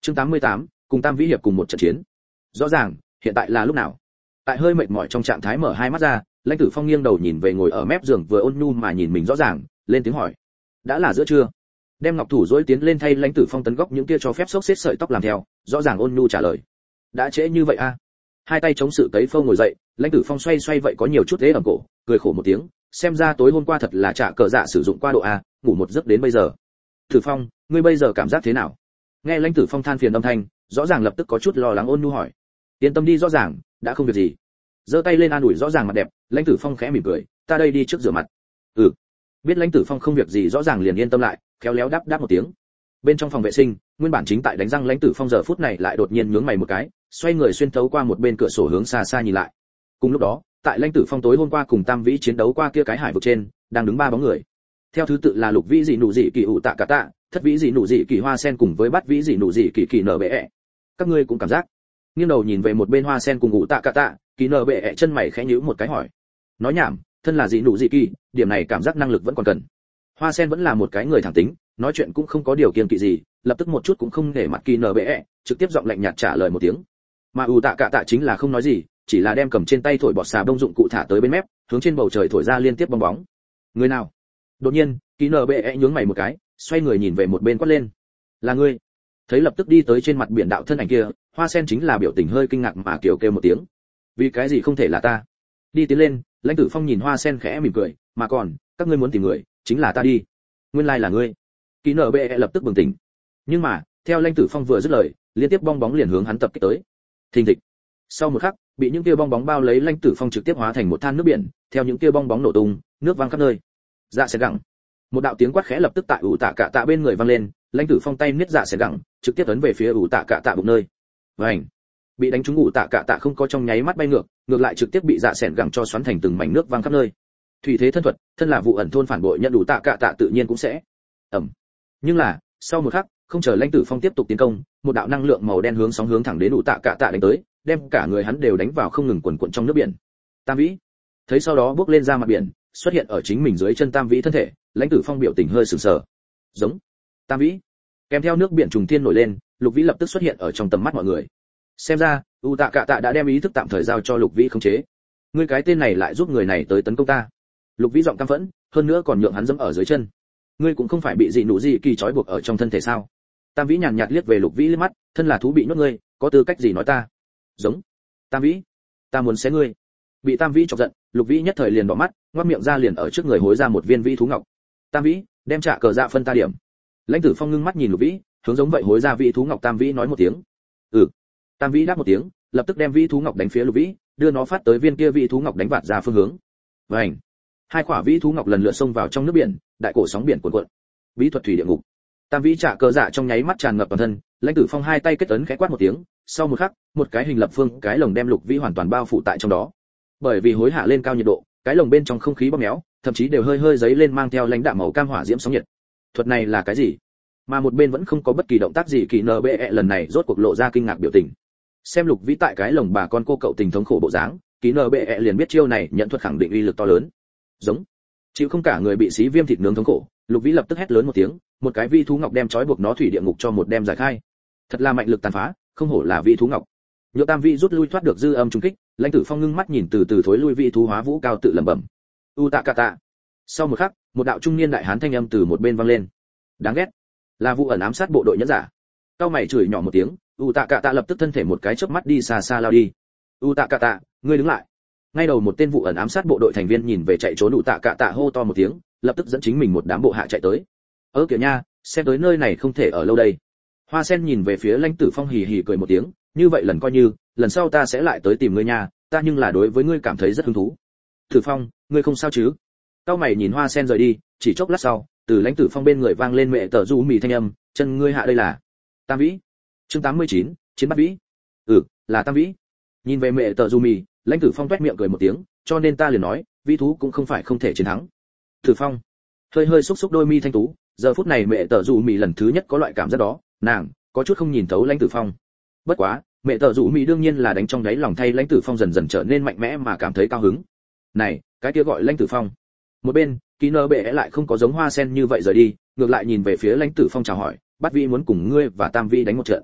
Chương 88, cùng Tam Vĩ hiệp cùng một trận chiến. Rõ ràng, hiện tại là lúc nào? Tại hơi mệt mỏi trong trạng thái mở hai mắt ra, Lãnh Tử Phong nghiêng đầu nhìn về ngồi ở mép giường vừa ôn nhu mà nhìn mình rõ ràng, lên tiếng hỏi: "Đã là giữa trưa?" Đem ngọc thủ dối tiến lên thay Lãnh Tử Phong tấn góc những kia cho phép xốc xếp sợi tóc làm theo, rõ ràng ôn nhu trả lời: "Đã trễ như vậy a?" Hai tay chống sự tấy phâu ngồi dậy, Lãnh Tử Phong xoay xoay vậy có nhiều chút ế ẩm cổ, cười khổ một tiếng, xem ra tối hôm qua thật là trả cờ dạ sử dụng qua độ a, ngủ một giấc đến bây giờ. "Tử Phong, ngươi bây giờ cảm giác thế nào?" Nghe Lãnh Tử Phong than phiền âm thanh, rõ ràng lập tức có chút lo lắng ôn nhu hỏi: "Yên tâm đi rõ ràng, đã không việc gì." Giơ tay lên an ủi rõ ràng mặt đẹp, Lãnh Tử Phong khẽ mỉm cười: "Ta đây đi trước rửa mặt." "Ừ." Biết Lãnh Tử Phong không việc gì rõ ràng liền yên tâm lại, khéo léo đáp một tiếng. Bên trong phòng vệ sinh, nguyên bản chính tại đánh răng Lãnh Tử Phong giờ phút này lại đột nhiên nhướng mày một cái, xoay người xuyên thấu qua một bên cửa sổ hướng xa xa nhìn lại. Cùng lúc đó, tại Lãnh Tử Phong tối hôm qua cùng Tam Vĩ chiến đấu qua kia cái hải vực trên, đang đứng ba bóng người. Theo thứ tự là Lục Vĩ Dị Nụ Dị Kỳ ủ tạ cả tạ, Thất Vĩ Dị Nụ Dị Kỳ Hoa Sen cùng với Bát Vĩ Dị Nụ Dị Kỳ Kỳ nở bệ ẹ. Các ngươi cũng cảm giác? Nghiêng đầu nhìn về một bên Hoa Sen cùng ủ tạ cả tạ, Kỳ nở bệ ẹ chân mày khẽ nhíu một cái hỏi: "Nói nhảm, thân là Dị Nụ Dị Kỳ, điểm này cảm giác năng lực vẫn còn cần." Hoa Sen vẫn là một cái người thẳng tính, nói chuyện cũng không có điều kiêng kỵ gì, lập tức một chút cũng không để mặt Kỳ nở bệ ẹ, trực tiếp giọng lạnh nhạt trả lời một tiếng. Mà ủ tạ cả tạ chính là không nói gì, chỉ là đem cầm trên tay thổi bọt xà bông dụng cụ thả tới bên mép, hướng trên bầu trời thổi ra liên tiếp bong bóng. "Người nào?" Đột nhiên, Kỳ nở bệ ẹ nhướng mày một cái, xoay người nhìn về một bên quát lên: "Là ngươi?" Thấy lập tức đi tới trên mặt biển đạo thân ảnh kia, Hoa Sen chính là biểu tình hơi kinh ngạc mà kêu một tiếng: "Vì cái gì không thể là ta?" Đi tiến lên, Lãnh Tử Phong nhìn Hoa Sen khẽ mỉm cười: "Mà còn, các ngươi muốn tìm người, chính là ta đi." "Nguyên lai là ngươi." Kỳ nở bệ lập tức bừng tỉnh. Nhưng mà, theo Lãnh Tử Phong vừa dứt lời, liên tiếp bong bóng liền hướng hắn tập kích tới. Thình thịch. Sau một khắc, bị những kia bong bóng bao lấy Lãnh Tử Phong trực tiếp hóa thành một than nước biển, theo những kia bong bóng nổ tung, nước văng khắp nơi. Dạ sẽ gặng. Một đạo tiếng quát khẽ lập tức tại ủ tạ cả tạ bên người vang lên, Lãnh Tử Phong tay niết dạ sẽ gặng, trực tiếp ấn về phía ủ tạ cả tạ bụng nơi. Vành. Bị đánh trúng ủ tạ cả tạ không có trong nháy mắt bay ngược lại trực tiếp bị dạ sẻn gặng cho xoắn thành từng mảnh nước văng khắp nơi. Thủy thế thân thuật, thân là vụ ẩn thôn phản bội nhận đủ tạ cả tạ tự nhiên cũng sẽ. Ầm. Nhưng là, sau một khắc, không chờ Lãnh Tử Phong tiếp tục tiến công, một đạo năng lượng màu đen hướng sóng hướng thẳng đến ủ tạ cả tạ đánh tới, đem cả người hắn đều đánh vào không ngừng quần quật trong nước biển. Tam Vĩ. Thấy sau đó bước lên ra mặt biển, xuất hiện ở chính mình dưới chân Tam Vĩ thân thể, Lãnh Tử Phong biểu tình hơi sửng sờ. Giống. Tam Vĩ. Kèm theo nước biển trùng thiên nổi lên, Lục Vĩ lập tức xuất hiện ở trong tầm mắt mọi người. Xem ra, ủ tạ cả tạ đã đem ý thức tạm thời giao cho Lục Vĩ khống chế. Ngươi cái tên này lại giúp người này tới tấn công ta. Lục Vĩ giọng căm phẫn, hơn nữa còn nhượng hắn dẫm ở dưới chân. Ngươi cũng không phải bị dị nụ dị kỳ trói buộc ở trong thân thể sao? Tam Vĩ nhàn nhạt liếc về Lục Vĩ liếc mắt, thân là thú bị nhốt ngươi, có tư cách gì nói ta? Giống. Tam Vĩ, ta muốn xé ngươi. Bị Tam Vĩ chọc giận, Lục Vĩ nhất thời liền đỏ mắt, ngoác miệng ra liền ở trước người hối ra một viên vĩ thú ngọc. Tam Vĩ, đem trả cờ dạ phân ta điểm. Lãnh Tử Phong ngưng mắt nhìn Lục Vĩ, hướng giống vậy hối ra vĩ thú ngọc. Tam Vĩ nói một tiếng. Ừ. Tam Vĩ đáp một tiếng, lập tức đem vĩ thú ngọc đánh phía Lục Vĩ, đưa nó phát tới viên kia vĩ thú ngọc đánh vạt ra phương hướng. Vành. Hai quả vĩ thú ngọc lần lượt xông vào trong nước biển, đại cổ sóng biển cuộn cuộn. Bí thuật thủy địa ngục. Tam Vĩ trả cờ dạ trong nháy mắt tràn ngập toàn thân, Lãnh Tử Phong hai tay kết ấn khẽ quát một tiếng, sau một khắc, một cái hình lập phương cái lồng đem Lục Vĩ hoàn toàn bao phủ tại trong đó. Bởi vì hối hạ lên cao nhiệt độ, cái lồng bên trong không khí bóp méo, thậm chí đều hơi hơi giấy lên mang theo lãnh đạm màu cam hỏa diễm sóng nhiệt. Thuật này là cái gì? Mà một bên vẫn không có bất kỳ động tác gì, Kỳ NBE lần này rốt cuộc lộ ra kinh ngạc biểu tình. Xem Lục Vĩ tại cái lồng bà con cô cậu tình thống khổ bộ dáng, Kỳ NBE liền biết chiêu này nhận thuật khẳng định uy lực to lớn. Giống. Chịu không cả người bị xí viêm thịt nướng thống khổ, Lục Vĩ lập tức hét lớn một tiếng, một cái vi thú ngọc đem trói buộc nó thủy địa ngục cho một đem giải khai. Thật là mạnh lực tàn phá, không hổ là vi thú ngọc. Nhựa Tam Vĩ rút lui thoát được dư âm trùng kích, Lãnh Tử Phong ngưng mắt nhìn từ từ thối lui vi thú hóa vũ cao tự lẩm bẩm. Utakata. Sau một khắc, một đạo trung niên đại hán thanh âm từ một bên vang lên. Đáng ghét, là vụ ẩn ám sát bộ đội nhẫn giả. Cao mày chửi nhỏ một tiếng, Utakata lập tức thân thể một cái chớp mắt đi xa xa lao đi. Utakata, ngươi đứng lại. Ngay đầu một tên vụ ẩn ám sát bộ đội thành viên nhìn về chạy trốn Utakata hô to một tiếng, lập tức dẫn chính mình một đám bộ hạ chạy tới. Ơ kìa nha, xem tới nơi này không thể ở lâu đây. Hoa Sen nhìn về phía Lãnh Tử Phong hì hì cười một tiếng, như vậy lần coi như, lần sau ta sẽ lại tới tìm ngươi nha, ta nhưng là đối với ngươi cảm thấy rất hứng thú. Tử Phong, ngươi không sao chứ? Cao mày nhìn Hoa Sen rời đi, chỉ chốc lát sau, từ Lãnh Tử Phong bên người vang lên mẹ tờ du mì thanh âm, chân ngươi hạ đây là Tam Vĩ. Chương 89, chiến bắt Vĩ. Là Tam Vĩ. Nhìn về mẹ tờ du mì, Lãnh Tử Phong toét miệng cười một tiếng, cho nên ta liền nói, vĩ thú cũng không phải không thể chiến thắng. Tử Phong hơi hơi xúc xúc đôi mi thanh tú, giờ phút này mẹ tờ du mì lần thứ nhất có loại cảm giác đó, nàng có chút không nhìn thấu Lãnh Tử Phong. Bất quá, mẹ tờ du mì đương nhiên là đánh trong đáy lòng thay Lãnh Tử Phong dần dần trở nên mạnh mẽ mà cảm thấy cao hứng. Này, cái kia gọi Lãnh Tử Phong. Một bên, Kỳ Nơ Bệ lại không có giống Hoa Sen như vậy rời đi, ngược lại nhìn về phía Lãnh Tử Phong chào hỏi, Bát Vĩ muốn cùng ngươi và Tam Vĩ đánh một trận.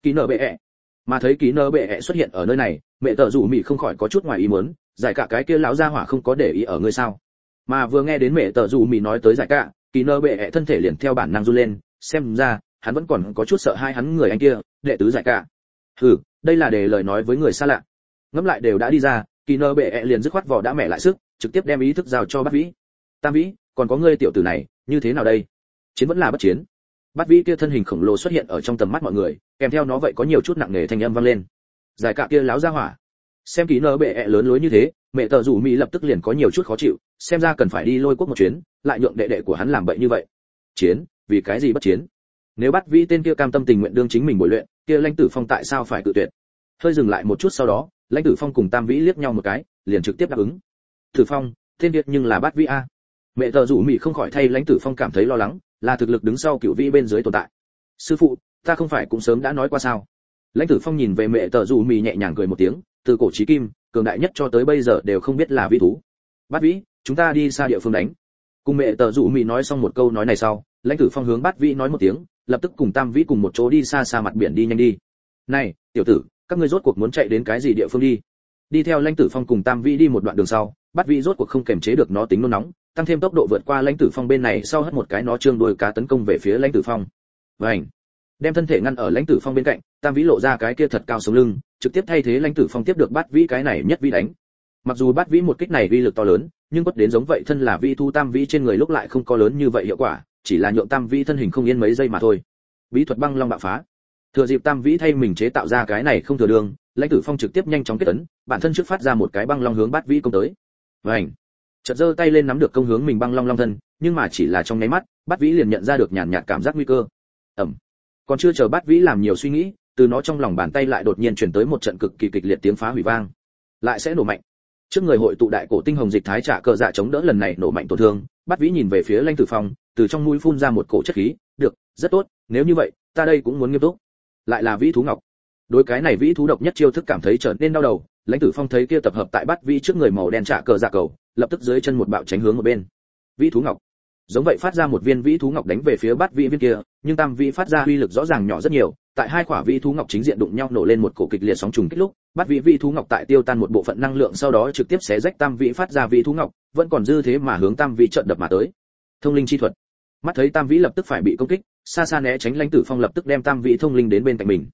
Kỹ nở bệ ẹ. Mà thấy kỹ nở bệ ẹ xuất hiện ở nơi này, mẹ tờ rủ mị không khỏi có chút ngoài ý muốn, giải cả cái kia lão gia hỏa không có để ý ở ngươi sao? Mà vừa nghe đến mẹ tờ rủ mị nói tới giải cả, kỹ nở bệ ẹ thân thể liền theo bản năng run lên, xem ra hắn vẫn còn có chút sợ hai hắn người anh kia, đệ tứ giải cả. Đây là để lời nói với người xa lạ. Ngẫm lại đều đã đi ra, kỹ nở bệ ẹ liền dứt khoát vỏ đã mẹ lại sức, trực tiếp đem ý thức giao cho Bát Vĩ. Tam Vĩ, còn có ngươi tiểu tử này, như thế nào đây? Chiến vẫn là bất chiến? Bát Vĩ kia thân hình khổng lồ xuất hiện ở trong tầm mắt mọi người, kèm theo nó vậy có nhiều chút nặng nề thanh âm vang lên. Giải cả kia láo ra hỏa. Xem kỹ nở bệ ẹ lớn lối như thế, mẹ tờ rủ mỹ lập tức liền có nhiều chút khó chịu, xem ra cần phải đi lôi quốc một chuyến, lại nhượng đệ đệ của hắn làm bậy như vậy. Chiến, vì cái gì bất chiến? Nếu Bát Vĩ tên kia cam tâm tình nguyện đương chính mình bồi luyện, kia Lãnh Tử Phong tại sao phải cự tuyệt? Hơi dừng lại một chút sau đó, Lãnh Tử Phong cùng Tam Vĩ liếc nhau một cái, liền trực tiếp đáp ứng. Tử Phong, tên điệt nhưng là Bát Vĩ a. Mẹ tờ rủ mỹ không khỏi thay Lãnh Tử Phong cảm thấy lo lắng, là thực lực đứng sau Cửu Vĩ bên dưới tồn tại. Sư phụ, ta không phải cũng sớm đã nói qua sao? Lãnh Tử Phong nhìn về mẹ tờ rủ mỹ nhẹ nhàng cười một tiếng, từ cổ chí kim, cường đại nhất cho tới bây giờ đều không biết là vĩ thú. Bát Vĩ, chúng ta đi xa địa phương đánh. Cùng mẹ tờ rủ mỹ nói xong một câu nói này sau, Lãnh Tử Phong hướng Bát Vĩ nói một tiếng, lập tức cùng Tam Vĩ cùng một chỗ đi xa xa mặt biển đi nhanh đi. Này, tiểu tử, các ngươi rốt cuộc muốn chạy đến cái gì địa phương đi? Đi theo Lãnh Tử Phong cùng Tam Vĩ đi một đoạn đường sau, Bát Vĩ rốt cuộc không kềm chế được nó tính nôn nóng, tăng thêm tốc độ vượt qua Lãnh Tử Phong bên này sau hất một cái nó trương đuôi cá tấn công về phía Lãnh Tử Phong. Vành, đem thân thể ngăn ở Lãnh Tử Phong bên cạnh, Tam Vĩ lộ ra cái kia thật cao sống lưng, trực tiếp thay thế Lãnh Tử Phong tiếp được Bát Vĩ cái này nhất vĩ đánh. Mặc dù Bát Vĩ một kích này uy lực to lớn, nhưng quất đến giống vậy thân là vĩ thu Tam Vĩ trên người lúc lại không có lớn như vậy hiệu quả, chỉ là nhượng Tam Vĩ thân hình không yên mấy giây mà thôi. Bí thuật băng long bạo phá. Thừa dịp Tam Vĩ thay mình chế tạo ra cái này không thừa đường, Lãnh Tử Phong trực tiếp nhanh chóng kết ấn, bản thân trước phát ra một cái băng long hướng Bát Vĩ công tới. Vành, chợt giơ tay lên nắm được công hướng mình băng long long thân, nhưng mà chỉ là trong nháy mắt, Bát Vĩ liền nhận ra được nhàn nhạt cảm giác nguy cơ. Còn chưa chờ Bát Vĩ làm nhiều suy nghĩ, từ nó trong lòng bàn tay lại đột nhiên truyền tới một trận cực kỳ kịch liệt tiếng phá hủy vang, lại sẽ nổ mạnh. Trước người hội tụ đại cổ tinh hồng dịch thái trả cờ dạ chống đỡ lần này nổ mạnh tổn thương, Bát Vĩ nhìn về phía Lãnh Tử Phong, từ trong mũi phun ra một cổ chất khí, được, rất tốt, nếu như vậy, ta đây cũng muốn nghiêm túc. Lại là vĩ thú ngọc. Đối cái này vĩ thú độc nhất chiêu thức cảm thấy trở nên đau đầu, Lãnh Tử Phong thấy kia tập hợp tại Bát Vĩ trước người màu đen trả cờ dạ cầu, lập tức dưới chân một bạo tránh hướng một bên. Vĩ thú ngọc. Giống vậy phát ra một viên vĩ thú ngọc đánh về phía Bát Vĩ viên kia, nhưng Tam Vĩ phát ra uy lực rõ ràng nhỏ rất nhiều, tại hai quả vĩ thú ngọc chính diện đụng nhau nổ lên một cổ kịch liệt sóng trùng kích lúc, Bát Vĩ vĩ thú ngọc tại tiêu tan một bộ phận năng lượng sau đó trực tiếp xé rách Tam Vĩ phát ra vĩ thú ngọc, vẫn còn dư thế mà hướng Tam Vĩ trợn đập mà tới. Thông linh chi thuật. Mắt thấy Tam Vĩ lập tức phải bị công kích, xa xa né tránh Lãnh Tử Phong lập tức đem Tam Vĩ thông linh đến bên cạnh mình.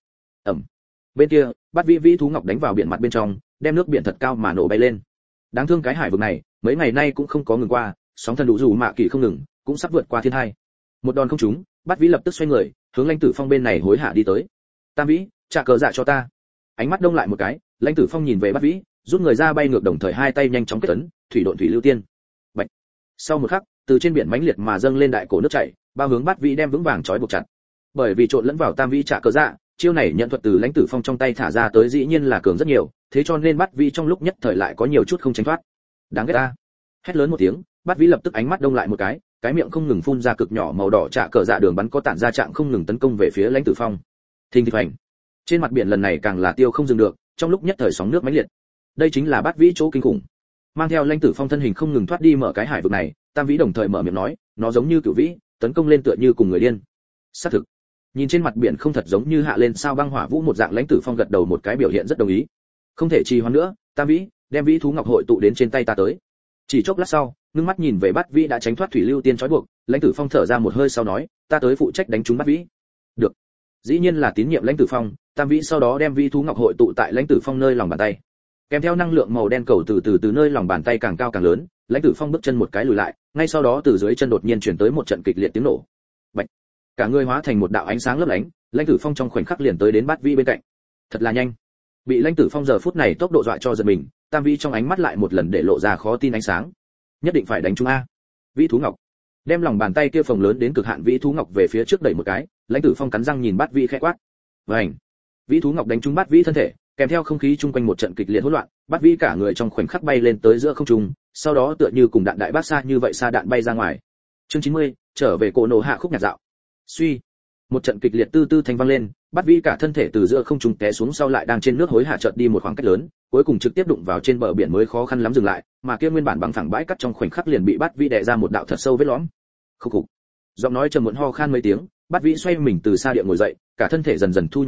Bên kia, Bát Vĩ vĩ thú ngọc đánh vào biển mặt bên trong, đem nước biển thật cao mà nổ bay lên. Đáng thương cái hải vực này, mấy ngày nay cũng không có ngừng qua, sóng thần đủ dù mạ kỳ không ngừng, cũng sắp vượt qua thiên hai. Một đòn không trúng, Bát Vĩ lập tức xoay người, hướng Lãnh Tử Phong bên này hối hả đi tới. Tam Vĩ, trả cờ dạ cho ta. Ánh mắt đông lại một cái, Lãnh Tử Phong nhìn về Bát Vĩ, rút người ra bay ngược đồng thời hai tay nhanh chóng kết ấn, thủy độn thủy lưu tiên. Bạch. Sau một khắc, từ trên biển mãnh liệt mà dâng lên đại cổ nước chảy, bao hướng Bát Vĩ đem vững vàng trói buộc chặt. Bởi vì trộn lẫn vào Tam Vĩ trả cờ dạ, chiêu này nhận thuật từ Lãnh Tử Phong trong tay thả ra tới dĩ nhiên là cường rất nhiều, thế cho nên Bát Vĩ trong lúc nhất thời lại có nhiều chút không tránh thoát. Đáng ghét ta. Hét lớn một tiếng, Bát Vĩ lập tức ánh mắt đông lại một cái miệng không ngừng phun ra cực nhỏ màu đỏ trả cờ dạ đường bắn có tản ra trạng không ngừng tấn công về phía Lãnh Tử Phong. Thình thịch hành. Trên mặt biển lần này càng là tiêu không dừng được, trong lúc nhất thời sóng nước mãnh liệt. Đây chính là Bát Vĩ chỗ kinh khủng. Mang theo Lãnh Tử Phong thân hình không ngừng thoát đi mở cái hải vực này, Tam Vĩ đồng thời mở miệng nói, nó giống như Cửu Vĩ, tấn công lên tựa như cùng người điên. Xác thực. Nhìn trên mặt biển không thật giống như hạ lên sao băng hỏa vũ một dạng, Lãnh Tử Phong gật đầu một cái biểu hiện rất đồng ý. Không thể trì hoãn nữa, Tam Vĩ, đem vĩ thú ngọc hội tụ đến trên tay ta tới. Chỉ chốc lát sau, ngưng mắt nhìn về Bát Vĩ đã tránh thoát thủy lưu tiên trói buộc, Lãnh Tử Phong thở ra một hơi sau nói, ta tới phụ trách đánh trúng Bát Vĩ. Được. Dĩ nhiên là tín nhiệm Lãnh Tử Phong, Tam Vĩ sau đó đem vĩ thú ngọc hội tụ tại Lãnh Tử Phong nơi lòng bàn tay. Kèm theo năng lượng màu đen cầu từ nơi lòng bàn tay càng cao càng lớn, Lãnh Tử Phong bước chân một cái lùi lại, ngay sau đó từ dưới chân đột nhiên truyền tới một trận kịch liệt tiếng nổ. Bạch. Cả người hóa thành một đạo ánh sáng lấp lánh, Lãnh Tử Phong trong khoảnh khắc liền tới đến Bát Vĩ bên cạnh. Thật là nhanh. Bị Lãnh Tử Phong giờ phút này tốc độ dọa cho giật mình, Tam Vĩ trong ánh mắt lại một lần để lộ ra khó tin ánh sáng. Nhất định phải đánh trúng a. Vĩ thú ngọc. Đem lòng bàn tay kia phồng lớn đến cực hạn vĩ thú ngọc về phía trước đẩy một cái, Lãnh Tử Phong cắn răng nhìn Bát Vĩ khẽ quát. Vành. Vĩ thú ngọc đánh trúng Bát Vĩ thân thể, kèm theo không khí chung quanh một trận kịch liệt hỗn loạn, Bát Vĩ cả người trong khoảnh khắc bay lên tới giữa không trung, sau đó tựa như cùng đạn đại bác xa như vậy xa đạn bay ra ngoài. Chương 90, trở về cổ nổ hạ khúc nhạc dạo. Suy. Một trận kịch liệt tư tư thanh vang lên, Bát Vĩ cả thân thể từ giữa không trung té xuống sau lại đang trên nước hối hả chợt đi một khoảng cách lớn, cuối cùng trực tiếp đụng vào trên bờ biển mới khó khăn lắm dừng lại, mà kia nguyên bản bằng phẳng bãi cắt trong khoảnh khắc liền bị Bát Vĩ đè ra một đạo thật sâu vết lõm. Khục khục. Giọng nói trầm muộn ho khan mấy tiếng, Bát Vĩ xoay mình từ xa địa ngồi dậy, cả thân thể dần dần thu nhỏ lại,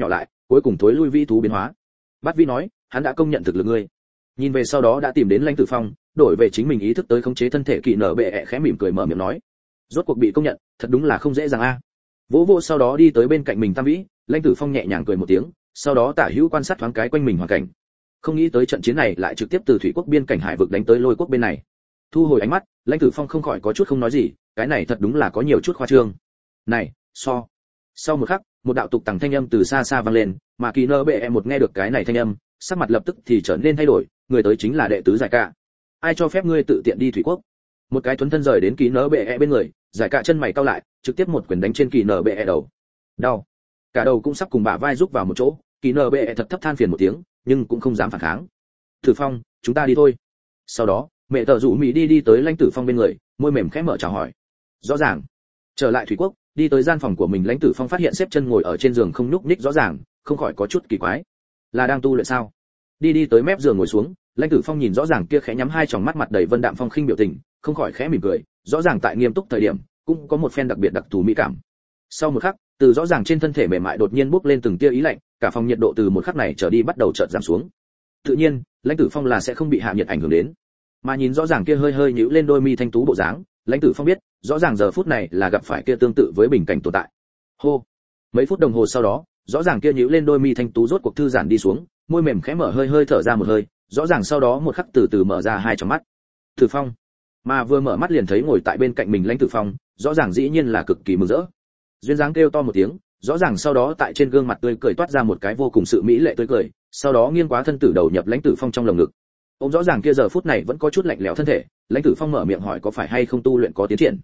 cuối cùng thối lui vĩ thú biến hóa. Bát Vĩ nói, hắn đã công nhận thực lực ngươi. Nhìn về sau đó đã tìm đến Lãnh Tử Phong, đổi về chính mình ý thức tới khống chế thân thể kỳ nở bệ khẽ mỉm cười mở miệng nói, rốt cuộc bị công nhận, thật đúng là không dễ dàng a. Vỗ vô sau đó đi tới bên cạnh mình Tam Vĩ, Lãnh Tử Phong nhẹ nhàng cười một tiếng, sau đó tả hữu quan sát thoáng cái quanh mình hoàn cảnh. Không nghĩ tới trận chiến này lại trực tiếp từ thủy quốc biên cảnh hải vực đánh tới lôi quốc bên này. Thu hồi ánh mắt, Lãnh Tử Phong không khỏi có chút không nói gì, cái này thật đúng là có nhiều chút khoa trương. Này, sau một khắc, một đạo tục tằng thanh âm từ xa xa vang lên, mà kỳ nơ bệ một nghe được cái này thanh âm, sắc mặt lập tức thì trở nên thay đổi, người tới chính là đệ tứ Giải Cả. Ai cho phép ngươi tự tiện đi thủy quốc? Một cái tuấn thân rời đến kỳ nơ bệ bên người, Giải Cả chân mày cau lại, trực tiếp một quyền đánh trên kỳ nơ bệ đầu. Đau. Cả đầu cũng sắp cùng bả vai rúc vào một chỗ, kỳ nơ bệ thật thấp than phiền một tiếng, nhưng cũng không dám phản kháng. Tử Phong, chúng ta đi thôi. Sau đó, mẹ tờ rủ mỹ đi tới Lãnh Tử Phong bên người, môi mềm khẽ mở chào hỏi. Rõ ràng, trở lại thủy quốc, đi tới gian phòng của mình, Lãnh Tử Phong phát hiện xếp chân ngồi ở trên giường không nhúc nhích rõ ràng, không khỏi có chút kỳ quái. Là đang tu luyện sao? Đi tới mép giường ngồi xuống, Lãnh Tử Phong nhìn rõ ràng kia khẽ nhắm hai tròng mắt mặt đầy vân đạm phong khinh biểu tình, không khỏi khẽ mỉm cười, rõ ràng tại nghiêm túc thời điểm, cũng có một phen đặc biệt đặc thù mỹ cảm. Sau một khắc, từ rõ ràng trên thân thể mềm mại đột nhiên bốc lên từng tia ý lạnh, cả phòng nhiệt độ từ một khắc này trở đi bắt đầu chợt giảm xuống. Tự nhiên, Lãnh Tử Phong là sẽ không bị hạ nhiệt ảnh hưởng đến. Mà nhìn rõ ràng kia hơi hơi nhíu lên đôi mi thanh tú bộ dáng, Lãnh Tử Phong biết, rõ ràng giờ phút này là gặp phải kia tương tự với bình cảnh tồn tại. Hô. Mấy phút đồng hồ sau đó, rõ ràng kia nhíu lên đôi mi thanh tú rốt cuộc thư giãn đi xuống, môi mềm khẽ mở hơi hơi thở ra một hơi, rõ ràng sau đó một khắc từ từ mở ra hai tròng mắt. Tử Phong. Mà vừa mở mắt liền thấy ngồi tại bên cạnh mình Lãnh Tử Phong, rõ ràng dĩ nhiên là cực kỳ mừng rỡ. Duyên dáng kêu to một tiếng, rõ ràng sau đó tại trên gương mặt tươi cười toát ra một cái vô cùng sự mỹ lệ tươi cười, sau đó nghiêng quá thân tử đầu nhập Lãnh Tử Phong trong lồng ngực. Ông rõ ràng kia giờ phút này vẫn có chút lạnh lẽo thân thể, Lãnh Tử Phong mở miệng hỏi có phải hay không tu luyện có tiến triển.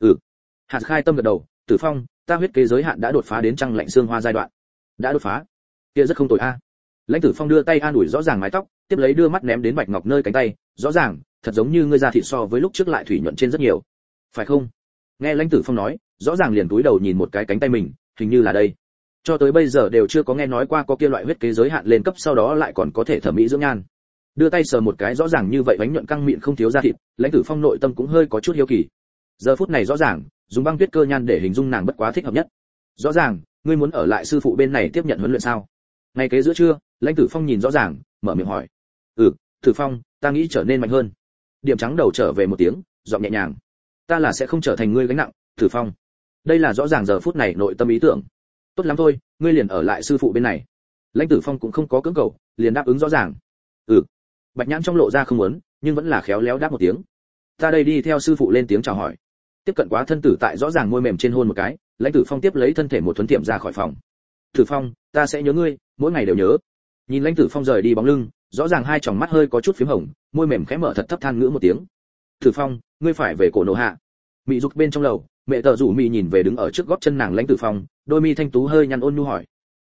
Hạt Khai Tâm gật đầu, Tử Phong, ta huyết kế giới hạn đã đột phá đến trăng lạnh xương hoa giai đoạn. Đã đột phá? Kia rất không tồi a. Lãnh Tử Phong đưa tay an ủi rõ ràng mái tóc, tiếp lấy đưa mắt ném đến Bạch Ngọc nơi cánh tay, rõ ràng, thật giống như ngươi da thịt so với lúc trước lại thủy nhuận trên rất nhiều. Phải không? Nghe Lãnh Tử Phong nói, rõ ràng liền cúi đầu nhìn một cái cánh tay mình, hình như là đây. Cho tới bây giờ đều chưa có nghe nói qua có kia loại huyết kế giới hạn lên cấp sau đó lại còn có thể thẩm mỹ dưỡng nhan. Đưa tay sờ một cái rõ ràng như vậy bánh nhuận căng mịn không thiếu da thịt, Lãnh Tử Phong nội tâm cũng hơi có chút hiếu kỳ. Giờ phút này rõ ràng, dùng băng tuyết cơ nhan để hình dung nàng bất quá thích hợp nhất. Rõ ràng, ngươi muốn ở lại sư phụ bên này tiếp nhận huấn luyện sao? Ngày kế giữa trưa, Lãnh Tử Phong nhìn rõ ràng, mở miệng hỏi. Tử Phong, ta nghĩ trở nên mạnh hơn. Điểm trắng đầu trở về một tiếng, giọng nhẹ nhàng. Ta là sẽ không trở thành ngươi gánh nặng, Tử Phong. Đây là rõ ràng giờ phút này nội tâm ý tưởng. Tốt lắm thôi, ngươi liền ở lại sư phụ bên này. Lãnh Tử Phong cũng không có cưỡng cầu, liền đáp ứng rõ ràng. Bạch Nhãn trong lộ ra không muốn, nhưng vẫn là khéo léo đáp một tiếng. Ta đây đi theo sư phụ lên tiếng chào hỏi. Tiếp cận quá thân tử tại rõ ràng môi mềm trên hôn một cái, Lãnh Tử Phong tiếp lấy thân thể một thuấn tiệm ra khỏi phòng. Tử Phong, ta sẽ nhớ ngươi, mỗi ngày đều nhớ. Nhìn Lãnh Tử Phong rời đi bóng lưng, rõ ràng hai tròng mắt hơi có chút phím hồng, môi mềm khẽ mở thật thấp than ngữ một tiếng. Tử Phong, ngươi phải về cổ nổ hạ. Mị dục bên trong lầu, mẹ tờ rủ mị nhìn về đứng ở trước gót chân nàng Lãnh Tử Phong, đôi mi thanh tú hơi nhăn ôn nhu hỏi.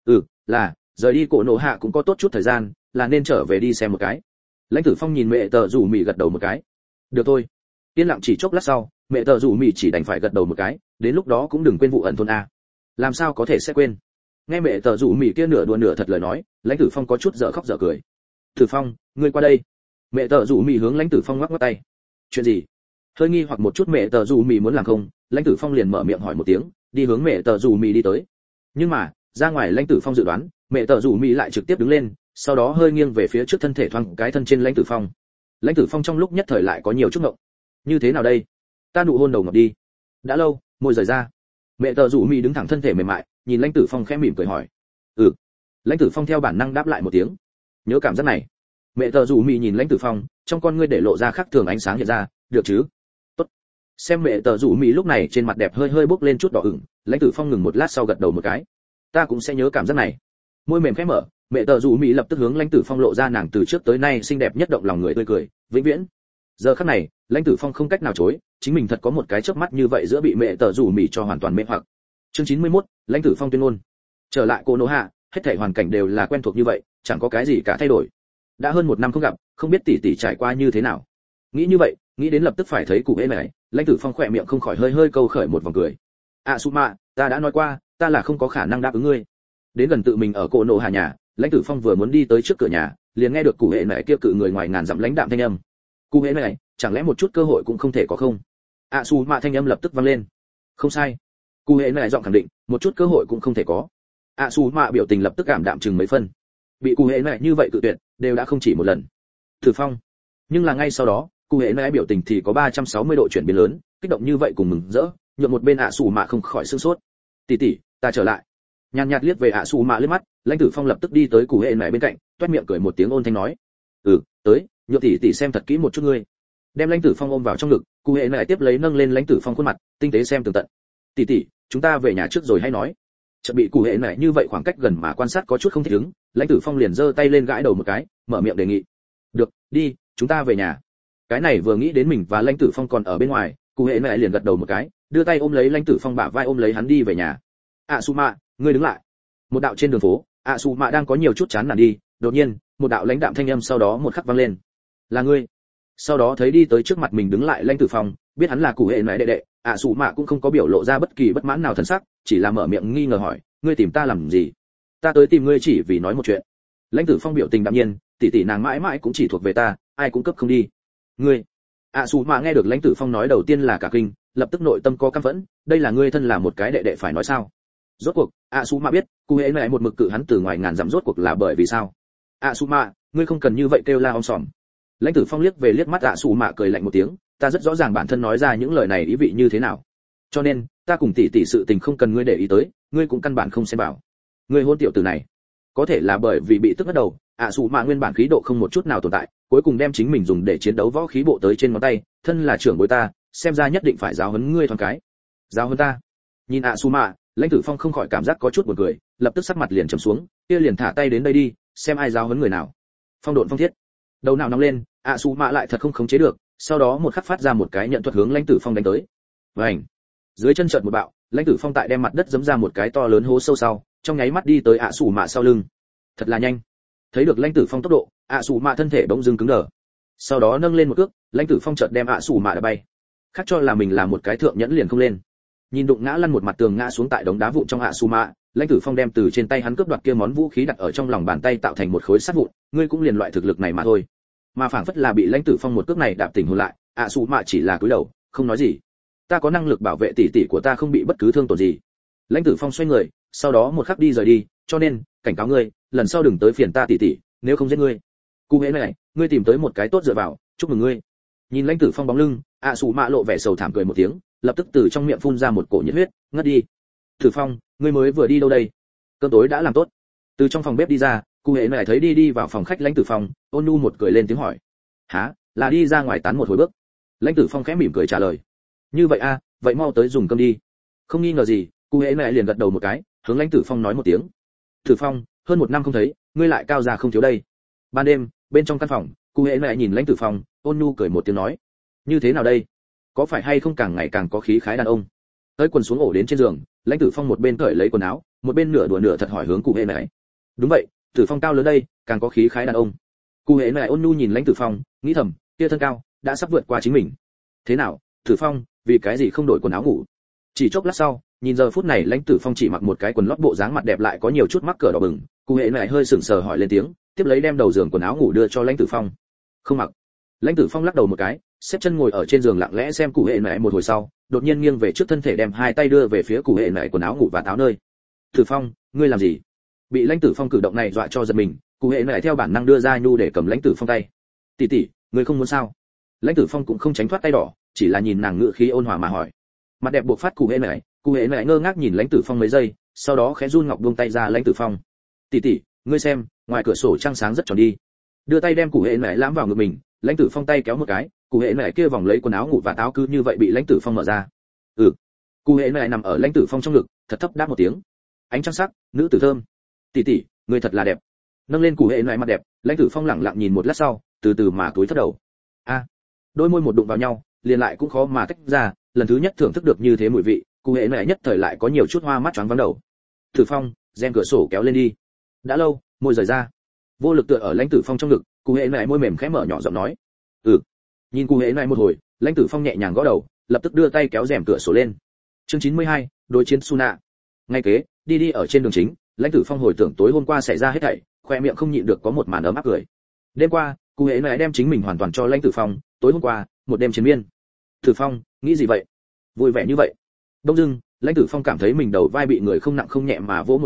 Là, rời đi cổ nổ hạ cũng có tốt chút thời gian, là nên trở về đi xem một cái. Lãnh Tử Phong nhìn mẹ tờ rủ mị gật đầu một cái. Được thôi. Yên lặng chỉ chốc lát sau, mẹ tờ rủ mị chỉ đành phải gật đầu một cái, đến lúc đó cũng đừng quên vụ ẩn thôn a. Làm sao có thể sẽ quên? Nghe mẹ tờ rủ mị kia nửa đùa nửa thật lời nói, Lãnh Tử Phong có chút dở khóc dở cười. Tử Phong, ngươi qua đây. Mẹ tờ rủ mị hướng Lãnh Tử Phong ngoắc ngoắc tay. Chuyện gì? Hơi nghi hoặc một chút mẹ tờ rủ mị muốn làm không, Lãnh Tử Phong liền mở miệng hỏi một tiếng, đi hướng mẹ tờ rủ mị đi tới. Nhưng mà, ra ngoài Lãnh Tử Phong dự đoán, mẹ tờ rủ mị lại trực tiếp đứng lên, sau đó hơi nghiêng về phía trước thân thể thoáng cái thân trên Lãnh Tử Phong. Lãnh Tử Phong trong lúc nhất thời lại có nhiều chút ngộng. Như thế nào đây? Ta nụ hôn đầu ngọc đi. Đã lâu, môi rời ra. Mẹ tờ rủ mị đứng thẳng thân thể mềm mại, nhìn Lãnh Tử Phong khẽ mỉm cười hỏi. Lãnh Tử Phong theo bản năng đáp lại một tiếng. Nhớ cảm giác này. Mẹ tờ rủ mị nhìn Lãnh Tử Phong, trong con ngươi để lộ ra khác thường ánh sáng hiện ra, được chứ? Tốt. Xem mẹ tờ rủ mị lúc này trên mặt đẹp hơi hơi bốc lên chút đỏ ửng, Lãnh Tử Phong ngừng một lát sau gật đầu một cái. Ta cũng sẽ nhớ cảm giác này. Môi mềm khẽ mở, mẹ tờ rủ mị lập tức hướng Lãnh Tử Phong lộ ra nàng từ trước tới nay xinh đẹp nhất động lòng người tươi cười, vĩnh viễn. Giờ khắc này, Lãnh Tử Phong không cách nào chối, chính mình thật có một cái chớp mắt như vậy giữa bị mẹ tờ rủ mị cho hoàn toàn mê hoặc. Chương 91, Lãnh Tử Phong tuyên ngôn. Trở lại Cổ Nổ Hạ, hết thảy hoàn cảnh đều là quen thuộc như vậy, chẳng có cái gì cả thay đổi. Đã hơn một năm không gặp, không biết tỷ tỷ trải qua như thế nào. Nghĩ như vậy, nghĩ đến lập tức phải thấy cụ hễ này, Lãnh Tử Phong khỏe miệng không khỏi hơi hơi câu khởi một vòng cười. Suma, ta đã nói qua, ta là không có khả năng đáp ứng ngươi. Đến gần tự mình ở Cổ Nổ Hạ nhà, Lãnh Tử Phong vừa muốn đi tới trước cửa nhà, liền nghe được cụ hễ này kia cự người ngoài ngàn dặm lãnh đạm thanh âm. Cụ hễ này, chẳng lẽ một chút cơ hội cũng không thể có không? Suma thanh âm lập tức vang lên. Không sai. Cụ hễ này giọng khẳng định, một chút cơ hội cũng không thể có. ạ xù mạ biểu tình lập tức cảm đạm chừng mấy phân. Bị cụ hệ này như vậy cự tuyệt đều đã không chỉ một lần. Tử Phong. Nhưng là ngay sau đó cụ hệ này biểu tình thì có 360 độ chuyển biến lớn, kích động như vậy cùng mừng rỡ, nhượng một bên ạ xù mạ không khỏi sửng sốt. Tỷ tỷ, ta trở lại. Nhàn nhạt liếc về ạ xù mạ liếc mắt, lãnh tử phong lập tức đi tới cụ hệ này bên cạnh, toét miệng cười một tiếng ôn thanh nói, tới, nhượng tỷ tỷ xem thật kỹ một chút ngươi. Đem lãnh tử phong ôm vào trong ngực, cụ hệ này tiếp lấy nâng lên lãnh tử phong khuôn mặt, tinh tế xem tường tận. Tỷ tỷ, chúng ta về nhà trước rồi hay nói. Chợt bị cụ hệ này như vậy khoảng cách gần mà quan sát có chút không thích ứng, lãnh tử phong liền giơ tay lên gãi đầu một cái, mở miệng đề nghị. Được, đi, chúng ta về nhà. Cái này vừa nghĩ đến mình và lãnh tử phong còn ở bên ngoài, cụ hệ này liền gật đầu một cái, đưa tay ôm lấy lãnh tử phong bả vai ôm lấy hắn đi về nhà. Asuma, ngươi đứng lại. Một đạo trên đường phố, Asuma đang có nhiều chút chán nản đi, đột nhiên một đạo lãnh đạm thanh âm sau đó một khắc vang lên. Là ngươi. Sau đó thấy đi tới trước mặt mình đứng lại lãnh tử phong, biết hắn là cụ hệ này đệ đệ, Asuma cũng không có biểu lộ ra bất kỳ bất mãn nào thần sắc, chỉ là mở miệng nghi ngờ hỏi, ngươi tìm ta làm gì? Ta tới tìm ngươi chỉ vì nói một chuyện. Lãnh tử phong biểu tình đạm nhiên, tỷ tỷ nàng mãi mãi cũng chỉ thuộc về ta, ai cũng cấp không đi. Ngươi. Asuma nghe được lãnh tử phong nói đầu tiên là cả kinh, lập tức nội tâm có căm phẫn, đây là ngươi thân là một cái đệ đệ phải nói sao? Rốt cuộc, Asuma biết, cụ hệ này một mực cự hắn từ ngoài ngàn dặm rốt cuộc là bởi vì sao? Asuma, ngươi không cần như vậy kêu la om sòm. Lãnh tử phong liếc về liếc mắt Asuma cười lạnh một tiếng, ta rất rõ ràng bản thân nói ra những lời này ý vị như thế nào. Cho nên, ta cùng tỷ tỷ sự tình không cần ngươi để ý tới, ngươi cũng căn bản không xem vào. Ngươi hôn tiểu tử này, có thể là bởi vì bị tức bắt đầu, Asuma nguyên bản khí độ không một chút nào tồn tại, cuối cùng đem chính mình dùng để chiến đấu võ khí bộ tới trên ngón tay, thân là trưởng bối ta, xem ra nhất định phải giáo huấn ngươi thoáng cái. Giáo huấn ta? Nhìn Asuma, lãnh tử phong không khỏi cảm giác có chút buồn cười, lập tức sắc mặt liền trầm xuống, kia liền thả tay đến đây đi, xem ai giáo huấn người nào. Phong độn phong thiết. Đầu nào nóng lên, Asuma lại thật không khống chế được, sau đó một khắc phát ra một cái nhận thuật hướng lãnh tử phong đánh tới. Vành. Dưới chân chợt một bạo, lãnh tử phong tại đem mặt đất giẫm ra một cái to lớn hố sâu sau, trong nháy mắt đi tới Asuma sau lưng. Thật là nhanh. Thấy được lãnh tử phong tốc độ, Asuma thân thể bỗng dưng cứng đờ. Sau đó nâng lên một cước, lãnh tử phong chợt đem Asuma đá bay. Khác cho là mình là một cái thượng nhẫn liền không lên. Nhìn đụng ngã lăn một mặt tường ngã xuống tại đống đá vụn trong Asuma, lãnh tử phong đem từ trên tay hắn cướp đoạt kia món vũ khí đặt ở trong lòng bàn tay tạo thành một khối sắt vụn, ngươi cũng liền loại thực lực này mà thôi. Mà phảng phất là bị lãnh tử phong một cước này đạp tỉnh hồn lại, Asuma chỉ là cúi đầu, không nói gì. Ta có năng lực bảo vệ tỷ tỷ của ta không bị bất cứ thương tổn gì. Lãnh tử phong xoay người, sau đó một khắc đi rời đi, cho nên cảnh cáo ngươi, lần sau đừng tới phiền ta tỷ tỷ, nếu không giết ngươi. Cụ hễ này, ngươi tìm tới một cái tốt dựa vào, chúc mừng ngươi. Nhìn lãnh tử phong bóng lưng, Asuma lộ vẻ sầu thảm cười một tiếng, lập tức từ trong miệng phun ra một cổ nhiệt huyết, ngất đi. Tử Phong, ngươi mới vừa đi đâu đây? Cơm tối đã làm tốt. Từ trong phòng bếp đi ra, cụ hễ này thấy đi vào phòng khách lãnh tử phong, ôn nhu một cười lên tiếng hỏi. Hả, là đi ra ngoài tán một hồi bước. Lãnh tử phong khẽ mỉm cười trả lời. Như vậy a, vậy mau tới dùng cơm đi. Không nghi ngờ gì, cụ hễ này liền gật đầu một cái, hướng lãnh tử phong nói một tiếng. Tử Phong, hơn một năm không thấy, ngươi lại cao già không thiếu đây. Ban đêm, bên trong căn phòng, cụ hễ này nhìn lãnh tử phong, ôn nhu cười một tiếng nói. Như thế nào đây? Có phải hay không càng ngày càng có khí khái đàn ông? Tới quần xuống ổ đến trên giường, lãnh tử phong một bên cởi lấy quần áo, một bên nửa đùa nửa thật hỏi hướng cụ hễ này. Đúng vậy, Tử Phong cao lớn đây, càng có khí khái đàn ông. Cụ hễ này ôn nhu nhìn lãnh tử phong, nghĩ thầm, kia thân cao đã sắp vượt qua chính mình. Thế nào, Tử Phong, vì cái gì không đổi quần áo ngủ? Chỉ chốc lát sau, nhìn giờ phút này lãnh tử phong chỉ mặc một cái quần lót bộ dáng mặt đẹp lại có nhiều chút mắc cỡ đỏ bừng, cụ hễ này hơi sững sờ hỏi lên tiếng, tiếp lấy đem đầu giường quần áo ngủ đưa cho lãnh tử phong. Không mặc. Lãnh tử phong lắc đầu một cái, xếp chân ngồi ở trên giường lặng lẽ xem cụ hệ nại một hồi sau, đột nhiên nghiêng về trước thân thể đem hai tay đưa về phía cụ hệ nại quần áo ngủ và áo nơi. Tử Phong, ngươi làm gì? Bị lãnh tử phong cử động này dọa cho giật mình, cụ hệ nại theo bản năng đưa ra nhu để cầm lãnh tử phong tay. Tỷ tỷ, ngươi không muốn sao? Lãnh tử phong cũng không tránh thoát tay đỏ, chỉ là nhìn nàng ngự khí ôn hòa mà hỏi. Mặt đẹp buộc phát cụ hệ nại ngơ ngác nhìn lãnh tử phong mấy giây, sau đó khẽ run ngọc buông tay ra lãnh tử phong. Tỷ tỷ, ngươi xem, ngoài cửa sổ trăng sáng rất tròn đi. Đưa tay đem cụ hệ nại lãm vào ngực mình, lãnh tử phong tay kéo một cái, cụ hệ nại kia vòng lấy quần áo ngủ và áo cứ như vậy bị lãnh tử phong mở ra. Cụ hệ nại nằm ở lãnh tử phong trong ngực, thật thấp đáp một tiếng. Ánh trăng sắc, nữ tử thơm. Tỷ tỷ, ngươi thật là đẹp. Nâng lên cụ hệ nại mặt đẹp, lãnh tử phong lẳng lặng nhìn một lát sau, từ từ mà cúi thấp đầu. Đôi môi một đụng vào nhau, liền lại cũng khó mà tách ra, lần thứ nhất thưởng thức được như thế mùi vị, cụ hệ nại nhất thời lại có nhiều chút hoa mắt choáng váng đầu. Tử Phong, rèm cửa sổ kéo lên đi. Đã lâu, môi rời ra. Vô lực tựa ở lãnh tử phong trong ngực, cụ hệ nại môi mềm khẽ mở nhỏ giọng nói. Nhìn cụ hệ nại một hồi, lãnh tử phong nhẹ nhàng gõ đầu, lập tức đưa tay kéo rèm cửa sổ lên. Chương 92, đối chiến Suna. Ngay kế, đi ở trên đường chính, lãnh tử phong hồi tưởng tối hôm qua xảy ra hết thảy, khoe miệng không nhịn được có một màn ấm áp cười. Đêm qua, cụ hệ nại đem chính mình hoàn toàn cho lãnh tử phong, tối hôm qua, một đêm chiến miên. Tử Phong, nghĩ gì vậy? Vui vẻ như vậy. Đông dưng, lãnh tử phong cảm thấy mình đầu vai bị người không nặng không nhẹ mà vỗ một cái,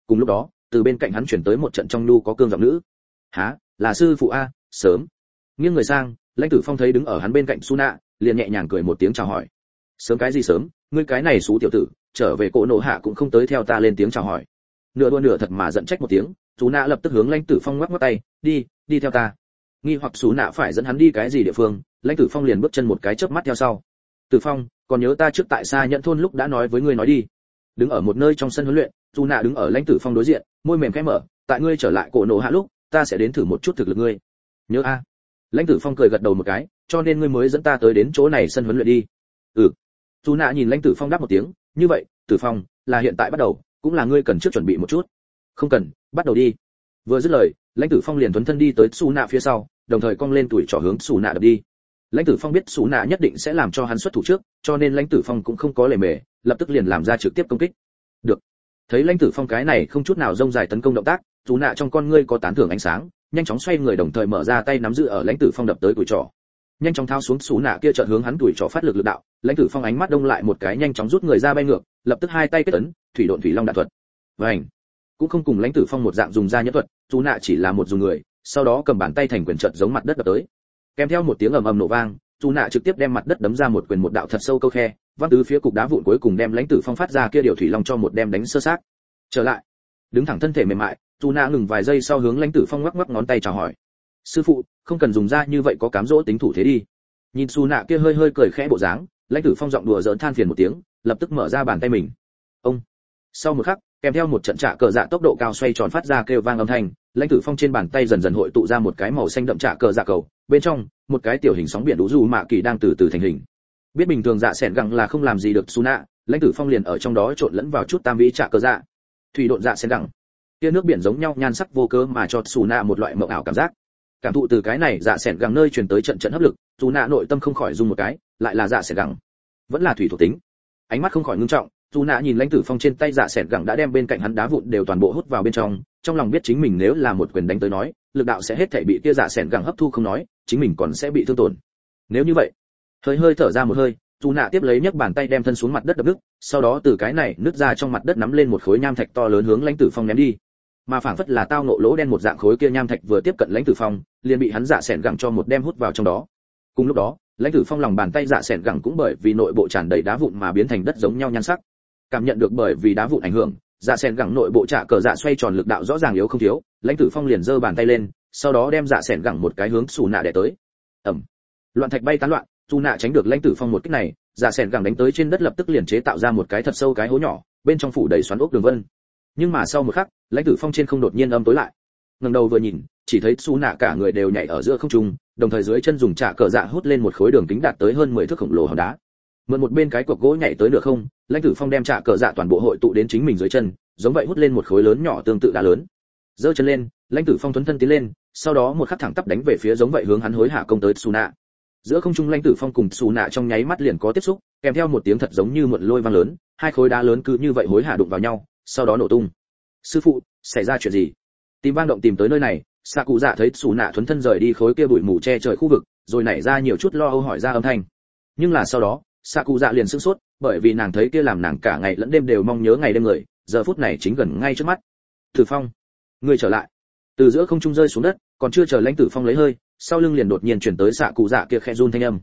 cùng lúc đó từ bên cạnh hắn chuyển tới một trận trong nhu có cương giọng nữ. Hả, là sư phụ a, sớm. Nghiêng người sang, lãnh tử phong thấy đứng ở hắn bên cạnh Suna, liền nhẹ nhàng cười một tiếng chào hỏi. Sớm cái gì sớm, ngươi cái này xú tiểu tử, trở về Cổ Nộ Hạ cũng không tới theo ta lên tiếng chào hỏi. Nửa đùa nửa thật mà giận trách một tiếng, Suna lập tức hướng lãnh tử phong ngoắc ngoắc tay, đi theo ta. Nghi hoặc Suna phải dẫn hắn đi cái gì địa phương, lãnh tử phong liền bước chân một cái chớp mắt theo sau. Tử Phong, còn nhớ ta trước tại Sa Nhẫn thôn lúc đã nói với ngươi nói đi. Đứng ở một nơi trong sân huấn luyện, Suna đứng ở lãnh tử phong đối diện, môi mềm khẽ mở, tại ngươi trở lại Cổ Nộ Hạ lúc, ta sẽ đến thử một chút thực lực ngươi. Nhớ a. Lãnh tử phong cười gật đầu một cái, cho nên ngươi mới dẫn ta tới đến chỗ này sân huấn luyện đi. Ừ. Suna nhìn lãnh tử phong đáp một tiếng, như vậy, Tử Phong, là hiện tại bắt đầu, cũng là ngươi cần trước chuẩn bị một chút. Không cần, bắt đầu đi. Vừa dứt lời, lãnh tử phong liền tuấn thân đi tới Suna phía sau, đồng thời cong lên tuổi trỏ hướng Suna đập đi. Lãnh tử phong biết Suna nhất định sẽ làm cho hắn xuất thủ trước, cho nên lãnh tử phong cũng không có lề mề, lập tức liền làm ra trực tiếp công kích. Được. Thấy lãnh tử phong cái này không chút nào rông dài tấn công động tác, Suna trong con ngươi có tán thưởng ánh sáng, nhanh chóng xoay người đồng thời mở ra tay nắm giữ ở lãnh tử phong đập tới tuổi trỏ. Nhanh chóng tháo xuống Suna kia chợt hướng hắn tuổi trỏ phát lực lực đạo, lãnh tử phong ánh mắt đông lại một cái nhanh chóng rút người ra bay ngược, lập tức hai tay kết ấn, thủy độn thủy long đạn thuật. Vành. Cũng không cùng lãnh tử phong một dạng dùng ra nhẫn thuật, Suna chỉ là một dùng người, sau đó cầm bàn tay thành quyền trận giống mặt đất đập tới. Kèm theo một tiếng ầm ầm nổ vang, Suna trực tiếp đem mặt đất đấm ra một quyền một đạo thật sâu câu khe, văng tứ phía cục đá vụn cuối cùng đem lãnh tử phong phát ra kia điều thủy long cho một đem đánh sơ xác. Trở lại, đứng thẳng thân thể mềm mại, Suna ngừng vài giây sau hướng lãnh tử phong ngoắc ngoắc ngón tay chào hỏi. Sư phụ, không cần dùng ra như vậy có cám dỗ tính thủ thế đi. Nhìn Suna kia hơi hơi cười khẽ bộ dáng, lãnh tử phong giọng đùa giỡn than phiền một tiếng, lập tức mở ra bàn tay mình. Ông. Sau một khắc, kèm theo một trận trả cờ dạ tốc độ cao xoay tròn phát ra kêu vang âm thanh, lãnh tử phong trên bàn tay dần dần hội tụ ra một cái màu xanh đậm trả cờ dạ cầu, bên trong một cái tiểu hình sóng biển đú dù mạ kỳ đang từ từ thành hình. Biết bình thường dạ sẻn gẳng là không làm gì được Suna, lãnh tử phong liền ở trong đó trộn lẫn vào chút tam vĩ trả cờ dạ. Thủy độn dạ sẻn gẳng. Tia nước biển giống nhau nhan sắc vô cớ mà cho Suna một loại mộng ảo cảm giác. Cảm thụ từ cái này dạ sẻn gẳng nơi truyền tới trận trận hấp lực, Suna nội tâm không khỏi rung một cái, lại là dạ sẻn gẳng, vẫn là thủy thuộc tính. Ánh mắt không khỏi ngưng trọng, Suna nhìn lãnh tử phong trên tay dạ sẻn gẳng đã đem bên cạnh hắn đá vụn đều toàn bộ hút vào bên trong lòng biết chính mình nếu là một quyền đánh tới nói, lực đạo sẽ hết thảy bị kia dạ sẻn gẳng hấp thu không nói, chính mình còn sẽ bị thương tổn. Nếu như vậy, hơi thở ra một hơi, Suna tiếp lấy nhấc bàn tay đem thân xuống mặt đất đập nứt, sau đó từ cái này nứt ra trong mặt đất nắm lên một khối nham thạch to lớn hướng lãnh tử phong ném đi. Mà phảng phất là tao nộ lỗ đen một dạng khối kia nham thạch vừa tiếp cận lãnh tử phong, liền bị hắn dạ sẻn gẳng cho một đem hút vào trong đó. Cùng lúc đó, lãnh tử phong lòng bàn tay dạ sẻn gẳng cũng bởi vì nội bộ tràn đầy đá vụn mà biến thành đất giống nhau nhan sắc. Cảm nhận được bởi vì đá vụn ảnh hưởng, dạ sẻn gẳng nội bộ trả cờ dạ xoay tròn lực đạo rõ ràng yếu không thiếu, lãnh tử phong liền giơ bàn tay lên, sau đó đem dạ sẻn gẳng một cái hướng Suna đè tới. Ầm. Loạn thạch bay tán loạn, Suna tránh được lãnh tử phong một kích này, dạ sẻn gẳng đánh tới trên đất lập tức liền chế tạo ra một cái thật sâu cái hố nhỏ, bên trong phủ đầy xoắn ốc đường vân. Nhưng mà sau một khắc, lãnh tử phong trên không đột nhiên âm tối lại. Ngẩng đầu vừa nhìn, chỉ thấy Suna cả người đều nhảy ở giữa không trung, đồng thời dưới chân dùng trả cờ dạ hút lên một khối đường kính đạt tới hơn 10 thước khổng lồ hòn đá. Mượn một bên cái cọc gỗ nhảy tới nửa không, lãnh tử phong đem trả cờ dạ toàn bộ hội tụ đến chính mình dưới chân, giống vậy hút lên một khối lớn nhỏ tương tự đá lớn. Giơ chân lên, lãnh tử phong thuấn thân tiến lên, sau đó một khắc thẳng tắp đánh về phía giống vậy hướng hắn hối hạ công tới Suna. Giữa không trung lãnh tử phong cùng Suna trong nháy mắt liền có tiếp xúc, kèm theo một tiếng thật giống như mượn lôi vang lớn, hai khối đá lớn cứ như vậy hối hạ đụng vào nhau, sau đó nổ tung. Sư phụ, xảy ra chuyện gì? Tìm vang động tìm tới nơi này, Sạ Cụ Dạ thấy Suna thuấn thân rời đi khối kia bụi mù che trời khu vực, rồi nảy ra nhiều chút lo âu hỏi ra âm thanh. Nhưng là sau đó, Sạ Cụ Dạ liền sửng sốt, bởi vì nàng thấy kia làm nàng cả ngày lẫn đêm đều mong nhớ ngày đêm người, giờ phút này chính gần ngay trước mắt. Tử Phong, ngươi trở lại. Từ giữa không trung rơi xuống đất, còn chưa chờ lãnh tử phong lấy hơi, sau lưng liền đột nhiên chuyển tới Sạ Cụ Dạ kia khẽ run thanh âm.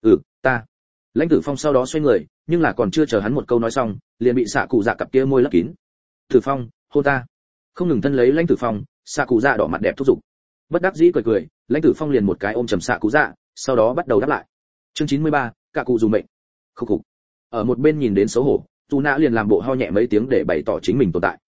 Ta. Lãnh tử phong sau đó xoay người, nhưng là còn chưa chờ hắn một câu nói xong, liền bị Sạ Cụ Dạ cặp kia môi lấp kín. Tử Phong, hôn ta. Không ngừng thân lấy lãnh tử phong, Sạ Cụ Dạ đỏ mặt đẹp thúc giục. Bất đắc dĩ cười, lãnh tử phong liền một cái ôm chầm Sạ Cụ Dạ, sau đó bắt đầu đáp lại. Chương 93, cả cụ dù mệnh. Khục. Ở một bên nhìn đến xấu hổ, Suna liền làm bộ ho nhẹ mấy tiếng để bày tỏ chính mình tồn tại.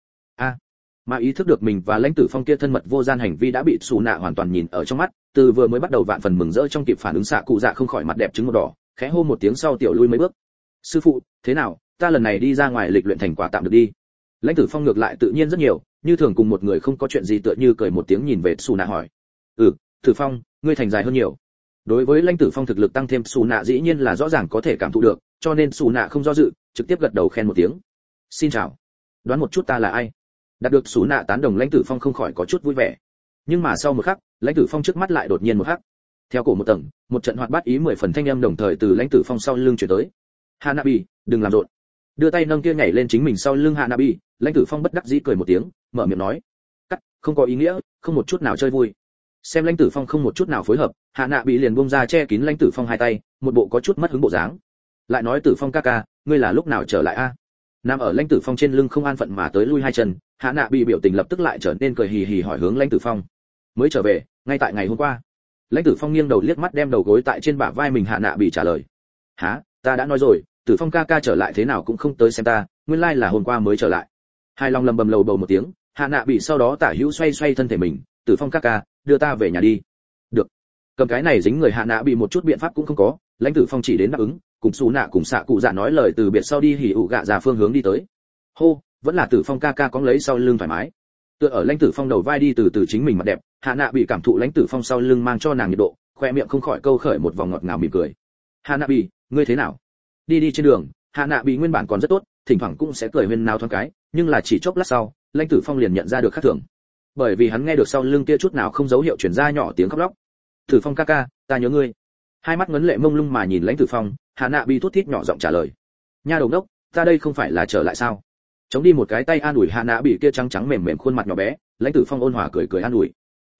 Mà ý thức được mình và lãnh tử phong kia thân mật vô gian hành vi đã bị Suna hoàn toàn nhìn ở trong mắt, từ vừa mới bắt đầu vạn phần mừng rỡ trong kịp phản ứng Sạ Cụ Dạ không khỏi mặt đẹp trứng một đỏ, khẽ hô một tiếng sau tiểu lui mấy bước. Sư phụ, thế nào, ta lần này đi ra ngoài lịch luyện thành quả tạm được đi. Lãnh tử phong ngược lại tự nhiên rất nhiều, như thường cùng một người không có chuyện gì tựa như cười một tiếng nhìn về Suna hỏi. Tử Phong, ngươi thành dài hơn nhiều. Đối với lãnh tử phong thực lực tăng thêm Suna dĩ nhiên là rõ ràng có thể cảm thụ được, cho nên Suna không do dự, trực tiếp gật đầu khen một tiếng. Xin chào. Đoán một chút ta là ai? Đạt được Suna tán đồng lãnh tử phong không khỏi có chút vui vẻ. Nhưng mà sau một khắc, lãnh tử phong trước mắt lại đột nhiên một khắc. Theo cổ một tầng, một trận hoạt bát ý 10 phần thanh âm đồng thời từ lãnh tử phong sau lưng truyền tới. Hanabi, đừng làm rộn. Đưa tay nâng kia nhảy lên chính mình sau lưng Hanabi, lãnh tử phong bất đắc dĩ cười một tiếng, mở miệng nói, cắt, không có ý nghĩa, không một chút nào chơi vui. Xem lãnh tử phong không một chút nào phối hợp, hạ nạ bị liền buông ra che kín lãnh tử phong hai tay, một bộ có chút mất hứng bộ dáng. Lại nói tử phong ca ca, ngươi là lúc nào trở lại a? Nằm ở lãnh tử phong trên lưng không an phận mà tới lui hai chân, hạ nạ bị biểu tình lập tức lại trở nên cười hì hì hỏi hướng lãnh tử phong. Mới trở về, ngay tại ngày hôm qua. Lãnh tử phong nghiêng đầu liếc mắt đem đầu gối tại trên bả vai mình hạ nạ bị trả lời. Hả, ta đã nói rồi, tử phong ca ca trở lại thế nào cũng không tới xem ta, nguyên lai là hôm qua mới trở lại. Hai long lầm bầm lầu bầu một tiếng, hạ nạ bị sau đó tả hữu xoay xoay thân thể mình, tử phong ca ca, đưa ta về nhà đi. Được. Cầm cái này dính người hạ nạ bị một chút biện pháp cũng không có, lãnh tử phong chỉ đến đáp ứng, cùng xù nạ cùng xạ cụ dạ nói lời từ biệt sau đi hỉ ụ gạ ra phương hướng đi tới. Hô, vẫn là tử phong ca ca có lấy sau lưng thoải mái. Tựa ở lãnh tử phong đầu vai đi từ từ chính mình mặt đẹp, hạ nạ bị cảm thụ lãnh tử phong sau lưng mang cho nàng nhiệt độ, khoe miệng không khỏi câu khởi một vòng ngọt ngào mỉm cười. Hạ nạ bị, ngươi thế nào? Đi trên đường, hạ nạ bị nguyên bản còn rất tốt, thỉnh thoảng cũng sẽ cười huyên náo thoáng cái, nhưng là chỉ chốc lát sau, lãnh tử phong liền nhận ra được khác thường, bởi vì hắn nghe được sau lưng kia chút nào không dấu hiệu truyền ra nhỏ tiếng khóc lóc. Tử phong ca ca, ta nhớ ngươi. Hai mắt ngấn lệ mông lung mà nhìn lãnh tử phong, hạ nạ bị thút thít nhỏ giọng trả lời. Nha đầu đốc, ta đây không phải là trở lại sao? Chống đi một cái tay an ủi hạ nạ bị kia trắng trắng mềm mềm khuôn mặt nhỏ bé, lãnh tử phong ôn hòa cười cười an ủi.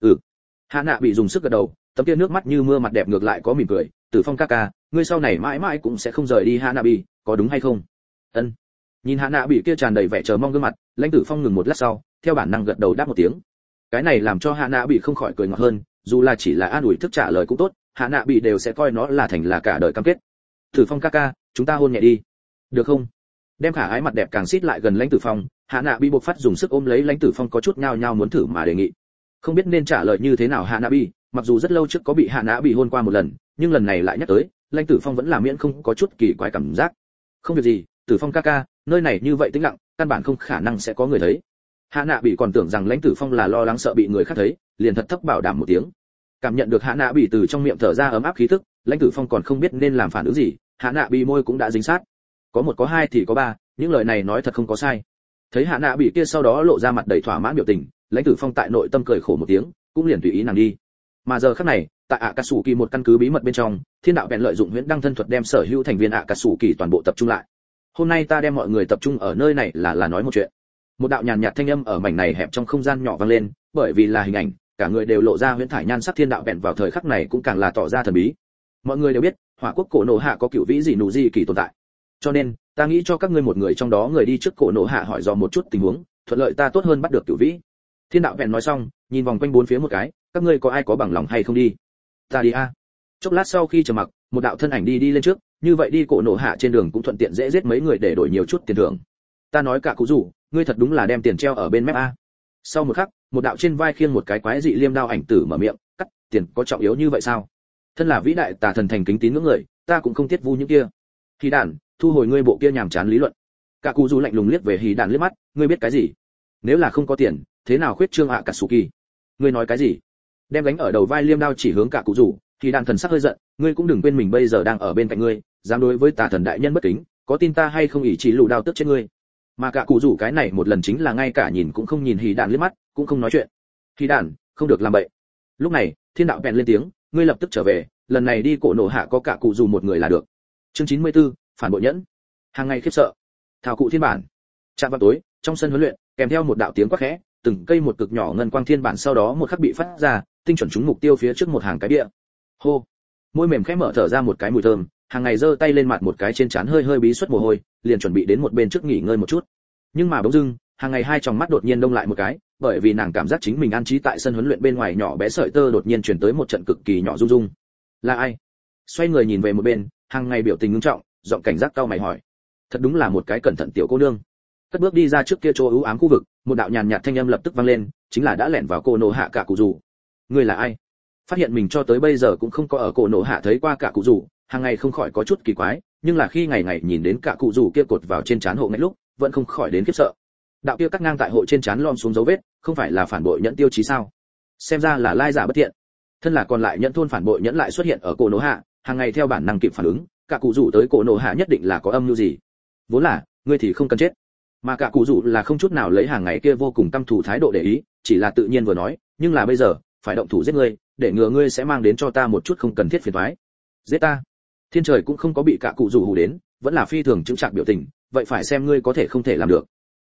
Hạ nạ bị dùng sức gật đầu, tấm kia nước mắt như mưa mặt đẹp ngược lại có mỉm cười. Tử phong ca ca, ngươi sau này mãi mãi cũng sẽ không rời đi hạ nạ bị, có đúng hay không? Ân. Nhìn hạ nạ bị kia tràn đầy vẻ chờ mong gương mặt, lãnh tử phong ngừng một lát sau, theo bản năng gật đầu đáp một tiếng. Cái này làm cho hạ nạ bị không khỏi cười ngọt hơn, dù là chỉ là an ủi thức trả lời cũng tốt, hạ nạ bị đều sẽ coi nó là thành là cả đời cam kết. Tử phong ca ca, chúng ta hôn nhẹ đi, được không? Đem khả ái mặt đẹp càng xít lại gần lãnh tử phong, hạ nạ bị buộc phát dùng sức ôm lấy lãnh tử phong có chút nhao nhao muốn thử mà đề nghị. Không biết nên trả lời như thế nào hạ nạ bị, mặc dù rất lâu trước có bị hạ nạ bị hôn qua một lần, nhưng lần này lại nhắc tới, lãnh tử phong vẫn là miễn không có chút kỳ quái cảm giác. Không việc gì, tử phong ca ca, nơi này như vậy tĩnh lặng, căn bản không khả năng sẽ có người thấy. Hạ nạ bị còn tưởng rằng lãnh tử phong là lo lắng sợ bị người khác thấy, liền thật thấp bảo đảm một tiếng. Cảm nhận được hạ nạ bị từ trong miệng thở ra ấm áp khí tức, lãnh tử phong còn không biết nên làm phản ứng gì, hạ nạ bị môi cũng đã dính sát. Có một có hai thì có ba, những lời này nói thật không có sai. Thấy hạ nạ bị kia sau đó lộ ra mặt đầy thỏa mãn biểu tình, lãnh tử phong tại nội tâm cười khổ một tiếng, cũng liền tùy ý nàng đi. Mà giờ khắc này, tại Akatsuki một căn cứ bí mật bên trong, thiên đạo bèn lợi dụng huyễn đăng thân thuật đem sở hữu thành viên Akatsuki toàn bộ tập trung lại. Hôm nay ta đem mọi người tập trung ở nơi này là nói một chuyện. Một đạo nhàn nhạt thanh âm ở mảnh này hẹp trong không gian nhỏ vang lên, bởi vì là hình ảnh, cả người đều lộ ra huyễn thải nhan sắc thiên đạo bèn vào thời khắc này cũng càng là tỏ ra thần bí. Mọi người đều biết, Hỏa Quốc Cổ Nổ Hạ có cựu vĩ dị nụ dị kỳ tồn tại. Cho nên, ta nghĩ cho các ngươi một người trong đó người đi trước Cổ Nổ Hạ hỏi dò một chút tình huống, thuận lợi ta tốt hơn bắt được cựu vĩ. Thiên đạo bèn nói xong, nhìn vòng quanh bốn phía một cái, các ngươi có ai có bằng lòng hay không đi? Ta đi a. Chốc lát sau khi trầm mặc, một đạo thân ảnh đi lên trước, như vậy đi Cổ Nổ Hạ trên đường cũng thuận tiện dễ giết mấy người để đổi nhiều chút tiền thưởng. Ta nói cả cụ rủ, ngươi thật đúng là đem tiền treo ở bên mép a. Sau một khắc, một đạo trên vai khiêng một cái quái dị liêm đao ảnh tử mở miệng, cắt, tiền có trọng yếu như vậy sao? Thân là vĩ đại tà thần thành kính tín ngưỡng người, ta cũng không tiết vu những kia. Hỉ đản, thu hồi ngươi bộ kia nhàm chán lý luận. Cả cụ rủ lạnh lùng liếc về Hỉ đản liếc mắt, ngươi biết cái gì? Nếu là không có tiền, thế nào khuyết trương Akatsuki? Ngươi nói cái gì? Đem gánh ở đầu vai liêm đao chỉ hướng cả cụ rủ, Hỉ đản thần sắc hơi giận, ngươi cũng đừng quên mình bây giờ đang ở bên cạnh ngươi, dám đối với tà thần đại nhân bất kính, có tin ta hay không ỷ chỉ lù đao tức chết ngươi. Mà cả cụ rủ cái này một lần chính là ngay cả nhìn cũng không nhìn Hỉ đản liếc mắt, cũng không nói chuyện. Hỉ đản, không được làm bậy. Lúc này, thiên đạo bèn lên tiếng, ngươi lập tức trở về, lần này đi Cổ Nổ Hạ có cả cụ rủ một người là được. Chương 94, phản bội nhẫn. Hàng ngày khiếp sợ. Thảo cụ thiên bản. Trạm vào tối, trong sân huấn luyện, kèm theo một đạo tiếng quát khẽ, từng cây một cực nhỏ ngân quang thiên bản sau đó một khắc bị phát ra, tinh chuẩn trúng mục tiêu phía trước một hàng cái bia. Hô. Môi mềm khẽ mở thở ra một cái mùi thơm, hàng ngày giơ tay lên mặt một cái trên trán hơi hơi bí xuất mồ hôi, liền chuẩn bị đến một bên trước nghỉ ngơi một chút. Nhưng mà bỗng dưng, hàng ngày hai tròng mắt đột nhiên đông lại một cái, bởi vì nàng cảm giác chính mình an trí tại sân huấn luyện bên ngoài nhỏ bé sợi tơ đột nhiên truyền tới một trận cực kỳ nhỏ rung rung. Là ai? Xoay người nhìn về một bên, hàng ngày biểu tình nghiêm trọng, giọng cảnh giác cau mày hỏi. Thật đúng là một cái cẩn thận tiểu cô nương. Cất bước đi ra trước kia chỗ ưu ám khu vực, một đạo nhàn nhạt thanh âm lập tức vang lên, chính là đã lẻn vào Cổ Nổ Hạ cả cụ rủ. Ngươi là ai? Phát hiện mình cho tới bây giờ cũng không có ở Cổ Nổ Hạ thấy qua cả cụ rủ, hàng ngày không khỏi có chút kỳ quái, nhưng là khi ngày ngày nhìn đến cả cụ rủ kia cột vào trên trán hộ ngay lúc, vẫn không khỏi đến khiếp sợ. Đạo kia cắt ngang tại hộ trên trán lom xuống dấu vết, không phải là phản bội nhẫn tiêu chí sao? Xem ra là lai giả bất thiện. Thân là còn lại nhẫn thôn phản bội nhẫn lại xuất hiện ở Cổ Nổ Hạ, hàng ngày theo bản năng kịp phản ứng, cả cụ rủ tới Cổ Nổ Hạ nhất định là có âm mưu gì. Vốn là, ngươi thì không cần chết. Mà cả cụ rủ là không chút nào lấy hàng ngày kia vô cùng căm thù thái độ để ý, chỉ là tự nhiên vừa nói, nhưng là bây giờ, phải động thủ giết ngươi, để ngừa ngươi sẽ mang đến cho ta một chút không cần thiết phiền toái. Giết ta? Thiên trời cũng không có bị cả cụ rủ hù đến, vẫn là phi thường chứng trạng biểu tình, vậy phải xem ngươi có thể không thể làm được.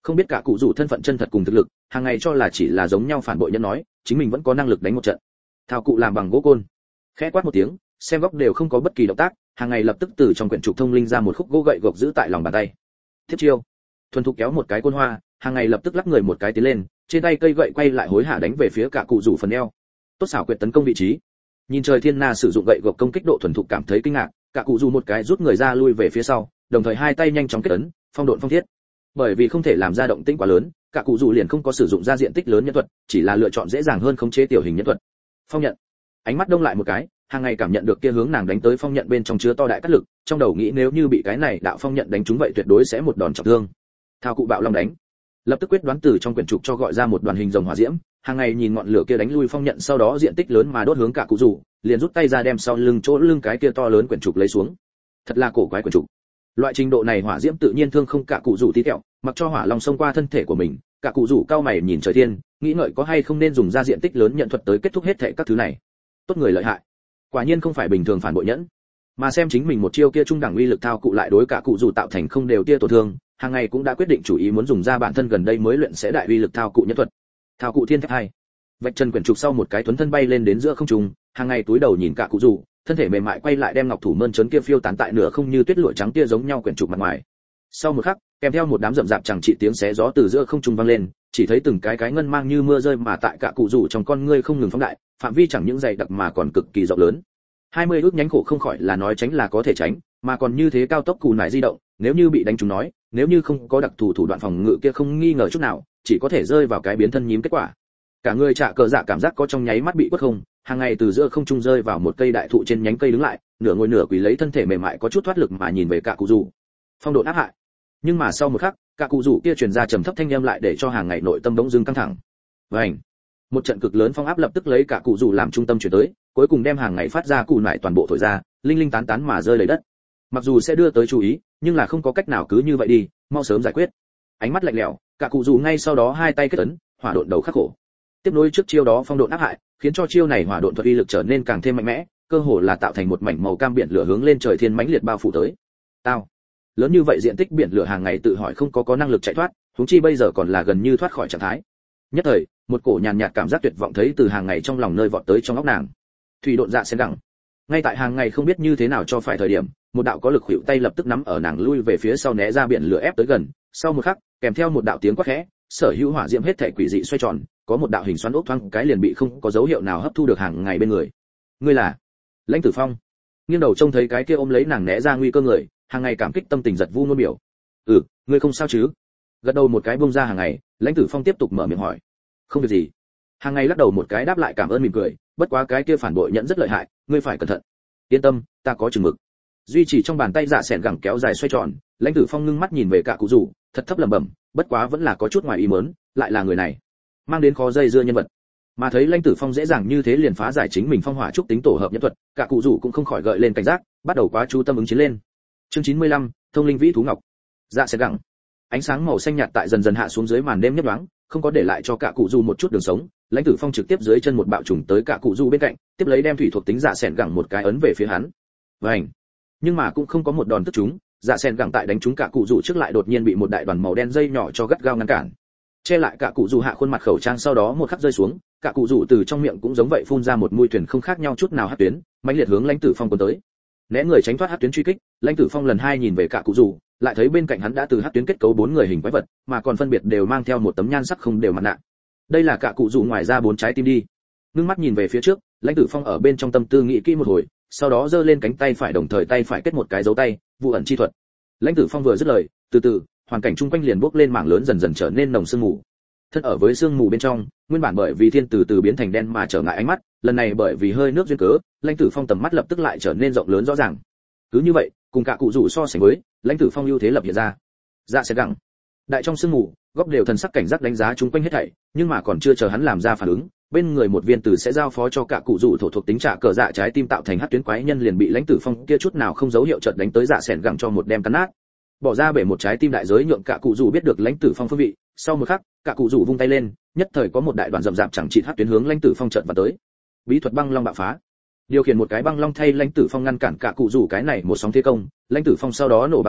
Không biết cả cụ rủ thân phận chân thật cùng thực lực, hàng ngày cho là chỉ là giống nhau phản bội nhân nói, chính mình vẫn có năng lực đánh một trận. Thao cụ làm bằng gỗ côn, khẽ quát một tiếng, xem góc đều không có bất kỳ động tác, hàng ngày lập tức từ trong quyển trục thông linh ra một khúc gỗ gậy gộc giữ tại lòng bàn tay. Tiếp chiêu, thuần thục kéo một cái côn hoa, hàng ngày lập tức lắc người một cái tiến lên, trên tay cây gậy quay lại hối hả đánh về phía cả cụ rủ phần eo. Tốt xảo quyệt tấn công vị trí. Nhìn trời thiên na sử dụng gậy gộc công kích độ thuần thục cảm thấy kinh ngạc, cả cụ rủ một cái rút người ra lui về phía sau, đồng thời hai tay nhanh chóng kết ấn, phong độn phong thiết. Bởi vì không thể làm ra động tĩnh quá lớn, cả cụ rủ liền không có sử dụng ra diện tích lớn nhân thuật, chỉ là lựa chọn dễ dàng hơn khống chế tiểu hình nhân thuật. Phong nhận. Ánh mắt đông lại một cái, hàng ngày cảm nhận được kia hướng nàng đánh tới phong nhận bên trong chứa to đại cát lực, trong đầu nghĩ nếu như bị cái này đạo phong nhận đánh trúng vậy tuyệt đối sẽ một đòn trọng thương. Thao cụ bạo long đánh. Lập tức quyết đoán từ trong quyển trục cho gọi ra một đoàn hình rồng hỏa diễm, hàng ngày nhìn ngọn lửa kia đánh lui phong nhận sau đó diện tích lớn mà đốt hướng cả cụ rủ, liền rút tay ra đem sau lưng chỗ lưng cái kia to lớn quyển trục lấy xuống. Thật là cổ quái quyển trục. Loại trình độ này hỏa diễm tự nhiên thương không cả cụ rủ tí tẹo, mặc cho hỏa long xông qua thân thể của mình, cả cụ rủ cao mày nhìn trời thiên, nghĩ ngợi có hay không nên dùng ra diện tích lớn nhận thuật tới kết thúc hết thảy các thứ này. Tốt người lợi hại, quả nhiên không phải bình thường phản bội nhẫn, mà xem chính mình một chiêu kia trung đẳng uy lực thao cụ lại đối cả cụ rủ tạo thành không đều tia tổn thương, hàng ngày cũng đã quyết định chủ ý muốn dùng ra bản thân gần đây mới luyện sẽ đại uy lực thao cụ nhẫn thuật. Thao cụ thiên thép hai, vạch chân quyển trục sau một cái thuấn thân bay lên đến giữa không trung, hàng ngày túi đầu nhìn cả cụ rủ, thân thể mềm mại quay lại đem ngọc thủ mơn trớn kia phiêu tán tại nửa không như tuyết lụa trắng kia giống nhau quyển trục mặt ngoài. Sau một khắc, kèm theo một đám rậm rạp chẳng trị tiếng xé gió từ giữa không trung vang lên, chỉ thấy từng cái ngân mang như mưa rơi mà tại cả cụ rủ trong con ngươi không ngừng phóng đại, phạm vi chẳng những dày đặc mà còn cực kỳ rộng lớn. 20 ước nhánh khổ không khỏi là nói tránh là có thể tránh, mà còn như thế cao tốc cù nải di động, nếu như bị đánh trúng nói, nếu như không có đặc thù thủ đoạn phòng ngự kia không nghi ngờ chút nào, chỉ có thể rơi vào cái biến thân nhím kết quả. Cả người trạ cờ dạ cảm giác có trong nháy mắt bị quất không, hàng ngày từ giữa không trung rơi vào một cây đại thụ trên nhánh cây đứng lại, nửa ngồi nửa quỳ lấy thân thể mềm mại có chút thoát lực mà nhìn về cả cụ rủ. Phong độ áp hại. Nhưng mà sau một khắc, cả cụ rủ kia truyền ra trầm thấp thanh âm lại để cho hàng ngày nội tâm bỗng dưng căng thẳng. Vành. Một trận cực lớn phong áp lập tức lấy cả cụ rủ làm trung tâm chuyển tới, cuối cùng đem hàng ngày phát ra cụ nải toàn bộ thổi ra, linh linh tán tán mà rơi lấy đất. Mặc dù sẽ đưa tới chú ý, nhưng là không có cách nào cứ như vậy đi, mau sớm giải quyết. Ánh mắt lạnh lẽo, cả cụ rủ ngay sau đó hai tay kết ấn, hỏa độn đầu khắc khổ. Tiếp nối trước chiêu đó phong độn áp hại, khiến cho chiêu này hỏa độn thuật uy lực trở nên càng thêm mạnh mẽ, cơ hồ là tạo thành một mảnh màu cam biển lửa hướng lên trời thiên mãnh liệt bao phủ tới. Tao. Lớn như vậy diện tích biển lửa hàng ngày tự hỏi không có năng lực chạy thoát, huống chi bây giờ còn là gần như thoát khỏi trạng thái. Nhất thời, một cổ nhàn nhạt cảm giác tuyệt vọng thấy từ hàng ngày trong lòng nơi vọt tới trong óc nàng. Thủy độn dạ sen đẳng. Ngay tại hàng ngày không biết như thế nào cho phải thời điểm, một đạo có lực hữu tay lập tức nắm ở nàng lui về phía sau né ra biển lửa ép tới gần, sau một khắc, kèm theo một đạo tiếng quát khẽ, sở hữu hỏa diễm hết thảy quỷ dị xoay tròn, có một đạo hình xoắn ốc thoáng cái liền bị không có dấu hiệu nào hấp thu được hàng ngày bên người. Ngươi là Lãnh Tử Phong. Nghiêng đầu trông thấy cái kia ôm lấy nàng né ra nguy cơ người, hàng ngày cảm kích tâm tình giật vu nôn biểu. Ngươi không sao chứ? Gật đầu một cái buông ra hàng ngày, Lãnh Tử Phong tiếp tục mở miệng hỏi. Không việc gì. Hàng ngày lắc đầu một cái đáp lại cảm ơn mỉm cười, bất quá cái kia phản bội nhận rất lợi hại, ngươi phải cẩn thận. Yên tâm, ta có chừng mực. Duy trì trong bàn tay dạ sẹn gẳng kéo dài xoay tròn, Lãnh Tử Phong ngưng mắt nhìn về cả cụ rủ, thật thấp lẩm bẩm, bất quá vẫn là có chút ngoài ý muốn, lại là người này, mang đến khó dây dưa nhân vật. Mà thấy Lãnh Tử Phong dễ dàng như thế liền phá giải chính mình phong hỏa trúc tính tổ hợp nhân thuật, cả cụ rủ cũng không khỏi gợi lên cảnh giác, bắt đầu quá chú tâm ứng chiến lên. Chương 95, thông linh vĩ thú ngọc. Dạ sẹn gẳng. Ánh sáng màu xanh nhạt tại dần dần hạ xuống dưới màn đêm nhấp nhoáng, không có để lại cho cả cụ rủ một chút đường sống. Lãnh Tử Phong trực tiếp dưới chân một bạo trùng tới cả cụ rủ bên cạnh, tiếp lấy đem thủy thuộc tính dạ sẹn gẳng một cái ấn về phía hắn. Vành. Nhưng mà cũng không có một đòn tức chúng, dạ sẹn gẳng tại đánh trúng cả cụ rủ trước lại đột nhiên bị một đại đoàn màu đen dây nhỏ cho gắt gao ngăn cản, che lại cả cụ rủ hạ khuôn mặt khẩu trang, sau đó một khắc rơi xuống, cả cụ rủ từ trong miệng cũng giống vậy phun ra một mũi thuyền không khác nhau chút nào hắc tuyến, mãnh liệt hướng Lãnh Tử Phong cuốn tới. Né người tránh thoát hắc tuyến truy kích, Lãnh Tử Phong lần hai nhìn về cả cụ rủ, lại thấy bên cạnh hắn đã từ hắc tuyến kết cấu bốn người hình quái vật, mà còn phân biệt đều mang theo một tấm nhan sắc không đều mặt nạ. Đây là cả cụ rủ ngoài ra bốn trái tim đi. Ngưng mắt nhìn về phía trước, Lãnh Tử Phong ở bên trong tâm tư nghĩ kỹ một hồi, sau đó giơ lên cánh tay phải đồng thời tay phải kết một cái dấu tay, vụ ẩn chi thuật. Lãnh Tử Phong vừa dứt lời, từ từ, hoàn cảnh chung quanh liền bốc lên mảng lớn dần dần trở nên nồng sương mù. Thân ở với sương mù bên trong, nguyên bản bởi vì thiên từ biến thành đen mà trở ngại ánh mắt, lần này bởi vì hơi nước duyên cớ, Lãnh Tử Phong tầm mắt lập tức lại trở nên rộng lớn rõ ràng. Cứ như vậy, cùng cả cụ rủ so sánh với, Lãnh Tử Phong ưu thế lập hiện ra. Dạ sẽ gặng. Đại trong sương mù, góc đều thần sắc cảnh giác đánh giá chung quanh hết thảy, nhưng mà còn chưa chờ hắn làm ra phản ứng, bên người một viên tử sẽ giao phó cho cả cụ rủ thổ thuộc tính trả cờ dạ trái tim tạo thành hắc tuyến quái nhân liền bị Lãnh Tử Phong kia chút nào không dấu hiệu chợt đánh tới dạ sẹn gặng cho một đem cắn nát. Bỏ ra bể một trái tim đại giới nhượng cả cụ rủ biết được Lãnh Tử Phong phương vị, sau một khắc, cả cụ rủ vung tay lên, nhất thời có một đại đoàn rậm rạp chẳng chịt hắc tuyến hướng Lãnh Tử Phong chợt vào tới. Bí thuật băng long bạo phá. Điều khiển một cái băng long thay Lãnh Tử Phong ngăn cản cả cụ rủ cái này một sóng thế công, Lãnh Tử Phong sau đó nổ băng long,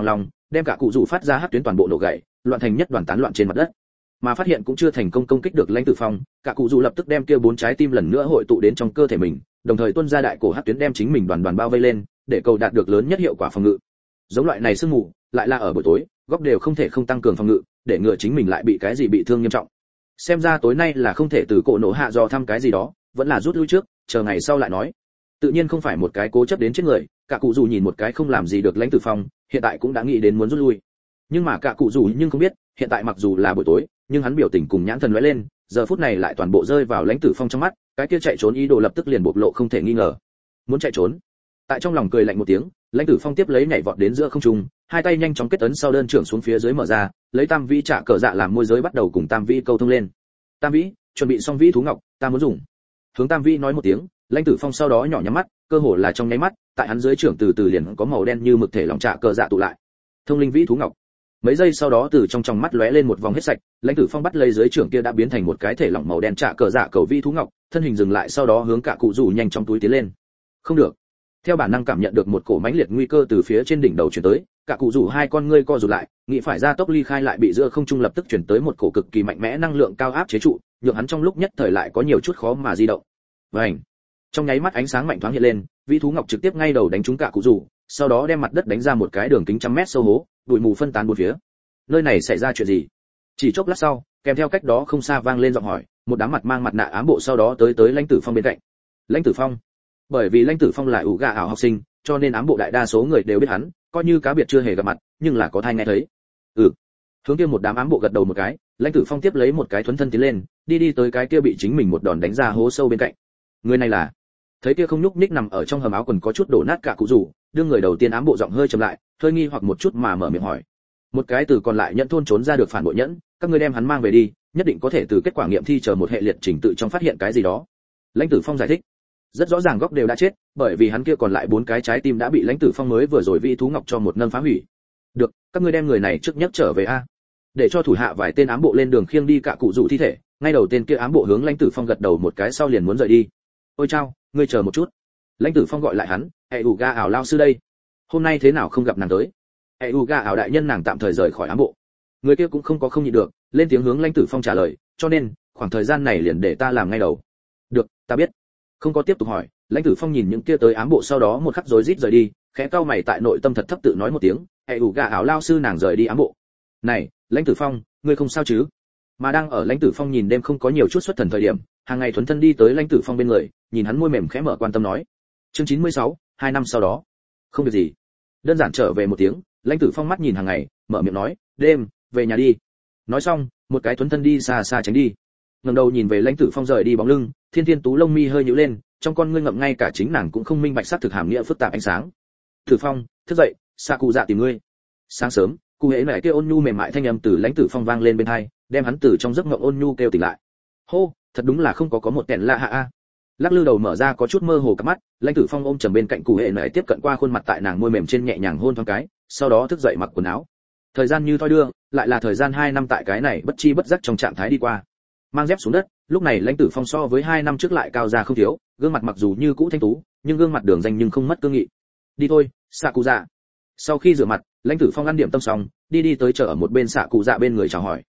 đem cả cụ rủ phát ra hắc tuyến toàn bộ nổ gãy, loạn thành nhất đoàn tán loạn trên mặt đất. Mà phát hiện cũng chưa thành công công kích được lãnh tử phong, cả cụ rủ lập tức đem kia 4 trái tim lần nữa hội tụ đến trong cơ thể mình, đồng thời tuôn ra đại cổ hắc tuyến đem chính mình đoàn đoàn bao vây lên, để cầu đạt được lớn nhất hiệu quả phòng ngự. Giống loại này sương mù, lại là ở buổi tối, góc đều không thể không tăng cường phòng ngự, để ngừa chính mình lại bị cái gì bị thương nghiêm trọng. Xem ra tối nay là không thể từ cổ nổ hạ dò thăm cái gì đó, vẫn là rút lui trước, chờ ngày sau lại nói. Tự nhiên không phải một cái cố chấp đến chết người, cả cụ dù nhìn một cái không làm gì được lãnh tử phong, hiện tại cũng đã nghĩ đến muốn rút lui. Nhưng mà cả cụ dù nhưng không biết, hiện tại mặc dù là buổi tối, nhưng hắn biểu tình cùng nhãn thần lóe lên, giờ phút này lại toàn bộ rơi vào lãnh tử phong trong mắt, cái kia chạy trốn ý đồ lập tức liền bộc lộ không thể nghi ngờ. Muốn chạy trốn. Tại trong lòng cười lạnh một tiếng, lãnh tử phong tiếp lấy nhảy vọt đến giữa không trung, hai tay nhanh chóng kết ấn sau đơn trưởng xuống phía dưới mở ra, lấy tam vĩ trả cờ dạ làm môi giới bắt đầu cùng tam vĩ câu thông lên. Tam vĩ, chuẩn bị xong vĩ thú ngọc, ta muốn dùng. Hướng tam vĩ nói một tiếng, lãnh tử phong sau đó nhỏ nhắm mắt, cơ hồ là trong nháy mắt, tại hắn dưới trưởng từ từ liền có màu đen như mực thể lòng trả cờ dạ tụ lại. Thông linh vĩ thú ngọc. Mấy giây sau đó từ trong tròng mắt lóe lên một vòng hết sạch, lãnh tử phong bắt lấy dưới trưởng kia đã biến thành một cái thể lỏng màu đen trả cờ dạ cầu vĩ thú ngọc, thân hình dừng lại sau đó hướng cả cụ rủ nhanh chóng túi tiến lên. Không được. Theo bản năng cảm nhận được một cổ mãnh liệt nguy cơ từ phía trên đỉnh đầu truyền tới, cả cụ rủ hai con ngươi co rụt lại, nghĩ phải ra tốc ly khai lại bị giữa không trung lập tức truyền tới một cổ cực kỳ mạnh mẽ năng lượng cao áp chế trụ, nhượng hắn trong lúc nhất thời lại có nhiều chút khó mà di động. Vành. Trong nháy mắt ánh sáng mạnh thoáng hiện lên, vĩ thú ngọc trực tiếp ngay đầu đánh trúng cả cụ rủ, sau đó đem mặt đất đánh ra một cái đường kính trăm mét sâu hố, bụi mù phân tán bốn phía. Nơi này xảy ra chuyện gì? Chỉ chốc lát sau, kèm theo cách đó không xa vang lên giọng hỏi, một đám mặt mang mặt nạ ám bộ sau đó tới lãnh tử phong bên cạnh. Lãnh tử phong. Bởi vì lãnh tử phong là ủ gà ảo học sinh, cho nên ám bộ đại đa số người đều biết hắn, coi như cá biệt chưa hề gặp mặt, nhưng là có thai nghe thấy. Hướng kia một đám ám bộ gật đầu một cái, lãnh tử phong tiếp lấy một cái thuấn thân tiến lên, đi tới cái kia bị chính mình một đòn đánh ra hố sâu bên cạnh. Người này là? Thấy kia không nhúc nhích nằm ở trong hầm áo quần có chút đổ nát cả cụ rủ, đương người đầu tiên ám bộ giọng hơi trầm lại, hơi nghi hoặc một chút mà mở miệng hỏi. Một cái từ còn lại nhận thôn trốn ra được phản bội nhẫn, các ngươi đem hắn mang về đi, nhất định có thể từ kết quả nghiệm thi chờ một hệ liệt trình tự trong phát hiện cái gì đó. Lãnh tử phong giải thích. Rất rõ ràng góc đều đã chết, bởi vì hắn kia còn lại 4 cái trái tim đã bị lãnh tử phong mới vừa rồi vĩ thú ngọc cho một nâng phá hủy. Được, các ngươi đem người này trước nhất trở về a. Để cho thủ hạ vài tên ám bộ lên đường khiêng đi cả cụ rủ thi thể, ngay đầu tên kia ám bộ hướng lãnh tử phong gật đầu một cái sau liền muốn rời đi. Ôi chao, ngươi chờ một chút. Lãnh tử phong gọi lại hắn, hệ ủ ga ảo lao sư đây. Hôm nay thế nào không gặp nàng tới? Hệ ủ ga ảo đại nhân nàng tạm thời rời khỏi ám bộ. Người kia cũng không có không nhịn được, lên tiếng hướng lãnh tử phong trả lời, cho nên khoảng thời gian này liền để ta làm ngay đầu. Được, ta biết. Không có tiếp tục hỏi, lãnh tử phong nhìn những kia tới ám bộ sau đó một khắc rối rít rời đi, khẽ cau mày tại nội tâm thật thấp tự nói một tiếng, hệ ủ gà ảo lao sư nàng rời đi ám bộ. Này, lãnh tử phong, ngươi không sao chứ? Mà đang ở lãnh tử phong nhìn đêm không có nhiều chút xuất thần thời điểm, hàng ngày thuấn thân đi tới lãnh tử phong bên người, nhìn hắn môi mềm khẽ mở quan tâm nói. Chương 96, 2 năm sau đó. Không việc gì. Đơn giản trở về một tiếng, lãnh tử phong mắt nhìn hàng ngày, mở miệng nói, đêm, về nhà đi. Nói xong, một cái thuấn thân đi xa xa tránh đi. Ngẩng đầu nhìn về lãnh tử phong rời đi bóng lưng, thiên thiên tú lông mi hơi nhíu lên, trong con ngươi ngậm ngay cả chính nàng cũng không minh bạch sắc thực hàm nghĩa phức tạp ánh sáng. Tử Phong, thức dậy, Sa Cụ Dạ tìm ngươi. Sáng sớm, cụ hễ mẹ kêu ôn nhu mềm mại thanh âm từ lãnh tử phong vang lên bên tai, đem hắn từ trong giấc mộng ôn nhu kêu tỉnh lại. Hô, thật đúng là không có một kẻn lạ hạ a. Lắc lư đầu mở ra có chút mơ hồ cặp mắt, lãnh tử phong ôm chầm bên cạnh cụ hễ mẹ tiếp cận qua khuôn mặt tại nàng môi mềm trên nhẹ nhàng hôn thoáng cái, sau đó thức dậy mặc quần áo. Thời gian như thoi đưa, lại là thời gian 2 năm tại cái này bất chi bất giác trong trạng thái đi qua. Mang dép xuống đất, lúc này lãnh tử phong so với 2 năm trước lại cao ra không thiếu, gương mặt mặc dù như cũ thanh tú, nhưng gương mặt đường danh nhưng không mất cương nghị. Đi thôi, Sa Cụ Dạ. Sau khi rửa mặt, lãnh tử phong ăn điểm tâm xong, đi tới chờ ở một bên Sa Cụ Dạ bên người chào hỏi.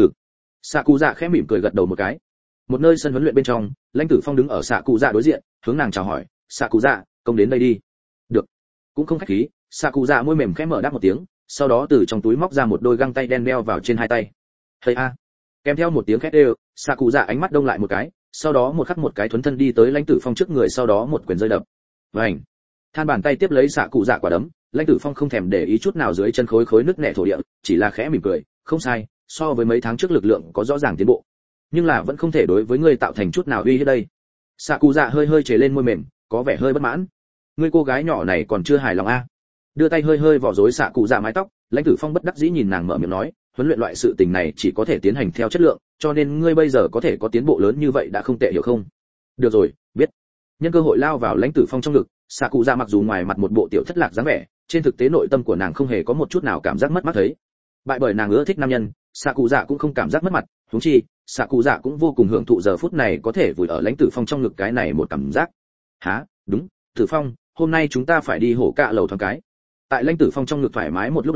Sa Cụ Dạ khẽ mỉm cười gật đầu một cái. Một nơi sân huấn luyện bên trong, lãnh tử phong đứng ở Sa Cụ Dạ đối diện, hướng nàng chào hỏi, Sa Cụ Dạ, công đến đây đi. Được. Cũng không khách khí, Sa Cụ Dạ môi mềm khẽ mở đáp một tiếng, sau đó từ trong túi móc ra một đôi găng tay đen đeo vào trên hai tay. Thầy a. Kèm theo một tiếng khét đều, Sa Cụ Dạ ánh mắt đông lại một cái, sau đó một khắc một cái thuấn thân đi tới lãnh tử phong trước người, sau đó một quyền rơi đập. Vành. Than bàn tay tiếp lấy Sa Cụ Dạ quả đấm, lãnh tử phong không thèm để ý chút nào dưới chân khối nứt nẻ thổ địa, chỉ là khẽ mỉm cười, không sai, so với mấy tháng trước lực lượng có rõ ràng tiến bộ, nhưng là vẫn không thể đối với ngươi tạo thành chút nào uy hiếp đây. Sa Cụ Dạ hơi chề lên môi mềm, có vẻ hơi bất mãn. Ngươi cô gái nhỏ này còn chưa hài lòng a? Đưa tay hơi vò rối Sa Cụ Dạ mái tóc, lãnh tử phong bất đắc dĩ nhìn nàng mở miệng nói, huấn luyện loại sự tình này chỉ có thể tiến hành theo chất lượng, cho nên ngươi bây giờ có thể có tiến bộ lớn như vậy đã không tệ hiểu không? Được rồi, biết. Nhân cơ hội lao vào lãnh tử phong trong ngực, Sa Cụ Dạ mặc dù ngoài mặt một bộ tiểu thất lạc dáng vẻ, trên thực tế nội tâm của nàng không hề có một chút nào cảm giác mất mát thấy. Bại bởi nàng ưa thích nam nhân, Sa Cụ Dạ cũng không cảm giác mất mặt, huống chi, Sa Cụ Dạ cũng vô cùng hưởng thụ giờ phút này có thể vùi ở lãnh tử phong trong ngực cái này một cảm giác. Hả? Đúng, Tử Phong, hôm nay chúng ta phải đi hổ cạ lầu thoáng cái. Tại lãnh tử phong trong ngực thoải mái một lúc lâu,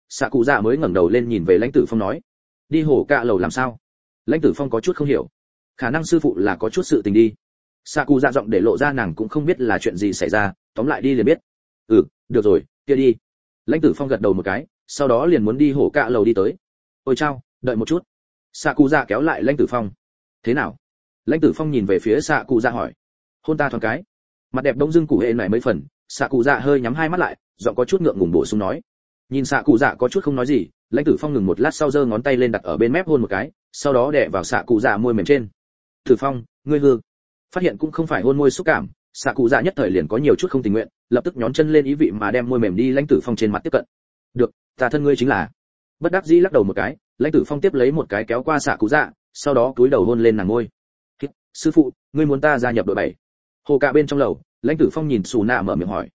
xạ cụ dạ mới ngẩng đầu lên nhìn về lãnh tử phong nói, đi hồ cạ lầu làm sao? Lãnh tử phong có chút không hiểu, khả năng sư phụ là có chút sự tình đi. Xạ cụ dạ giọng để lộ ra nàng cũng không biết là chuyện gì xảy ra, tóm lại đi liền biết. Được rồi, kia đi. Lãnh tử phong gật đầu một cái, sau đó liền muốn đi hồ cạ lầu đi tới. Ôi chao, đợi một chút. Xạ cụ dạ kéo lại lãnh tử phong. Thế nào? Lãnh tử phong nhìn về phía xạ cụ dạ hỏi. Hôn ta thoáng cái. Mặt đẹp đông dưng cụ hệ nảy mấy phần, xạ cụ dạ hơi nhắm hai mắt lại, giọng có chút ngượng ngùng bổ sung nói. Nhìn xạ cụ dạ có chút không nói gì, lãnh tử phong ngừng một lát sau giơ ngón tay lên đặt ở bên mép hôn một cái, sau đó đè vào xạ cụ dạ môi mềm trên. Tử phong, ngươi hư. Phát hiện cũng không phải hôn môi xúc cảm, xạ cụ dạ nhất thời liền có nhiều chút không tình nguyện, lập tức nhón chân lên ý vị mà đem môi mềm đi lãnh tử phong trên mặt tiếp cận. Được, ta thân ngươi chính là. Bất đắc dĩ lắc đầu một cái, lãnh tử phong tiếp lấy một cái kéo qua xạ cụ dạ, sau đó cúi đầu hôn lên nàng môi. Sư phụ, ngươi muốn ta gia nhập đội 7? Hồ cạ bên trong lầu, lãnh tử phong nhìn xù nạ mở miệng hỏi.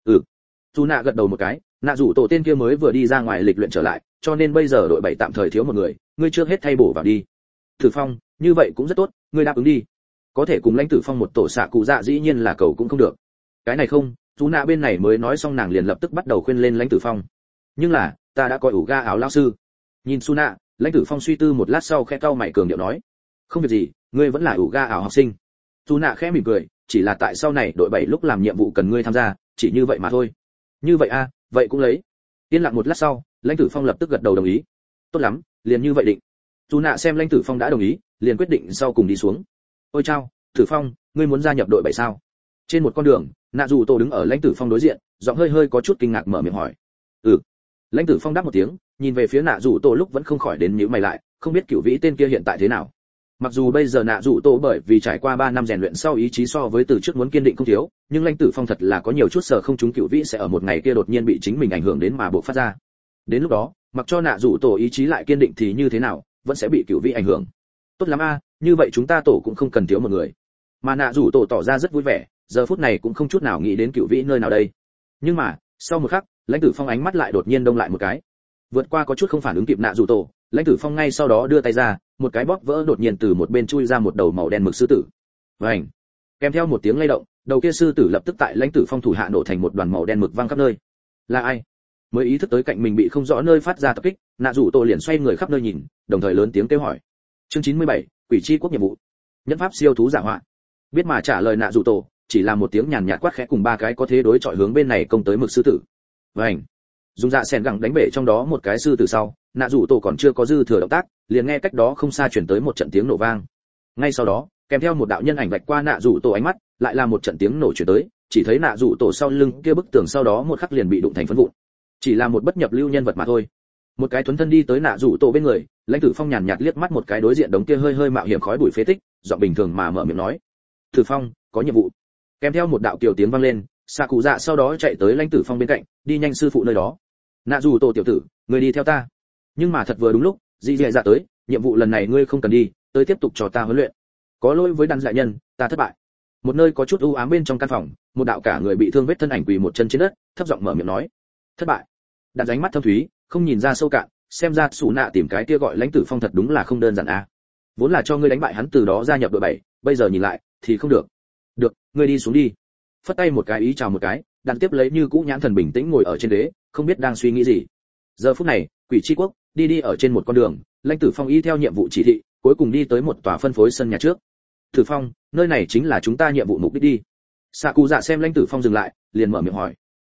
Xù nạ gật đầu một cái, nạ rủ tổ tên kia mới vừa đi ra ngoài lịch luyện trở lại, cho nên bây giờ đội 7 tạm thời thiếu một người, ngươi trước hết thay bổ vào đi. Tử phong, như vậy cũng rất tốt, ngươi đáp ứng đi. Có thể cùng lãnh tử phong một tổ xạ cụ dạ dĩ nhiên là cầu cũng không được. Cái này không, xù nạ bên này mới nói xong nàng liền lập tức bắt đầu khuyên lên lãnh tử phong. Nhưng là, ta đã coi ủ ga áo lão sư. Nhìn xù nạ, lãnh tử phong suy tư một lát sau khẽ cau mày cường điệu nói, không việc gì, ngươi vẫn là ủ ga ảo học sinh. Xù nạ khẽ mỉm cười, chỉ là tại sau này đội 7 lúc làm nhiệm vụ cần ngươi tham gia, chỉ như vậy mà thôi. Như vậy a, vậy cũng lấy. Yên lặng một lát sau, lãnh tử phong lập tức gật đầu đồng ý. Tốt lắm, liền như vậy định. Dù nạ xem lãnh tử phong đã đồng ý, liền quyết định sau cùng đi xuống. Ôi chao, Tử Phong, ngươi muốn gia nhập đội 7 sao? Trên một con đường, nạ dù tổ đứng ở lãnh tử phong đối diện, giọng hơi hơi có chút kinh ngạc mở miệng hỏi. Lãnh tử phong đáp một tiếng, nhìn về phía nạ dù tổ lúc vẫn không khỏi đến nhíu mày lại, không biết cửu vĩ tên kia hiện tại thế nào. Mặc dù bây giờ nạ dù tổ bởi vì trải qua 3 năm rèn luyện sau ý chí so với từ trước muốn kiên định không thiếu, nhưng lãnh tử phong thật là có nhiều chút sợ không chúng cửu vĩ sẽ ở một ngày kia đột nhiên bị chính mình ảnh hưởng đến mà buộc phát ra. Đến lúc đó, mặc cho nạ dù tổ ý chí lại kiên định thì như thế nào, vẫn sẽ bị cửu vĩ ảnh hưởng. Tốt lắm a, như vậy chúng ta tổ cũng không cần thiếu một người. Mà nạ dù tổ tỏ ra rất vui vẻ, giờ phút này cũng không chút nào nghĩ đến cửu vĩ nơi nào đây. Nhưng mà, sau một khắc, lãnh tử phong ánh mắt lại đột nhiên đông lại một cái. Vượt qua có chút không phản ứng kịp nạ dù tổ, lãnh tử phong ngay sau đó đưa tay ra, một cái bóp vỡ đột nhiên từ một bên chui ra một đầu màu đen mực sư tử. Vành. Kèm theo một tiếng lay động, đầu kia sư tử lập tức tại lãnh tử phong thủ hạ nổ thành một đoàn màu đen mực văng khắp nơi. Là ai? Mới ý thức tới cạnh mình bị không rõ nơi phát ra tập kích, nạ rủ tổ liền xoay người khắp nơi nhìn, đồng thời lớn tiếng kêu hỏi. Chương 97, quỷ chi quốc nhiệm vụ. Nhân pháp siêu thú giả họa. Biết mà trả lời nạ rủ tổ, chỉ là một tiếng nhàn nhạt quát khẽ cùng 3 cái có thế đối chọi hướng bên này công tới mực sư tử. Vành. Dùng dạ sen gẳng đánh bể trong đó một cái sư tử sau, nạ rủ tổ còn chưa có dư thừa động tác, liền nghe cách đó không xa chuyển tới một trận tiếng nổ vang. Ngay sau đó, kèm theo một đạo nhân ảnh vạch qua nạ rủ tổ ánh mắt, lại là một trận tiếng nổ chuyển tới, chỉ thấy nạ rủ tổ sau lưng kia bức tường sau đó một khắc liền bị đụng thành phấn vụn. Chỉ là một bất nhập lưu nhân vật mà thôi. Một cái thuấn thân đi tới nạ rủ tổ bên người, lãnh tử phong nhàn nhạt liếc mắt một cái đối diện đống kia hơi hơi mạo hiểm khói bụi phế tích, giọng bình thường mà mở miệng nói: "Tử Phong, có nhiệm vụ." Kèm theo một đạo kiều tiếng vang lên, xạ cụ dạ sau đó chạy tới lãnh tử phong bên cạnh, đi nhanh sư phụ nơi đó. "Nạ rủ tổ tiểu tử, ngươi đi theo ta." Nhưng mà thật vừa đúng lúc, dị dạ tới, nhiệm vụ lần này ngươi không cần đi, tới tiếp tục cho ta huấn luyện. Có lỗi với đàn đại nhân, ta thất bại. Một nơi có chút u ám bên trong căn phòng, một đạo cả người bị thương vết thân ảnh quỳ một chân trên đất, thấp giọng mở miệng nói: "Thất bại." Đàn ánh mắt thâm thúy, không nhìn ra sâu cạn, xem ra Sủ Nạ tìm cái kia gọi lãnh tử phong thật đúng là không đơn giản a. Vốn là cho ngươi đánh bại hắn từ đó gia nhập đội 7, bây giờ nhìn lại thì không được. Được, ngươi đi xuống đi. Phất tay một cái ý chào một cái, đàn tiếp lấy như cũ nhãn thần bình tĩnh ngồi ở trên ghế, không biết đang suy nghĩ gì. Giờ phút này, quỷ chi quốc đi ở trên một con đường, lãnh tử phong y theo nhiệm vụ chỉ thị, cuối cùng đi tới một tòa phân phối sân nhà trước. Tử Phong, nơi này chính là chúng ta nhiệm vụ mục đích đi. Sạ Cụ Dạ xem lãnh tử phong dừng lại, liền mở miệng hỏi.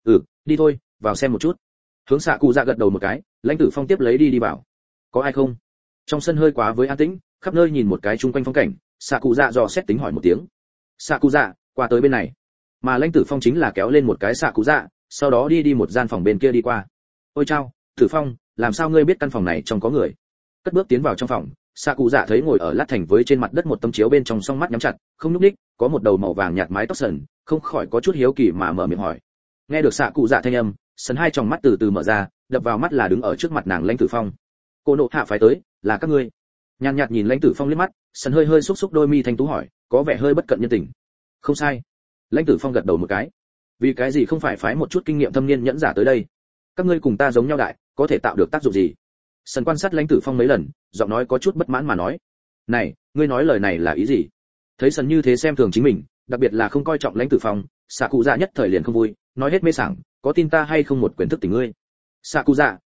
Đi thôi, vào xem một chút. Hướng Sạ Cụ Dạ gật đầu một cái, lãnh tử phong tiếp lấy đi vào. Có ai không? Trong sân hơi quá với an tĩnh, khắp nơi nhìn một cái chung quanh phong cảnh, Sạ Cụ Dạ dò xét tính hỏi một tiếng. Sạ Cụ Dạ, qua tới bên này. Mà lãnh tử phong chính là kéo lên một cái Sạ Cụ Dạ, sau đó đi một gian phòng bên kia đi qua. Ôi chao, Tử Phong, làm sao ngươi biết căn phòng này trong có người? Cất bước tiến vào trong phòng, Sạ Cụ Dạ thấy ngồi ở lát thành với trên mặt đất một tấm chiếu bên trong song mắt nhắm chặt, không nhúc nhích, có một đầu màu vàng nhạt mái tóc sần, không khỏi có chút hiếu kỳ mà mở miệng hỏi. Nghe được Sạ Cụ Dạ thanh âm, sần hai tròng mắt từ từ mở ra, đập vào mắt là đứng ở trước mặt nàng lãnh tử phong. Cô nộ hạ phải tới, là các ngươi? Nhàn nhạt nhìn lãnh tử phong liếc mắt, sần hơi hơi xúc xúc đôi mi thanh tú hỏi, có vẻ hơi bất cận nhân tình. Không sai. Lãnh tử phong gật đầu một cái. Vì cái gì không phải phái một chút kinh nghiệm thâm niên nhẫn giả tới đây? Các ngươi cùng ta giống nhau đại, có thể tạo được tác dụng gì? Sần quan sát lãnh tử phong mấy lần, giọng nói có chút bất mãn mà nói. Này, ngươi nói lời này là ý gì? Thấy sần như thế xem thường chính mình, đặc biệt là không coi trọng lãnh tử phong, Sạ Cụ Dạ nhất thời liền không vui, nói hết mê sảng, có tin ta hay không một quyền thức tỉnh ngươi? Sạ Cụ Dạ,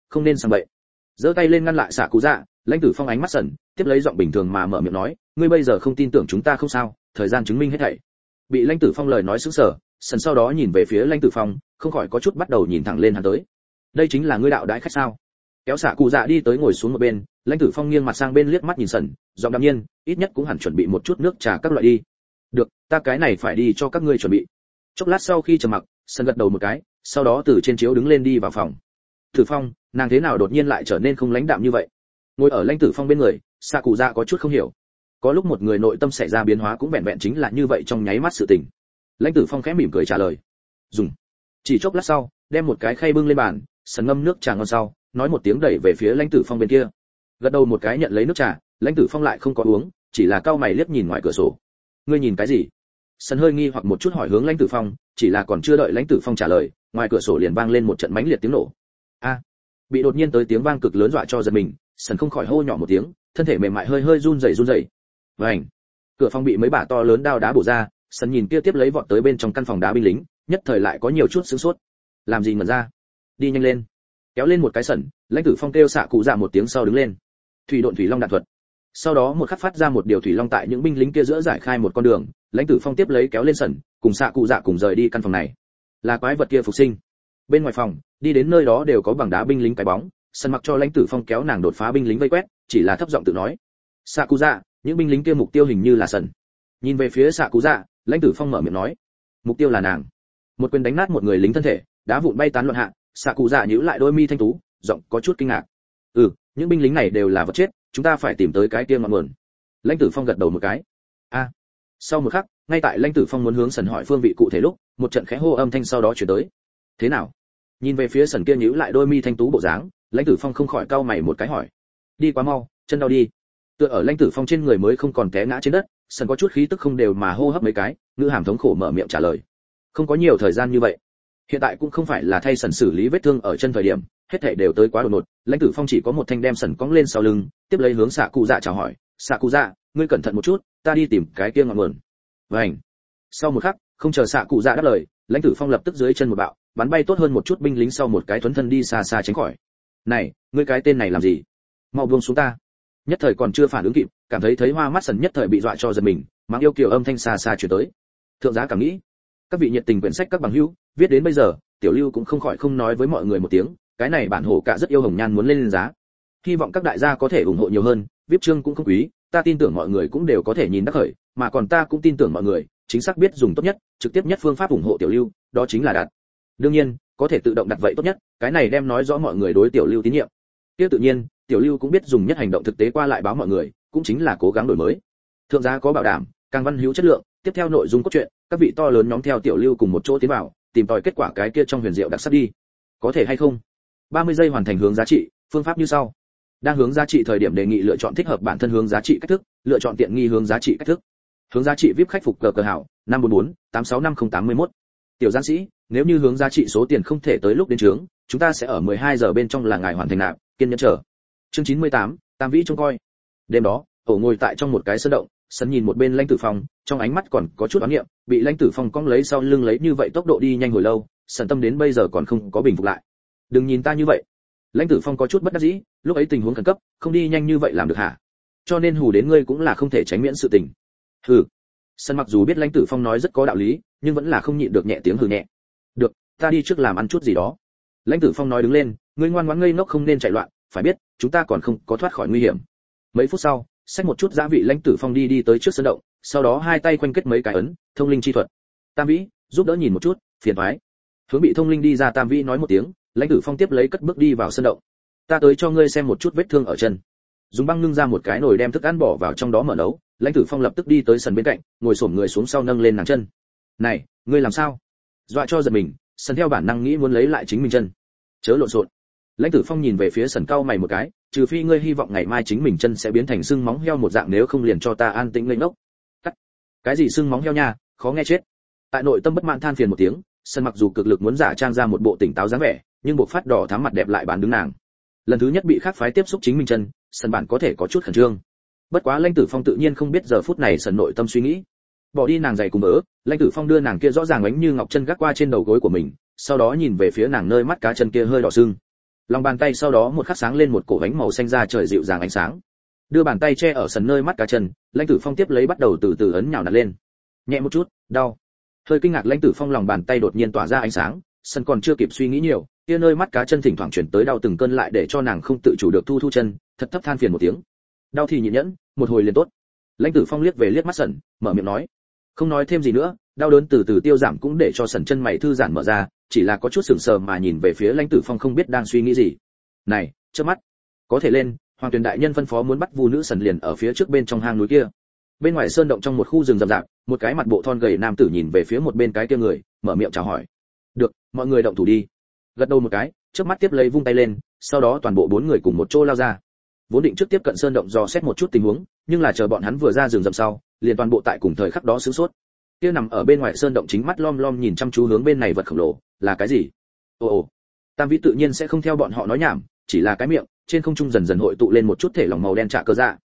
không nên sang bậy. Giơ tay lên ngăn lại xạ cụ dạ, lãnh tử phong ánh mắt sần, tiếp lấy giọng bình thường mà mở miệng nói, ngươi bây giờ không tin tưởng chúng ta không sao, thời gian chứng minh hết thảy. Bị lãnh tử phong lời nói sững sờ, sần sau đó nhìn về phía lãnh tử phong, không khỏi có chút bắt đầu nhìn thẳng lên hắn tới. Đây chính là ngươi đạo đãi khách sao? Kéo xạ cụ dạ đi tới ngồi xuống một bên, lãnh tử phong nghiêng mặt sang bên liếc mắt nhìn sần, giọng đạm nhiên, ít nhất cũng hẳn chuẩn bị một chút nước trà các loại đi. Được, ta cái này phải đi cho các ngươi chuẩn bị. Chốc lát sau khi trầm mặc, sần gật đầu một cái, sau đó từ trên chiếu đứng lên đi vào phòng. Tử Phong, nàng thế nào đột nhiên lại trở nên không lãnh đạm như vậy? Ngồi ở lãnh tử phong bên người, xạ cụ dạ có chút không hiểu. Có lúc một người nội tâm xảy ra biến hóa cũng vẹn vẹn chính là như vậy trong nháy mắt sự tình. Lãnh tử phong khẽ mỉm cười trả lời. Dùng. Chỉ chốc lát sau, đem một cái khay bưng lên bàn, sần ngâm nước trà ngon sau, nói một tiếng đẩy về phía lãnh tử phong bên kia. Gật đầu một cái nhận lấy nước trà, lãnh tử phong lại không có uống, chỉ là cau mày liếc nhìn ngoài cửa sổ. Ngươi nhìn cái gì? Sần hơi nghi hoặc một chút hỏi hướng lãnh tử phong, chỉ là còn chưa đợi lãnh tử phong trả lời, ngoài cửa sổ liền vang lên một trận mãnh liệt tiếng nổ. A! Bị đột nhiên tới tiếng vang cực lớn dọa cho giật mình, sần không khỏi hô nhỏ một tiếng, thân thể mềm mại hơi hơi run rẩy. Vành! Cửa phòng bị mấy bả to lớn đao đá bổ ra, sần nhìn kia tiếp lấy vọt tới bên trong căn phòng đá binh lính, nhất thời lại có nhiều chút sửng sốt. Làm gì mà ra? Đi nhanh lên! Kéo lên một cái sần, lãnh tử phong kêu xạ cụ dạ một tiếng sau đứng lên. Thủy độn thủy long đạn thuật. Sau đó một khắc phát ra một điều thủy long tại những binh lính kia giữa giải khai một con đường, lãnh tử phong tiếp lấy kéo lên sần, cùng xạ cụ dạ cùng rời đi căn phòng này. Là quái vật kia phục sinh. Bên ngoài phòng, đi đến nơi đó đều có bằng đá binh lính cái bóng, sần mặc cho lãnh tử phong kéo nàng đột phá binh lính vây quét, chỉ là thấp giọng tự nói. Xạ cụ dạ, những binh lính kia mục tiêu hình như là sần. Nhìn về phía xạ cụ dạ, lãnh tử phong mở miệng nói, mục tiêu là nàng. Một quyền đánh nát một người lính thân thể, đá vụn bay tán loạn hạ, xạ cụ dạ nhíu lại đôi mi thanh tú, giọng có chút kinh ngạc. Những binh lính này đều là vật chết, chúng ta phải tìm tới cái kia ngọn nguồn. Lãnh tử phong gật đầu một cái. Sau một khắc, ngay tại lãnh tử phong muốn hướng sần hỏi phương vị cụ thể lúc, một trận khẽ hô âm thanh sau đó truyền tới. Thế nào? Nhìn về phía sần kia nhíu lại đôi mi thanh tú bộ dáng, lãnh tử phong không khỏi cau mày một cái hỏi. Đi quá mau, chân đau đi. Tựa ở lãnh tử phong trên người mới không còn té ngã trên đất, sần có chút khí tức không đều mà hô hấp mấy cái, ngữ hàm thống khổ mở miệng trả lời. Không có nhiều thời gian như vậy. Hiện tại cũng không phải là thay sần xử lý vết thương ở chân thời điểm, hết thảy đều tới quá đột ngột. Lãnh tử phong chỉ có một thanh đem sần cong lên sau lưng, tiếp lấy hướng xạ cụ dạ chào hỏi. Xạ cụ dạ, ngươi cẩn thận một chút, ta đi tìm cái kia ngọn nguồn. Vành. Sau một khắc, không chờ xạ cụ dạ đáp lời, lãnh tử phong lập tức dưới chân một bạo, bắn bay tốt hơn một chút binh lính sau một cái thuấn thân đi xa xa tránh khỏi. Này, ngươi cái tên này làm gì? Mau buông xuống ta. Nhất thời còn chưa phản ứng kịp, cảm thấy hoa mắt sần nhất thời bị dọa cho giật mình, mang yêu kiều âm thanh xa xa truyền tới. Thượng giá cảm nghĩ, các vị nhiệt tình quyển sách các bằng hữu, viết đến bây giờ, tiểu lưu cũng không khỏi không nói với mọi người một tiếng, cái này bản hổ cả rất yêu hồng nhan muốn lên giá. Hy vọng các đại gia có thể ủng hộ nhiều hơn, VIP chương cũng không quý, ta tin tưởng mọi người cũng đều có thể nhìn đắc khởi, mà còn ta cũng tin tưởng mọi người, chính xác biết dùng tốt nhất, trực tiếp nhất phương pháp ủng hộ tiểu lưu, đó chính là đặt. Đương nhiên, có thể tự động đặt vậy tốt nhất, cái này đem nói rõ mọi người đối tiểu lưu tín nhiệm. Tiếp tự nhiên, tiểu lưu cũng biết dùng nhất hành động thực tế qua lại báo mọi người, cũng chính là cố gắng đổi mới. Thượng giá có bảo đảm, càng văn hữu chất lượng, tiếp theo nội dung cốt truyện, các vị to lớn nhóm theo tiểu lưu cùng một chỗ tiến vào, tìm tòi kết quả cái kia trong huyền diệu đặc sắc đi. Có thể hay không? 30 giây hoàn thành hướng giá trị, phương pháp như sau. Đang hướng giá trị thời điểm đề nghị lựa chọn thích hợp bản thân hướng giá trị cách thức, lựa chọn tiện nghi hướng giá trị cách thức. Hướng giá trị VIP khách phục cờ hảo, 544 865081. Tiểu gián sĩ, nếu như hướng giá trị số tiền không thể tới lúc đến trướng, chúng ta sẽ ở 12 giờ bên trong là ngài hoàn thành nạp, kiên nhẫn chờ. Chương 98, Tam Vĩ trông coi. Đêm đó, Ổ ngồi tại trong một cái sân động, sân nhìn một bên Lãnh Tử Phong, trong ánh mắt còn có chút oán niệm, bị Lãnh Tử Phong cong lấy sau lưng lấy như vậy tốc độ đi nhanh hồi lâu, sân tâm đến bây giờ còn không có bình phục lại. Đừng nhìn ta như vậy. Lãnh Tử Phong có chút bất đắc dĩ, lúc ấy tình huống khẩn cấp, không đi nhanh như vậy làm được hả? Cho nên hù đến ngươi cũng là không thể tránh miễn sự tình. Hừ. Sân mặc dù biết Lãnh Tử Phong nói rất có đạo lý, nhưng vẫn là không nhịn được nhẹ tiếng hừ nhẹ. Được, ta đi trước làm ăn chút gì đó. Lãnh Tử Phong nói đứng lên, ngươi ngoan ngoãn ngây ngốc không nên chạy loạn, phải biết, chúng ta còn không có thoát khỏi nguy hiểm. Mấy phút sau, xách một chút giá vị Lãnh Tử Phong đi tới trước sân động, sau đó hai tay quanh kết mấy cái ấn, thông linh chi thuật. Tam Vĩ, giúp đỡ nhìn một chút, phiền toái. Hướng bị thông linh đi ra Tam Vĩ nói một tiếng, Lãnh Tử Phong tiếp lấy cất bước đi vào sân động. Ta tới cho ngươi xem một chút vết thương ở chân. Dùng băng ngưng ra một cái nồi đem thức ăn bỏ vào trong đó mở nấu, Lãnh Tử Phong lập tức đi tới sân bên cạnh, ngồi xổm người xuống sau nâng lên nàng chân. Này, ngươi làm sao? Dọa cho giật mình, sân theo bản năng nghĩ muốn lấy lại chính mình chân. Chớ lộn xộn. Lãnh Tử Phong nhìn về phía sân cau mày một cái, trừ phi ngươi hy vọng ngày mai chính mình chân sẽ biến thành xương móng heo một dạng, nếu không liền cho ta an tĩnh lên ngốc. Cắt. Cái gì xương móng heo nha, khó nghe chết. Tại nội tâm bất mãn than phiền một tiếng, sân mặc dù cực lực muốn giả trang ra một bộ tỉnh táo dáng vẻ, nhưng bộ phát đỏ thắm mặt đẹp lại bán đứng nàng. Lần thứ nhất bị khác phái tiếp xúc chính mình chân, sân bản có thể có chút khẩn trương. Bất quá Lãnh Tử Phong tự nhiên không biết giờ phút này sân nội tâm suy nghĩ. Bỏ đi nàng giày cùng bỡ, Lãnh Tử Phong đưa nàng kia rõ ràng ánh như ngọc chân gác qua trên đầu gối của mình, sau đó nhìn về phía nàng nơi mắt cá chân kia hơi đỏ sưng. Lòng bàn tay sau đó một khắc sáng lên một cổ ánh màu xanh da trời dịu dàng ánh sáng. Đưa bàn tay che ở sần nơi mắt cá chân, Lãnh Tử Phong tiếp lấy bắt đầu từ từ ấn nhào nặn lên. Nhẹ một chút, đau. Hơi kinh ngạc Lãnh Tử Phong lòng bàn tay đột nhiên tỏa ra ánh sáng, sần còn chưa kịp suy nghĩ nhiều, kia nơi mắt cá chân thỉnh thoảng chuyển tới đau từng cơn lại để cho nàng không tự chủ được thu thu chân, thật thấp than phiền một tiếng. Đau thì nhịn nhẫn, một hồi liền tốt. Lãnh Tử Phong liếc về liếc mắt sần, mở miệng nói, không nói thêm gì nữa, đau đớn từ từ tiêu giảm cũng để cho sần chân mày thư giãn mở ra, chỉ là có chút sững sờ mà nhìn về phía Lãnh Tử Phong không biết đang suy nghĩ gì. Này, chớp mắt, có thể lên. Hoàng Tuyền đại nhân phân phó muốn bắt Vu nữ sần liền ở phía trước bên trong hang núi kia. Bên ngoài sơn động trong một khu rừng rậm rạp, một cái mặt bộ thon gầy nam tử nhìn về phía một bên cái kia người, mở miệng chào hỏi. Được, mọi người động thủ đi. Gật đầu một cái, chớp mắt tiếp lấy vung tay lên, sau đó toàn bộ 4 người cùng một chỗ lao ra. Vốn định trước tiếp cận sơn động dò xét một chút tình huống, nhưng là chờ bọn hắn vừa ra rừng rậm sau, liền toàn bộ tại cùng thời khắc đó sửng sốt. Kia nằm ở bên ngoài sơn động chính mắt lom lom nhìn chăm chú hướng bên này vật khổng lồ, là cái gì? Ồ. Tam Vĩ tự nhiên sẽ không theo bọn họ nói nhảm, chỉ là cái miệng, trên không trung dần dần hội tụ lên một chút thể lỏng màu đen trạ cơ dạ.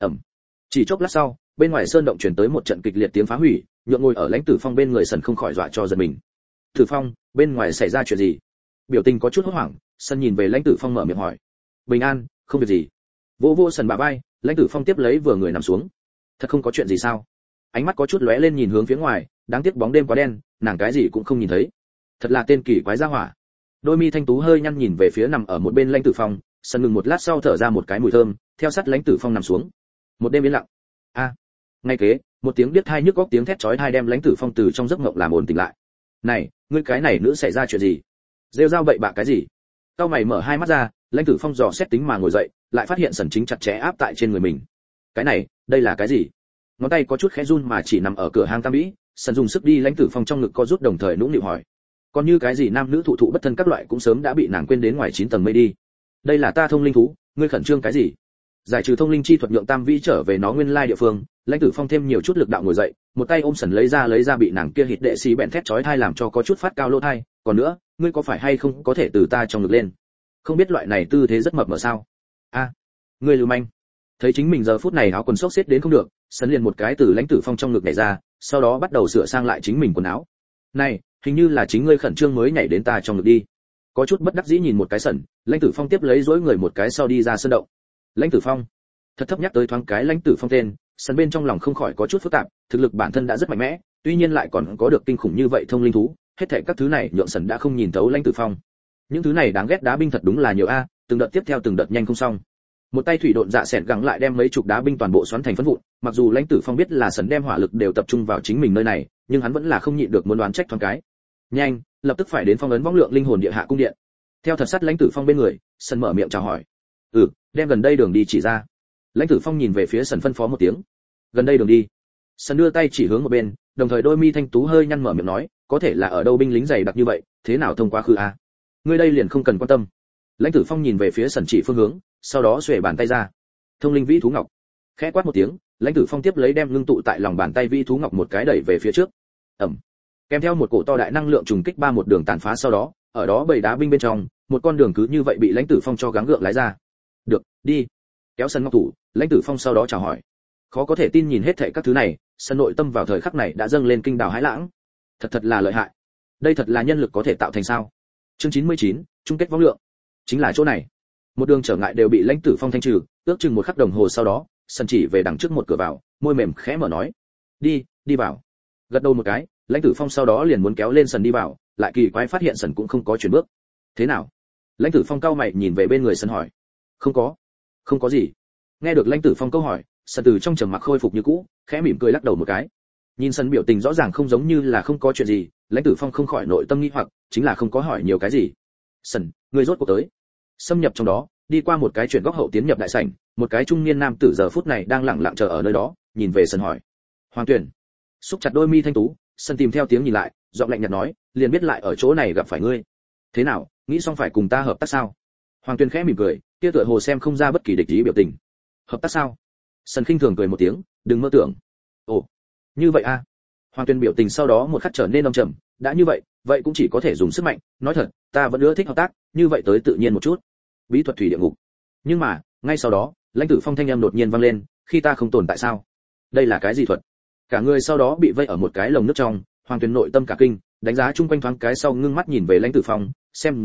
Chỉ chốc lát sau, bên ngoài sơn động truyền tới một trận kịch liệt tiếng phá hủy, nhượng ngồi ở Lãnh Tử Phong bên người sần không khỏi dọa cho giật mình. Tử Phong, bên ngoài xảy ra chuyện gì? Biểu tình có chút hốt hoảng, sần nhìn về Lãnh Tử Phong mở miệng hỏi. Bình an, không việc gì. Vô sần bả vai, Lãnh Tử Phong tiếp lấy vừa người nằm xuống. Thật không có chuyện gì sao? Ánh mắt có chút lóe lên nhìn hướng phía ngoài, đáng tiếc bóng đêm quá đen, nàng cái gì cũng không nhìn thấy. Thật là tên kỳ quái gia hỏa. Đôi mi thanh tú hơi nhăn nhìn về phía nằm ở một bên Lãnh Tử Phong, sần ngừng một lát sau thở ra một cái mùi thơm, theo sát Lãnh Tử Phong nằm xuống. Một đêm yên lặng. Ngay kế, một tiếng điếc tai nhức óc tiếng thét chói tai đem Lãnh Tử Phong từ trong giấc mộng làm ổn tỉnh lại. Này, ngươi cái này nữ xảy ra chuyện gì? Rêu rao bậy bạ cái gì? Cao mày mở hai mắt ra, Lãnh Tử Phong dò xét tính mà ngồi dậy, lại phát hiện sần chính chặt chẽ áp tại trên người mình. Cái này, đây là cái gì? Ngón tay có chút khẽ run mà chỉ nằm ở cửa hang Tam Vĩ, sần dùng sức đi Lãnh Tử Phong trong ngực co rút đồng thời nũng nịu hỏi. Còn như cái gì nam nữ thụ thụ bất thân các loại cũng sớm đã bị nàng quên đến ngoài 9 tầng mây đi. Đây là ta thông linh thú, ngươi khẩn trương cái gì? Giải trừ thông linh chi thuật nhượng Tam Vĩ trở về nó nguyên lai địa phương, Lãnh Tử Phong thêm nhiều chút lực đạo ngồi dậy, một tay ôm sần lấy ra bị nàng kia hít đệ xì bẹn thét chói tai làm cho có chút phát cao lỗ tai, còn nữa, ngươi có phải hay không có thể từ ta trong ngực lên? Không biết loại này tư thế rất mập mờ sao? Ngươi lưu manh. Thấy chính mình giờ phút này áo quần xốc xếp đến không được, sần liền một cái từ Lãnh Tử Phong trong ngực nhảy ra, sau đó bắt đầu sửa sang lại chính mình quần áo. Này, hình như là chính ngươi khẩn trương mới nhảy đến ta trong ngực đi. Có chút bất đắc dĩ nhìn một cái sần, Lãnh Tử Phong tiếp lấy dối người một cái sau đi ra sơn động. Lãnh Tử Phong. Thật thấp nhắc tới thoáng cái Lãnh Tử Phong tên, sần bên trong lòng không khỏi có chút phức tạp, thực lực bản thân đã rất mạnh mẽ, tuy nhiên lại còn có được kinh khủng như vậy thông linh thú, hết thảy các thứ này nhượng sần đã không nhìn thấu Lãnh Tử Phong. Những thứ này đáng ghét đá binh thật đúng là nhiều a, từng đợt tiếp theo từng đợt nhanh không xong. Một tay thủy độn dạ xẻn gắng lại đem mấy chục đá binh toàn bộ xoắn thành phấn vụn, mặc dù Lãnh Tử Phong biết là sần đem hỏa lực đều tập trung vào chính mình nơi này, nhưng hắn vẫn là không nhịn được muốn đoán trách thoáng cái. Nhanh, lập tức phải đến phong ấn võng lượng linh hồn địa hạ cung điện. Theo thật sát Lãnh Tử Phong bên người, sần mở miệng chào hỏi. Đem gần đây đường đi chỉ ra. Lãnh Tử Phong nhìn về phía sần phân phó một tiếng. Gần đây đường đi. Sần đưa tay chỉ hướng một bên, đồng thời đôi mi thanh tú hơi nhăn mở miệng nói, có thể là ở đâu binh lính dày đặc như vậy, thế nào thông qua khư a? Ngươi đây liền không cần quan tâm. Lãnh Tử Phong nhìn về phía sần chỉ phương hướng, sau đó xuề bàn tay ra. Thông linh vĩ thú ngọc. Khẽ quát một tiếng, Lãnh Tử Phong tiếp lấy đem ngưng tụ tại lòng bàn tay vĩ thú ngọc một cái đẩy về phía trước. Kèm theo một cổ to đại năng lượng trùng kích ba một đường tàn phá sau đó, ở đó bầy đá binh bên trong, một con đường cứ như vậy bị Lãnh Tử Phong cho gắng gượng lái ra. Được, đi. Kéo sân ngọc thủ, Lãnh Tử Phong sau đó chào hỏi. Khó có thể tin nhìn hết thảy các thứ này, sân nội tâm vào thời khắc này đã dâng lên kinh đào hãi lãng. Thật là lợi hại. Đây thật là nhân lực có thể tạo thành sao? Chương 99, chung kết võng lượng. Chính là chỗ này. Một đường trở ngại đều bị Lãnh Tử Phong thanh trừ, ước chừng một khắc đồng hồ sau đó, sân chỉ về đằng trước một cửa vào, môi mềm khẽ mở nói: đi vào. Gật đầu một cái, Lãnh Tử Phong sau đó liền muốn kéo lên sân đi vào, lại kỳ quái phát hiện sân cũng không có chuyển bước. Thế nào? Lãnh Tử Phong cau mày nhìn về bên người sân hỏi. Không có gì. Nghe được Lãnh Tử Phong câu hỏi, sân từ trong trầm mặc khôi phục như cũ, khẽ mỉm cười lắc đầu một cái. Nhìn sân biểu tình rõ ràng không giống như là không có chuyện gì, Lãnh Tử Phong không khỏi nội tâm nghi hoặc, chính là không có hỏi nhiều cái gì. Sân, ngươi rốt cuộc tới. Xâm nhập trong đó, đi qua một cái chuyển góc hậu tiến nhập đại sảnh, một cái trung niên nam tử giờ phút này đang lặng lặng chờ ở nơi đó, nhìn về sân hỏi. Hoàng Tuyển. Xúc chặt đôi mi thanh tú, sân tìm theo tiếng nhìn lại, giọng lạnh nhạt nói, liền biết lại ở chỗ này gặp phải ngươi. Thế nào, nghĩ xong phải cùng ta hợp tác sao? Hoàng Tuyên khẽ mỉm cười, kia tựa hồ xem không ra bất kỳ địch ý biểu tình. Hợp tác sao? Sân khinh thường cười một tiếng, đừng mơ tưởng. Ồ, như vậy a? Hoàng Tuyên biểu tình sau đó một khắc trở nên âm trầm, đã như vậy, vậy cũng chỉ có thể dùng sức mạnh, nói thật, ta vẫn ưa thích hợp tác, như vậy tới tự nhiên một chút. Bí thuật thủy địa ngục. Nhưng mà, ngay sau đó, Lãnh Tử Phong thanh âm đột nhiên vang lên, khi ta không tồn tại sao? Đây là cái gì thuật? Cả người sau đó bị vây ở một cái lồng nước trong, Hoàng Tuyên nội tâm cả kinh, đánh giá chung quanh thoáng cái sau ngưng mắt nhìn về Lãnh Tử Phong, xem ra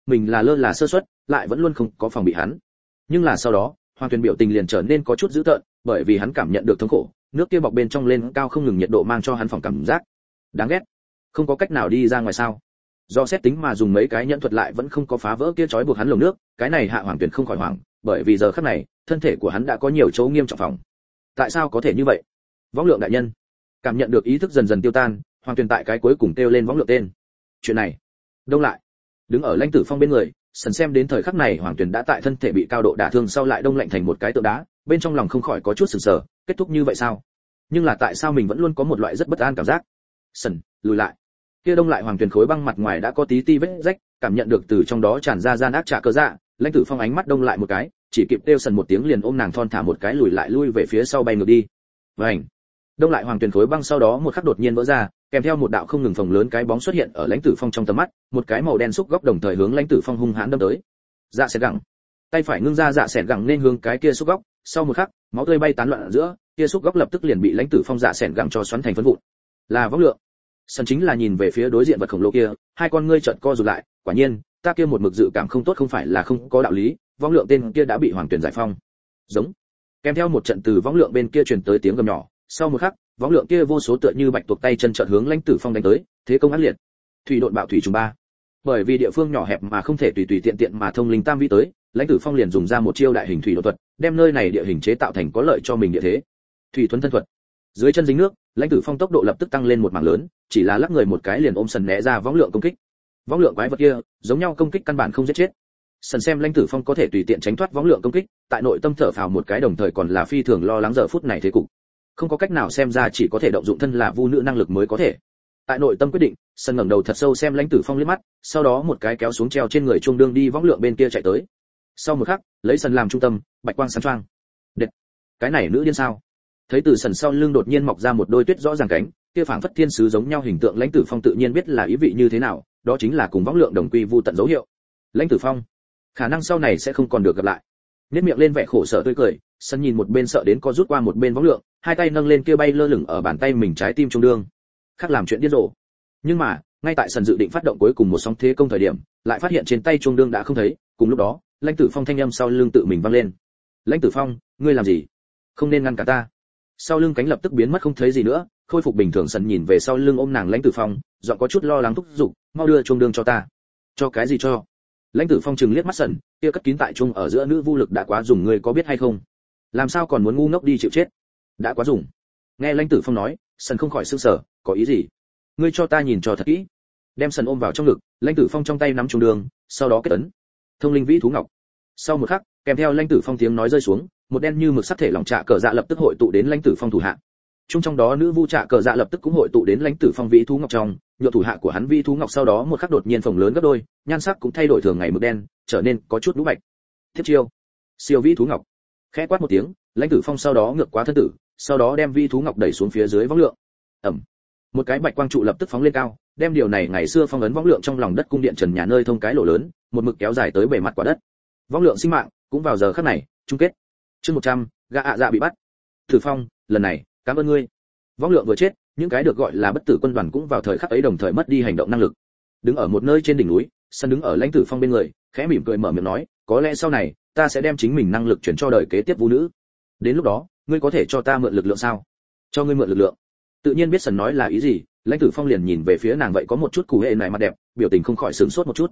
mình là lơ là sơ suất, lại vẫn luôn không có phòng bị hắn. Nhưng là sau đó, Hoàng Tuyền biểu tình liền trở nên có chút dữ tợn, bởi vì hắn cảm nhận được thống khổ, nước kia bọc bên trong lên cao không ngừng nhiệt độ mang cho hắn phòng cảm giác đáng ghét. Không có cách nào đi ra ngoài sao? Do xét tính mà dùng mấy cái nhẫn thuật lại vẫn không có phá vỡ kia trói buộc hắn lồng nước, cái này hạ Hoàng Tuyền không khỏi hoảng, bởi vì giờ khắc này, thân thể của hắn đã có nhiều chỗ nghiêm trọng phòng. Tại sao có thể như vậy? Võng Lượng đại nhân. Cảm nhận được ý thức dần dần tiêu tan, Hoàng Tuyền tại cái cuối cùng kêu lên Võng Lượng tên. Chuyện này, đông lại. Đứng ở Lãnh Tử Phong bên người, sần xem đến thời khắc này Hoàng Tuyền đã tại thân thể bị cao độ đả thương sau lại đông lạnh thành một cái tượng đá, bên trong lòng không khỏi có chút sửng sở, kết thúc như vậy sao? Nhưng là tại sao mình vẫn luôn có một loại rất bất an cảm giác? Sần, lùi lại. Kia đông lại Hoàng Tuyền khối băng mặt ngoài đã có tí ti vết rách, cảm nhận được từ trong đó tràn ra gian ác trả cơ dạ, Lãnh Tử Phong ánh mắt đông lại một cái, chỉ kịp kêu sần một tiếng liền ôm nàng thon thả một cái lùi lại lui về phía sau bay ngược đi. Vành. Đông lại Hoàng Tuyền khối băng sau đó một khắc đột nhiên vỡ ra, kèm theo một đạo không ngừng phồng lớn cái bóng xuất hiện ở Lãnh Tử Phong trong tầm mắt, một cái màu đen xúc góc đồng thời hướng Lãnh Tử Phong hung hãn đâm tới. Dạ Sẹt Gẳng. Tay phải ngưng ra dạ sẹt gẳng nên hướng cái kia xúc góc, sau một khắc, máu tươi bay tán loạn ở giữa, kia xúc góc lập tức liền bị Lãnh Tử Phong dạ sẹt gẳng cho xoắn thành phấn vụn. Là Võng Lượng. Sân chính là nhìn về phía đối diện vật khổng lồ kia, hai con ngươi chợt co rụt lại, quả nhiên, ta kia một mực dự cảm không tốt không phải là không có đạo lý, Võng Lượng tên kia đã bị Hoàng Tuyền giải phong. Giống. Kèm theo một trận từ Võng Lượng bên kia truyền tới tiếng gầm nhỏ, sau một khắc, Võng Lượng kia vô số tựa như bạch tuộc tay chân chợt hướng Lãnh Tử Phong đánh tới, thế công ác liệt. Thủy độn bạo thủy trùng ba. Bởi vì địa phương nhỏ hẹp mà không thể tùy tùy tiện tiện mà thông linh tam vi tới, Lãnh Tử Phong liền dùng ra một chiêu đại hình thủy độn thuật, đem nơi này địa hình chế tạo thành có lợi cho mình địa thế. Thủy thuần thân thuật. Dưới chân dính nước, Lãnh Tử Phong tốc độ lập tức tăng lên một mảng lớn, chỉ là lắc người một cái liền ôm sần né ra Võng Lượng công kích. Võng Lượng quái vật kia, giống nhau công kích căn bản không giết chết. Sần xem Lãnh Tử Phong có thể tùy tiện tránh thoát Võng Lượng công kích, tại nội tâm thở phào một cái đồng thời còn là phi thường lo lắng giờ phút này thế cục. Không có cách nào xem ra chỉ có thể động dụng thân là vu nữ năng lực mới có thể. Tại nội tâm quyết định, sần ngẩng đầu thật sâu xem Lãnh Tử Phong liếc mắt, sau đó một cái kéo xuống treo trên người chuông đương đi Võng Lượng bên kia chạy tới. Sau một khắc, lấy sần làm trung tâm, bạch quang sáng choang. Đệt, cái này nữ điên sao? Thấy từ sần sau lưng đột nhiên mọc ra một đôi tuyết rõ ràng cánh, kia phảng phất thiên sứ giống nhau hình tượng, Lãnh Tử Phong tự nhiên biết là ý vị như thế nào, đó chính là cùng Võng Lượng đồng quy vu tận dấu hiệu. Lãnh Tử Phong, khả năng sau này sẽ không còn được gặp lại. Nhếch miệng lên vẻ khổ sở tươi cười, sân nhìn một bên sợ đến co rút qua một bên Võng Lượng, hai tay nâng lên kia bay lơ lửng ở bàn tay mình trái tim trung đương. Khác làm chuyện điên rồ. Nhưng mà, ngay tại sân dự định phát động cuối cùng một sóng thế công thời điểm, lại phát hiện trên tay trung đương đã không thấy, cùng lúc đó, Lãnh Tử Phong thanh âm sau lưng tự mình vang lên. Lãnh Tử Phong, ngươi làm gì? Không nên ngăn cả ta. Sau lưng cánh lập tức biến mất không thấy gì nữa, khôi phục bình thường, sân nhìn về sau lưng ôm nàng Lãnh Tử Phong, giọng có chút lo lắng thúc giục, mau đưa trung đương cho ta. Cho cái gì cho? Lãnh Tử Phong trừng liếc mắt sần, kia cất kín tại trung ở giữa nữ vu lực đã quá dùng, ngươi có biết hay không? Làm sao còn muốn ngu ngốc đi chịu chết? Đã quá dùng. Nghe Lãnh Tử Phong nói, sần không khỏi sửng sở, có ý gì? Ngươi cho ta nhìn cho thật kỹ. Đem sần ôm vào trong ngực, Lãnh Tử Phong trong tay nắm trung đường, sau đó kết ấn. Thông linh vĩ thú ngọc. Sau một khắc, kèm theo Lãnh Tử Phong tiếng nói rơi xuống, một đen như mực sắc thể lỏng trạ cờ dạ lập tức hội tụ đến Lãnh Tử Phong thủ hạ. Trong đó nữ vu trạ cờ dạ lập tức cũng hội tụ đến Lãnh Tử Phong vĩ thú ngọc trong, nhựa thủ hạ của hắn vĩ thú ngọc sau đó một khắc đột nhiên phồng lớn gấp đôi, nhan sắc cũng thay đổi thường ngày mực đen, trở nên có chút lũ bạch. Tiếp chiêu, siêu vĩ thú ngọc. Khẽ quát một tiếng, Lãnh Tử Phong sau đó ngược quá thân tử, sau đó đem vĩ thú ngọc đẩy xuống phía dưới Võng Lượng. Ầm. Một cái bạch quang trụ lập tức phóng lên cao, đem điều này ngày xưa phong ấn Võng Lượng trong lòng đất cung điện trần nhà nơi thông cái lỗ lớn, một mực kéo dài tới bề mặt quả đất. Võng Lượng sinh mạng cũng vào giờ khắc này chung kết. Chương 100, gã ạ dạ bị bắt. Tử Phong, lần này, cảm ơn ngươi. Võng Lượng vừa chết, những cái được gọi là bất tử quân đoàn cũng vào thời khắc ấy đồng thời mất đi hành động năng lực. Đứng ở một nơi trên đỉnh núi, sân đứng ở Lãnh Tử Phong bên người, khẽ mỉm cười mở miệng nói, có lẽ sau này ta sẽ đem chính mình năng lực chuyển cho đời kế tiếp vũ nữ. Đến lúc đó, ngươi có thể cho ta mượn lực lượng sao? Cho ngươi mượn lực lượng. Tự nhiên biết sần nói là ý gì, Lãnh Tử Phong liền nhìn về phía nàng vậy có một chút cù hệ này mặt đẹp, biểu tình không khỏi sướng sốt một chút.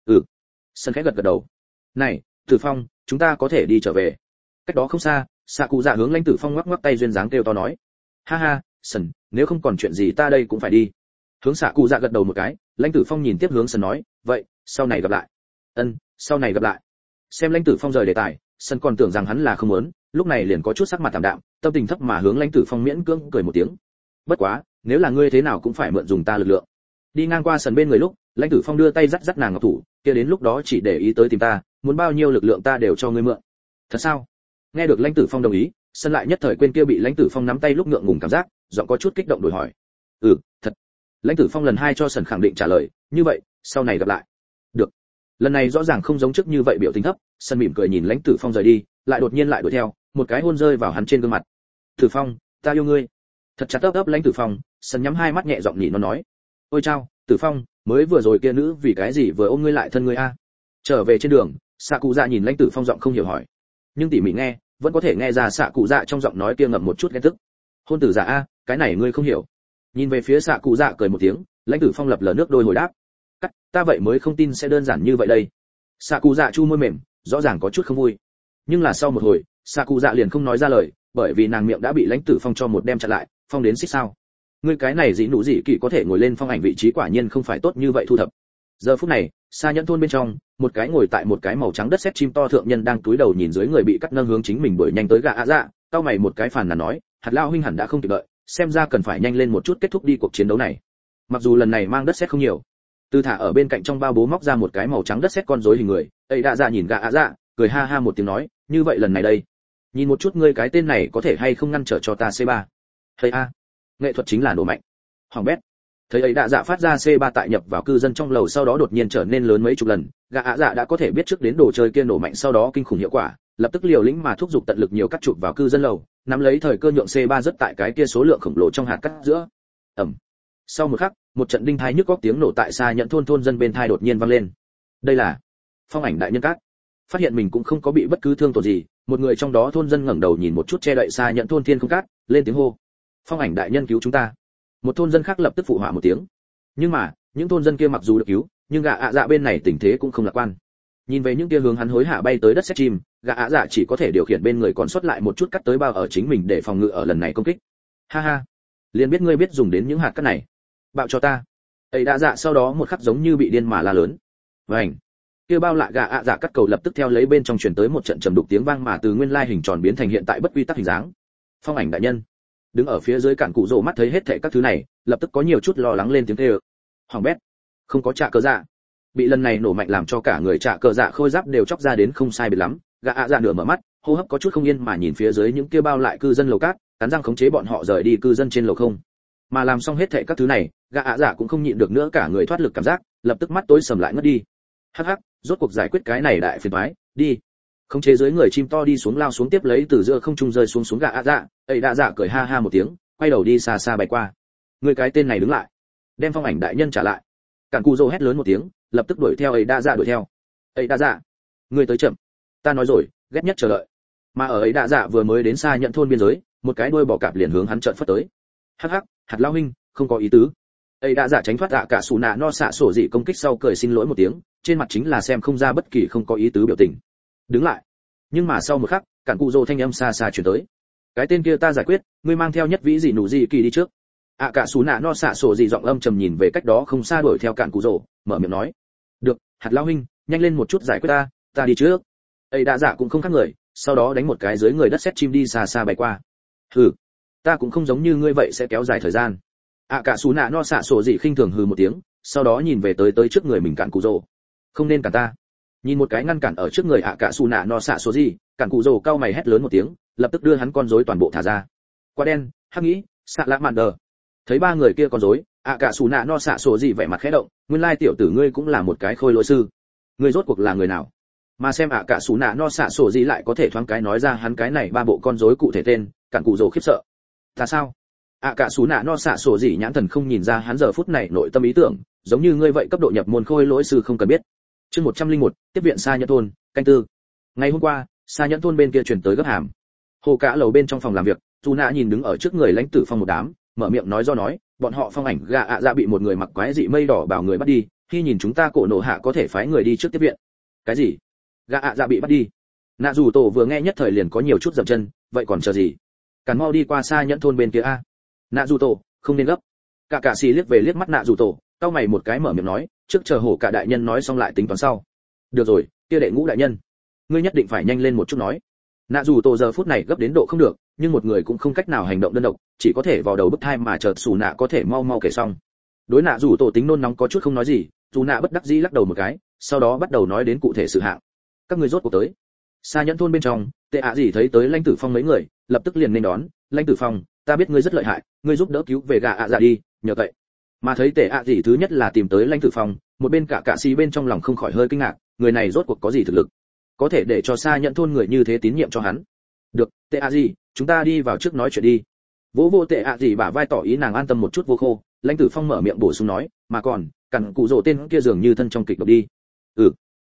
Sân khẽ gật gật đầu. Này, Tử Phong, chúng ta có thể đi trở về. Cách đó không xa, xạ cụ dạ hướng Lãnh Tử Phong ngoắc ngoắc tay duyên dáng kêu to nói. Ha ha, sần, nếu không còn chuyện gì ta đây cũng phải đi. Hướng xạ cụ dạ gật đầu một cái, Lãnh Tử Phong nhìn tiếp hướng sần nói, vậy, sau này gặp lại. Sau này gặp lại. Xem Lãnh Tử Phong rời đề tài, sân còn tưởng rằng hắn là không muốn, lúc này liền có chút sắc mặt tạm đạm, tâm tình thấp mà hướng Lãnh Tử Phong miễn cưỡng cười một tiếng. Bất quá, nếu là ngươi thế nào cũng phải mượn dùng ta lực lượng. Đi ngang qua sân bên người lúc, Lãnh Tử Phong đưa tay dắt dắt nàng ngọc thủ, kia đến lúc đó chỉ để ý tới tìm ta, muốn bao nhiêu lực lượng ta đều cho ngươi mượn. Thật sao? Nghe được Lãnh Tử Phong đồng ý, sân lại nhất thời quên kia bị Lãnh Tử Phong nắm tay lúc ngượng ngùng cảm giác, giọng có chút kích động đổi hỏi. Thật. Lãnh Tử Phong lần hai cho sân khẳng định trả lời, như vậy, sau này gặp lại. Được. Lần này rõ ràng không giống trước như vậy biểu tình thấp, sân mỉm cười nhìn Lãnh Tử Phong rời đi, lại đột nhiên lại đuổi theo, một cái hôn rơi vào hắn trên gương mặt. Tử Phong, ta yêu ngươi. Thật chặt ấp Lãnh Tử Phong, sân nhắm hai mắt nhẹ giọng nhỉ nó nói. Ôi chao, Tử Phong, mới vừa rồi kia nữ vì cái gì vừa ôm ngươi lại thân ngươi a? Trở về trên đường, xạ cụ dạ nhìn lãnh tử phong giọng không hiểu hỏi, nhưng tỉ mỉ nghe vẫn có thể nghe ra xạ cụ dạ trong giọng nói kia ngậm một chút ghen tức. Hôn tử giả a, cái này ngươi không hiểu. Nhìn về phía xạ cụ dạ cười một tiếng, lãnh tử phong lập lờ nước đôi hồi đáp, cắt, ta vậy mới không tin sẽ đơn giản như vậy đây. Xạ cụ dạ chu môi mềm, rõ ràng có chút không vui. Nhưng là sau một hồi, xạ cụ dạ liền không nói ra lời, bởi vì nàng miệng đã bị lãnh tử phong cho một đem chặn lại, phong đến xích sao. Ngươi cái này dĩ nụ dị kỳ có thể ngồi lên phong ảnh vị trí quả nhiên không phải tốt như vậy thu thập. Giờ phút này, xa nhẫn thôn bên trong, một cái ngồi tại một cái màu trắng đất sét chim to thượng nhân đang túi đầu nhìn dưới người bị cắt nâng hướng chính mình đuổi nhanh tới gạ ạ dạ, cao mày một cái phàn nàn nói, hạt lao huynh hẳn đã không kịp đợi, xem ra cần phải nhanh lên một chút kết thúc đi cuộc chiến đấu này. Mặc dù lần này mang đất sét không nhiều, từ thả ở bên cạnh trong bao bố móc ra một cái màu trắng đất sét con rối hình người, ấy đã dạ nhìn gạ ạ dạ, cười ha ha một tiếng nói, như vậy lần này đây, nhìn một chút ngươi cái tên này có thể hay không ngăn trở cho ta C3. Thấy a, nghệ thuật chính là nổ mạnh. Hoàng bét. Thấy ấy đã dạ phát ra C3 tại nhập vào cư dân trong lầu sau đó đột nhiên trở nên lớn mấy chục lần, gã ạ dạ đã có thể biết trước đến đồ chơi kia nổ mạnh sau đó kinh khủng hiệu quả, lập tức liều lĩnh mà thúc giục tận lực nhiều cắt chụp vào cư dân lầu, nắm lấy thời cơ nhượng C3 rất tại cái kia số lượng khổng lồ trong hạt cắt giữa. Ầm. Sau một khắc, một trận đinh thai nhức óc tiếng nổ tại xa nhận thôn dân bên thai đột nhiên vang lên. Đây là phong ảnh đại nhân cát. Phát hiện mình cũng không có bị bất cứ thương tổn gì, một người trong đó thôn dân ngẩng đầu nhìn một chút che đậy xa nhận thôn thiên không cát, lên tiếng hô. Phong ảnh đại nhân cứu chúng ta. Một thôn dân khác lập tức phụ họa một tiếng. Nhưng mà, những thôn dân kia mặc dù được cứu, nhưng gã ạ dạ bên này tình thế cũng không lạc quan. Nhìn về những kia hướng hắn hối hả bay tới đất sét chim, gã ạ dạ chỉ có thể điều khiển bên người còn sót lại một chút cắt tới bao ở chính mình để phòng ngự ở lần này công kích. Ha ha, liền biết ngươi biết dùng đến những hạt cắt này. Bạo cho ta. Ấy đã dạ sau đó một khắc giống như bị điên mà la lớn. Vành. Kia bao lại gã ạ dạ cắt cầu lập tức theo lấy bên trong truyền tới một trận trầm đục tiếng vang mà từ nguyên lai hình tròn biến thành hiện tại bất quy tắc hình dáng. Phong ảnh đại nhân. Đứng ở phía dưới cản cụ rồ mắt thấy hết thảy các thứ này, lập tức có nhiều chút lo lắng lên tiếng kêu. Hoàng bét, không có trạ cờ dạ. Bị lần này nổ mạnh làm cho cả người trạ cờ dạ khôi giáp đều chóc ra đến không sai biệt lắm, gã ạ dạ nửa mở mắt, hô hấp có chút không yên mà nhìn phía dưới những kia bao lại cư dân lầu cát, cắn răng khống chế bọn họ rời đi cư dân trên lầu không. Mà làm xong hết thảy các thứ này, gã ạ dạ cũng không nhịn được nữa cả người thoát lực cảm giác, lập tức mắt tối sầm lại ngất đi. Hắc hắc, rốt cuộc giải quyết cái này đại phiền toái, đi. Khống chế dưới người chim to đi xuống lao xuống tiếp lấy từ giữa không trung rơi xuống gã ạ dạ, ấy đã dạ cười ha ha một tiếng, quay đầu đi xa xa bay qua. Người cái tên này đứng lại, đem phong ảnh đại nhân trả lại. Cản Cù Dô hét lớn một tiếng, lập tức đuổi theo ấy đã dạ đuổi theo. Ấy đã dạ, người tới chậm. Ta nói rồi, ghét nhất chờ đợi. Mà ở ấy đã dạ vừa mới đến xa nhận thôn biên giới, một cái đuôi bò cạp liền hướng hắn trợn phất tới. Hắc hắc, hạt lao huynh, không có ý tứ. Ấy đã dạ tránh thoát cả sủ nạ no xạ sổ dị công kích sau cười xin lỗi một tiếng, trên mặt chính là xem không ra bất kỳ không có ý tứ biểu tình. Đứng lại. Nhưng mà sau một khắc, Cản Cù Dô thanh âm xa xa truyền tới. Cái tên kia ta giải quyết, ngươi mang theo nhất vĩ dị nụ dị kỳ đi trước. Cả sủ nạ no xạ sổ dị giọng âm trầm nhìn về cách đó không xa đuổi theo Cản Cù Dô, mở miệng nói. Được, hạt lao huynh, nhanh lên một chút giải quyết ta đi trước. Ấy đã dạ cũng không khác người, sau đó đánh một cái dưới người đất sét chim đi xa xa bay qua. Hừ, ta cũng không giống như ngươi vậy sẽ kéo dài thời gian. Cả sủ nạ no xạ sổ dị khinh thường hừ một tiếng, sau đó nhìn về tới trước người mình Cản Cù Dô. Không nên cản ta. Nhìn một cái ngăn cản ở trước người cả sủ nạ no xạ sổ dị, Cản Cù Dô cao mày hét lớn một tiếng, lập tức đưa hắn con rối toàn bộ thả ra. Quả đen, hắc nghĩ, xạ lạ mạn đờ. Thấy ba người kia con rối, cả sủ nạ no xạ sổ dị vẻ mặt khẽ động, nguyên lai tiểu tử ngươi cũng là một cái khôi lỗi sư. Ngươi rốt cuộc là người nào? Mà xem cả sủ nạ no xạ sổ dị lại có thể thoáng cái nói ra hắn cái này ba bộ con rối cụ thể tên, Cản Cù Dô khiếp sợ. Ta sao? Cả sủ nạ no xạ sổ dị nhãn thần không nhìn ra hắn giờ phút này nội tâm ý tưởng, giống như ngươi vậy cấp độ nhập môn khôi lỗi sư không cần biết. Chương 101, tiếp viện xa nhẫn thôn, canh tư. Ngày hôm qua, xa nhẫn thôn bên kia truyền tới gấp hàm. Hồ cả lầu bên trong phòng làm việc, Chu Nã nhìn đứng ở trước người lãnh tử phong một đám, mở miệng nói do nói, bọn họ phong ảnh gạ ạ dạ bị một người mặc quái dị mây đỏ bảo người bắt đi, khi nhìn chúng ta cổ nổ hạ có thể phái người đi trước tiếp viện. Cái gì? Gạ ạ dạ bị bắt đi? Nạ dù tổ vừa nghe nhất thời liền có nhiều chút dậm chân, vậy còn chờ gì? Càn mau đi qua xa nhẫn thôn bên kia a. Nạ dù tổ, không nên gấp. Cả xì liếc về liếc mắt nạ dù tổ, cau mày một cái mở miệng nói, trước chờ hổ cả đại nhân nói xong lại tính toán sau. Được rồi, kia đệ ngũ đại nhân, ngươi nhất định phải nhanh lên một chút nói. Nạ dù tổ giờ phút này gấp đến độ không được, nhưng một người cũng không cách nào hành động đơn độc, chỉ có thể vào đầu bức thai mà chợt xù nạ có thể mau mau kể xong. Đối nạ dù tổ tính nôn nóng có chút không nói gì, dù nạ bất đắc dĩ lắc đầu một cái, sau đó bắt đầu nói đến cụ thể sự hạng. Các người rốt cuộc tới. Xa nhẫn thôn bên trong, tệ ạ gì thấy tới lãnh tử phong mấy người, lập tức liền nên đón, lãnh tử phong, ta biết ngươi rất lợi hại, ngươi giúp đỡ cứu về gà ạ dạ đi, nhờ vậy. Mà thấy tệ ạ gì thứ nhất là tìm tới lãnh tử phong, một bên cả xì bên trong lòng không khỏi hơi kinh ngạc, người này rốt cuộc có gì thực lực, có thể để cho xa nhận thôn người như thế tín nhiệm cho hắn. Được, tệ ạ gì, chúng ta đi vào trước nói chuyện đi. Vô tệ ạ gì bả vai tỏ ý nàng an tâm một chút vô khô, lãnh tử phong mở miệng bổ sung nói, mà còn cằn cụ rồ tên kia dường như thân trong kịch độc đi.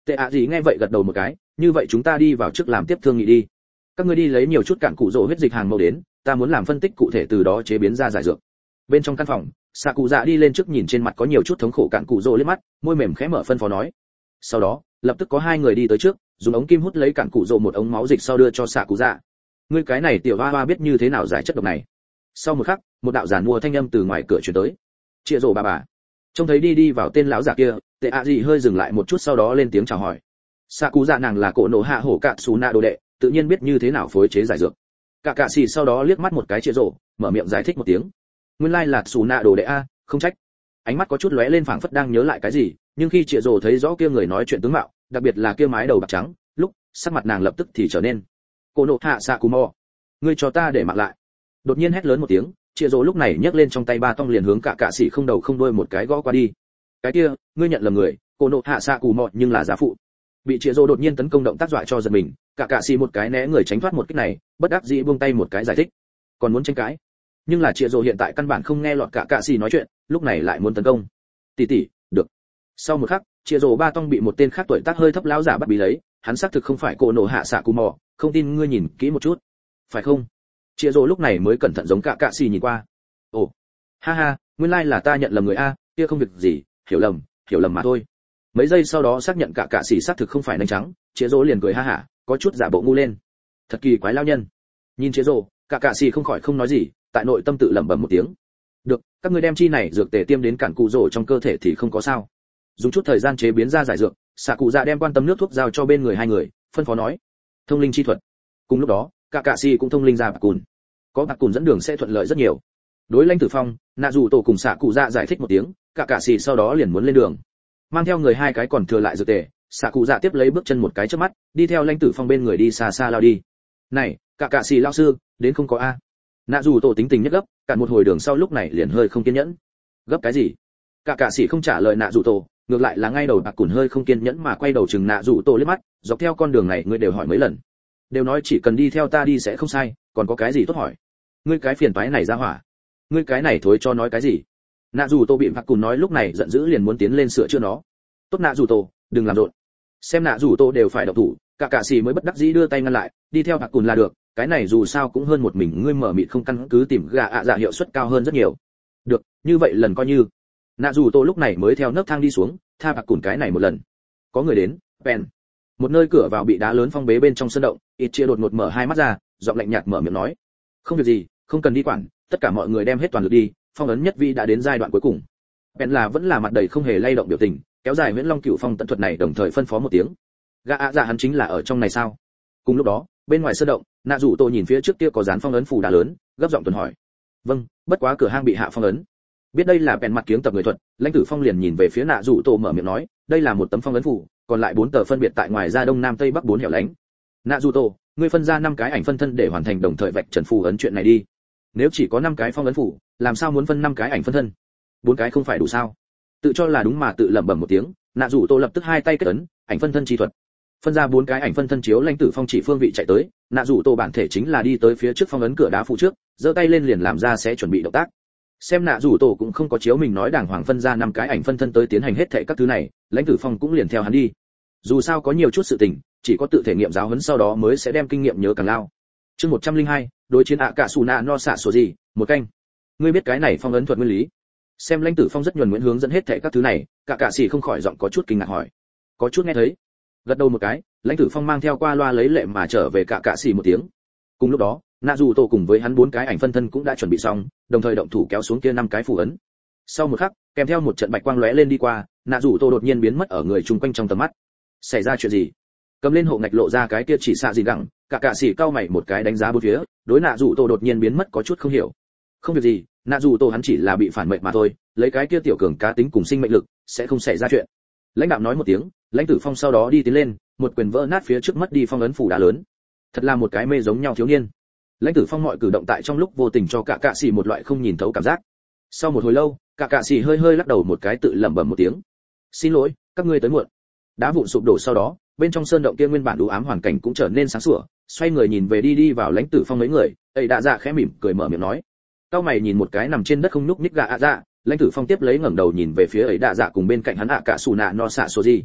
Tệ ạ gì nghe vậy gật đầu một cái, như vậy chúng ta đi vào trước làm tiếp thương nghị đi. Các ngươi đi lấy nhiều chút cạn cụ rồ huyết dịch hàng mẫu đến, ta muốn làm phân tích cụ thể từ đó chế biến ra giải dược. Bên trong căn phòng, xạ cụ dạ đi lên trước nhìn trên mặt có nhiều chút thống khổ cạn cụ rồ liếc mắt, môi mềm khẽ mở phân phó nói. Sau đó lập tức có hai người đi tới trước, dùng ống kim hút lấy cạn cụ rồ một ống máu dịch sau đưa cho xạ cụ dạ. Ngươi cái này tiểu hoa hoa biết như thế nào giải chất độc này? Sau một khắc, một đạo giản mua thanh âm từ ngoài cửa truyền tới. Chia rồ bà. Trông thấy đi vào tên lão giả kia, Tệ ạ gì hơi dừng lại một chút sau đó lên tiếng chào hỏi. Xạ cụ dạ nàng là cổ nổ hạ hổ cạn xù nạ đồ đệ, tự nhiên biết như thế nào phối chế giải dược. Cả cạ xì sau đó liếc mắt một cái Chia rồ, mở miệng giải thích một tiếng. Nguyên lai là xù nạ đồ đệ a, không trách. Ánh mắt có chút lóe lên phảng phất đang nhớ lại cái gì, nhưng khi Chia rồ thấy rõ kia người nói chuyện tướng mạo, đặc biệt là kia mái đầu bạc trắng, lúc sắc mặt nàng lập tức thì trở nên cổ nộ hạ xạ cù mò, ngươi cho ta để mặc lại. Đột nhiên hét lớn một tiếng, Chia rồ lúc này nhấc lên trong tay ba tong liền hướng cả cạ sĩ không đầu không đuôi một cái gõ qua đi. Cái kia, ngươi nhận lầm người, cổ nộ hạ xạ cù mò nhưng là giá phụ. Bị Chia rồ đột nhiên tấn công động tác dọa cho giật mình, cả cạ sĩ một cái né người tránh thoát một kích này, bất đắc dĩ buông tay một cái giải thích. Còn muốn tranh cãi, nhưng là Chia rồ hiện tại căn bản không nghe lọt cả cạ sĩ nói chuyện, lúc này lại muốn tấn công. Tỷ, được. Sau một khắc, Chia rồ ba tong bị một tên khác tuổi tác hơi thấp lão giả bắt bí lấy, hắn xác thực không phải cổ nổ hạ xạ cù mò, không tin ngươi nhìn kỹ một chút, phải không? Chia rồ lúc này mới cẩn thận giống cả cạ xì nhìn qua. Ồ, ha, nguyên lai là ta nhận lầm người a, kia không việc gì, hiểu lầm mà thôi. Mấy giây sau đó xác nhận cả cạ xì xác thực không phải nanh trắng, Chia rồ liền cười ha hả, có chút giả bộ ngu lên. Thật kỳ quái lao nhân. Nhìn Chia rồ, cả cạ xì không khỏi không nói gì, tại nội tâm tự lẩm bẩm một tiếng. Được, các ngươi đem chi này dược tề tiêm đến cản cụ rồ trong cơ thể thì không có sao. Dùng chút thời gian chế biến ra giải dược, xạ cụ dạ đem quan tâm nước thuốc giao cho bên người hai người, phân phó nói. Thông linh chi thuật. Cùng lúc đó, cả cạ sĩ cũng thông linh ra bạc cùn. Có bạc cùn dẫn đường sẽ thuận lợi rất nhiều. Đối Lãnh Tử Phong, nạ dù tổ cùng xạ cụ dạ giải thích một tiếng, cả cạ sĩ sau đó liền muốn lên đường. Mang theo người hai cái còn thừa lại dược tề, xạ cụ dạ tiếp lấy bước chân một cái trước mắt, đi theo Lãnh Tử Phong bên người đi xa xa lao đi. Này, cả cạ sĩ lão sư, đến không có a. Nạ dù tổ tính tình nhất gấp, cản một hồi đường sau lúc này liền hơi không kiên nhẫn. Gấp cái gì? Cả cạ sĩ không trả lời nạ dù tổ, ngược lại là ngay đầu bạc cùn hơi không kiên nhẫn mà quay đầu chừng nạ dù tổ liếc mắt, dọc theo con đường này ngươi đều hỏi mấy lần, đều nói chỉ cần đi theo ta đi sẽ không sai, còn có cái gì tốt hỏi? Ngươi cái phiền toái này ra hỏa, ngươi cái này thối cho nói cái gì? Nạ dù tổ bị bạc cùn nói lúc này giận dữ liền muốn tiến lên sửa chữa nó. Tốt nạ dù tổ, đừng làm rộn. Xem nạ dù tổ đều phải động thủ, cả cạ sĩ mới bất đắc dĩ đưa tay ngăn lại, đi theo bạc cùn là được, cái này dù sao cũng hơn một mình ngươi mở mịt không căn cứ tìm gà ạ dạ hiệu suất cao hơn rất nhiều. Được, như vậy lần coi như. Nạ dù tổ lúc này mới theo nấc thang đi xuống, tha bạc cùn cái này một lần. Có người đến, pen. Một nơi cửa vào bị đá lớn phong bế bên trong sân động, ít chia đột ngột mở hai mắt ra, giọng lạnh nhạt mở miệng nói. Không việc gì, không cần đi quản, tất cả mọi người đem hết toàn lực đi, phong ấn nhất vi đã đến giai đoạn cuối cùng. Pen là vẫn là mặt đầy không hề lay động biểu tình, kéo dài Viễn Long Cửu Phong tận thuật này đồng thời phân phó một tiếng. Gã ạ dạ hắn chính là ở trong này sao? Cùng lúc đó, bên ngoài sân động, nạ dù tổ nhìn phía trước kia có dán phong ấn phù đá lớn, gấp giọng tuần hỏi. Vâng, bất quá cửa hang bị hạ phong ấn. Biết đây là bèn mặt kiếng tập người thuật, Lãnh Tử Phong liền nhìn về phía nạ dù tổ mở miệng nói, đây là một tấm phong ấn phù, còn lại 4 tờ phân biệt tại ngoài ra đông nam tây bắc 4 hẻo lánh. Nạ dù tổ, ngươi phân ra 5 cái ảnh phân thân để hoàn thành đồng thời vạch trần phù ấn chuyện này đi. Nếu chỉ có 5 cái phong ấn phù, làm sao muốn phân 5 cái ảnh phân thân? 4 cái không phải đủ sao? Tự cho là đúng mà tự lẩm bẩm một tiếng, nạ dù tổ lập tức hai tay kết ấn, ảnh phân thân chi thuật. Phân ra 4 cái ảnh phân thân chiếu Lãnh Tử Phong chỉ phương vị chạy tới, nạ dù tổ bản thể chính là đi tới phía trước phong ấn cửa đá phụ trước, giơ tay lên liền làm ra sẽ chuẩn bị động tác. Xem nạ rủ tổ cũng không có chiếu mình nói đàng hoàng phân ra 5 cái ảnh phân thân tới tiến hành hết thảy các thứ này, Lãnh Tử Phong cũng liền theo hắn đi. Dù sao có nhiều chút sự tình, chỉ có tự thể nghiệm giáo huấn sau đó mới sẽ đem kinh nghiệm nhớ càng lao. Chương 102, đối chiến ạ cả sù nạ no xạ sổ gì, một canh. Ngươi biết cái này phong ấn thuật nguyên lý? Xem Lãnh Tử Phong rất nhuần nhuyễn hướng dẫn hết thảy các thứ này, cả sĩ không khỏi giọng có chút kinh ngạc hỏi. Có chút nghe thấy. Gật đầu một cái, Lãnh Tử Phong mang theo qua loa lấy lệ mà trở về cả sĩ một tiếng. Cùng lúc đó, nạ dù tổ cùng với hắn 4 cái ảnh phân thân cũng đã chuẩn bị xong, đồng thời động thủ kéo xuống kia 5 cái phù ấn. Sau một khắc, kèm theo một trận bạch quang lóe lên đi qua, nạ dù tổ đột nhiên biến mất ở người chung quanh trong tầm mắt. Xảy ra chuyện gì? Cầm lên hộ ngạch lộ ra cái kia chỉ xạ gì gẳng, cả sĩ cau mày một cái đánh giá bốn phía, đối nạ dù tổ đột nhiên biến mất có chút không hiểu. Không việc gì, nạ dù tổ hắn chỉ là bị phản mệnh mà thôi, lấy cái kia tiểu cường cá tính cùng sinh mệnh lực, sẽ không xảy ra chuyện. Lãnh đạo nói một tiếng, Lãnh Tử Phong sau đó đi tiến lên, một quyền vỡ nát phía trước mất đi phong ấn phủ đá lớn. Thật là một cái mê giống nhau thiếu niên. Lãnh Tử Phong mọi cử động tại trong lúc vô tình cho cả sĩ một loại không nhìn thấu cảm giác. Sau một hồi lâu, cả sĩ hơi lắc đầu một cái tự lẩm bẩm một tiếng. Xin lỗi, các ngươi tới muộn. Đá vụn sụp đổ sau đó, bên trong sơn động kia nguyên bản u ám hoàn cảnh cũng trở nên sáng sủa. Xoay người nhìn về đi vào Lãnh Tử Phong mấy người, ấy đã dạ khẽ mỉm cười mở miệng nói. Cao mày nhìn một cái nằm trên đất không nhúc nhích gạ ạ dạ, Lãnh Tử Phong tiếp lấy ngẩng đầu nhìn về phía ấy đạ dạ cùng bên cạnh hắn ạ cả sù nạ no xạ số gì.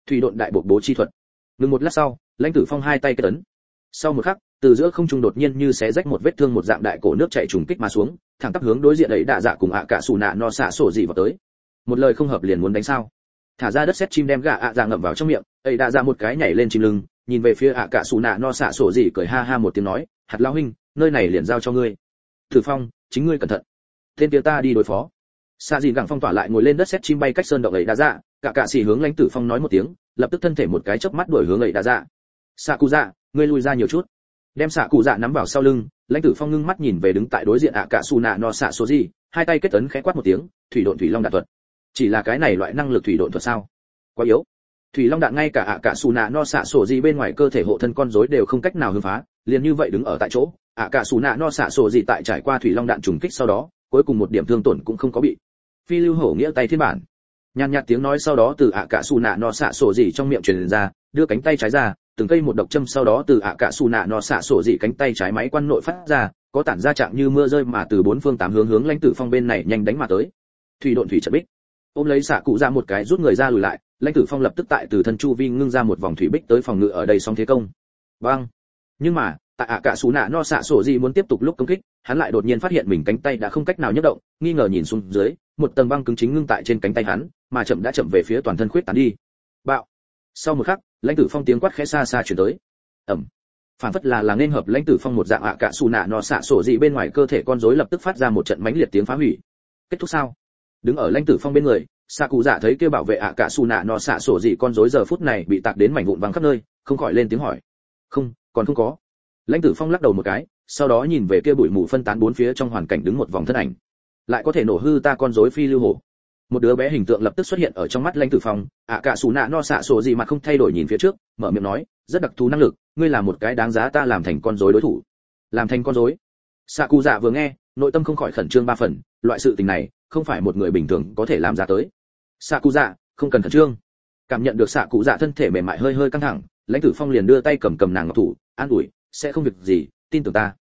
thủy độn đại bộ bố chi thuật. Ngừng một lát sau, lãnh tử phong hai tay kết ấn. Sau một khắc, từ giữa không trung đột nhiên như xé rách một vết thương một dạng đại cổ nước chảy trùng kích mà xuống, thẳng tắp hướng đối diện ấy đạ dạ cùng ạ cả sủ nạ no xạ sổ gì vào tới. Một lời không hợp liền muốn đánh sao? Thả ra đất sét chim đem gà ạ dạ ngậm vào trong miệng, ấy đạ dạ một cái nhảy lên chim lưng, nhìn về phía ạ cả sủ nạ no xạ sổ gì cười ha ha một tiếng nói, hạt lão huynh, nơi này liền giao cho ngươi. Tử Phong, chính ngươi cẩn thận. Tên kia ta đi đối phó. Sa Dìn gặng phong tỏa lại ngồi lên đất sét chim bay cách sơn động ấy đạ dạ, cả xì hướng lãnh tử phong nói một tiếng, lập tức thân thể một cái chớp mắt đuổi hướng ấy đạ dạ. Sạ cụ dạ, ngươi lùi ra nhiều chút. Đem Sạ cụ dạ nắm vào sau lưng, lãnh tử phong ngưng mắt nhìn về đứng tại đối diện ạ cả sủ nạ no xạ sổ gì, hai tay kết ấn khẽ quát một tiếng, thủy độn thủy long đạn thuật. Chỉ là cái này loại năng lực thủy độn thuật sao? Quá yếu. Thủy long đạn ngay cả ạ cả sủ nạ no xạ sổ gì bên ngoài cơ thể hộ thân con rối đều không cách nào hướng phá, liền như vậy đứng ở tại chỗ, ạ cả sủ nạ no xạ sổ gì tại trải qua thủy long đạn trùng kích sau đó, cuối cùng một điểm thương tổn cũng không có bị. Phi lưu hổ nghĩa tay thiên bản. Nhàn nhạt tiếng nói sau đó từ ạ cả sủ nạ no xạ sổ gì trong miệng truyền ra, đưa cánh tay trái ra, từng cây một độc châm sau đó từ ạ cả sủ nạ no xạ sổ gì cánh tay trái máy quan nội phát ra, có tản ra trạng như mưa rơi mà từ bốn phương tám hướng hướng lãnh tử phong bên này nhanh đánh mà tới. Thủy độn thủy trận bích. Ôm lấy xạ cụ ra một cái rút người ra lùi lại, lãnh tử phong lập tức tại từ thân chu vi ngưng ra một vòng thủy bích tới phòng ngự ở đây song thế công. Bang. Nhưng mà, tại ạ cả sủ nạ no xạ sổ gì muốn tiếp tục lúc công kích, hắn lại đột nhiên phát hiện mình cánh tay đã không cách nào nhấc động, nghi ngờ nhìn xuống dưới, một tầng băng cứng chính ngưng tại trên cánh tay hắn, mà chậm đã chậm về phía toàn thân khuyết tán đi. Bạo. Sau một khắc, lãnh tử phong tiếng quát khẽ xa xa truyền tới. Ầm. Phản phất là nên hợp lãnh tử phong một dạng ạ cả sủ nạ no xạ sổ gì bên ngoài cơ thể con rối lập tức phát ra một trận mãnh liệt tiếng phá hủy. Kết thúc sao? Đứng ở lãnh tử phong bên người, xạ cụ dạ thấy kia bảo vệ ạ cả sủ nạ no xạ sổ gì con rối giờ phút này bị tạc đến mảnh vụn văng khắp nơi, không khỏi lên tiếng hỏi. Không, còn không có. Lãnh tử phong lắc đầu một cái, sau đó nhìn về kia bụi mù phân tán bốn phía trong hoàn cảnh đứng một vòng thân ảnh. Lại có thể nổ hư ta con rối phi lưu hổ. Một đứa bé hình tượng lập tức xuất hiện ở trong mắt lãnh tử phong, ạ cả sủ nạ no xạ sổ gì mà không thay đổi nhìn phía trước, mở miệng nói, rất đặc thù năng lực, ngươi là một cái đáng giá ta làm thành con rối đối thủ. Làm thành con rối. Xạ cụ dạ vừa nghe, nội tâm không khỏi khẩn trương ba phần, loại sự tình này không phải một người bình thường có thể làm ra tới. Xạ cụ dạ, không cần khẩn trương. Cảm nhận được xạ cụ dạ thân thể mềm mại hơi hơi căng thẳng, lãnh tử phong liền đưa tay cầm nàng ngọc thủ, an ủi, sẽ không việc gì, tin tưởng ta.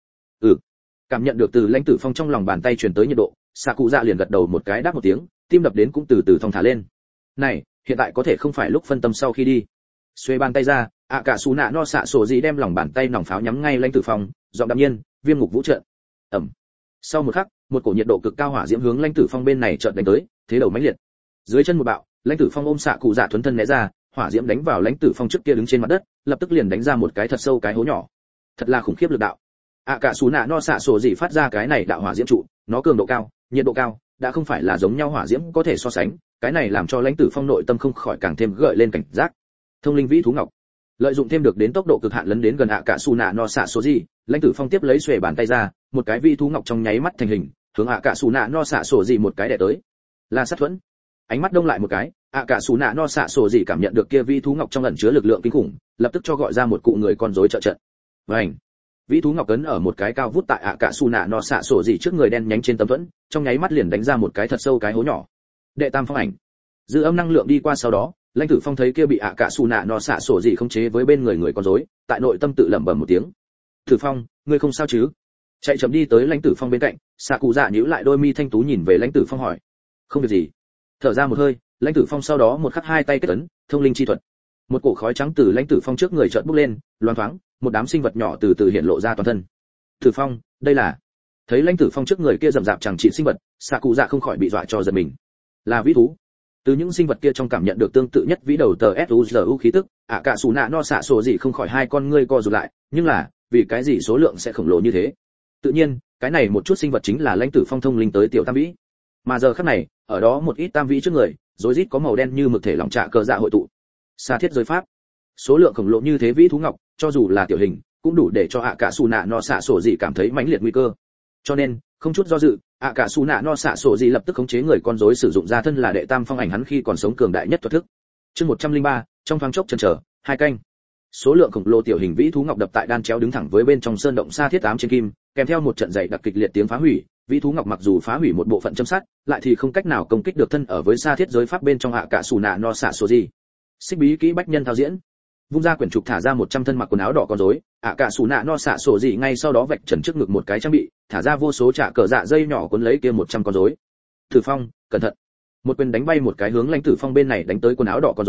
Cảm nhận được từ lãnh tử phong trong lòng bàn tay truyền tới nhiệt độ, xạ cụ dạ liền gật đầu một cái đáp một tiếng, tim đập đến cũng từ từ thong thả lên. Này, hiện tại có thể không phải lúc phân tâm sau khi đi. Xuê bàn tay ra, ạ cả sủ nạ no xạ sổ gì đem lòng bàn tay nòng pháo nhắm ngay lãnh tử phong, giọng đạm nhiên, viêm ngục vũ trận. Ẩm. Sau một khắc, một cổ nhiệt độ cực cao hỏa diễm hướng lãnh tử phong bên này chợt đánh tới, thế đầu mãnh liệt. Dưới chân một bạo, lãnh tử phong ôm xạ cụ dạ thuần thân né ra, hỏa diễm đánh vào lãnh tử phong trước kia đứng trên mặt đất, lập tức liền đánh ra một cái thật sâu cái hố nhỏ. Thật là khủng khiếp lực đạo. ạ cả sủ nạ no xạ sổ gì phát ra cái này đạo hỏa diễm trụ, nó cường độ cao, nhiệt độ cao, đã không phải là giống nhau hỏa diễm có thể so sánh, cái này làm cho lãnh tử phong nội tâm không khỏi càng thêm gợi lên cảnh giác. Thông linh vĩ thú ngọc, lợi dụng thêm được đến tốc độ cực hạn lấn đến gần ạ cả sủ nạ no xạ sổ gì, lãnh tử phong tiếp lấy xuề bàn tay ra, một cái vĩ thú ngọc trong nháy mắt thành hình, hướng ạ cả sủ nạ no xạ sổ gì một cái đè tới. La sát thuẫn. Ánh mắt đông lại một cái, ạ cả sủ nạ no xạ sổ gì cảm nhận được kia vĩ thú ngọc trong ẩn chứa lực lượng kinh khủng, lập tức cho gọi ra một cụ người con rối trợ trận. Vành. Vĩ thú ngọc cấn ở một cái cao vút tại ạ cả sủ nạ no xạ sổ gì trước người đen nhánh trên tấm thuẫn, trong nháy mắt liền đánh ra một cái thật sâu cái hố nhỏ. Đệ tam phong ảnh. Dư âm năng lượng đi qua sau đó, lãnh tử phong thấy kia bị ạ cả sủ nạ no xạ sổ gì không chế với bên người con rối, tại nội tâm tự lẩm bẩm một tiếng. Tử Phong, ngươi không sao chứ? Chạy chậm đi tới lãnh tử phong bên cạnh, xạ cụ dạ nhíu lại đôi mi thanh tú nhìn về lãnh tử phong hỏi. Không việc gì. Thở ra một hơi, lãnh tử phong sau đó một khắc hai tay kết ấn, thông linh chi thuật. Một cổ khói trắng từ lãnh tử phong trước người chợt bốc lên, loáng thoáng, một đám sinh vật nhỏ từ từ hiện lộ ra toàn thân. Tử Phong, đây là. Thấy lãnh tử phong trước người kia rậm rạp chẳng trị sinh vật, xạ cụ dạ không khỏi bị dọa cho giật mình. Là vĩ thú. Từ những sinh vật kia trong cảm nhận được tương tự nhất vĩ đầu tờ suzu khí tức, ạ cả sủ nạ no xạ sổ gì không khỏi hai con ngươi co rụt lại, nhưng là vì cái gì số lượng sẽ khổng lồ như thế? Tự nhiên, cái này một chút sinh vật chính là lãnh tử phong thông linh tới tiểu tam vĩ. Mà giờ khắc này, ở đó một ít tam vĩ trước người, rối rít có màu đen như mực thể lỏng trạ cờ dạ hội tụ. Sa thiết giới pháp. Số lượng khổng lồ như thế vĩ thú ngọc, cho dù là tiểu hình, cũng đủ để cho ạ cả sủ nạ no xạ sổ gì cảm thấy mãnh liệt nguy cơ. Cho nên, không chút do dự, ạ cả sủ nạ no xạ sổ gì lập tức khống chế người con rối sử dụng ra thân là đệ tam phong ảnh hắn khi còn sống cường đại nhất thuật thức. Chương 103, trong thoáng chốc chần chờ, hai canh. Số lượng khổng lồ tiểu hình vĩ thú ngọc đập tại đan chéo đứng thẳng với bên trong sơn động sa thiết ám trên kim, kèm theo một trận dày đặc kịch liệt tiếng phá hủy, vĩ thú ngọc mặc dù phá hủy một bộ phận châm sắt, lại thì không cách nào công kích được thân ở với sa thiết giới pháp bên trong ạ cả sủ nạ no xạ sổ gì. Xích bí kỹ bách nhân thao diễn. Vung ra quyển trục thả ra 100 thân mặc quần áo đỏ con rối, ạ cả sủ nạ no xạ sổ gì ngay sau đó vạch trần trước ngực một cái trang bị, thả ra vô số trả cờ dạ dây nhỏ cuốn lấy kia 100 con rối. Tử Phong, cẩn thận. Một quyền đánh bay một cái hướng lãnh tử phong bên này đánh tới quần áo đỏ con rối,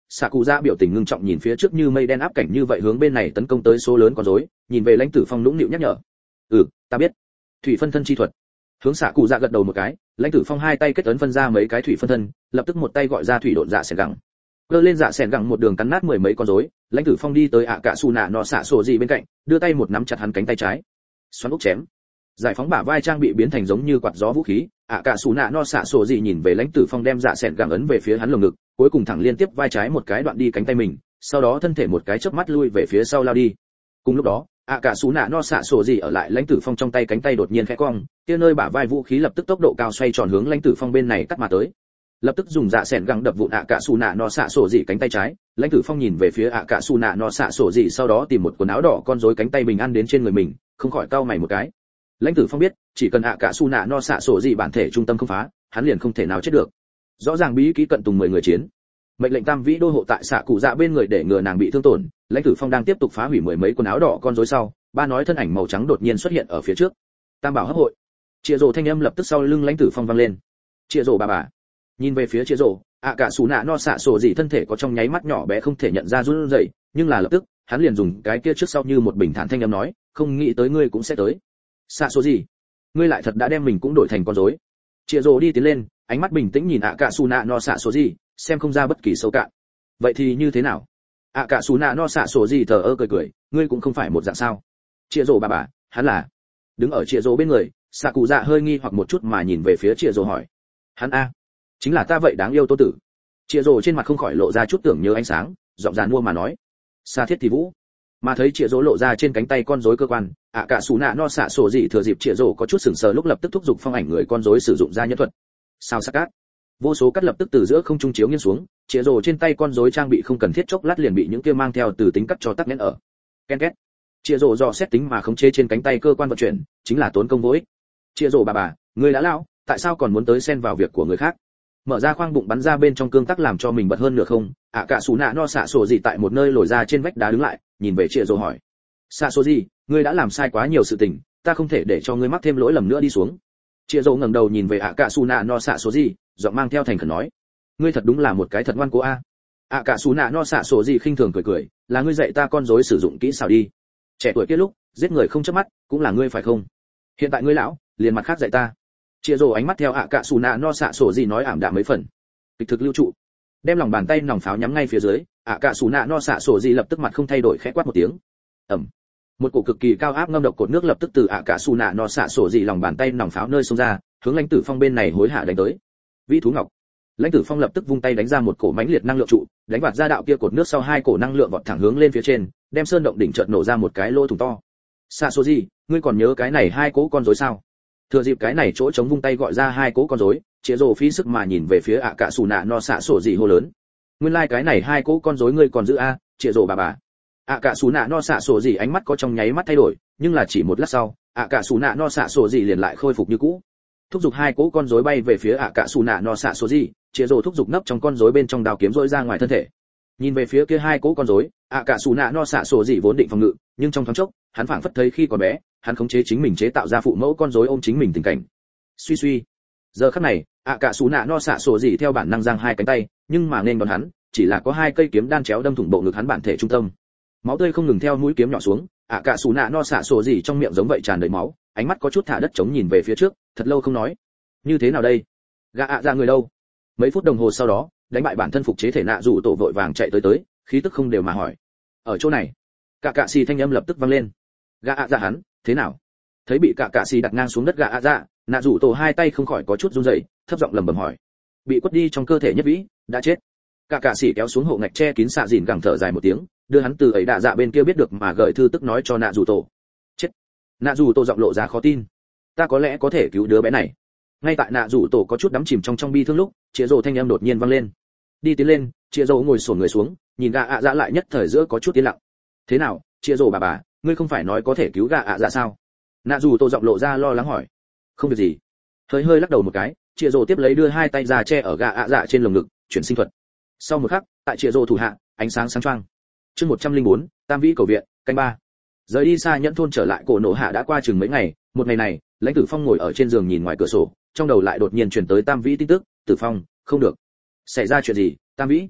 xạ cụ dạ biểu tình ngưng trọng nhìn phía trước như mây đen áp cảnh như vậy hướng bên này tấn công tới số lớn con rối, nhìn về lãnh tử phong nũng nịu nhắc nhở. Ta biết. Thủy phân thân chi thuật. Hướng xạ cụ dạ gật đầu một cái, lãnh tử phong hai tay kết ấn phân ra mấy cái thủy phân thân, lập tức một tay gọi ra thủy độn dạ sẻn gẳng. Cơ lên dạ sẻn gẳng một đường cắn nát mười mấy con rối, lãnh tử phong đi tới ạ cạ su nạ nọ xạ sổ gì bên cạnh, đưa tay một nắm chặt hắn cánh tay trái. Xoắn ốc chém. Giải phóng bả vai trang bị biến thành giống như quạt gió vũ khí, ạ cạ su nạ nọ xạ sổ gì nhìn về lãnh tử phong đem dạ sẻn gẳng ấn về phía hắn lồng ngực, cuối cùng thẳng liên tiếp vai trái một cái đoạn đi cánh tay mình, sau đó thân thể một cái chớp mắt lui về phía sau lao đi. Cùng lúc đó, ạ cả sú nạ no xạ sổ gì ở lại lãnh tử phong trong tay cánh tay đột nhiên khẽ cong, kia nơi bả vai vũ khí lập tức tốc độ cao xoay tròn hướng lãnh tử phong bên này cắt mà tới. Lập tức dùng dạ sẻn găng đập vụn ạ cả sú nạ no xạ sổ gì cánh tay trái, lãnh tử phong nhìn về phía ạ cả sú nạ no xạ sổ gì sau đó tìm một quần áo đỏ con rối cánh tay bình ăn đến trên người mình, không khỏi cau mày một cái. Lãnh tử phong biết, chỉ cần ạ cả sú nạ no xạ sổ gì bản thể trung tâm không phá, hắn liền không thể nào chết được. Rõ ràng bí kỹ cận tùng 10 người chiến. Mệnh lệnh tam vĩ đô hộ tại xạ cụ dạ bên người để ngừa nàng bị thương tổn, lãnh tử phong đang tiếp tục phá hủy mười mấy quần áo đỏ con rối sau, ba nói thân ảnh màu trắng đột nhiên xuất hiện ở phía trước. Tam bảo hấp hội. Chia rồ thanh âm lập tức sau lưng lãnh tử phong vang lên. Chia rồ bà. Nhìn về phía chia rồ, ạ cả sú nạ no xạ sổ gì thân thể có trong nháy mắt nhỏ bé không thể nhận ra run rẩy, nhưng là lập tức, hắn liền dùng cái kia trước sau như một bình thản thanh âm nói, không nghĩ tới ngươi cũng sẽ tới. Xạ sổ gì? Ngươi lại thật đã đem mình cũng đổi thành con rối. Chia rồ đi tiến lên, ánh mắt bình tĩnh nhìn ạ cả sú nạ no xạ sổ gì, xem không ra bất kỳ sâu cạn. Vậy thì như thế nào? ạ cả sú nạ no xạ sổ gì thờ ơ cười, ngươi cũng không phải một dạng sao? Chia rồ bà, hắn là? Đứng ở chia rồ bên người, xạ cụ dạ hơi nghi hoặc một chút mà nhìn về phía chia rồ hỏi, hắn a, chính là ta vậy đáng yêu tô tử. Chia rồ trên mặt không khỏi lộ ra chút tưởng nhớ ánh sáng, giọng giàn mua mà nói, xa thiết thì vũ. Mà thấy chia rồ lộ ra trên cánh tay con rối cơ quan, ạ cả sú nạ no xạ sổ gì thừa dịp chia rồ có chút sừng sờ lúc lập tức thúc giục phong ảnh người con rối sử dụng ra nhân thuật. Sao sắc cát. Vô số cắt lập tức từ giữa không trung chiếu nghiêng xuống, chia rồ trên tay con rối trang bị không cần thiết chốc lát liền bị những kia mang theo từ tính cắt cho tắc nghẽn ở. Ken két. Chia rồ dò xét tính mà khống chế trên cánh tay cơ quan vận chuyển, chính là tốn công vô ích. Chia rồ bà, ngươi đã lão, tại sao còn muốn tới xen vào việc của người khác? Mở ra khoang bụng bắn ra bên trong cương tắc làm cho mình bật hơn nửa không. ạ cả sú nạ no xạ sổ gì tại một nơi lồi ra trên vách đá đứng lại, nhìn về chia rồ hỏi, xạ sổ gì, ngươi đã làm sai quá nhiều sự tình, ta không thể để cho ngươi mắc thêm lỗi lầm nữa đi xuống. Chia rồ ngẩng đầu nhìn về ạ cả sú nạ no xạ sổ gì, giọng mang theo thành khẩn nói, ngươi thật đúng là một cái thật ngoan cố a. ạ cả sú nạ no xạ sổ gì khinh thường cười, là ngươi dạy ta con rối sử dụng kỹ xảo đi. Trẻ tuổi kia lúc giết người không chớp mắt, cũng là ngươi phải không? Hiện tại ngươi lão, liền mặt khác dạy ta. Chia rồ ánh mắt theo ạ cả sú nạ no xạ sổ gì nói ảm đạm mấy phần. Kịch thực lưu trụ, đem lòng bàn tay nòng pháo nhắm ngay phía dưới, ạ cả sú nạ no xạ sổ gì lập tức mặt không thay đổi khẽ quát một tiếng. Ầm. Một cổ cực kỳ cao áp ngâm độc cột nước lập tức từ ạ cả sú nạ no xạ sổ gì lòng bàn tay nòng pháo nơi xông ra, hướng lãnh tử phong bên này hối hạ đánh tới. Vĩ thú ngọc. Lãnh tử phong lập tức vung tay đánh ra một cổ mãnh liệt năng lượng trụ, đánh vạt ra đạo kia cột nước sau hai cổ năng lượng vọt thẳng hướng lên phía trên, đem sơn động đỉnh chợt nổ ra một cái lỗ thủng to. Xạ số gì, ngươi còn nhớ cái này hai cố con rối sao? Thừa dịp cái này chỗ trống vung tay gọi ra hai cố con rối, Chia rồ phí sức mà nhìn về phía ạ cả sú nạ no xạ sổ gì hô lớn. Nguyên lai cái này hai cố con rối ngươi còn giữ a, Chia rồ bà. ạ cả sú nạ no xạ sổ gì ánh mắt có trong nháy mắt thay đổi, nhưng là chỉ một lát sau, ạ cả sú nạ no xạ sổ gì liền lại khôi phục như cũ. Thúc giục hai cố con rối bay về phía ạ cả sú nạ no xạ sổ gì, Chia rồ thúc giục nấp trong con rối bên trong đao kiếm rỗi ra ngoài thân thể. Nhìn về phía kia hai cố con rối, ạ cả sú nạ no xạ sổ gì vốn định phòng ngự, nhưng trong thoáng chốc, hắn phảng phất thấy khi còn bé, hắn khống chế chính mình chế tạo ra phụ mẫu con rối ôm chính mình tình cảnh. Suy. Giờ khắc này, ạ cả sú nạ no xạ sổ gì theo bản năng giang hai cánh tay, nhưng mà nên đón hắn, chỉ là có hai cây kiếm đan chéo đâm thủng bộ ngực hắn bản thể trung tâm. Máu tươi không ngừng theo mũi kiếm nhỏ xuống, ạ cả sú nạ no xạ sổ gì trong miệng giống vậy tràn đầy máu, ánh mắt có chút thả đất trống nhìn về phía trước, thật lâu không nói. Như thế nào đây? Gã ạ ra người đâu? Mấy phút đồng hồ sau đó, đánh bại bản thân phục chế thể nạ dụ tổ vội vàng chạy tới, khí tức không đều mà hỏi. Ở chỗ này. Cạ xì thanh âm lập tức vang lên. Gã ạ ra hắn, thế nào? Thấy bị cạ xì đặt ngang xuống đất gã ạ ra, nạ dụ tổ hai tay không khỏi có chút run rẩy, thấp giọng lẩm bẩm hỏi. Bị quất đi trong cơ thể nhất vĩ, đã chết. Cạ xì kéo xuống hộ ngạch che kín xạ dìn gẳng thở dài một tiếng, đưa hắn từ ấy đạ dạ bên kia biết được mà gửi thư tức nói cho nạ dụ tổ. Chết. Nạ dụ tổ giọng lộ ra khó tin. Ta có lẽ có thể cứu đứa bé này. Ngay tại nạ dụ tổ có chút đắm chìm trong bi thương lúc, Chia rồ thanh âm đột nhiên vang lên. Đi tiến lên, Chia rồ ngồi xổm người xuống, nhìn gã ạ dạ lại nhất thời giữa có chút tiến lặng. Thế nào, Chia rồ bà, ngươi không phải nói có thể cứu gã ạ dạ sao? Nạ dụ tổ giọng lộ ra lo lắng hỏi. Không việc gì. Hơi lắc đầu một cái, Chia rồ tiếp lấy đưa hai tay ra che ở gã ạ dạ trên lồng ngực, chuyển sinh thuật. Sau một khắc, tại Chia rồ thủ hạ, ánh sáng sáng choang. Chương 104, Tam Vĩ cầu viện, canh 3. Rời đi xa Nhẫn thôn trở lại cổ nổ hạ đã qua chừng mấy ngày, một ngày này, Lãnh Tử Phong ngồi ở trên giường nhìn ngoài cửa sổ, trong đầu lại đột nhiên truyền tới Tam Vĩ tin tức, Tử Phong, không được. Xảy ra chuyện gì, Tam Vĩ?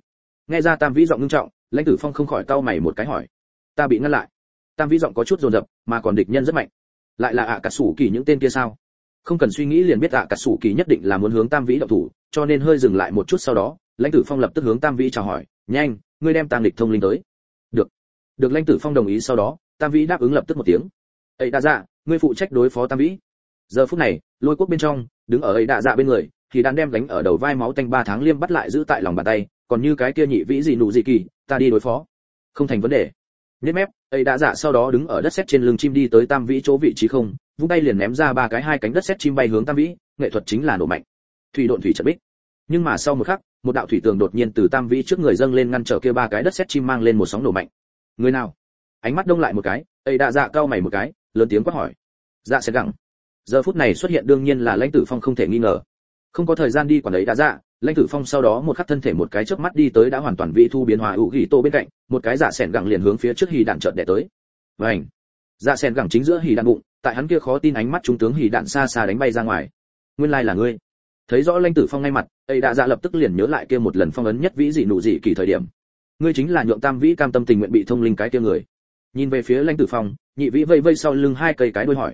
Nghe ra Tam Vĩ giọng ngưng trọng, Lãnh Tử Phong không khỏi cau mày một cái hỏi: "Ta bị ngăn lại?" Tam Vĩ giọng có chút dồn dập, mà còn địch nhân rất mạnh. Lại là cả sủ kỳ những tên kia sao? Không cần suy nghĩ liền biết cả sủ kỳ nhất định là muốn hướng Tam Vĩ động thủ, cho nên hơi dừng lại một chút sau đó, Lãnh Tử Phong lập tức hướng Tam Vĩ chào hỏi: "Nhanh, ngươi đem Tam Lịch thông linh tới." "Được." Được Lãnh Tử Phong đồng ý sau đó, Tam Vĩ đáp ứng lập tức một tiếng. "Ấy đa dạ, ngươi phụ trách đối phó Tam Vĩ." Giờ phút này, Lôi Quốc bên trong, đứng ở ấy đa dạ bên người, thì đàn đem đánh ở đầu vai máu tanh 3 tháng liêm bắt lại giữ tại lòng bàn tay, còn như cái kia nhị vĩ gì nụ gì kỳ, ta đi đối phó. Không thành vấn đề. Nhếch mép, ấy đa dạ sau đó đứng ở đất sét trên lưng chim đi tới Tam Vĩ chỗ vị trí không, vung tay liền ném ra 3 cái 2 cánh đất sét chim bay hướng Tam Vĩ, nghệ thuật chính là nổ mạnh. Thủy độn thủy trận bích. Nhưng mà sau một khắc, một đạo thủy tường đột nhiên từ Tam Vĩ trước người dâng lên ngăn trở kia 3 cái đất sét chim mang lên một sóng nổ mạnh. Người nào? Ánh mắt đông lại một cái, ấy đa dạ cau mày một cái, lớn tiếng quát hỏi. Dạ sẽ gặng. Giờ phút này xuất hiện đương nhiên là Lãnh Tử Phong không thể nghi ngờ. Không có thời gian đi quản ấy đa dạ, Lãnh Tử Phong sau đó một khắc thân thể một cái chớp mắt đi tới đã hoàn toàn vị thu biến hóa ủ gỉ tô bên cạnh, một cái dạ sẻn gặng liền hướng phía trước hì đạn chợt đè tới. Vành. Dạ sẻn gặng chính giữa hì đạn bụng, tại hắn kia khó tin ánh mắt trung tướng hì đạn xa xa đánh bay ra ngoài. Nguyên lai là ngươi. Thấy rõ Lãnh Tử Phong ngay mặt, ấy đa dạ lập tức liền nhớ lại kia một lần phong ấn nhất vĩ dị nụ dị kỳ thời điểm. Ngươi chính là nhượng Tam Vĩ cam tâm tình nguyện bị thông linh cái kia người. Nhìn về phía Lãnh Tử Phong, nhị vĩ vây vây sau lưng 2 cây cái đuôi hỏi.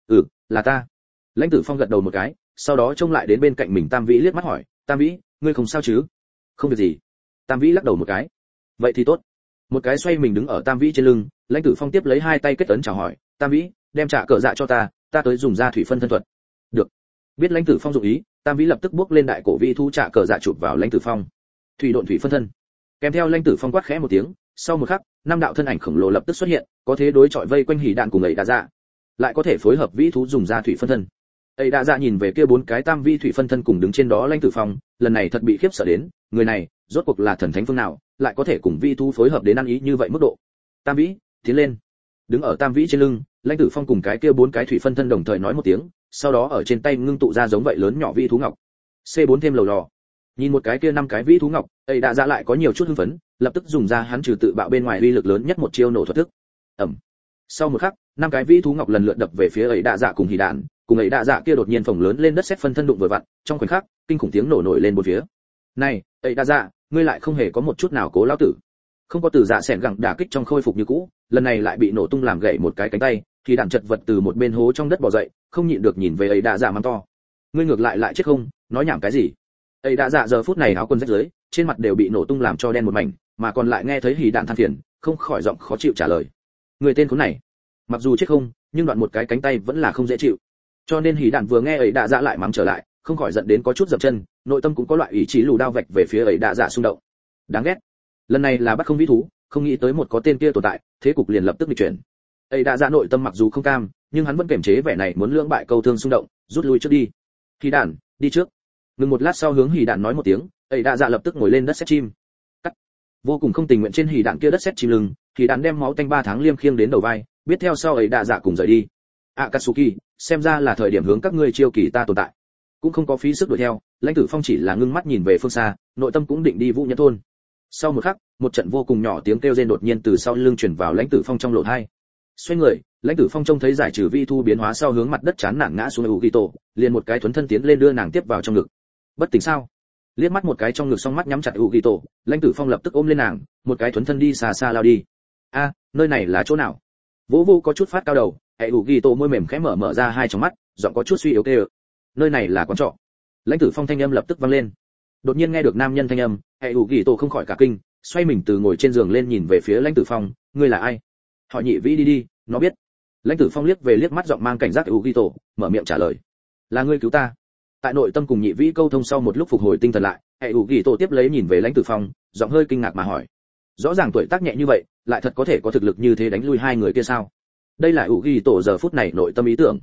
Là ta. Lãnh Tử Phong gật đầu một cái, sau đó trông lại đến bên cạnh mình Tam Vĩ liếc mắt hỏi, Tam Vĩ, ngươi không sao chứ? Không việc gì. Tam Vĩ lắc đầu một cái. Vậy thì tốt. Một cái xoay mình đứng ở Tam Vĩ trên lưng, Lãnh Tử Phong tiếp lấy 2 tay kết ấn chào hỏi, Tam Vĩ, đem trả cờ dạ cho ta tới dùng ra thủy phân thân thuật. Được. Biết Lãnh Tử Phong dụng ý, Tam Vĩ lập tức bước lên đại cổ vĩ thu trả cờ dạ chụp vào Lãnh Tử Phong. Thủy độn thủy phân thân. Kèm theo Lãnh Tử Phong quát khẽ một tiếng, sau một khắc, 5 đạo thân ảnh khổng lồ lập tức xuất hiện, có thế đối chọi vây quanh hỉ đạn cùng ấy đa dạ, lại có thể phối hợp vĩ thú dùng ra thủy phân thân. Ấy đa dạ nhìn về kia 4 cái Tam Vĩ thủy phân thân cùng đứng trên đó Lãnh Tử Phong, lần này thật bị khiếp sợ đến, người này rốt cuộc là thần thánh phương nào, lại có thể cùng vĩ thú phối hợp đến ăn ý như vậy mức độ. Tam Vĩ, tiến lên. Đứng ở Tam Vĩ trên lưng, Lãnh Tử Phong cùng cái kia 4 cái thủy phân thân đồng thời nói một tiếng, sau đó ở trên tay ngưng tụ ra giống vậy lớn nhỏ vĩ thú ngọc. C4 thêm lầu lò. Nhìn một cái kia 5 cái vĩ thú ngọc, ấy đa dạ lại có nhiều chút hưng phấn, lập tức dùng ra hắn trừ tự bạo bên ngoài uy lực lớn nhất một chiêu nổ thuật thức. Ầm. Sau một khắc, 5 cái vĩ thú ngọc lần lượt đập về phía ấy đa dạ cùng hỉ đạn, cùng ấy đa dạ kia đột nhiên phồng lớn lên đất sét phân thân đụng vừa vặn, trong khoảnh khắc, kinh khủng tiếng nổ nổi lên bốn phía. Này, ấy đa dạ, ngươi lại không hề có một chút nào cố lão tử. Không có từ dạ sẻn gặng đả kích trong khôi phục như cũ, lần này lại bị nổ tung làm gãy một cái cánh tay, thì đạn chật vật từ một bên hố trong đất bò dậy, không nhịn được nhìn về ấy đa dạ mắng to. Ngươi ngược lại chết không, nói nhảm cái gì? Ấy đa dạ giờ phút này áo quần rách rưới, trên mặt đều bị nổ tung làm cho đen một mảnh, mà còn lại nghe thấy hỉ đạn than phiền, không khỏi giọng khó chịu trả lời. Người tên khốn này, mặc dù chết không, nhưng đoạn một cái cánh tay vẫn là không dễ chịu. Cho nên hỉ đạn vừa nghe ấy đa dạ lại mắng trở lại, không khỏi giận đến có chút dậm chân, nội tâm cũng có loại ý chí lù đao vạch về phía ấy đa dạ xung động. Đáng ghét. Lần này là bắt không vĩ thú, không nghĩ tới một có tên kia tồn tại, thế cục liền lập tức nghịch chuyển. Ấy đa dạ nội tâm mặc dù không cam, nhưng hắn vẫn kiềm chế vẻ này muốn lưỡng bại câu thương xung động, rút lui trước đi. Hỉ đạn, đi trước. Ngừng một lát sau hướng hỉ đạn nói một tiếng, ấy đa dạ lập tức ngồi lên đất sét chim. Cắt. Vô cùng không tình nguyện trên hỉ đạn kia đất sét chim lưng, hỉ đạn đem máu tanh 3 tháng liêm khiêng đến đầu vai, biết theo sau ấy đa dạ cùng rời đi. Akatsuki, xem ra là thời điểm hướng các ngươi chiêu kỳ ta tồn tại. Cũng không có phí sức đuổi theo, Lãnh Tử Phong chỉ là ngưng mắt nhìn về phương xa, nội tâm cũng định đi Vũ Nhẫn thôn. Sau một khắc, một trận vô cùng nhỏ tiếng kêu rên đột nhiên từ sau lưng truyền vào Lãnh Tử Phong trong lỗ tai. Xoay người, Lãnh Tử Phong trông thấy giải trừ vi thu biến hóa sau hướng mặt đất chán nản ngã xuống Ugito, liền một cái thuấn thân tiến lên đưa nàng tiếp vào trong ngực. Bất tỉnh sao? Liếc mắt một cái trong ngực song mắt nhắm chặt Ugito, Lãnh Tử Phong lập tức ôm lên nàng, một cái thuấn thân đi xa xa lao đi. A, nơi này là chỗ nào? Vô Vô có chút phát cao đầu, Ugito môi mềm khẽ mở ra hai tròng mắt, giọng có chút suy yếu kêu. Nơi này là quán trọ. Lãnh Tử Phong thanh âm lập tức vang lên. Đột nhiên nghe được nam nhân thanh âm, Ugito không khỏi cả kinh, xoay mình từ ngồi trên giường lên nhìn về phía Lãnh Tử Phong, ngươi là ai? Hỏi nhị vĩ đi, nó biết. Lãnh Tử Phong liếc về liếc mắt giọng mang cảnh giác Ugito, mở miệng trả lời. Là ngươi cứu ta. Tại nội tâm cùng nhị vĩ câu thông sau một lúc phục hồi tinh thần lại, Ugito tiếp lấy nhìn về Lãnh Tử Phong, giọng hơi kinh ngạc mà hỏi. Rõ ràng tuổi tác nhẹ như vậy, lại thật có thể có thực lực như thế đánh lui hai người kia sao? Đây là Ugito giờ phút này nội tâm ý tưởng.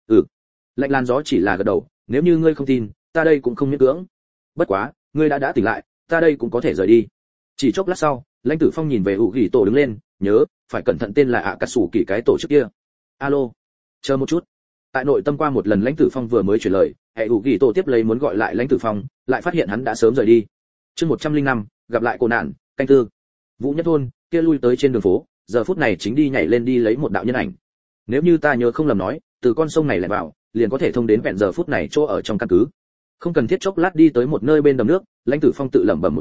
Lạnh Lan gió chỉ là gật đầu, nếu như ngươi không tin, ta đây cũng không miễn cưỡng. Bất quá, ngươi đã tỉnh lại, ta đây cũng có thể rời đi. Chỉ chốc lát sau, Lãnh Tử Phong nhìn về Ugito đứng lên, nhớ, phải cẩn thận tên là Akatsuki cái tổ chức kia. Alo, chờ một chút. Tại nội tâm qua một lần Lãnh Tử Phong vừa mới chuyển lời, Ugito tiếp lấy muốn gọi lại Lãnh Tử Phong, lại phát hiện hắn đã sớm rời đi. Chương 105, gặp lại cô nạn, canh tư. Vũ Nhất thôn, kia lui tới trên đường phố, giờ phút này chính đi nhảy lên đi lấy một đạo nhân ảnh. Nếu như ta nhớ không lầm nói, từ con sông này lại vào, liền có thể thông đến vẹn giờ phút này chỗ ở trong căn cứ. Không cần thiết chốc lát đi tới một nơi bên đầm nước, Lãnh Tử Phong tự lẩm bẩm một tiếng,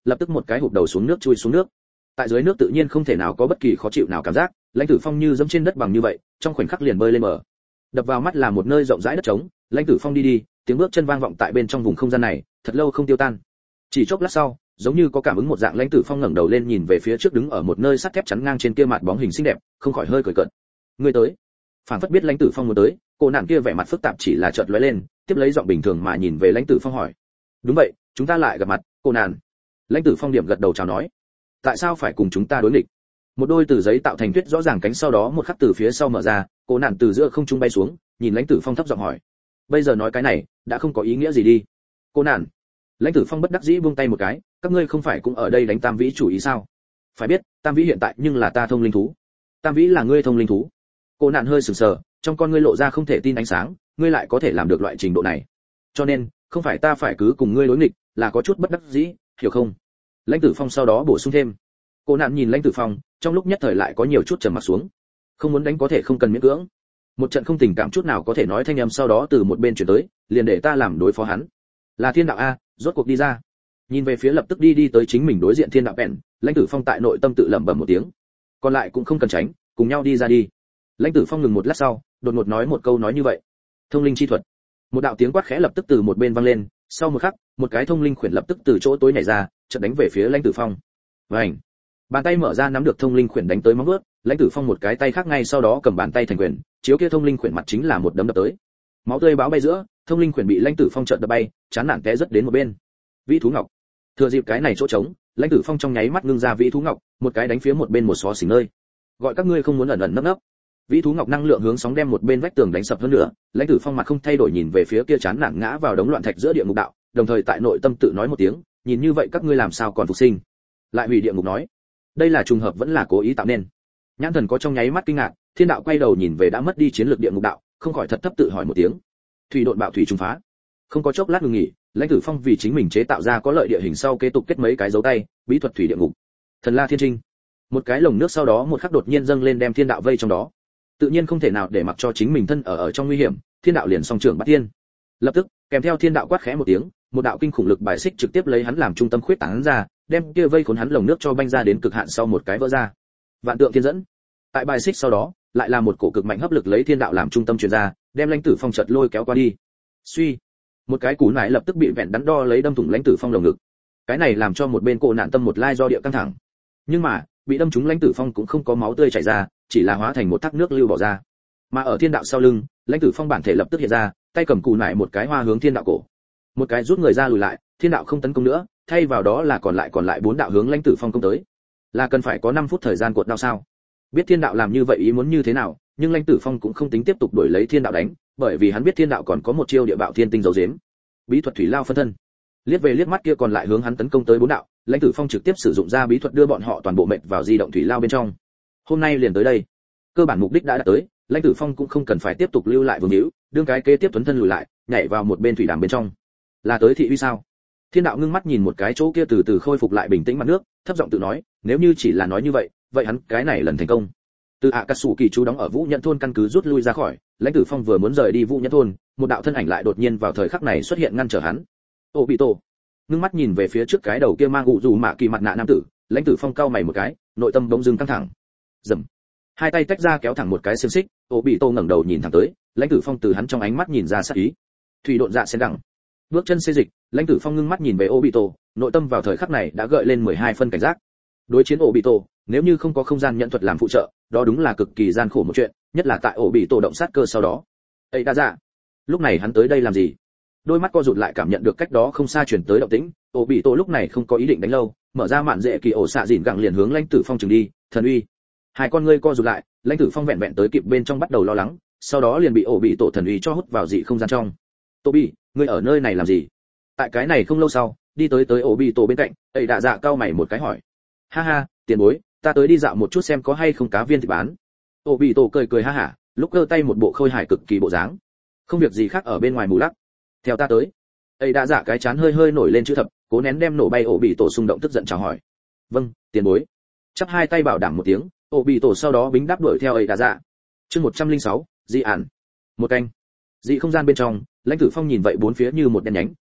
lập tức một cái hụp đầu xuống nước chui xuống nước. Tại dưới nước tự nhiên không thể nào có bất kỳ khó chịu nào cảm giác, Lãnh Tử Phong như dẫm trên đất bằng như vậy, trong khoảnh khắc liền bơi lên bờ. Đập vào mắt là một nơi rộng rãi đất trống, Lãnh Tử Phong đi, tiếng bước chân vang vọng tại bên trong vùng không gian này, thật lâu không tiêu tan. Chỉ chốc lát sau, giống như có cảm ứng một dạng, Lãnh Tử Phong ngẩng đầu lên nhìn về phía trước đứng ở một nơi sắt thép chắn ngang trên kia mặt bóng hình xinh đẹp, không khỏi hơi cười cợt. Người tới. Phản phất biết Lãnh Tử Phong muốn tới, cô nàng kia vẻ mặt phức tạp chỉ là chợt lóe lên, tiếp lấy giọng bình thường mà nhìn về Lãnh Tử Phong hỏi. Đúng vậy, chúng ta lại gặp mặt, cô nàng. Lãnh Tử Phong điểm gật đầu chào nói. Tại sao phải cùng chúng ta đối nghịch? Một đôi từ giấy tạo thành tuyết rõ ràng cánh sau đó một khắc từ phía sau mở ra, cô nàng từ giữa không trung bay xuống, nhìn Lãnh Tử Phong thấp giọng hỏi. Bây giờ nói cái này, đã không có ý nghĩa gì đi. Cô nàng. Lãnh Tử Phong bất đắc dĩ buông tay một cái, các ngươi không phải cũng ở đây đánh Tam Vĩ chủ ý sao? Phải biết, Tam Vĩ hiện tại nhưng là ta thông linh thú. Tam Vĩ là ngươi thông linh thú? Cô nạn hơi sừng sờ, trong con ngươi lộ ra không thể tin ánh sáng, ngươi lại có thể làm được loại trình độ này. Cho nên, không phải ta phải cứ cùng ngươi đối nghịch, là có chút bất đắc dĩ, hiểu không? Lãnh Tử Phong sau đó bổ sung thêm. Cô nạn nhìn Lãnh Tử Phong, trong lúc nhất thời lại có nhiều chút trầm mặt xuống. Không muốn đánh có thể không cần miễn cưỡng. Một trận không tình cảm chút nào có thể nói thanh âm sau đó từ một bên chuyển tới, liền để ta làm đối phó hắn. Là Thiên Đạo a, rốt cuộc đi ra. Nhìn về phía lập tức đi tới chính mình đối diện Thiên Đạo bèn, Lãnh Tử Phong tại nội tâm tự lẩm bẩm một tiếng. Còn lại cũng không cần tránh, cùng nhau đi ra đi. Lãnh Tử Phong ngừng một lát sau, đột ngột nói một câu nói như vậy. Thông linh chi thuật. Một đạo tiếng quát khẽ lập tức từ một bên vang lên, sau một khắc, một cái thông linh khuyển lập tức từ chỗ tối nhảy ra, chợt đánh về phía Lãnh Tử Phong. Vành. Bàn tay mở ra nắm được thông linh khuyển đánh tới móng vuốt, Lãnh Tử Phong một cái tay khác ngay sau đó cầm bàn tay thành quyền, chiếu kia thông linh khuyển mặt chính là một đấm đập tới. Máu tươi báo bay giữa, thông linh khuyển bị Lãnh Tử Phong chợt đập bay, chán nản té rất đến một bên. Vĩ thú ngọc. Thừa dịp cái này chỗ trống, Lãnh Tử Phong trong nháy mắt ngưng ra vĩ thú ngọc, một cái đánh phía một bên một xó xỉnh nơi. Gọi các ngươi không muốn ẩn ẩn nấp nấp. Vĩ thú ngọc năng lượng hướng sóng đem một bên vách tường đánh sập hơn nữa, Lãnh Tử Phong mặt không thay đổi nhìn về phía kia chán nản ngã vào đống loạn thạch giữa địa ngục đạo, đồng thời tại nội tâm tự nói một tiếng, nhìn như vậy các ngươi làm sao còn phục sinh? Lại hủy địa ngục nói, đây là trùng hợp vẫn là cố ý tạo nên. Nhãn thần có trong nháy mắt kinh ngạc, Thiên Đạo quay đầu nhìn về đã mất đi chiến lược địa ngục đạo, không khỏi thật thấp tự hỏi một tiếng. Thủy độn bạo thủy trùng phá. Không có chốc lát ngừng nghỉ, Lãnh Tử Phong vì chính mình chế tạo ra có lợi địa hình sau kế tục kết mấy cái dấu tay, bí thuật thủy địa ngục. Thần La Thiên Trinh. Một cái lồng nước sau đó một khắc đột nhiên dâng lên đem Thiên Đạo vây trong đó. Tự nhiên không thể nào để mặc cho chính mình thân ở trong nguy hiểm, Thiên Đạo liền song trưởng bắt thiên. Lập tức, kèm theo Thiên Đạo quát khẽ một tiếng, một đạo kinh khủng lực bài xích trực tiếp lấy hắn làm trung tâm khuyết tán ra, đem kia vây khốn hắn lồng nước cho banh ra đến cực hạn sau một cái vỡ ra. Vạn tượng thiên dẫn. Tại bài xích sau đó, lại là một cổ cực mạnh hấp lực lấy Thiên Đạo làm trung tâm truyền ra, đem Lãnh Tử Phong chợt lôi kéo qua đi. Suy, một cái cú nải lập tức bị vẹn đắn đo lấy đâm thủng Lãnh Tử Phong lồng ngực. Cái này làm cho một bên cô nạn tâm một lai do địa căng thẳng. Nhưng mà, bị đâm trúng Lãnh Tử Phong cũng không có máu tươi chảy ra, chỉ là hóa thành một thác nước lưu bỏ ra. Mà ở Thiên Đạo sau lưng, Lãnh Tử Phong bản thể lập tức hiện ra, tay cầm cù nải một cái hoa hướng Thiên Đạo cổ. Một cái rút người ra lùi lại, Thiên Đạo không tấn công nữa, thay vào đó là còn lại 4 đạo hướng Lãnh Tử Phong công tới. Là cần phải có 5 phút thời gian cuộn đao sao? Biết Thiên Đạo làm như vậy ý muốn như thế nào, nhưng Lãnh Tử Phong cũng không tính tiếp tục đuổi lấy Thiên Đạo đánh, bởi vì hắn biết Thiên Đạo còn có một chiêu địa bạo thiên tinh dấu giếm. Bí thuật thủy lao phân thân. Liếc về liếc mắt kia còn lại hướng hắn tấn công tới 4 đạo, Lãnh Tử Phong trực tiếp sử dụng ra bí thuật đưa bọn họ toàn bộ mệt vào di động thủy lao bên trong. Hôm nay liền tới đây. Cơ bản mục đích đã đạt tới, Lãnh Tử Phong cũng không cần phải tiếp tục lưu lại vương hữu, đương cái kế tiếp tuấn thân lùi lại, nhảy vào một bên thủy đàm bên trong. Là tới thị uy sao? Thiên Đạo ngưng mắt nhìn một cái chỗ kia từ từ khôi phục lại bình tĩnh mặt nước, thấp giọng tự nói, nếu như chỉ là nói như vậy, vậy hắn cái này lần thành công. Từ Akatsu kỳ chú đóng ở Vũ Nhẫn thôn căn cứ rút lui ra khỏi, Lãnh Tử Phong vừa muốn rời đi Vũ Nhẫn thôn, một đạo thân ảnh lại đột nhiên vào thời khắc này xuất hiện ngăn trở hắn. Obito. Ngưng mắt nhìn về phía trước cái đầu kia mang ngụ dù mạ kỳ mặt nạ nam tử, Lãnh Tử Phong cau mày một cái, nội tâm bỗng dưng căng thẳng. Rầm. Hai tay tách ra kéo thẳng một cái xiềng xích, Obito ngẩng đầu nhìn thẳng tới, Lãnh Tử Phong từ hắn trong ánh mắt nhìn ra sát ý. Thủy độn dạ sen đẳng. Bước chân xê dịch, Lãnh Tử Phong ngưng mắt nhìn về Obito, nội tâm vào thời khắc này đã gợi lên 12 phân cảnh giác. Đối chiến Obito, nếu như không có không gian nhận thuật làm phụ trợ, đó đúng là cực kỳ gian khổ một chuyện, nhất là tại Obito động sát cơ sau đó. Ấy đã dạ. Lúc này hắn tới đây làm gì? Đôi mắt co rụt lại cảm nhận được cách đó không xa truyền tới động tĩnh, Obito lúc này không có ý định đánh lâu, mở ra mạn dễ kỳ ổ xạ dỉn gặng liền hướng Lãnh Tử Phong chừng đi, thần uy. Hai con ngươi co rụt lại, Lãnh Tử Phong vẹn vẹn tới kịp bên trong bắt đầu lo lắng, sau đó liền bị Obito thần uy cho hút vào dị không gian trong. Tobi, ngươi ở nơi này làm gì? Tại cái này không lâu sau, đi tới Obito bên cạnh, ấy đã dạ cao mày một cái hỏi. Ha ha, tiền bối, ta tới đi dạo một chút xem có hay không cá viên thì bán. Obito cười ha hả, lúc cơ tay một bộ khôi hài cực kỳ bộ dáng. Không việc gì khác ở bên ngoài mù lắc. Theo ta tới. Ấy đã dạ cái chán hơi nổi lên chữ thập, cố nén đem nổ bay Obito xung động tức giận chào hỏi. Vâng, tiền bối. Chắp hai tay bảo đảm một tiếng, Obito sau đó bính đáp đuổi theo ấy đã dạ. Chương 106, dị ản. Một canh. Dị không gian bên trong, Lãnh Tử Phong nhìn vậy bốn phía như một đen nhánh,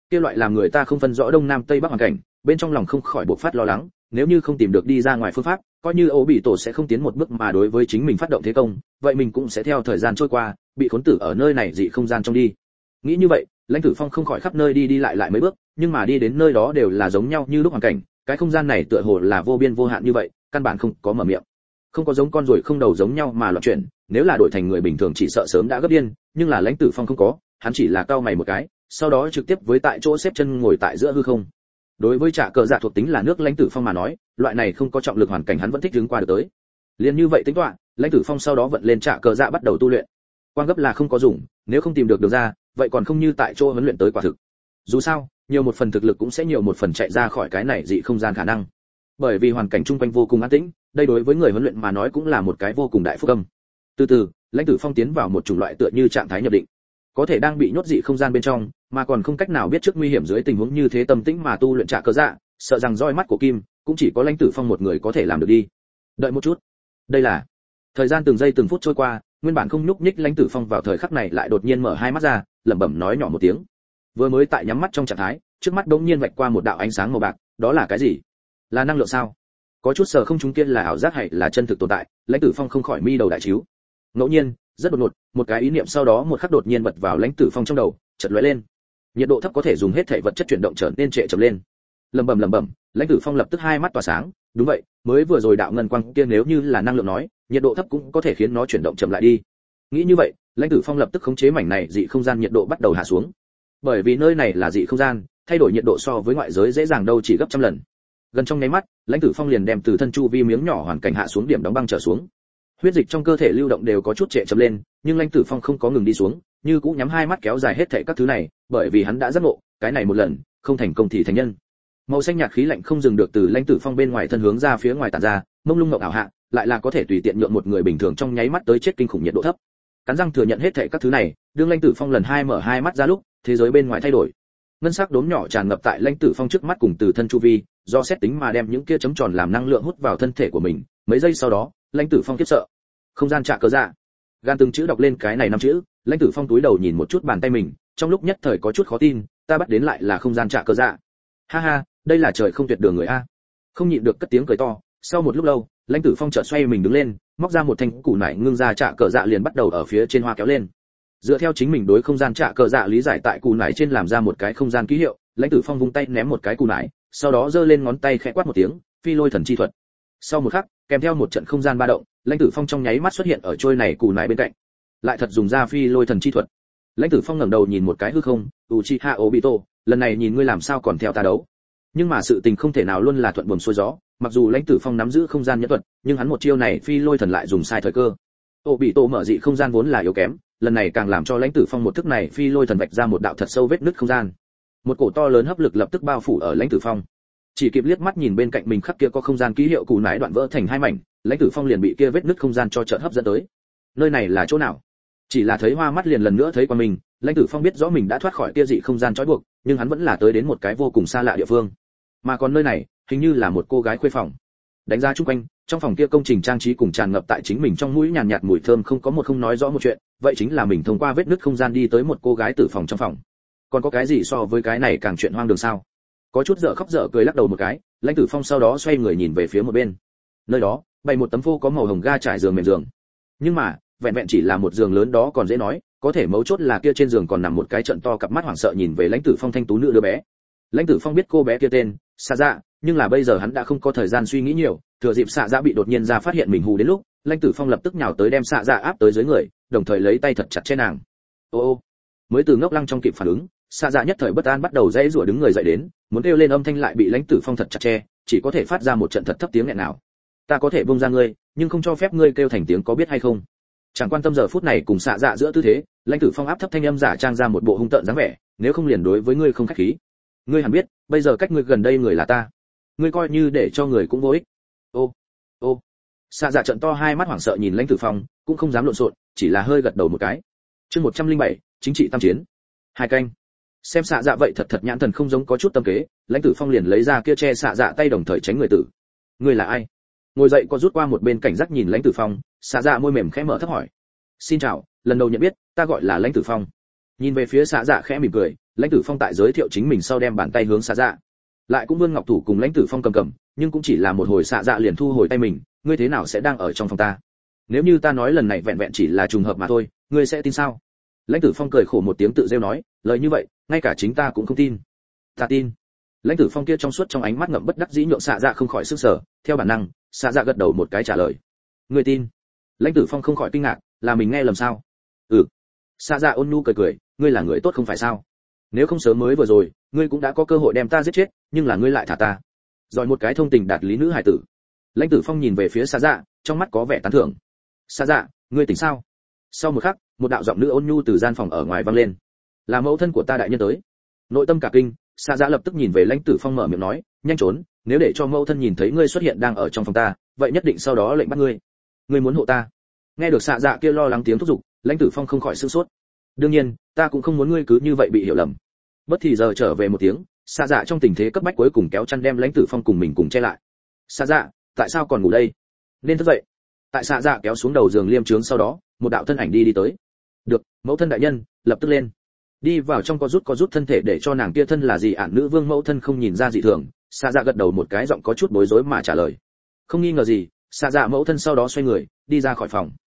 kia loại làm người ta không phân rõ đông nam tây bắc hoàn cảnh, bên trong lòng không khỏi bộc phát lo lắng, nếu như không tìm được đi ra ngoài phương pháp, coi như Ổ Bị Tổ sẽ không tiến một bước mà đối với chính mình phát động thế công, vậy mình cũng sẽ theo thời gian trôi qua, bị khốn tử ở nơi này dị không gian trong đi. Nghĩ như vậy, Lãnh Tử Phong không khỏi khắp nơi đi đi lại mấy bước, nhưng mà đi đến nơi đó đều là giống nhau như lúc hoàn cảnh, cái không gian này tựa hồ là vô biên vô hạn như vậy, căn bản không có mở miệng. Không có giống con ruồi không đầu giống nhau mà loạn chuyển, nếu là đổi thành người bình thường chỉ sợ sớm đã gấp điên, nhưng là Lãnh Tử Phong không có, hắn chỉ là cau mày một cái, sau đó trực tiếp với tại chỗ xếp chân ngồi tại giữa hư không. Đối với Trạ Cờ Dạ thuộc tính là nước Lãnh Tử Phong mà nói, loại này không có trọng lực hoàn cảnh hắn vẫn thích đứng qua được tới. Liên như vậy tính toán, Lãnh Tử Phong sau đó vận lên Trạ Cờ Dạ bắt đầu tu luyện. Quang gấp là không có dùng, nếu không tìm được đường ra, vậy còn không như tại chỗ huấn luyện tới quả thực. Dù sao, nhiều một phần thực lực cũng sẽ nhiều một phần chạy ra khỏi cái này dị không gian khả năng. Bởi vì hoàn cảnh chung quanh vô cùng an tĩnh, đây đối với người huấn luyện mà nói cũng là một cái vô cùng đại phúc âm. Từ từ, Lãnh Tử Phong tiến vào một chủng loại tựa như trạng thái nhập định, có thể đang bị nhốt dị không gian bên trong, mà còn không cách nào biết trước nguy hiểm dưới tình huống như thế tâm tĩnh mà tu luyện Trạ Cờ Dạ, sợ rằng roi mắt của Kim cũng chỉ có Lãnh Tử Phong một người có thể làm được đi. Đợi một chút, đây là thời gian từng giây từng phút trôi qua, nguyên bản không nhúc nhích Lãnh Tử Phong vào thời khắc này lại đột nhiên mở hai mắt ra, lẩm bẩm nói nhỏ một tiếng. Vừa mới tại nhắm mắt trong trạng thái, trước mắt bỗng nhiên vạch qua một đạo ánh sáng màu bạc, đó là cái gì? Là năng lượng sao? Có chút sờ không chúng kia là ảo giác hay là chân thực tồn tại, Lãnh Tử Phong không khỏi mi đầu đại chiếu. Ngẫu nhiên, rất đột ngột, một cái ý niệm sau đó một khắc đột nhiên bật vào Lãnh Tử Phong trong đầu, chợt lóe lên. Nhiệt độ thấp có thể dùng hết thể vật chất chuyển động trở nên trệ chậm lên. Lẩm bẩm, Lãnh Tử Phong lập tức hai mắt tỏa sáng, đúng vậy, mới vừa rồi đạo ngân quang kia nếu như là năng lượng nói, nhiệt độ thấp cũng có thể khiến nó chuyển động chậm lại đi. Nghĩ như vậy, Lãnh Tử Phong lập tức khống chế mảnh này dị không gian nhiệt độ bắt đầu hạ xuống. Bởi vì nơi này là dị không gian, thay đổi nhiệt độ so với ngoại giới dễ dàng đâu chỉ gấp trăm lần. Gần trong nháy mắt, Lãnh Tử Phong liền đem từ thân chu vi miếng nhỏ hoàn cảnh hạ xuống điểm đóng băng trở xuống. Huyết dịch trong cơ thể lưu động đều có chút trệ chậm lên, nhưng Lãnh Tử Phong không có ngừng đi xuống, như cũ nhắm hai mắt kéo dài hết thảy các thứ này, bởi vì hắn đã giác ngộ, cái này một lần, không thành công thì thành nhân. Màu xanh nhạt khí lạnh không dừng được từ Lãnh Tử Phong bên ngoài thân hướng ra phía ngoài tản ra, mông lung ngọc ảo hạ, lại là có thể tùy tiện nhượng một người bình thường trong nháy mắt tới chết kinh khủng nhiệt độ thấp. Cắn răng thừa nhận hết thảy các thứ này, đương Lãnh Tử Phong lần hai mở hai mắt ra lúc, thế giới bên ngoài thay đổi. Ngân sắc đốm nhỏ tràn ngập tại Lãnh Tử Phong trước mắt cùng từ thân chu vi, do xét tính mà đem những kia chấm tròn làm năng lượng hút vào thân thể của mình. Mấy giây sau đó, Lãnh Tử Phong khiếp sợ. Không gian Trạ Cờ Dạ. Gan từng chữ đọc lên cái này năm chữ, Lãnh Tử Phong túi đầu nhìn một chút bàn tay mình, trong lúc nhất thời có chút khó tin, ta bắt đến lại là không gian Trạ Cờ Dạ. Ha ha, đây là trời không tuyệt đường người a. Không nhịn được cất tiếng cười to, sau một lúc lâu, Lãnh Tử Phong chợt xoay mình đứng lên, móc ra một thanh củ nải ngưng ra Trạ Cờ Dạ liền bắt đầu ở phía trên hoa kéo lên. Dựa theo chính mình đối không gian Trạ Cờ Dạ lý giải tại củ nải trên làm ra một cái không gian ký hiệu, Lãnh Tử Phong vung tay ném một cái củ nải, sau đó giơ lên ngón tay khẽ quát một tiếng, phi lôi thần chi thuật. Sau một khắc, kèm theo một trận không gian ba động, Lãnh Tử Phong trong nháy mắt xuất hiện ở trôi này củ nải bên cạnh. Lại thật dùng ra phi lôi thần chi thuật. Lãnh Tử Phong ngẩng đầu nhìn một cái hư không, Uchiha Obito, lần này nhìn ngươi làm sao còn theo ta đấu. Nhưng mà sự tình không thể nào luôn là thuận buồm xuôi gió, mặc dù Lãnh Tử Phong nắm giữ không gian nhẫn thuật, nhưng hắn một chiêu này phi lôi thần lại dùng sai thời cơ. Obito mở dị không gian vốn là yếu kém, lần này càng làm cho Lãnh Tử Phong một thức này phi lôi thần vạch ra một đạo thật sâu vết nứt không gian. Một cổ to lớn hấp lực lập tức bao phủ ở Lãnh Tử Phong. Chỉ kịp liếc mắt nhìn bên cạnh mình khắc kia có không gian ký hiệu củ nải đoạn vỡ thành hai mảnh, Lãnh Tử Phong liền bị kia vết nứt không gian cho chợt hấp dẫn tới. Nơi này là chỗ nào? Chỉ là thấy hoa mắt liền lần nữa thấy qua mình, Lãnh Tử Phong biết rõ mình đã thoát khỏi kia dị không gian trói buộc, nhưng hắn vẫn là tới đến một cái vô cùng xa lạ địa phương. Mà còn nơi này, hình như là một cô gái khuê phòng. Đánh ra chung quanh, trong phòng kia công trình trang trí cùng tràn ngập tại chính mình trong mũi nhàn nhạt mùi thơm không có một không nói rõ một chuyện, vậy chính là mình thông qua vết nứt không gian đi tới một cô gái tử phòng trong phòng. Còn có cái gì so với cái này càng chuyện hoang đường sao? Có chút dở khóc dở cười lắc đầu một cái, Lãnh Tử Phong sau đó xoay người nhìn về phía một bên. Nơi đó, bày một tấm phô có màu hồng ga trải giường mềm giường. Nhưng mà, vẹn vẹn chỉ là một giường lớn đó còn dễ nói, có thể mấu chốt là kia trên giường còn nằm một cái trận to cặp mắt hoảng sợ nhìn về Lãnh Tử Phong thanh tú nữ đứa bé. Lãnh Tử Phong biết cô bé kia tên Sa Dạ, nhưng là bây giờ hắn đã không có thời gian suy nghĩ nhiều, thừa dịp Sa Dạ bị đột nhiên ra phát hiện mình hù đến lúc, Lãnh Tử Phong lập tức nhào tới đem Sa Dạ áp tới dưới người, đồng thời lấy tay thật chặt che nàng. Ô, mới từ ngốc lăng trong kịp phản ứng, Sa Dạ nhất thời bất an bắt đầu dãy rủa đứng người dậy đến, muốn kêu lên âm thanh lại bị Lãnh Tử Phong thật chặt che, chỉ có thể phát ra một trận thật thấp tiếng nghẹn nào. Ta có thể buông ra ngươi, nhưng không cho phép ngươi kêu thành tiếng có biết hay không? Chẳng quan tâm giờ phút này cùng Sa Dạ giữa tư thế, Lãnh Tử Phong áp thấp thanh âm giả trang ra một bộ hung tợn dáng vẻ, nếu không liền đối với ngươi không khách khí. Ngươi hẳn biết, bây giờ cách ngươi gần đây người là ta. Ngươi coi như để cho người cũng vô ích. Ô. Sa Dạ trợn to hai mắt hoảng sợ nhìn Lãnh Tử Phong, cũng không dám lộn xộn, chỉ là hơi gật đầu một cái. Chương 107, chính trị tam chiến. Hai canh. Xem Sa Dạ vậy thật nhãn thần không giống có chút tâm kế, Lãnh Tử Phong liền lấy ra kia che Sa Dạ tay đồng thời tránh người tử. Ngươi là ai? Ngồi dậy có rút qua một bên cảnh giác nhìn Lãnh Tử Phong, Sa Dạ môi mềm khẽ mở thấp hỏi. Xin chào, lần đầu nhận biết, ta gọi là Lãnh Tử Phong. Nhìn về phía Sa Dạ khẽ mỉm cười, Lãnh Tử Phong tại giới thiệu chính mình sau đem bàn tay hướng xạ dạ, lại cũng vươn ngọc thủ cùng Lãnh Tử Phong cầm, nhưng cũng chỉ là một hồi xạ dạ liền thu hồi tay mình. Ngươi thế nào sẽ đang ở trong phòng ta? Nếu như ta nói lần này vẹn vẹn chỉ là trùng hợp mà thôi, ngươi sẽ tin sao? Lãnh Tử Phong cười khổ một tiếng tự rêu nói, lời như vậy, ngay cả chính ta cũng không tin. Ta tin. Lãnh Tử Phong kia trong suốt trong ánh mắt ngậm bất đắc dĩ nhượng xạ dạ không khỏi sức sở, theo bản năng, xạ dạ gật đầu một cái trả lời. Ngươi tin? Lãnh Tử Phong không khỏi kinh ngạc, là mình nghe lầm sao? Ừ. Xạ dạ ôn nhu cười cười, ngươi là người tốt không phải sao? Nếu không sớm mới vừa rồi, ngươi cũng đã có cơ hội đem ta giết chết, nhưng là ngươi lại thả ta. Rồi một cái thông tình đạt lý nữ hải tử. Lãnh Tử Phong nhìn về phía xạ dạ, trong mắt có vẻ tán thưởng. Xạ dạ, ngươi tỉnh sao? Sau một khắc, một đạo giọng nữ ôn nhu từ gian phòng ở ngoài vang lên. Là mẫu thân của ta đại nhân tới. Nội tâm cả kinh, xạ dạ lập tức nhìn về Lãnh Tử Phong mở miệng nói, nhanh trốn, nếu để cho mẫu thân nhìn thấy ngươi xuất hiện đang ở trong phòng ta, vậy nhất định sau đó lệnh bắt ngươi. Ngươi muốn hộ ta? Nghe được xạ dạ kia lo lắng tiếng thúc giục, Lãnh Tử Phong không khỏi sửng sốt. Đương nhiên, ta cũng không muốn ngươi cứ như vậy bị hiểu lầm. Bất thì giờ trở về một tiếng, xạ dạ trong tình thế cấp bách cuối cùng kéo chăn đem Lãnh Tử Phong cùng mình cùng che lại. Xạ dạ, tại sao còn ngủ đây? Nên thức dậy. Tại xạ dạ kéo xuống đầu giường liêm trướng sau đó, một đạo thân ảnh đi tới. Được, mẫu thân đại nhân, lập tức lên. Đi vào trong có rút thân thể để cho nàng kia thân là gì ản nữ vương mẫu thân không nhìn ra dị thường. Xạ dạ gật đầu một cái giọng có chút bối rối mà trả lời. Không nghi ngờ gì, xạ dạ mẫu thân sau đó xoay người, đi ra khỏi phòng.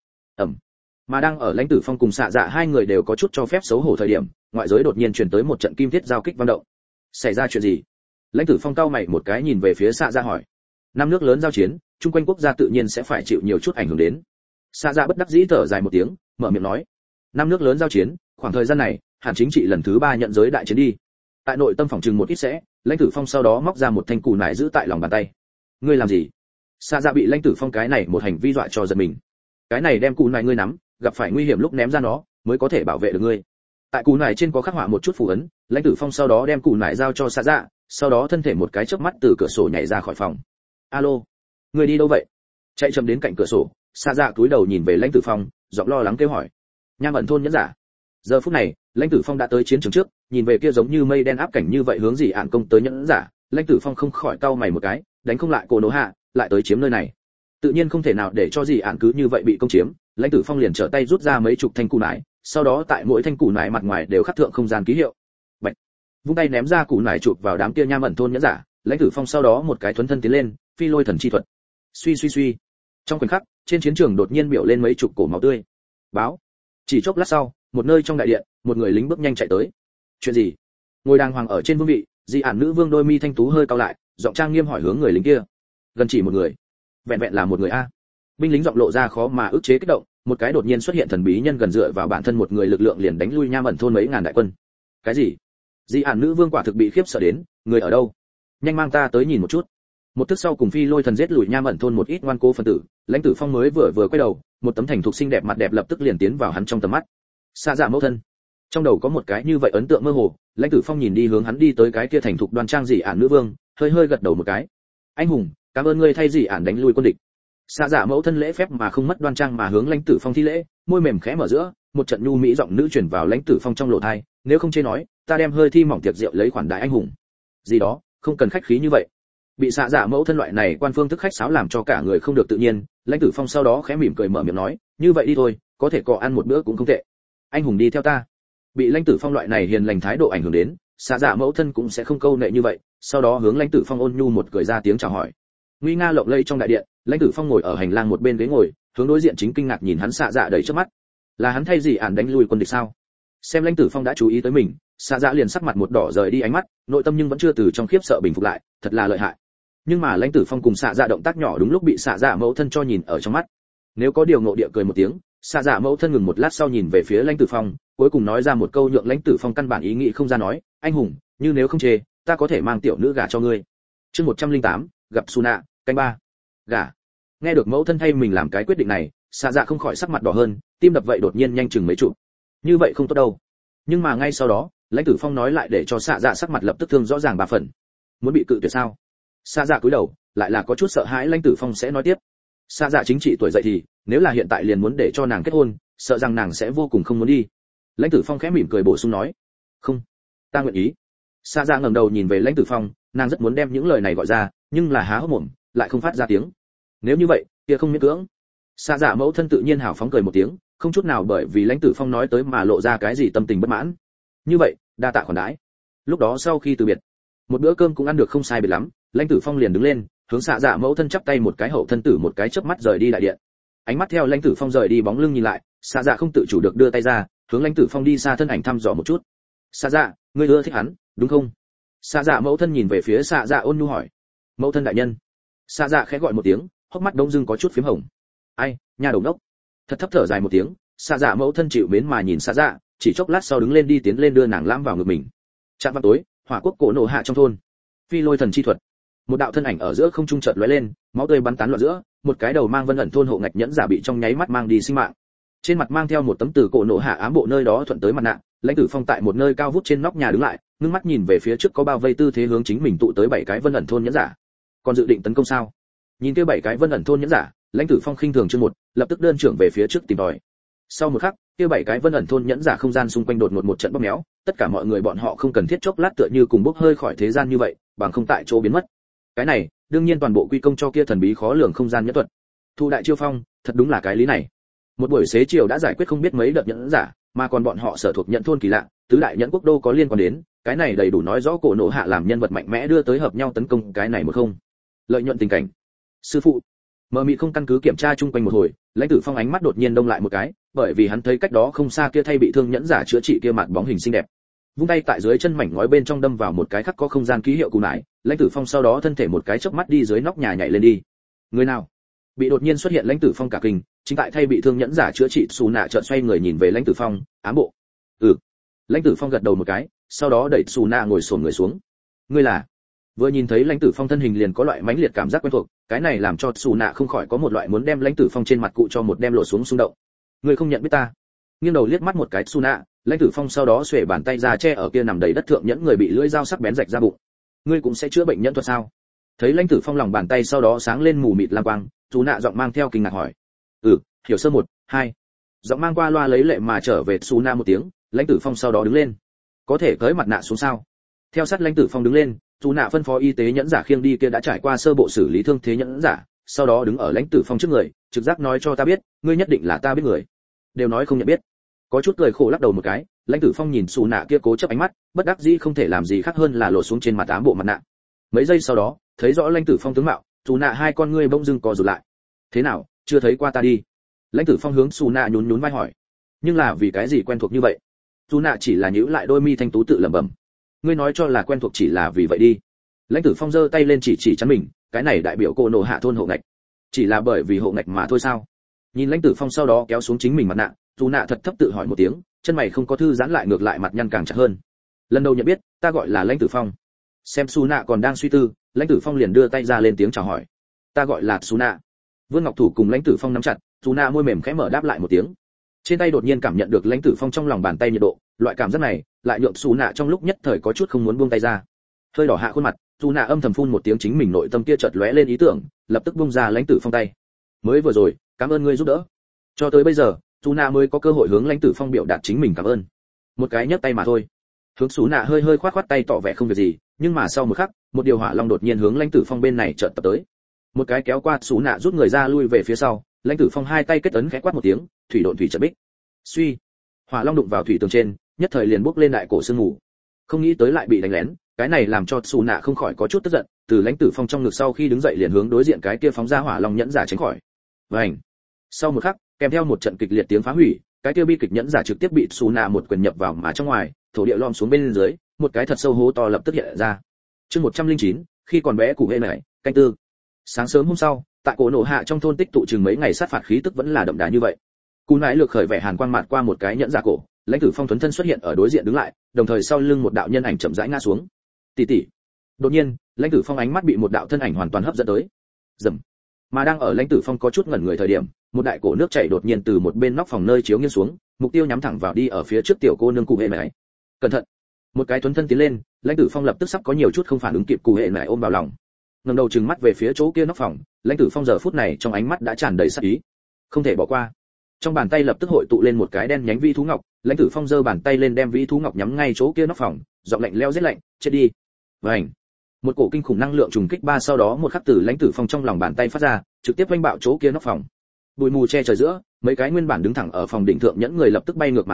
Mà đang ở Lãnh Tử Phong cùng xạ dạ hai người đều có chút cho phép xấu hổ thời điểm, ngoại giới đột nhiên truyền tới một trận kim thiết giao kích vang động. Xảy ra chuyện gì? Lãnh Tử Phong cau mày một cái nhìn về phía xạ dạ hỏi. Năm nước lớn giao chiến, chung quanh quốc gia tự nhiên sẽ phải chịu nhiều chút ảnh hưởng đến. Xạ dạ bất đắc dĩ thở dài một tiếng, mở miệng nói. Năm nước lớn giao chiến, khoảng thời gian này, hẳn chính trị lần thứ 3 nhận giới đại chiến đi. Tại nội tâm phòng trừng một ít sẽ, Lãnh Tử Phong sau đó móc ra một thanh cù nải giữ tại lòng bàn tay. Ngươi làm gì? Xạ dạ bị Lãnh Tử Phong cái này một hành vi dọa cho giật mình. Cái này đem cù nải ngươi nắm, gặp phải nguy hiểm lúc ném ra nó, mới có thể bảo vệ được ngươi. Tại cù nải trên có khắc họa một chút phù ấn, Lãnh Tử Phong sau đó đem cù nải giao cho xạ dạ, sau đó thân thể một cái chớp mắt từ cửa sổ nhảy ra khỏi phòng. Alo, ngươi đi đâu vậy? Chạy chậm đến cạnh cửa sổ, xạ dạ cúi đầu nhìn về Lãnh Tử Phong, giọng lo lắng kêu hỏi. Nham ẩn thôn nhẫn giả. Giờ phút này, Lãnh Tử Phong đã tới chiến trường trước, nhìn về kia giống như mây đen áp cảnh như vậy hướng gì ạn công tới nhẫn giả, Lãnh Tử Phong không khỏi cau mày một cái, đánh không lại Cổ Nỗ Hạ, lại tới chiếm nơi này. Tự nhiên không thể nào để cho gì ạn cứ như vậy bị công chiếm, Lãnh Tử Phong liền trở tay rút ra mấy chục thanh củ nải, sau đó tại mỗi thanh củ nải mặt ngoài đều khắc thượng không gian ký hiệu. Bạch. Vung tay ném ra củ nải chụp vào đám kia nham ẩn thôn nhẫn giả, Lãnh Tử Phong sau đó một cái thuấn thân tiến lên, phi lôi thần chi thuật. Suy suy suy. Trong khoảnh khắc, trên chiến trường đột nhiên biểu lên mấy chục cổ máu tươi. Báo. Chỉ chốc lát sau, một nơi trong đại điện, một người lính bước nhanh chạy tới. Chuyện gì? Ngồi đàng hoàng ở trên vương vị, Di Ản nữ vương đôi mi thanh tú hơi cau lại, giọng trang nghiêm hỏi hướng người lính kia. Gần chỉ một người. Vẹn vẹn là một người a. Binh lính giọng lộ ra khó mà ức chế kích động, một cái đột nhiên xuất hiện thần bí nhân gần dựa vào bản thân một người lực lượng liền đánh lui nham ẩn thôn mấy ngàn đại quân. Cái gì? Di Ản nữ vương quả thực bị khiếp sợ đến, người ở đâu? Nhanh mang ta tới nhìn một chút. Một tức sau cùng phi lôi thần giết lùi nham ẩn thôn một ít ngoan cố phân tử, Lãnh Tử Phong mới vừa quay đầu, một tấm thành thục xinh đẹp mặt đẹp lập tức liền tiến vào hắn trong tầm mắt. Xạ dạ mẫu thân. Trong đầu có một cái như vậy ấn tượng mơ hồ, Lãnh Tử Phong nhìn đi hướng hắn đi tới cái kia thành thục đoan trang Dị Ản nữ vương, hơi hơi gật đầu một cái. Anh hùng, cảm ơn ngươi thay Dị Ản đánh lui quân địch. Xạ dạ mẫu thân lễ phép mà không mất đoan trang mà hướng Lãnh Tử Phong thi lễ, môi mềm khẽ mở giữa, một trận nhu mỹ giọng nữ truyền vào Lãnh Tử Phong trong lỗ tai, nếu không chê nói, ta đem hơi thi mỏng tiệc rượu lấy khoản đại anh hùng. Gì đó, không cần khách khí như vậy. Bị xạ dạ mẫu thân loại này quan phương thức khách sáo làm cho cả người không được tự nhiên, Lãnh Tử Phong sau đó khẽ mỉm cười mở miệng nói, như vậy đi thôi, có thể cọ ăn một bữa cũng không tệ. Anh hùng đi theo ta. Bị Lãnh Tử Phong loại này hiền lành thái độ ảnh hưởng đến, xạ dạ mẫu thân cũng sẽ không câu nệ như vậy, sau đó hướng Lãnh Tử Phong ôn nhu một cười ra tiếng chào hỏi. Nguy nga lộng lẫy trong đại điện, Lãnh Tử Phong ngồi ở hành lang một bên ghế ngồi, hướng đối diện chính kinh ngạc nhìn hắn xạ dạ đầy trước mắt. Là hắn thay Dị Ản đánh lui quân địch sao? Xem Lãnh Tử Phong đã chú ý tới mình, xạ dạ liền sắc mặt một đỏ rời đi ánh mắt, nội tâm nhưng vẫn chưa từ trong khiếp sợ bình phục lại, thật là lợi hại. Nhưng mà Lãnh Tử Phong cùng xạ dạ động tác nhỏ đúng lúc bị xạ dạ mẫu thân cho nhìn ở trong mắt. Nếu có điều ngộ địa cười một tiếng, xạ dạ mẫu thân ngừng một lát sau nhìn về phía Lãnh Tử Phong, cuối cùng nói ra một câu nhượng Lãnh Tử Phong căn bản ý nghĩ không ra nói, anh hùng, như nếu không chê, ta có thể mang tiểu nữ gả cho ngươi. Chương 108, gặp Suna, canh 3. Gả. Nghe được mẫu thân thay mình làm cái quyết định này, xạ dạ không khỏi sắc mặt đỏ hơn, tim đập vậy đột nhiên nhanh chừng mấy chục. Như vậy không tốt đâu. Nhưng mà ngay sau đó, Lãnh Tử Phong nói lại để cho xạ dạ sắc mặt lập tức thương rõ ràng 3 phần. Muốn bị cự tuyệt sao? Xạ dạ cúi đầu, lại là có chút sợ hãi Lãnh Tử Phong sẽ nói tiếp. Xạ dạ chính trị tuổi dậy thì, nếu là hiện tại liền muốn để cho nàng kết hôn, sợ rằng nàng sẽ vô cùng không muốn đi. Lãnh Tử Phong khẽ mỉm cười bổ sung nói, không, ta nguyện ý. Xạ dạ ngẩng đầu nhìn về Lãnh Tử Phong, nàng rất muốn đem những lời này gọi ra, nhưng là há hốc mồm, lại không phát ra tiếng. Nếu như vậy, kia không miễn cưỡng. Xạ dạ mẫu thân tự nhiên hào phóng cười một tiếng, không chút nào bởi vì Lãnh Tử Phong nói tới mà lộ ra cái gì tâm tình bất mãn. như vậy đa tạ khoản đãi. Lúc đó sau khi từ biệt, một bữa cơm cũng ăn được không sai biệt lắm, lãnh tử phong liền đứng lên hướng xạ dạ mẫu thân chắp tay một cái, hậu thân tử một cái chớp mắt rời đi đại điện. Ánh mắt theo lãnh tử phong rời đi bóng lưng nhìn lại, xạ dạ không tự chủ được đưa tay ra hướng lãnh tử phong đi xa thân ảnh thăm dò một chút. Xạ dạ, ngươi ưa thích hắn đúng không? Xạ dạ mẫu thân nhìn về phía xạ dạ ôn nhu hỏi. Mẫu thân đại nhân. Xạ dạ khẽ gọi một tiếng, hốc mắt đông dưng có chút phím hồng. Ai, nhà đầu đốc. Thật thấp thở dài một tiếng, xạ dạ mẫu thân chịu mến mà nhìn xạ dạ, chỉ chốc lát sau đứng lên đi tiến lên đưa nàng lãm vào ngực mình. Trạm vào tối, hỏa quốc cổ nổ hạ trong thôn. Phi lôi thần chi thuật. Một đạo thân ảnh ở giữa không trung chợt lóe lên, máu tươi bắn tán loạn giữa, một cái đầu mang vân ẩn thôn hộ ngạch nhẫn giả bị trong nháy mắt mang đi sinh mạng. Trên mặt mang theo một tấm từ cổ nổ hạ ám bộ nơi đó thuận tới mặt nạ, lãnh tử phong tại một nơi cao vút trên nóc nhà đứng lại, ngưng mắt nhìn về phía trước có bao vây tư thế hướng chính mình tụ tới 7 cái vân ẩn thôn nhẫn giả. Còn dự định tấn công sao? Nhìn kia 7 cái vân ẩn thôn nhẫn giả, lãnh tử phong khinh thường chương một, lập tức đơn trưởng về phía trước tìm tòi. Sau một khắc, kia 7 cái vân ẩn thôn nhẫn giả không gian xung quanh đột ngột một trận bóp méo, tất cả mọi người bọn họ không cần thiết chốc lát tựa như cùng bốc hơi khỏi thế gian như vậy, bằng không tại chỗ biến mất. Cái này, đương nhiên toàn bộ quy công cho kia thần bí khó lường không gian nhẫn thuật. Thu đại chiêu phong, thật đúng là cái lý này. Một buổi xế chiều đã giải quyết không biết mấy đợt nhẫn giả, mà còn bọn họ sở thuộc nhận thôn kỳ lạ, tứ đại nhẫn quốc đô có liên quan đến, cái này đầy đủ nói rõ cổ nổ hạ làm nhân vật mạnh mẽ đưa tới hợp nhau tấn công cái này một không. Lợi nhuận tình cảnh. Sư phụ. Mờ mịt không căn cứ kiểm tra chung quanh một hồi, lãnh tử phong ánh mắt đột nhiên đông lại một cái, bởi vì hắn thấy cách đó không xa kia thay bị thương nhẫn giả chữa trị kia mặt bóng hình xinh đẹp. Vung tay tại dưới chân mảnh ngói bên trong đâm vào một cái khắc có không gian ký hiệu cù nải, lãnh tử phong sau đó thân thể một cái chớp mắt đi dưới nóc nhà nhảy lên đi. Người nào? Bị đột nhiên xuất hiện lãnh tử phong cả kinh, chính tại thay bị thương nhẫn giả chữa trị xù nạ chợt xoay người nhìn về lãnh tử phong, ám bộ. Lãnh tử phong gật đầu một cái, sau đó đẩy xù nạ ngồi xổm người xuống. Ngươi là? Vừa nhìn thấy lãnh tử phong thân hình liền có loại mãnh liệt cảm giác quen thuộc, cái này làm cho xù nạ không khỏi có một loại muốn đem lãnh tử phong trên mặt cụ cho một đem lộ xuống xung động. Ngươi không nhận biết ta? Nghiêng đầu liếc mắt một cái xù nạ, lãnh tử phong sau đó xuề bàn tay ra che ở kia nằm đầy đất thượng nhẫn người bị lưỡi dao sắc bén rạch ra bụng. Ngươi cũng sẽ chữa bệnh nhẫn thuật sao? Thấy lãnh tử phong lòng bàn tay sau đó sáng lên mù mịt lam quang, xù nạ giọng mang theo kinh ngạc hỏi. Hiểu sơ 1, 2. Giọng mang qua loa lấy lệ mà trở về xù nạ một tiếng, lãnh tử phong sau đó đứng lên. Có thể cởi mặt nạ xuống sao? Theo sát lãnh tử phong đứng lên, xù nạ phân phó y tế nhẫn giả khiêng đi kia đã trải qua sơ bộ xử lý thương thế nhẫn giả, sau đó đứng ở lãnh tử phong trước người, trực giác nói cho ta biết, ngươi nhất định là ta biết người. Đều nói không nhận biết. Có chút cười khổ lắc đầu một cái, lãnh tử phong nhìn xù nạ kia cố chấp ánh mắt, bất đắc dĩ không thể làm gì khác hơn là lột xuống trên mặt ám bộ mặt nạ. Mấy giây sau đó, thấy rõ lãnh tử phong tướng mạo, xù nạ hai con ngươi bỗng dưng co rụt lại. Thế nào, chưa thấy qua ta đi? Lãnh tử phong hướng xù nạ nhún nhún vai hỏi. Nhưng là vì cái gì quen thuộc như vậy? Xù nạ chỉ là nhíu lại đôi mi thanh tú tự lẩm bẩm. Ngươi nói cho là quen thuộc chỉ là vì vậy đi. Lãnh tử phong giơ tay lên chỉ chắn mình, cái này đại biểu cô nổ hạ thôn hộ ngạch. Chỉ là bởi vì hộ ngạch mà thôi sao? Nhìn lãnh tử phong sau đó kéo xuống chính mình mặt nạ, xù nạ thật thấp tự hỏi một tiếng, chân mày không có thư giãn lại ngược lại mặt nhăn càng chặt hơn. Lần đầu nhận biết, ta gọi là lãnh tử phong. Xem xù nạ còn đang suy tư, lãnh tử phong liền đưa tay ra lên tiếng chào hỏi. Ta gọi là xù nạ. Vương Ngọc Thủ cùng lãnh tử phong nắm chặt, xù nạ môi mềm khẽ mở đáp lại một tiếng. Trên tay đột nhiên cảm nhận được lãnh tử phong trong lòng bàn tay nhiệt độ, loại cảm giác này lại nhượng xù nạ trong lúc nhất thời có chút không muốn buông tay ra. Hơi đỏ hạ khuôn mặt, xù nạ âm thầm phun một tiếng, chính mình nội tâm kia chợt lóe lên ý tưởng, lập tức buông ra lãnh tử phong tay. Mới vừa rồi, cảm ơn ngươi giúp đỡ. Cho tới bây giờ, xù nạ mới có cơ hội hướng lãnh tử phong biểu đạt chính mình cảm ơn. Một cái nhấc tay mà thôi. Hướng xù nạ hơi khoát tay tỏ vẻ không việc gì, nhưng mà sau một khắc, một điều hỏa long đột nhiên hướng lãnh tử phong bên này chợt tập tới. Một cái kéo qua xù nạ rút người ra lui về phía sau, lãnh tử phong hai tay kết ấn khẽ quát một tiếng, thủy độn thủy trận bích. Suy, hỏa long đụng vào thủy tường trên, nhất thời liền bốc lên đại cổ sương mù. Không nghĩ tới lại bị đánh lén, cái này làm cho xù nạ không khỏi có chút tức giận, từ lãnh tử phong trong ngực sau khi đứng dậy liền hướng đối diện cái kia phóng ra hỏa long nhẫn giả tránh khỏi. Vành. Sau một khắc, kèm theo một trận kịch liệt tiếng phá hủy, cái kia bi kịch nhẫn giả trực tiếp bị xù nạ một quyền nhập vào mà trong ngoài, thổ địa lom xuống bên dưới, một cái thật sâu hố to lập tức hiện ra. Chương 109, khi còn bé cụ hê này, canh tư. Sáng sớm hôm sau, tại cổ nổ hạ trong thôn tích tụ chừng mấy ngày sát phạt khí tức vẫn là đậm đà như vậy. Cú nãi lược khởi vẻ hàn quang mạt qua một cái nhẫn giả cổ, lãnh tử phong thuấn thân xuất hiện ở đối diện đứng lại, đồng thời sau lưng một đạo nhân ảnh chậm rãi ngã xuống. Tỷ tỷ. Đột nhiên, lãnh tử phong ánh mắt bị một đạo thân ảnh hoàn toàn hấp dẫn tới. Rầm. Mà đang ở lãnh tử phong có chút ngẩn người thời điểm, một đại cổ nước chảy đột nhiên từ một bên nóc phòng nơi chiếu nghiêng xuống, mục tiêu nhắm thẳng vào đi ở phía trước tiểu cô nương cụ hệ mẹ. Cẩn thận. Một cái thuấn thân tiến lên, lãnh tử phong lập tức sắp có nhiều chút không phản ứng kịp, cụ hệ mẹ ôm vào lòng. Ngẩng đầu trừng mắt về phía chỗ kia nóc phòng, lãnh tử phong giờ phút này trong ánh mắt đã tràn đầy sát ý, không thể bỏ qua. Trong bàn tay lập tức hội tụ lên một cái đen nhánh vi thú ngọc, lãnh tử phong giơ bàn tay lên đem vi thú ngọc nhắm ngay chỗ kia nóc phòng, giọng lạnh lẽo giết lạnh, chết đi. Vành. Một cổ kinh khủng năng lượng trùng kích ba sau đó một khắc từ lãnh tử phong trong lòng bàn tay phát ra, trực tiếp vênh bạo chỗ kia nóc phòng. Bụi mù che trời giữa, mấy cái nguyên bản đứng thẳng ở phòng đỉnh thượng nhẫn người lập tức bay ngược mà ra,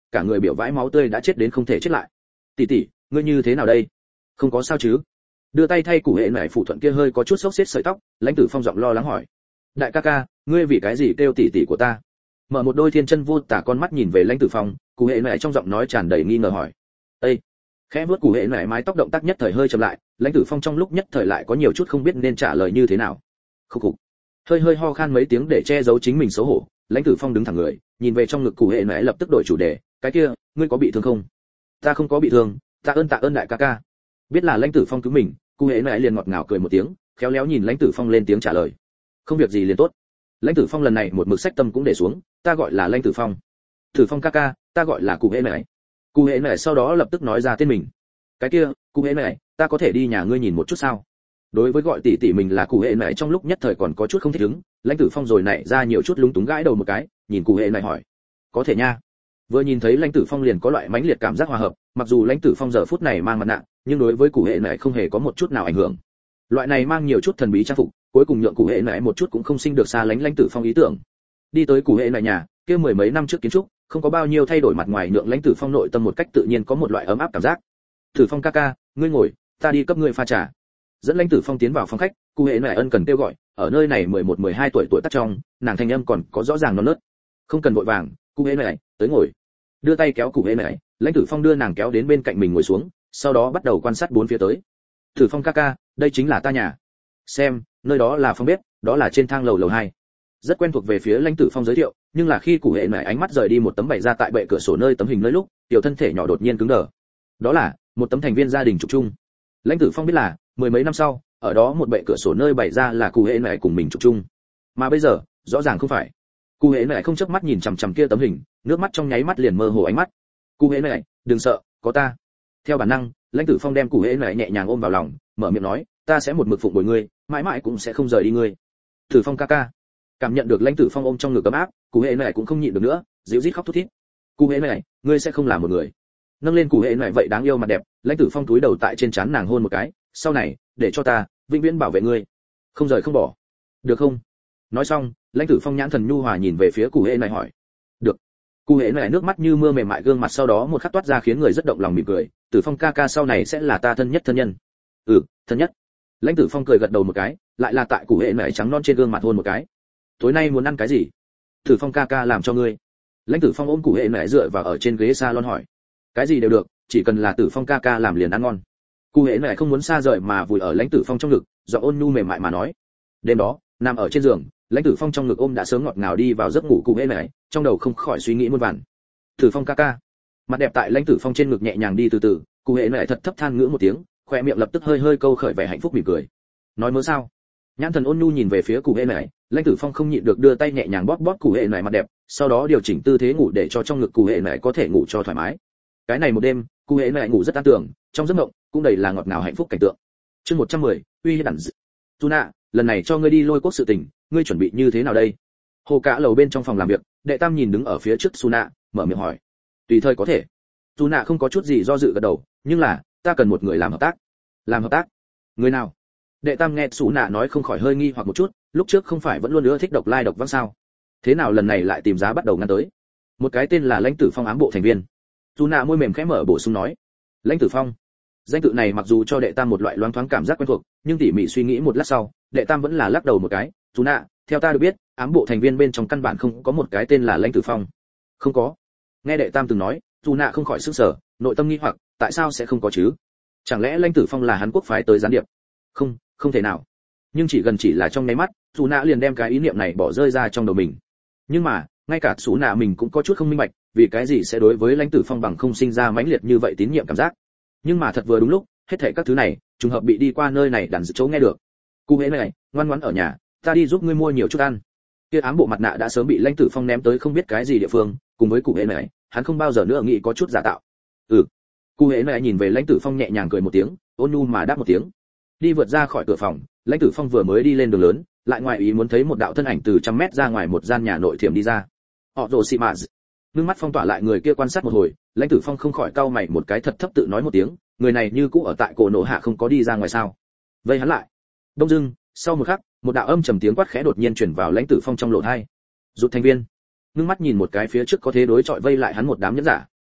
cả người biểu vãi máu tươi đã chết đến không thể chết lại. Tỷ tỷ, ngươi như thế nào đây? Không có sao chứ? Đưa tay thay Cụ Hệ Nải phụ thuận kia hơi có chút xốc xếp sợi tóc, Lãnh Tử Phong giọng lo lắng hỏi. Đại ca ca, ngươi vì cái gì kêu tỷ tỷ của ta? Mở một đôi thiên chân vô tả con mắt nhìn về Lãnh Tử Phong, Cụ Hệ Nải trong giọng nói tràn đầy nghi ngờ hỏi. Ê! Khẽ vuốt Cụ Hệ Nải mái tóc, động tác nhất thời hơi chậm lại, Lãnh Tử Phong trong lúc nhất thời lại có nhiều chút không biết nên trả lời như thế nào. Khục khục. Hơi hơi ho khan mấy tiếng để che giấu chính mình xấu hổ, Lãnh Tử Phong đứng thẳng người, nhìn về trong ngực Cụ Hệ Nải lập tức đổi chủ đề, cái kia, ngươi có bị thương không? Ta không có bị thương, tạ ơn đại ca ca. Biết là Lãnh Tử Phong cứu mình, Cụ Hệ Nải liền ngọt ngào cười một tiếng, khéo léo nhìn Lãnh Tử Phong lên tiếng trả lời. Không việc gì liền tốt. Lãnh Tử Phong lần này một mực sách tâm cũng để xuống, ta gọi là Lãnh Tử Phong. Tử Phong ca ca, ta gọi là Cụ Hệ Nải. Cụ Hệ Nải sau đó lập tức nói ra tên mình. Cái kia, Cụ Hệ Nải, ta có thể đi nhà ngươi nhìn một chút sao? Đối với gọi tỷ tỷ mình là Cụ Hệ Nải trong lúc nhất thời còn có chút không thích ứng, Lãnh Tử Phong rồi nảy ra nhiều chút lúng túng gãi đầu một cái, nhìn Cụ Hệ Nải hỏi. Có thể nha. Vừa nhìn thấy Lãnh Tử Phong liền có loại mãnh liệt cảm giác hòa hợp, mặc dù Lãnh Tử Phong giờ phút này mang mặt nạ, nhưng đối với Cụ Hệ Nải không hề có một chút nào ảnh hưởng. Loại này mang nhiều chút thần bí trang phục, cuối cùng nhượng Cụ Hệ Nải một chút cũng không sinh được xa lánh Lãnh Tử Phong ý tưởng. Đi tới Cụ Hệ Nải nhà, kia mười mấy năm trước kiến trúc, không có bao nhiêu thay đổi mặt ngoài nhượng Lãnh Tử Phong nội tâm một cách tự nhiên có một loại ấm áp cảm giác. Tử Phong ca ca, ngươi ngồi, ta đi cấp ngươi pha trà. Dẫn Lãnh Tử Phong tiến vào phòng khách, Cụ Hệ Nải ân cần kêu gọi, ở nơi này 11-12 tuổi tác trong, nàng thanh âm còn có rõ ràng non nớt. Không cần vội vàng, Cụ Hệ Nải, tới ngồi. Đưa tay kéo Cụ Hệ Nải, Lãnh Tử Phong đưa nàng kéo đến bên cạnh mình ngồi xuống, sau đó bắt đầu quan sát bốn phía tới. Tử Phong ca ca, đây chính là ta nhà. Xem, nơi đó là phòng bếp, đó là trên thang lầu 2. Rất quen thuộc về phía Lãnh Tử Phong giới thiệu, nhưng là khi Cụ Hệ Nải ánh mắt rời đi một tấm bày ra tại bệ cửa sổ nơi tấm hình nơi lúc, tiểu thân thể nhỏ đột nhiên cứng đờ. Đó là một tấm thành viên gia đình chụp chung. Lãnh Tử Phong biết là mười mấy năm sau, ở đó một bệ cửa sổ nơi bày ra là Cụ Hệ Nải cùng mình chụp chung. Mà bây giờ, rõ ràng không phải. Cụ Hệ Nải không chớp mắt nhìn chằm chằm kia tấm hình, nước mắt trong nháy mắt liền mơ hồ ánh mắt. Cụ Hệ Nải, đừng sợ, có ta. Theo bản năng, Lãnh Tử Phong đem Cụ Hệ Nải nhẹ nhàng ôm vào lòng, mở miệng nói, ta sẽ một mực phụng bồi ngươi, mãi mãi cũng sẽ không rời đi ngươi. Tử Phong ca ca. Cảm nhận được Lãnh Tử Phong ôm trong ngực ấm áp, Cụ Hệ Nải cũng không nhịn được nữa, dịu rít khóc thút thít. Cụ Hệ Nải, ngươi sẽ không làm một người. Nâng lên Cụ Hệ Nải vậy đáng yêu mặt đẹp, Lãnh Tử Phong cúi đầu tại trên trán nàng hôn một cái, sau này, để cho ta vĩnh viễn bảo vệ ngươi, không rời không bỏ, được không? Nói xong, Lãnh Tử Phong nhãn thần nhu hòa nhìn về phía Cụ Hệ Nải hỏi. Được. Cụ Hệ Nải nước mắt như mưa mềm mại gương mặt sau đó một khắc toát ra khiến người rất động lòng mỉm cười, Tử Phong ca ca sau này sẽ là ta thân nhất thân nhân. Ừ, thân nhất. Lãnh Tử Phong cười gật đầu một cái, lại là tại Cụ Hệ Nải trắng non trên gương mặt hôn một cái. Tối nay muốn ăn cái gì? Tử Phong ca ca làm cho ngươi. Lãnh Tử Phong ôm Cụ Hệ Nải dựa vào ở trên ghế salon hỏi. Cái gì đều được, chỉ cần là Tử Phong ca ca làm liền ăn ngon. Cụ Hệ Nải không muốn xa rời mà vùi ở Lãnh Tử Phong trong ngực, giọng ôn nhu mềm mại mà nói. Đêm đó, nằm ở trên giường, Lãnh Tử Phong trong ngực ôm đã sớm ngọt ngào đi vào giấc ngủ Cụ Hệ Nải, trong đầu không khỏi suy nghĩ muôn vàn. Tử Phong ca ca. Mặt đẹp tại Lãnh Tử Phong trên ngực nhẹ nhàng đi từ từ, Cụ Hệ Nải thật thấp than ngữ một tiếng, khoe miệng lập tức hơi hơi câu khởi vẻ hạnh phúc mỉm cười. Nói mớ sao? Nhãn thần ôn nhu nhìn về phía Cụ Hệ Nải, Lãnh Tử Phong không nhịn được đưa tay nhẹ nhàng bóp bóp Cụ Hệ Nải mặt đẹp, sau đó điều chỉnh tư thế ngủ để cho trong ngực Cụ Hệ Nải có thể ngủ cho thoải mái. Cái này một đêm, Cụ Hệ Nải ngủ rất an tưởng, trong giấc mộng cũng đầy là ngọt ngào hạnh phúc cảnh tượng. Chương 110, uy hiếp đản. Tuna, lần này cho ngươi đi Lôi Quốc sự tình, ngươi chuẩn bị như thế nào đây? Hồ Cả lầu bên trong phòng làm việc, Đệ Tam nhìn đứng ở phía trước Suna, mở miệng hỏi. Tùy thời có thể. Tuna không có chút gì do dự gật đầu, nhưng là, ta cần một người làm hợp tác. Làm hợp tác? Người nào? Đệ Tam nghe Suna nói không khỏi hơi nghi hoặc một chút, lúc trước không phải vẫn luôn ưa thích độc lai độc vãng sao? Thế nào lần này lại tìm giá bắt đầu ngăn tới? Một cái tên là Lãnh Tử Phong ám bộ thành viên. Tuna môi mềm khẽ mở bổ sung nói. Lãnh Tử Phong. Danh tự này mặc dù cho Đệ Tam một loại loáng thoáng cảm giác quen thuộc, nhưng tỉ mỉ suy nghĩ một lát sau, Đệ Tam vẫn là lắc đầu một cái. Tuna, theo ta được biết, ám bộ thành viên bên trong căn bản không có một cái tên là Lãnh Tử Phong. Không có. Nghe Đệ Tam từng nói, Tuna không khỏi sửng sở, nội tâm nghi hoặc, tại sao sẽ không có chứ? Chẳng lẽ Lãnh Tử Phong là hắn quốc phái tới gián điệp? Không, không thể nào. Nhưng chỉ là trong nháy mắt, Tuna liền đem cái ý niệm này bỏ rơi ra trong đầu mình. Nhưng mà, ngay cả Tuna mình cũng có chút không minh bạch, vì cái gì sẽ đối với Lãnh Tử Phong bằng không sinh ra mãnh liệt như vậy tín nhiệm cảm giác. Nhưng mà thật vừa đúng lúc, hết thảy các thứ này trùng hợp bị đi qua nơi này đàn dự chỗ nghe được. Cụ Hệ Nải, ngoan ngoãn ở nhà, ta đi giúp ngươi mua nhiều chút ăn. Kia ám bộ mặt nạ đã sớm bị Lãnh Tử Phong ném tới không biết cái gì địa phương, cùng với Cụ Hệ Nải, hắn không bao giờ nữa nghĩ có chút giả tạo. Ừ. Cụ Hệ Nải nhìn về Lãnh Tử Phong nhẹ nhàng cười một tiếng, ôn nhu mà đáp một tiếng. Đi vượt ra khỏi cửa phòng, Lãnh Tử Phong vừa mới đi lên đường lớn, lại ngoài ý muốn thấy một đạo thân ảnh từ trăm mét ra ngoài một gian nhà nội thiểm đi ra. Họ Rồ Xị Mạ. Ngưng mắt phong tỏa lại người kia quan sát một hồi, Lãnh Tử Phong không khỏi cau mày một cái thật thấp tự nói một tiếng, người này như cũ ở tại cổ nổ hạ không có đi ra ngoài sao? Vây hắn lại. Đông dưng, sau một khắc, một đạo âm trầm tiếng quát khẽ đột nhiên truyền vào Lãnh Tử Phong trong lỗ tai. Rụt thành viên. Ngưng mắt nhìn một cái phía trước có thế đối chọi vây lại hắn một đám nhẫn giả,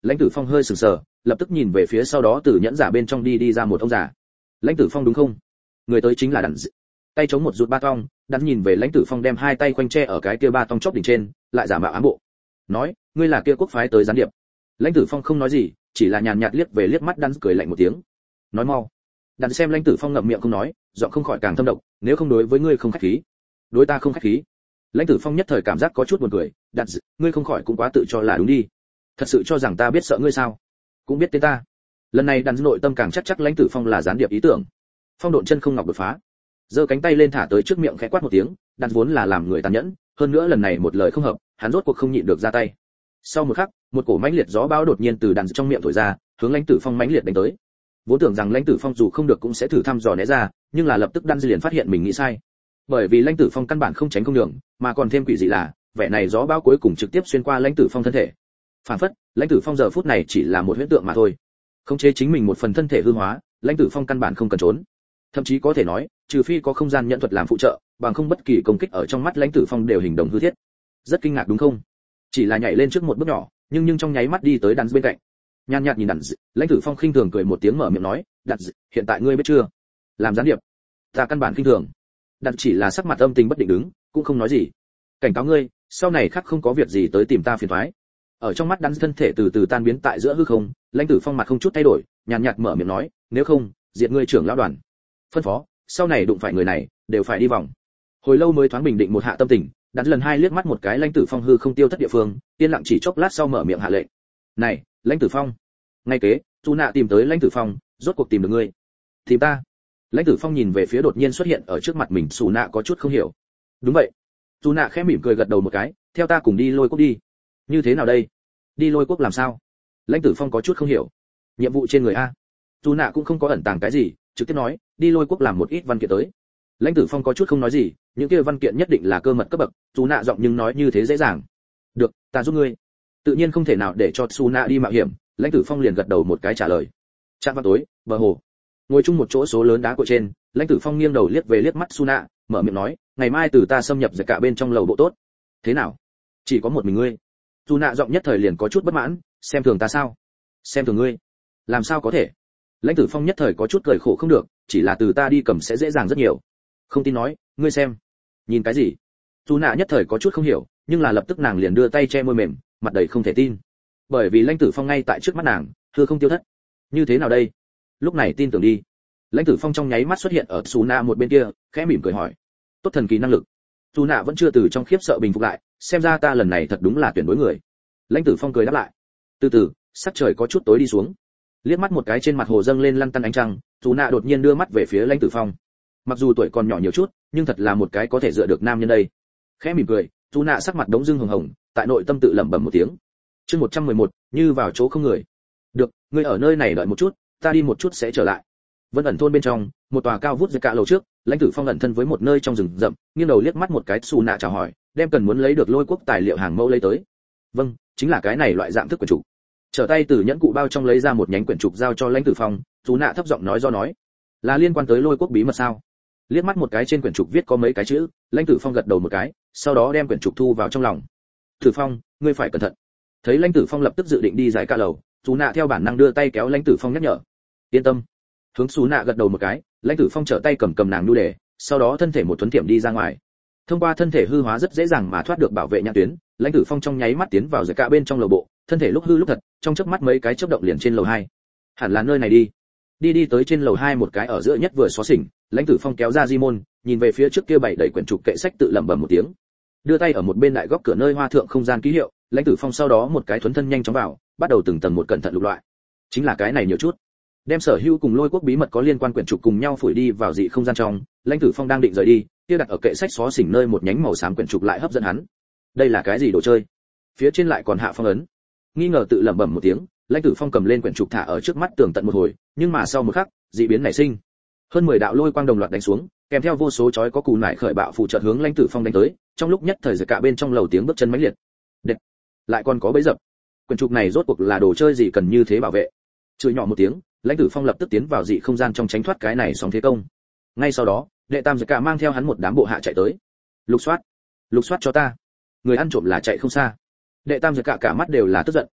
Lãnh Tử Phong hơi sừng sờ, lập tức nhìn về phía sau đó từ nhẫn giả bên trong đi ra một ông già. Lãnh Tử Phong đúng không? Người tới chính là đàn tay chống một rụt ba tong, đắn nhìn về Lãnh Tử Phong đem hai tay khoanh che ở cái kia ba tong chóp đỉnh trên, lại giả mạo ám bộ. Nói, ngươi là kia quốc phái tới gián điệp. Lãnh Tử Phong không nói gì, chỉ là nhàn nhạt liếc về liếc mắt đắn cười lạnh một tiếng. Nói mau. Đắn xem Lãnh Tử Phong ngậm miệng không nói, giọng không khỏi càng thâm độc, nếu không đối với ngươi không khách khí. Đối ta không khách khí. Lãnh Tử Phong nhất thời cảm giác có chút buồn cười, đắn, ngươi không khỏi cũng quá tự cho là đúng đi. Thật sự cho rằng ta biết sợ ngươi sao? Cũng biết tên ta. Lần này đắn nội tâm càng chắc Lãnh Tử Phong là gián điệp ý tưởng. Phong độn chân không ngọc đột phá, giơ cánh tay lên thả tới trước miệng khẽ quát một tiếng, đắn vốn là làm người tàn nhẫn, hơn nữa lần này một lời không hợp, hắn rốt cuộc không nhịn được ra tay. Sau một khắc, một cổ mãnh liệt gió bão đột nhiên từ đắn trong miệng thổi ra, hướng Lãnh Tử Phong mãnh liệt đánh tới. Vốn tưởng rằng Lãnh Tử Phong dù không được cũng sẽ thử thăm dò né ra, nhưng là lập tức đắn liền phát hiện mình nghĩ sai. Bởi vì Lãnh Tử Phong căn bản không tránh không đường, mà còn thêm quỷ dị là, vẻ này gió bão cuối cùng trực tiếp xuyên qua Lãnh Tử Phong thân thể. Phản phất, Lãnh Tử Phong giờ phút này chỉ là một huyễn tượng mà thôi. Khống chế chính mình một phần thân thể hư hóa, Lãnh Tử Phong căn bản không cần trốn. Thậm chí có thể nói, trừ phi có không gian nhận thuật làm phụ trợ, bằng không bất kỳ công kích ở trong mắt Lãnh Tử Phong đều hình đồng hư thiết. Rất kinh ngạc đúng không? Chỉ là nhảy lên trước một bước nhỏ, nhưng trong nháy mắt đi tới đàn bên cạnh. Nhàn nhạt nhìn đàn, Lãnh Tử Phong khinh thường cười một tiếng mở miệng nói, "Đàn, hiện tại ngươi biết chưa? Làm gián điệp, ta căn bản khinh thường." Đàn chỉ là sắc mặt âm tình bất định đứng, cũng không nói gì. "Cảnh cáo ngươi, sau này khác không có việc gì tới tìm ta phiền toái." Ở trong mắt đàn thân thể từ từ tan biến tại giữa hư không, Lãnh Tử Phong mặt không chút thay đổi, nhàn nhạt mở miệng nói, "Nếu không, diệt ngươi trưởng lão đoàn." Phân phó, sau này đụng phải người này, đều phải đi vòng. Hồi lâu mới thoáng bình định một hạ tâm tình, đặt lần hai liếc mắt một cái Lãnh Tử Phong hư không tiêu thất địa phương, yên lặng chỉ chốc lát sau mở miệng hạ lệnh. "Này, Lãnh Tử Phong." Ngay kế, Tu Nạ tìm tới Lãnh Tử Phong, rốt cuộc tìm được ngươi. "Tìm ta?" Lãnh Tử Phong nhìn về phía đột nhiên xuất hiện ở trước mặt mình Su Nạ có chút không hiểu. "Đúng vậy." Tu Nạ khẽ mỉm cười gật đầu một cái, "Theo ta cùng đi Lôi Quốc đi." "Như thế nào đây?" "Đi Lôi Quốc làm sao?" Lãnh Tử Phong có chút không hiểu. "Nhiệm vụ trên người a." Tu Nạ cũng không có ẩn tàng cái gì, trực tiếp nói, "Đi Lôi Quốc làm một ít văn kiện tới." Lãnh Tử Phong có chút không nói gì, những kia văn kiện nhất định là cơ mật cấp bậc, Tu Nạ giọng nhưng nói như thế dễ dàng. "Được, ta giúp ngươi." Tự nhiên không thể nào để cho Tu Nạ đi mạo hiểm, Lãnh Tử Phong liền gật đầu một cái trả lời. Trạm vào tối, bờ hồ, ngồi chung một chỗ số lớn đá cội trên, Lãnh Tử Phong nghiêng đầu liếc về liếc mắt Su Nạ, mở miệng nói, "Ngày mai từ ta xâm nhập giật cả bên trong lầu bộ tốt." "Thế nào? Chỉ có một mình ngươi?" Su Nạ giọng nhất thời liền có chút bất mãn, "Xem thường ta sao?" "Xem thường ngươi? Làm sao có thể?" Lãnh Tử Phong nhất thời có chút cười khổ không được, "Chỉ là từ ta đi cầm sẽ dễ dàng rất nhiều." "Không tin nói, ngươi xem." "Nhìn cái gì?" Su Nạ nhất thời có chút không hiểu, nhưng là lập tức nàng liền đưa tay che môi mềm, mặt đầy không thể tin. Bởi vì Lãnh Tử Phong ngay tại trước mắt nàng, hư không tiêu thất. Như thế nào đây? Lúc này tin tưởng đi. Lãnh Tử Phong trong nháy mắt xuất hiện ở Su Nạ một bên kia, khẽ mỉm cười hỏi, "Tốt thần kỳ năng lực." Su Nạ vẫn chưa từ trong khiếp sợ bình phục lại, "Xem ra ta lần này thật đúng là tuyển đối người." Lãnh Tử Phong cười đáp lại. Từ từ, sắc trời có chút tối đi xuống. Liếc mắt một cái trên mặt hồ dâng lên lăn tăn ánh trăng, Su Nạ đột nhiên đưa mắt về phía Lãnh Tử Phong. Mặc dù tuổi còn nhỏ nhiều chút, nhưng thật là một cái có thể dựa được nam nhân đây. Khẽ mỉm cười, Su Nạ sắc mặt đống dưng hồng hồng, tại nội tâm tự lẩm bẩm một tiếng. Chương 111, như vào chỗ không người. "Được, ngươi ở nơi này đợi một chút, ta đi một chút sẽ trở lại." Vân ẩn thôn bên trong, một tòa cao vút dưới cả lầu trước, Lãnh Tử Phong ẩn thân với một nơi trong rừng rậm, nghiêng đầu liếc mắt một cái Su Nạ chào hỏi, đem cần muốn lấy được Lôi Quốc tài liệu hàng mẫu lấy tới. "Vâng, chính là cái này loại dạng thức quyển trục." Trở tay từ nhẫn cụ bao trong lấy ra một nhánh quyển trục giao cho Lãnh Tử Phong, Su Nạ thấp giọng nói, "Là liên quan tới Lôi Quốc bí mật sao?" Liếc mắt một cái trên quyển trục viết có mấy cái chữ, Lãnh Tử Phong gật đầu một cái, sau đó đem quyển trục thu vào trong lòng. "Tử Phong, ngươi phải cẩn thận." Thấy Lãnh Tử Phong lập tức dự định đi giải ca lầu, Su Nạ theo bản năng đưa tay kéo Lãnh Tử Phong nhắc nhở. "Yên tâm." Hướng Su Nạ gật đầu một cái, Lãnh Tử Phong trở tay cầm nàng nhu đề, sau đó thân thể một thuấn tiệm đi ra ngoài. Thông qua thân thể hư hóa rất dễ dàng mà thoát được bảo vệ nhãn tuyến, Lãnh Tử Phong trong nháy mắt tiến vào giải ca bên trong lầu bộ, thân thể lúc hư lúc thật, trong chớp mắt mấy cái chớp động liền trên lầu 2. Hẳn là nơi này đi. Đi tới trên lầu 2 một cái ở giữa nhất vừa xóa xỉnh, Lãnh Tử Phong kéo ra di môn, nhìn về phía trước kia bảy đầy quyển trục kệ sách tự lẩm bẩm một tiếng. Đưa tay ở một bên đại góc cửa nơi hoa thượng không gian ký hiệu, Lãnh Tử Phong sau đó một cái thuấn thân nhanh chóng vào, bắt đầu từng tầng một cẩn thận lục loại. Chính là cái này nhiều chút. Đem sở hữu cùng Lôi Quốc bí mật có liên quan quyển trục cùng nhau phủi đi vào dị không gian trong, Lãnh Tử Phong đang định rời đi, kia đặt ở kệ sách xóa xỉnh nơi một nhánh màu xám quyển trục lại hấp dẫn hắn. Đây là cái gì đồ chơi? Phía trên lại còn hạ phong ấn. Nghi ngờ tự lẩm bẩm một tiếng, Lãnh Tử Phong cầm lên quyển trục thả ở trước mắt tường tận một hồi, nhưng mà sau một khắc, dị biến nảy sinh. Hơn 10 đạo lôi quang đồng loạt đánh xuống, kèm theo vô số chói có cù nải khởi bạo phụ trợ hướng Lãnh Tử Phong đánh tới, trong lúc nhất thời giật cả bên trong lầu tiếng bước chân mãnh liệt. Đệt, lại còn có bẫy dập. Quyển trục này rốt cuộc là đồ chơi gì cần như thế bảo vệ? Chửi nhỏ một tiếng, Lãnh Tử Phong lập tức tiến vào dị không gian trong tránh thoát cái này sóng thế công. Ngay sau đó, đệ tam giật cả mang theo hắn một đám bộ hạ chạy tới. Lục soát cho ta. Người ăn trộm là chạy không xa. Đệ tam giật cả mắt đều là tức giận,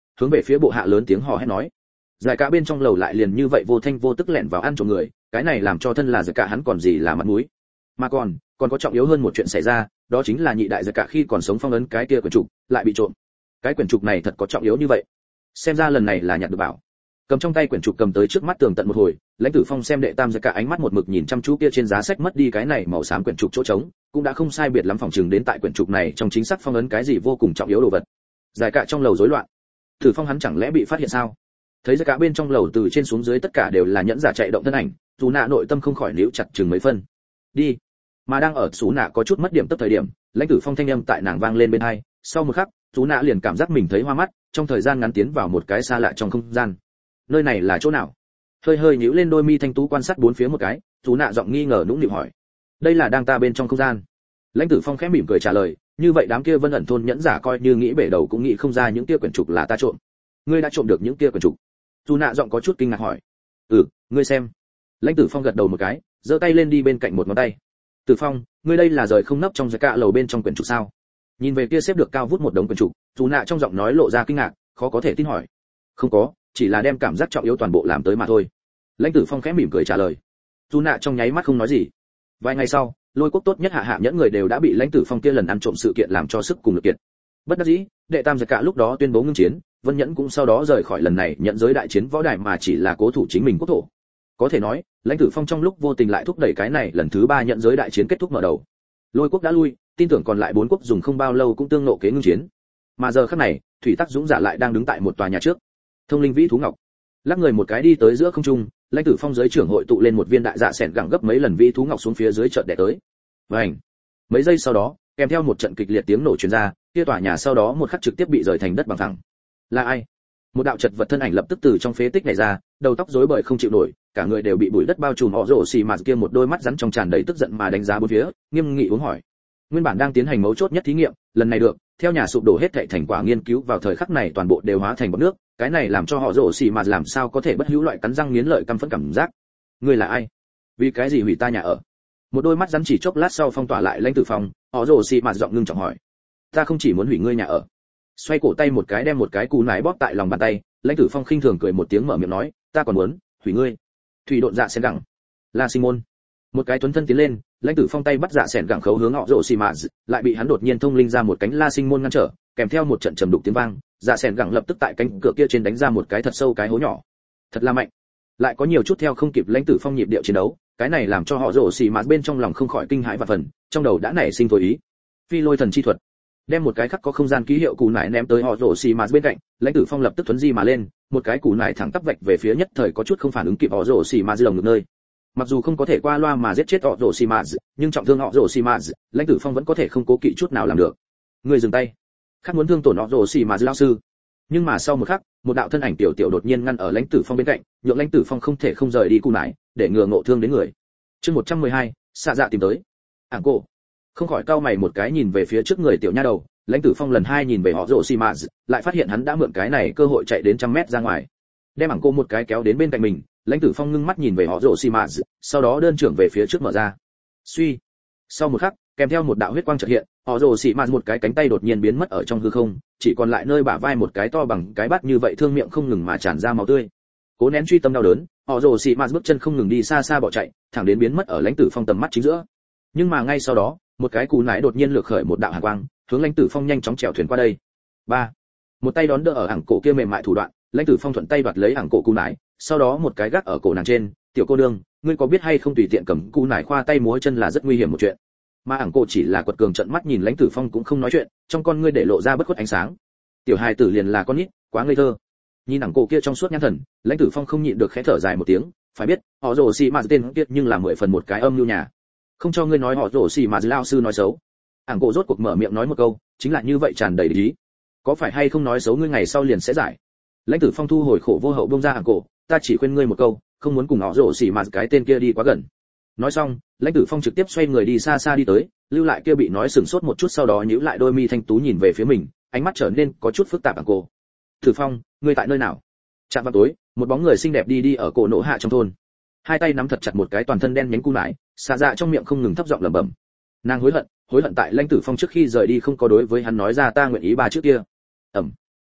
hướng về phía bộ hạ lớn tiếng hò hét nói. Giải cả bên trong lầu lại liền như vậy vô thanh vô tức lẻn vào ăn trộm người, cái này làm cho thân là giải cả hắn còn gì là mặt mũi. Mà còn có trọng yếu hơn một chuyện xảy ra, đó chính là nhị đại giải cả khi còn sống phong ấn cái kia quyển trục lại bị trộm. Cái quyển trục này thật có trọng yếu như vậy? Xem ra lần này là nhặt được bảo. Cầm trong tay quyển trục cầm tới trước mắt tường tận một hồi, Lãnh Tử Phong xem đệ tam giải cả ánh mắt một mực nhìn chăm chú kia trên giá sách mất đi cái này màu xám quyển trục chỗ trống, cũng đã không sai biệt lắm phòng trường đến tại quyển trục này trong chính xác phong ấn cái gì vô cùng trọng yếu đồ vật. Giải cả trong lầu rối loạn. Tử Phong hắn chẳng lẽ bị phát hiện sao? Thấy giải cả bên trong lầu từ trên xuống dưới tất cả đều là nhẫn giả chạy động thân ảnh, Sú Nạ nội tâm không khỏi níu chặt chừng mấy phân. Đi. Mà đang ở Sú Nạ có chút mất điểm tức thời điểm, Lãnh Tử Phong thanh âm tại nàng vang lên bên tai, sau một khắc, Sú Nạ liền cảm giác mình thấy hoa mắt, trong thời gian ngắn tiến vào một cái xa lạ trong không gian. Nơi này là chỗ nào? Hơi hơi nhíu lên đôi mi thanh tú quan sát bốn phía một cái, Sú Nạ giọng nghi ngờ nũng nịu hỏi. Đây là đang ta bên trong không gian. Lãnh Tử Phong khẽ mỉm cười trả lời, như vậy đám kia Vân ẩn thôn nhẫn giả coi như nghĩ bể đầu cũng nghĩ không ra những kia quyển trục là ta trộm. Ngươi đã trộm được những kia quyển trục? Sú Nạ giọng có chút kinh ngạc hỏi. Ngươi xem. Lãnh Tử Phong gật đầu một cái, giơ tay lên đi bên cạnh một ngón tay. Tử Phong, ngươi đây là rời không nấp trong cả lầu bên trong quyển trục sao? Nhìn về kia xếp được cao vút một đống quyển trục, Sú Nạ trong giọng nói lộ ra kinh ngạc, khó có thể tin hỏi. Không có, chỉ là đem cảm giác trọng yếu toàn bộ làm tới mà thôi. Lãnh Tử Phong khẽ mỉm cười trả lời. Sú Nạ trong nháy mắt không nói gì. Vài ngày sau, Lôi Quốc tốt nhất hạ nhẫn người đều đã bị Lãnh Tử Phong kia lần ăn trộm sự kiện làm cho sức cùng lực kiệt. Bất đắc dĩ, đệ tam giật cả lúc đó tuyên bố ngưng chiến, Vân Nhẫn cũng sau đó rời khỏi lần này nhận giới đại chiến võ đài mà chỉ là cố thủ chính mình quốc thổ. Có thể nói, Lãnh Tử Phong trong lúc vô tình lại thúc đẩy cái này lần thứ 3 nhận giới đại chiến kết thúc mở đầu. Lôi Quốc đã lui, tin tưởng còn lại 4 quốc dùng không bao lâu cũng tương nộ kế ngưng chiến. Mà giờ khắc này, Thủy Tắc Dũng giả lại đang đứng tại một tòa nhà trước. Thông linh vĩ thú ngọc, lắc người một cái đi tới giữa không trung, Lãnh Tử Phong dưới trưởng hội tụ lên một viên đại dạ sẻn gẳng gấp mấy lần vĩ thú ngọc xuống phía dưới chợt đè tới. Vành. Mấy giây sau đó, kèm theo một trận kịch liệt tiếng nổ truyền ra, kia tòa nhà sau đó một khắc trực tiếp bị rời thành đất bằng phẳng. Là ai? Một đạo chật vật thân ảnh lập tức từ trong phế tích này ra, đầu tóc rối bời không chịu nổi, cả người đều bị bụi đất bao trùm, họ rồ xì mà kia một đôi mắt rắn trong tràn đầy tức giận mà đánh giá bốn phía, nghiêm nghị uống hỏi. Nguyên bản đang tiến hành mấu chốt nhất thí nghiệm, lần này được, theo nhà sụp đổ hết thảy thành quả nghiên cứu vào thời khắc này toàn bộ đều hóa thành bọt nước, cái này làm cho họ rồ xì mà làm sao có thể bất hữu loại cắn răng nghiến lợi căm phẫn cảm giác. Ngươi là ai? Vì cái gì hủy ta nhà ở? Một đôi mắt rắn chỉ chốc lát sau phong tỏa lại Lãnh Tử Phong, họ rồ xì mà giọng ngưng trọng hỏi. Ta không chỉ muốn hủy ngươi nhà ở. Xoay cổ tay một cái đem một cái cú nái bóp tại lòng bàn tay, Lãnh Tử Phong khinh thường cười một tiếng mở miệng nói, ta còn muốn hủy ngươi. Thủy độn dạ sen gẳng. La Sinh Môn. Một cái tuấn thân tiến lên, Lãnh Tử Phong tay bắt dạ sẻn gẳng khấu hướng họ rồ xì mà, lại bị hắn đột nhiên thông linh ra một cánh La Sinh Môn ngăn trở, kèm theo một trận trầm đục tiếng vang, dạ sẻn gẳng lập tức tại cánh cửa kia trên đánh ra một cái thật sâu cái hố nhỏ. Thật là mạnh. Lại có nhiều chút theo không kịp Lãnh Tử Phong nhịp điệu chiến đấu, cái này làm cho họ rồ xì mà bên trong lòng không khỏi kinh hãi và phần, trong đầu đã nảy sinh thôi ý. Phi lôi thần chi thuật. Đem một cái khắc có không gian ký hiệu cù nải ném tới họ rồ xì mà bên cạnh, Lãnh Tử Phong lập tức thuấn di mà lên, một cái cù nải thẳng tắp vạch về phía nhất thời có chút không phản ứng kịp họ rồ xì mà lồng ngực nơi. Mặc dù không có thể qua loa mà giết chết họ rồ xì mà, nhưng trọng thương họ rồ xì mà, Lãnh Tử Phong vẫn có thể không cố kỵ chút nào làm được. Người dừng tay. Khác muốn thương tổn họ rồ xì mà lão sư. Nhưng mà sau một khắc, một đạo thân ảnh tiểu tiểu đột nhiên ngăn ở Lãnh Tử Phong bên cạnh, nhượng Lãnh Tử Phong không thể không rời đi cù nải, để ngừa ngộ thương đến người. Chương 112, xạ dạ tìm tới. Ảng cô. Không khỏi cau mày một cái nhìn về phía trước người tiểu nha đầu, Lãnh Tử Phong lần hai nhìn về họ rồ xì mà, lại phát hiện hắn đã mượn cái này cơ hội chạy đến trăm mét ra ngoài. Đem Ảng cô một cái kéo đến bên cạnh mình, Lãnh Tử Phong ngưng mắt nhìn về họ rồ xì mà, sau đó đơn trưởng về phía trước mở ra. Suy. Sau một khắc, kèm theo một đạo huyết quang chợt hiện, họ rồ xì mà một cái cánh tay đột nhiên biến mất ở trong hư không, chỉ còn lại nơi bả vai một cái to bằng cái bát như vậy thương miệng không ngừng mà tràn ra máu tươi. Cố nén truy tâm đau đớn, họ rồ xì mà bước chân không ngừng đi xa xa bỏ chạy, thẳng đến biến mất ở Lãnh Tử Phong tầm mắt chính giữa. Nhưng mà ngay sau đó, một cái cú nải đột nhiên lược khởi một đạo hàn quang, hướng Lãnh Tử Phong nhanh chóng chèo thuyền qua đây. Ba. Một tay đón đỡ ở ảng cổ kia mềm mại thủ đoạn, Lãnh Tử Phong thuận tay đoạt lấy ảng cổ cú nải, sau đó một cái gác ở cổ nàng trên, "Tiểu cô nương, ngươi có biết hay không tùy tiện cầm cú nải khoa tay múa chân là rất nguy hiểm một chuyện." Mà ảng cổ chỉ là quật cường trợn mắt nhìn Lãnh Tử Phong cũng không nói chuyện, trong con ngươi để lộ ra bất khuất ánh sáng. Tiểu hài tử liền là con nít, quá ngây thơ. Nhìn ảng cổ kia trong suốt nhãn thần, Lãnh Tử Phong không nhịn được khẽ thở dài một tiếng, phải biết, họ rồ xì mà tên kia nhưng là 10 phần một cái âm nhu nhà. Không cho ngươi nói họ rồ xì mà lao sư nói xấu. Ảng cổ rốt cuộc mở miệng nói một câu, chính là như vậy tràn đầy lý. Có phải hay không nói xấu ngươi ngày sau liền sẽ giải. Lãnh Tử Phong thu hồi khổ vô hậu buông ra ảng cổ, ta chỉ khuyên ngươi một câu, không muốn cùng họ rồ xì mà cái tên kia đi quá gần. Nói xong, Lãnh Tử Phong trực tiếp xoay người đi xa xa đi tới, lưu lại kia bị nói sừng sốt một chút sau đó nhíu lại đôi mi thanh tú nhìn về phía mình, ánh mắt trở nên có chút phức tạp ảng cổ. Tử Phong, ngươi tại nơi nào? Chạm vào tối, một bóng người xinh đẹp đi ở cổ nổ hạ trong thôn. Hai tay nắm thật chặt một cái toàn thân đen nhánh cu nải, xạ dạ trong miệng không ngừng thấp giọng lẩm bẩm. Nàng hối hận tại Lãnh Tử Phong trước khi rời đi không có đối với hắn nói ra ta nguyện ý ba trước kia.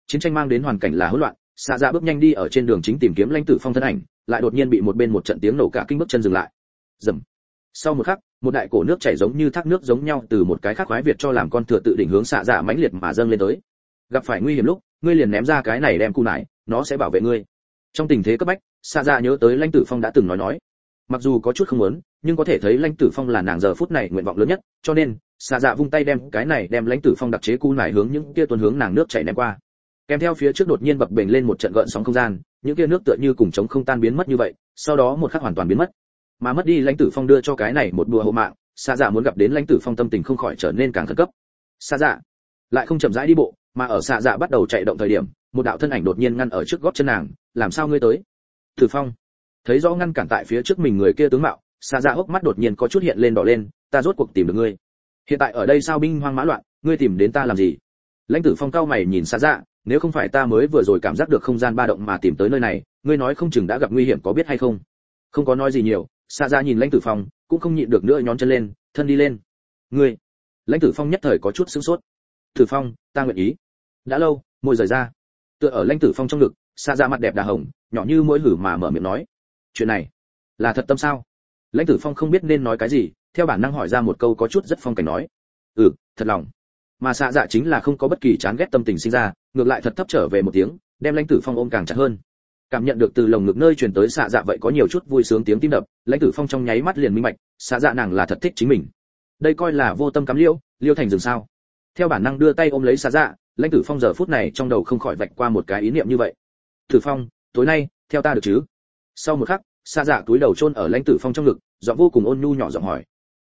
Chiến tranh mang đến hoàn cảnh là hỗn loạn, xạ dạ bước nhanh đi ở trên đường chính tìm kiếm lãnh tử phong thân ảnh, lại đột nhiên bị một bên một trận tiếng nổ cả kinh bước chân dừng lại. Rầm. Sau một khắc, một đại cổ nước chảy giống như thác nước giống nhau từ một cái khác khoái việt cho làm con thừa tự đỉnh hướng xạ dạ mãnh liệt mà dâng lên tới. Gặp phải nguy hiểm lúc, ngươi liền ném ra cái này đem cu nải, nó sẽ bảo vệ ngươi. Trong tình thế cấp bách, xạ dạ nhớ tới lãnh tử phong đã từng nói, mặc dù có chút không muốn, nhưng có thể thấy lãnh tử phong là nàng giờ phút này nguyện vọng lớn nhất, cho nên xạ dạ vung tay đem cái này đem lãnh tử phong đặc chế cu nải hướng những kia tuôn hướng nàng nước chảy ném qua. Kèm theo phía trước đột nhiên bập bềnh lên một trận gợn sóng không gian, những kia nước tựa như cùng chống không tan biến mất như vậy, sau đó một khắc hoàn toàn biến mất. Mà mất đi lãnh tử phong đưa cho cái này một đùa hộ mạng, xạ dạ muốn gặp đến lãnh tử phong tâm tình không khỏi trở nên càng khẩn cấp. Xạ dạ lại không chậm rãi đi bộ, mà ở xạ dạ bắt đầu chạy động thời điểm, một đạo thân ảnh đột nhiên ngăn ở trước gót chân nàng, làm sao ngươi tới? Tử Phong thấy rõ ngăn cản tại phía trước mình người kia tướng mạo, xạ dạ hốc mắt đột nhiên có chút hiện lên đỏ lên, ta rốt cuộc tìm được ngươi. Hiện tại ở đây sao binh hoang mã loạn, ngươi tìm đến ta làm gì? Lãnh Tử Phong cao mày nhìn xạ dạ, nếu không phải ta mới vừa rồi cảm giác được không gian ba động mà tìm tới nơi này, ngươi nói không chừng đã gặp nguy hiểm có biết hay không? Không có nói gì nhiều, xạ dạ nhìn Lãnh Tử Phong, cũng không nhịn được nữa nhón chân lên, thân đi lên. Ngươi? Lãnh Tử Phong nhất thời có chút sửng sốt. Tử Phong, ta nguyện ý. Đã lâu, môi rời ra. Tựa ở Lãnh Tử Phong trong ngực, xạ dạ mặt đẹp đà hồng, nhỏ như mũi hử mà mở miệng nói, chuyện này là thật tâm sao? Lãnh Tử Phong không biết nên nói cái gì, theo bản năng hỏi ra một câu có chút rất phong cảnh nói, thật lòng. Mà xạ dạ chính là không có bất kỳ chán ghét tâm tình sinh ra, ngược lại thật thấp trở về một tiếng, đem Lãnh Tử Phong ôm càng chặt hơn. Cảm nhận được từ lồng ngực nơi truyền tới xạ dạ vậy có nhiều chút vui sướng tiếng tim đập, Lãnh Tử Phong trong nháy mắt liền minh bạch, xạ dạ nàng là thật thích chính mình. Đây coi là vô tâm cắm liễu, liêu thành rừng sao? Theo bản năng đưa tay ôm lấy xạ dạ, Lãnh Tử Phong giờ phút này trong đầu không khỏi vạch qua một cái ý niệm như vậy. Tử Phong, tối nay theo ta được chứ? Sau một khắc, xạ dạ túi đầu chôn ở Lãnh Tử Phong trong ngực, giọng vô cùng ôn nhu nhỏ giọng hỏi.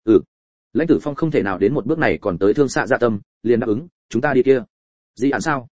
Lãnh Tử Phong không thể nào đến một bước này còn tới thương xạ dạ tâm, liền đáp ứng, chúng ta đi kia. Gì án sao?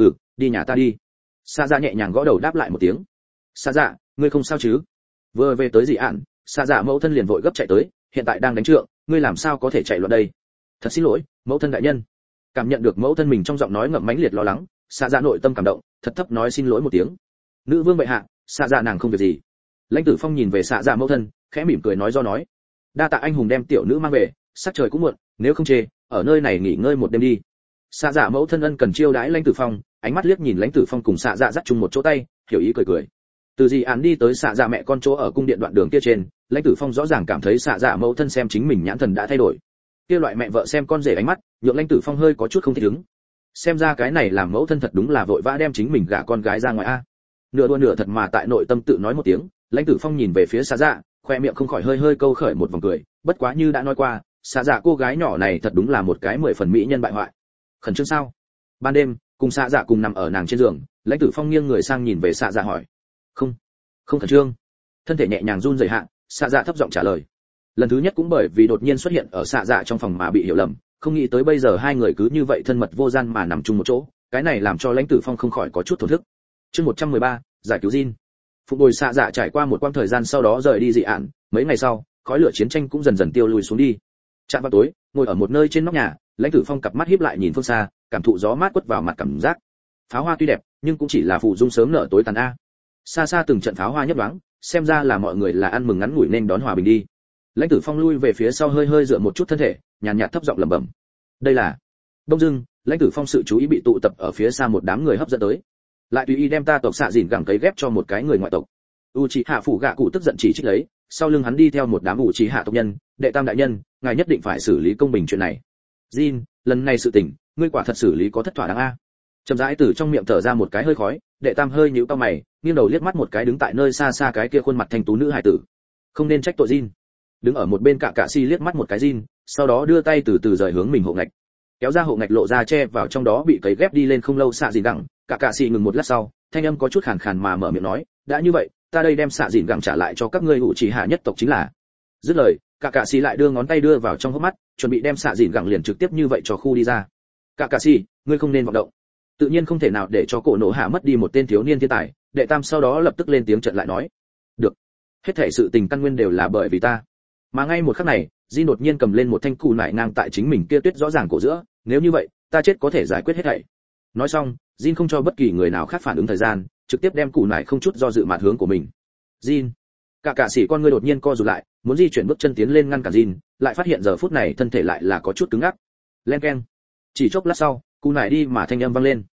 Đi nhà ta đi. Xạ dạ nhẹ nhàng gõ đầu đáp lại một tiếng. Xạ dạ, ngươi không sao chứ? Vừa về tới dị án, xạ dạ mẫu thân liền vội gấp chạy tới, hiện tại đang đánh trượng, ngươi làm sao có thể chạy loạn đây? Thật xin lỗi, mẫu thân đại nhân. Cảm nhận được mẫu thân mình trong giọng nói ngậm mãnh liệt lo lắng, xạ dạ nội tâm cảm động, thật thấp nói xin lỗi một tiếng. Nữ vương bệ hạ, xạ dạ nàng không việc gì. Lãnh Tử Phong nhìn về xạ dạ mẫu thân, khẽ mỉm cười nói do nói, đa tạ anh hùng đem tiểu nữ mang về, sắc trời cũng muộn, nếu không chê, ở nơi này nghỉ ngơi một đêm đi. Xạ dạ mẫu thân ân cần chiêu đãi Lãnh Tử Phong, ánh mắt liếc nhìn Lãnh Tử Phong cùng xạ dạ dắt chung một chỗ tay, hiểu ý cười cười. Từ dị án đi tới xạ dạ mẹ con chỗ ở cung điện đoạn đường kia trên, Lãnh Tử Phong rõ ràng cảm thấy xạ dạ mẫu thân xem chính mình nhãn thần đã thay đổi. Kia loại mẹ vợ xem con rể ánh mắt, nhượng Lãnh Tử Phong hơi có chút không thích ứng. Xem ra cái này làm mẫu thân thật đúng là vội vã đem chính mình gả con gái ra ngoài a. Nửa đùa nửa thật mà tại nội tâm tự nói một tiếng, Lãnh Tử Phong nhìn về phía xạ dạ, khoe miệng không khỏi hơi câu khởi một vòng cười, bất quá như đã nói qua, xạ dạ cô gái nhỏ này thật đúng là một cái 10 phần mỹ nhân bại hoại. Khẩn trương sao? Ban đêm, cùng xạ dạ cùng nằm ở nàng trên giường, Lãnh Tử Phong nghiêng người sang nhìn về xạ dạ hỏi. Không khẩn trương. Thân thể nhẹ nhàng run rẩy hạ, xạ dạ thấp giọng trả lời. Lần thứ nhất cũng bởi vì đột nhiên xuất hiện ở xạ dạ trong phòng mà bị hiểu lầm, không nghĩ tới bây giờ hai người cứ như vậy thân mật vô gian mà nằm chung một chỗ, cái này làm cho Lãnh Tử Phong không khỏi có chút thổn thức. Chương 113, giải cứu Jin. Phục hồi xạ dạ trải qua một quãng thời gian sau đó rời đi dị án, mấy ngày sau, khói lửa chiến tranh cũng dần dần tiêu lùi xuống đi. Chạm vào tối, ngồi ở một nơi trên nóc nhà, Lãnh Tử Phong cặp mắt híp lại nhìn phương xa, cảm thụ gió mát quất vào mặt cảm giác. Pháo hoa tuy đẹp, nhưng cũng chỉ là phụ dung sớm nở tối tàn a. Xa xa từng trận pháo hoa nhấp nhoáng, xem ra là mọi người là ăn mừng ngắn ngủi nên đón hòa bình đi. Lãnh Tử Phong lui về phía sau hơi dựa một chút thân thể, nhàn nhạt thấp giọng lẩm bẩm. Đây là. Đông dưng, Lãnh Tử Phong sự chú ý bị tụ tập ở phía xa một đám người hấp dẫn tới. Lại tùy ý đem ta tộc xạ dìn gẳng cấy ghép cho một cái người ngoại tộc. Uchiha phủ gạ cụ tức giận chỉ trích lấy, sau lưng hắn đi theo một đám Uchiha tộc nhân, đệ tam đại nhân, ngài nhất định phải xử lý công bình chuyện này. Jin, lần này sự tình, ngươi quả thật xử lý có thất thỏa đáng a. Trầm rãi từ trong miệng thở ra một cái hơi khói, đệ tam hơi nhíu cau mày, nghiêng đầu liếc mắt một cái đứng tại nơi xa xa cái kia khuôn mặt thanh tú nữ hải tử. Không nên trách tội Jin. Đứng ở một bên Cả Si liếc mắt một cái Jin, sau đó đưa tay từ từ rời hướng mình hộ ngạch. Kéo ra hộ ngạch lộ ra che vào trong đó bị cấy ghép đi lên không lâu xạ dìn gẳng, Cả Si ngừng một lát sau, thanh âm có chút khàn khàn mà mở miệng nói, đã như vậy, ta đây đem xạ dìn gẳng trả lại cho các ngươi Uchiha nhất tộc chính là. Dứt lời, Cả Si lại đưa ngón tay đưa vào trong hốc mắt, chuẩn bị đem xạ dìn gẳng liền trực tiếp như vậy cho khu đi ra. Cả Si, ngươi không nên vọng động. Tự nhiên không thể nào để cho cổ nổ hạ mất đi một tên thiếu niên thiên tài, đệ tam sau đó lập tức lên tiếng trận lại nói. Được. Hết thảy sự tình căn nguyên đều là bởi vì ta. Mà ngay một khắc này, Jin đột nhiên cầm lên một thanh cù nải ngang tại chính mình kia tuyết rõ ràng cổ giữa, nếu như vậy, ta chết có thể giải quyết hết thảy. Nói xong, Jin không cho bất kỳ người nào khác phản ứng thời gian, trực tiếp đem cù nải không chút do dự mạt hướng của mình. Jin. Cả sĩ con ngươi đột nhiên co rụt lại, muốn di chuyển bước chân tiến lên ngăn cản Jin, lại phát hiện giờ phút này thân thể lại là có chút cứng ngắc. Len keng. Chỉ chốc lát sau, cù nải đi mà thanh âm vang lên.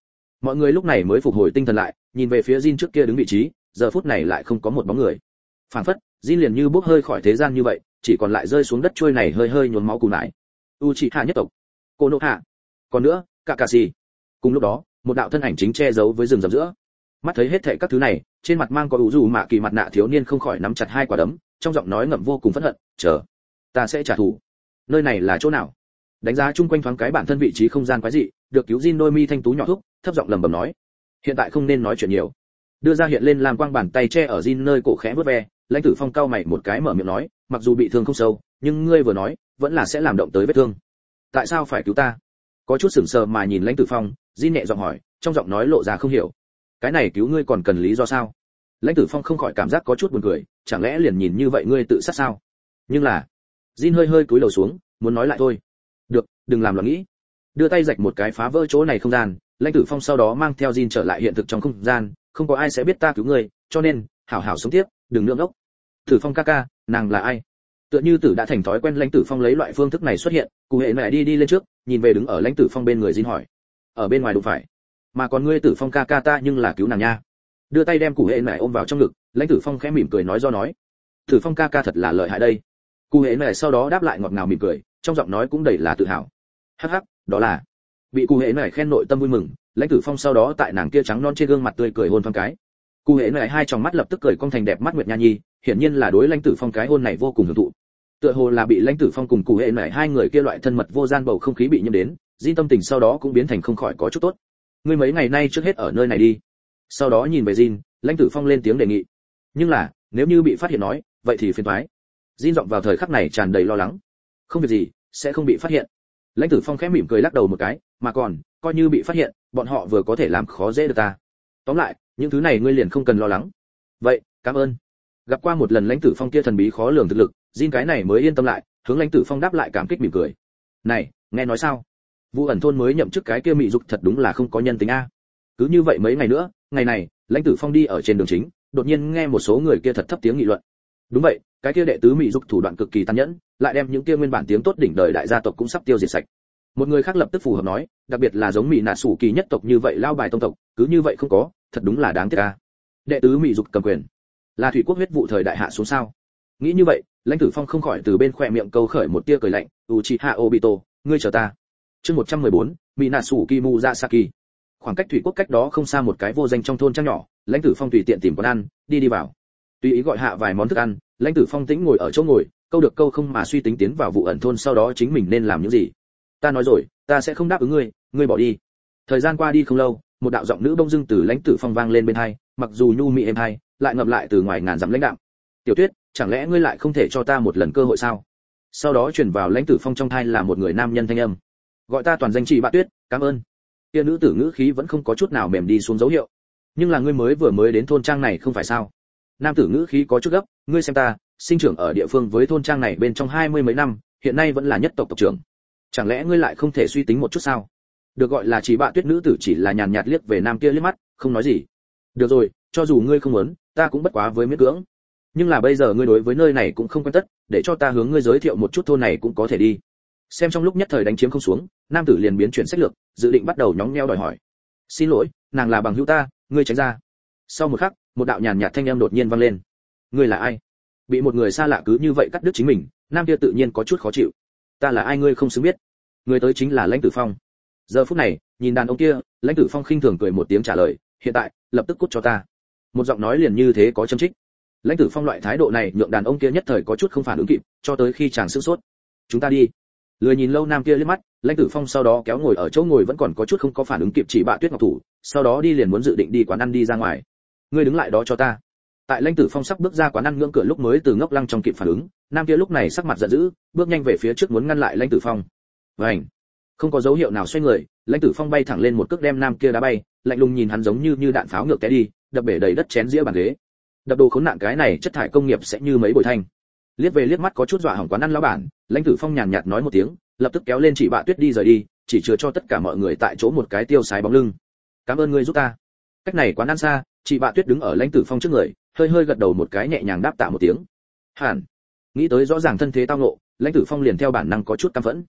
Mọi người lúc này mới phục hồi tinh thần lại, nhìn về phía Jin trước kia đứng vị trí, giờ phút này lại không có một bóng người. Phảng phất, Jin liền như bốc hơi khỏi thế gian như vậy, chỉ còn lại rơi xuống đất trôi này hơi hơi nhuốm máu cù nải. Uchiha nhất tộc, Konoha. Còn nữa, Kakashi. Cùng lúc đó, một đạo thân ảnh chính che giấu với rừng rậm giữa. Mắt thấy hết thảy các thứ này, trên mặt mang có ủ rủ mạ kỳ mặt nạ thiếu niên không khỏi nắm chặt hai quả đấm, trong giọng nói ngậm vô cùng phẫn hận, "Chờ, ta sẽ trả thù." Nơi này là chỗ nào? Đánh giá chung quanh thoáng cái bản thân vị trí không gian quái dị, được cứu Jin đôi mi thanh tú nhỏ thúc, thấp giọng lẩm bẩm nói, "Hiện tại không nên nói chuyện nhiều." Đưa ra hiện lên làm quang bàn tay che ở Jin nơi cổ khẽ vuốt ve, Lãnh Tử Phong cau mày một cái mở miệng nói, "Mặc dù bị thương không sâu, nhưng ngươi vừa nói, vẫn là sẽ làm động tới vết thương. Tại sao phải cứu ta?" Có chút sững sờ mà nhìn Lãnh Tử Phong, Jin nhẹ giọng hỏi, trong giọng nói lộ ra không hiểu. "Cái này cứu ngươi còn cần lý do sao?" Lãnh Tử Phong không khỏi cảm giác có chút buồn cười, chẳng lẽ liền nhìn như vậy ngươi tự sát sao? Nhưng là, Jin hơi hơi cúi đầu xuống, muốn nói lại thôi. "Được, đừng làm loạn nghĩ." Đưa tay rạch một cái phá vỡ chỗ này không gian, Lãnh Tử Phong sau đó mang theo Jin trở lại hiện thực trong không gian, "Không có ai sẽ biết ta cứu ngươi, cho nên, hảo hảo sống tiếp, đừng nương ốc." Tử Phong ca ca, nàng là ai? Tựa như Tử đã thành thói quen Lãnh Tử Phong lấy loại phương thức này xuất hiện, cụ hệ mẹ đi lên trước, nhìn về đứng ở Lãnh Tử Phong bên người Jin hỏi. "Ở bên ngoài đúng phải, mà còn ngươi Tử Phong ca ca ta nhưng là cứu nàng nha." Đưa tay đem cụ hệ mẹ ôm vào trong ngực, Lãnh Tử Phong khẽ mỉm cười nói do nói. "Tử Phong ca ca thật là lợi hại đây." Cụ hệ mẹ sau đó đáp lại ngọt ngào mỉm cười, trong giọng nói cũng đầy là tự hào. "Hắc hắc, đó là." Bị cụ hệ mẹ khen nội tâm vui mừng, Lãnh Tử Phong sau đó tại nàng kia trắng non trên gương mặt tươi cười hôn thoáng cái. Cụ hệ mẹ hai tròng mắt lập tức cười cong thành đẹp mắt nguyệt nha nhi, hiển nhiên là đối Lãnh Tử Phong cái hôn này vô cùng hưởng thụ. Tựa hồ là bị Lãnh Tử Phong cùng cụ hệ mẹ hai người kia loại thân mật vô gian bầu không khí bị nhiễm đến, Jin tâm tình sau đó cũng biến thành không khỏi có chút tốt. "Ngươi mấy ngày nay trước hết ở nơi này đi." Sau đó nhìn về Jin, Lãnh Tử Phong lên tiếng đề nghị. "Nhưng là, nếu như bị phát hiện nói, vậy thì phiền toái." Jin giọng vào thời khắc này tràn đầy lo lắng. "Không việc gì, sẽ không bị phát hiện." Lãnh Tử Phong khẽ mỉm cười lắc đầu một cái, "Mà còn, coi như bị phát hiện, bọn họ vừa có thể làm khó dễ được ta. Tóm lại, những thứ này ngươi liền không cần lo lắng." "Vậy, cảm ơn." Gặp qua một lần Lãnh Tử Phong kia thần bí khó lường thực lực, Jin cái này mới yên tâm lại, hướng Lãnh Tử Phong đáp lại cảm kích mỉm cười. "Này, nghe nói sao? Vu ẩn thôn mới nhậm chức cái kia mị dục thật đúng là không có nhân tính a." Cứ như vậy mấy ngày nữa, ngày này, Lãnh Tử Phong đi ở trên đường chính, đột nhiên nghe một số người kia thật thấp tiếng nghị luận. Đúng vậy, cái kia đệ tứ mị dục thủ đoạn cực kỳ tàn nhẫn, lại đem những kia nguyên bản tiếng tốt đỉnh đời đại gia tộc cũng sắp tiêu diệt sạch. Một người khác lập tức phù hợp nói, đặc biệt là giống mị nạ sủ kỳ nhất tộc như vậy lao bài tông tộc, cứ như vậy không có, thật đúng là đáng tiếc a. Đệ tứ mị dục cầm quyền, là thủy quốc huyết vụ thời đại hạ xuống sao? Nghĩ như vậy, Lãnh Tử Phong không khỏi từ bên khóe miệng câu khởi một tia cười lạnh, "Uchiha Obito, ngươi chờ ta." Chương 114, Minatsuki Muzasaki. Khoảng cách thủy quốc cách đó không xa một cái vô danh trong thôn trang nhỏ, Lãnh Tử Phong tùy tiện tìm quán ăn, đi vào. Tùy ý gọi hạ vài món thức ăn, Lãnh Tử Phong tĩnh ngồi ở chỗ ngồi, câu được câu không mà suy tính tiến vào vụ ẩn thôn sau đó chính mình nên làm những gì. "Ta nói rồi, ta sẽ không đáp ứng ngươi, ngươi bỏ đi." Thời gian qua đi không lâu, một đạo giọng nữ bông dưng từ Lãnh Tử Phong vang lên bên tai, mặc dù nhu mị êm tai, lại ngậm lại từ ngoài ngàn dặm lãnh đạm. "Tiểu Tuyết, chẳng lẽ ngươi lại không thể cho ta một lần cơ hội sao?" Sau đó truyền vào Lãnh Tử Phong trong tai là một người nam nhân thanh âm. "Gọi ta toàn danh chị Bạ Tuyết, cảm ơn." Kia nữ tử ngữ khí vẫn không có chút nào mềm đi xuống dấu hiệu. "Nhưng là ngươi vừa mới đến thôn trang này không phải sao?" Nam tử ngữ khí có chút gấp, "Ngươi xem ta, sinh trưởng ở địa phương với thôn trang này bên trong 20 mấy năm, hiện nay vẫn là nhất tộc tộc trưởng. Chẳng lẽ ngươi lại không thể suy tính một chút sao?" Được gọi là chỉ Bạ Tuyết nữ tử chỉ là nhàn nhạt liếc về nam kia liếc mắt, không nói gì. "Được rồi, cho dù ngươi không muốn, ta cũng bất quá với miễn cưỡng. Nhưng là bây giờ ngươi đối với nơi này cũng không quen tất, để cho ta hướng ngươi giới thiệu một chút thôn này cũng có thể đi." Xem trong lúc nhất thời đánh chiếm không xuống, nam tử liền biến chuyển sách lược, dự định bắt đầu nhóng nhẽo đòi hỏi. "Xin lỗi, nàng là bằng hữu ta, ngươi tránh ra." Sau một khắc, một đạo nhàn nhạt thanh âm đột nhiên vang lên. "Ngươi là ai?" Bị một người xa lạ cứ như vậy cắt đứt chính mình, nam kia tự nhiên có chút khó chịu. "Ta là ai ngươi không xứng biết." Người tới chính là Lãnh Tử Phong. Giờ phút này, nhìn đàn ông kia, Lãnh Tử Phong khinh thường cười một tiếng trả lời, "Hiện tại, lập tức cút cho ta." Một giọng nói liền như thế có châm chích. Lãnh Tử Phong loại thái độ này nhượng đàn ông kia nhất thời có chút không phản ứng kịp, cho tới khi chàng sửng sốt. "Chúng ta đi." Lười nhìn lâu nam kia liếc mắt, Lãnh Tử Phong sau đó kéo ngồi ở chỗ ngồi vẫn còn có chút không có phản ứng kịp chỉ Bạ Tuyết ngọc thủ, sau đó đi liền muốn dự định đi quán ăn đi ra ngoài. "Ngươi đứng lại đó cho ta." Tại Lãnh Tử Phong sắp bước ra quán ăn ngưỡng cửa lúc mới từ ngốc lăng trong kịp phản ứng, nam kia lúc này sắc mặt giận dữ, bước nhanh về phía trước muốn ngăn lại Lãnh Tử Phong. Vành, không có dấu hiệu nào xoay người, Lãnh Tử Phong bay thẳng lên một cước đem nam kia đá bay, lạnh lùng nhìn hắn giống như đạn pháo ngược té đi, đập bể đầy đất chén dĩa bàn ghế. Đập đồ khốn nạn cái này chất thải công nghiệp sẽ như mấy bồi thanh. Liếc về liếc mắt có chút dọa hỏng quán ăn lão bản, Lãnh Tử Phong nhàn nhạt nói một tiếng, lập tức kéo lên chị Bạ Tuyết đi rời đi, chỉ chừa cho tất cả mọi người tại chỗ một cái tiêu sái bóng lưng. "Cảm ơn ngươi giúp ta." Cách này quán ăn xa, chị Bạ Tuyết đứng ở Lãnh Tử Phong trước người, hơi hơi gật đầu một cái nhẹ nhàng đáp tạ một tiếng. Hẳn, nghĩ tới rõ ràng thân thế tao ngộ, Lãnh Tử Phong liền theo bản năng có chút căm phẫn.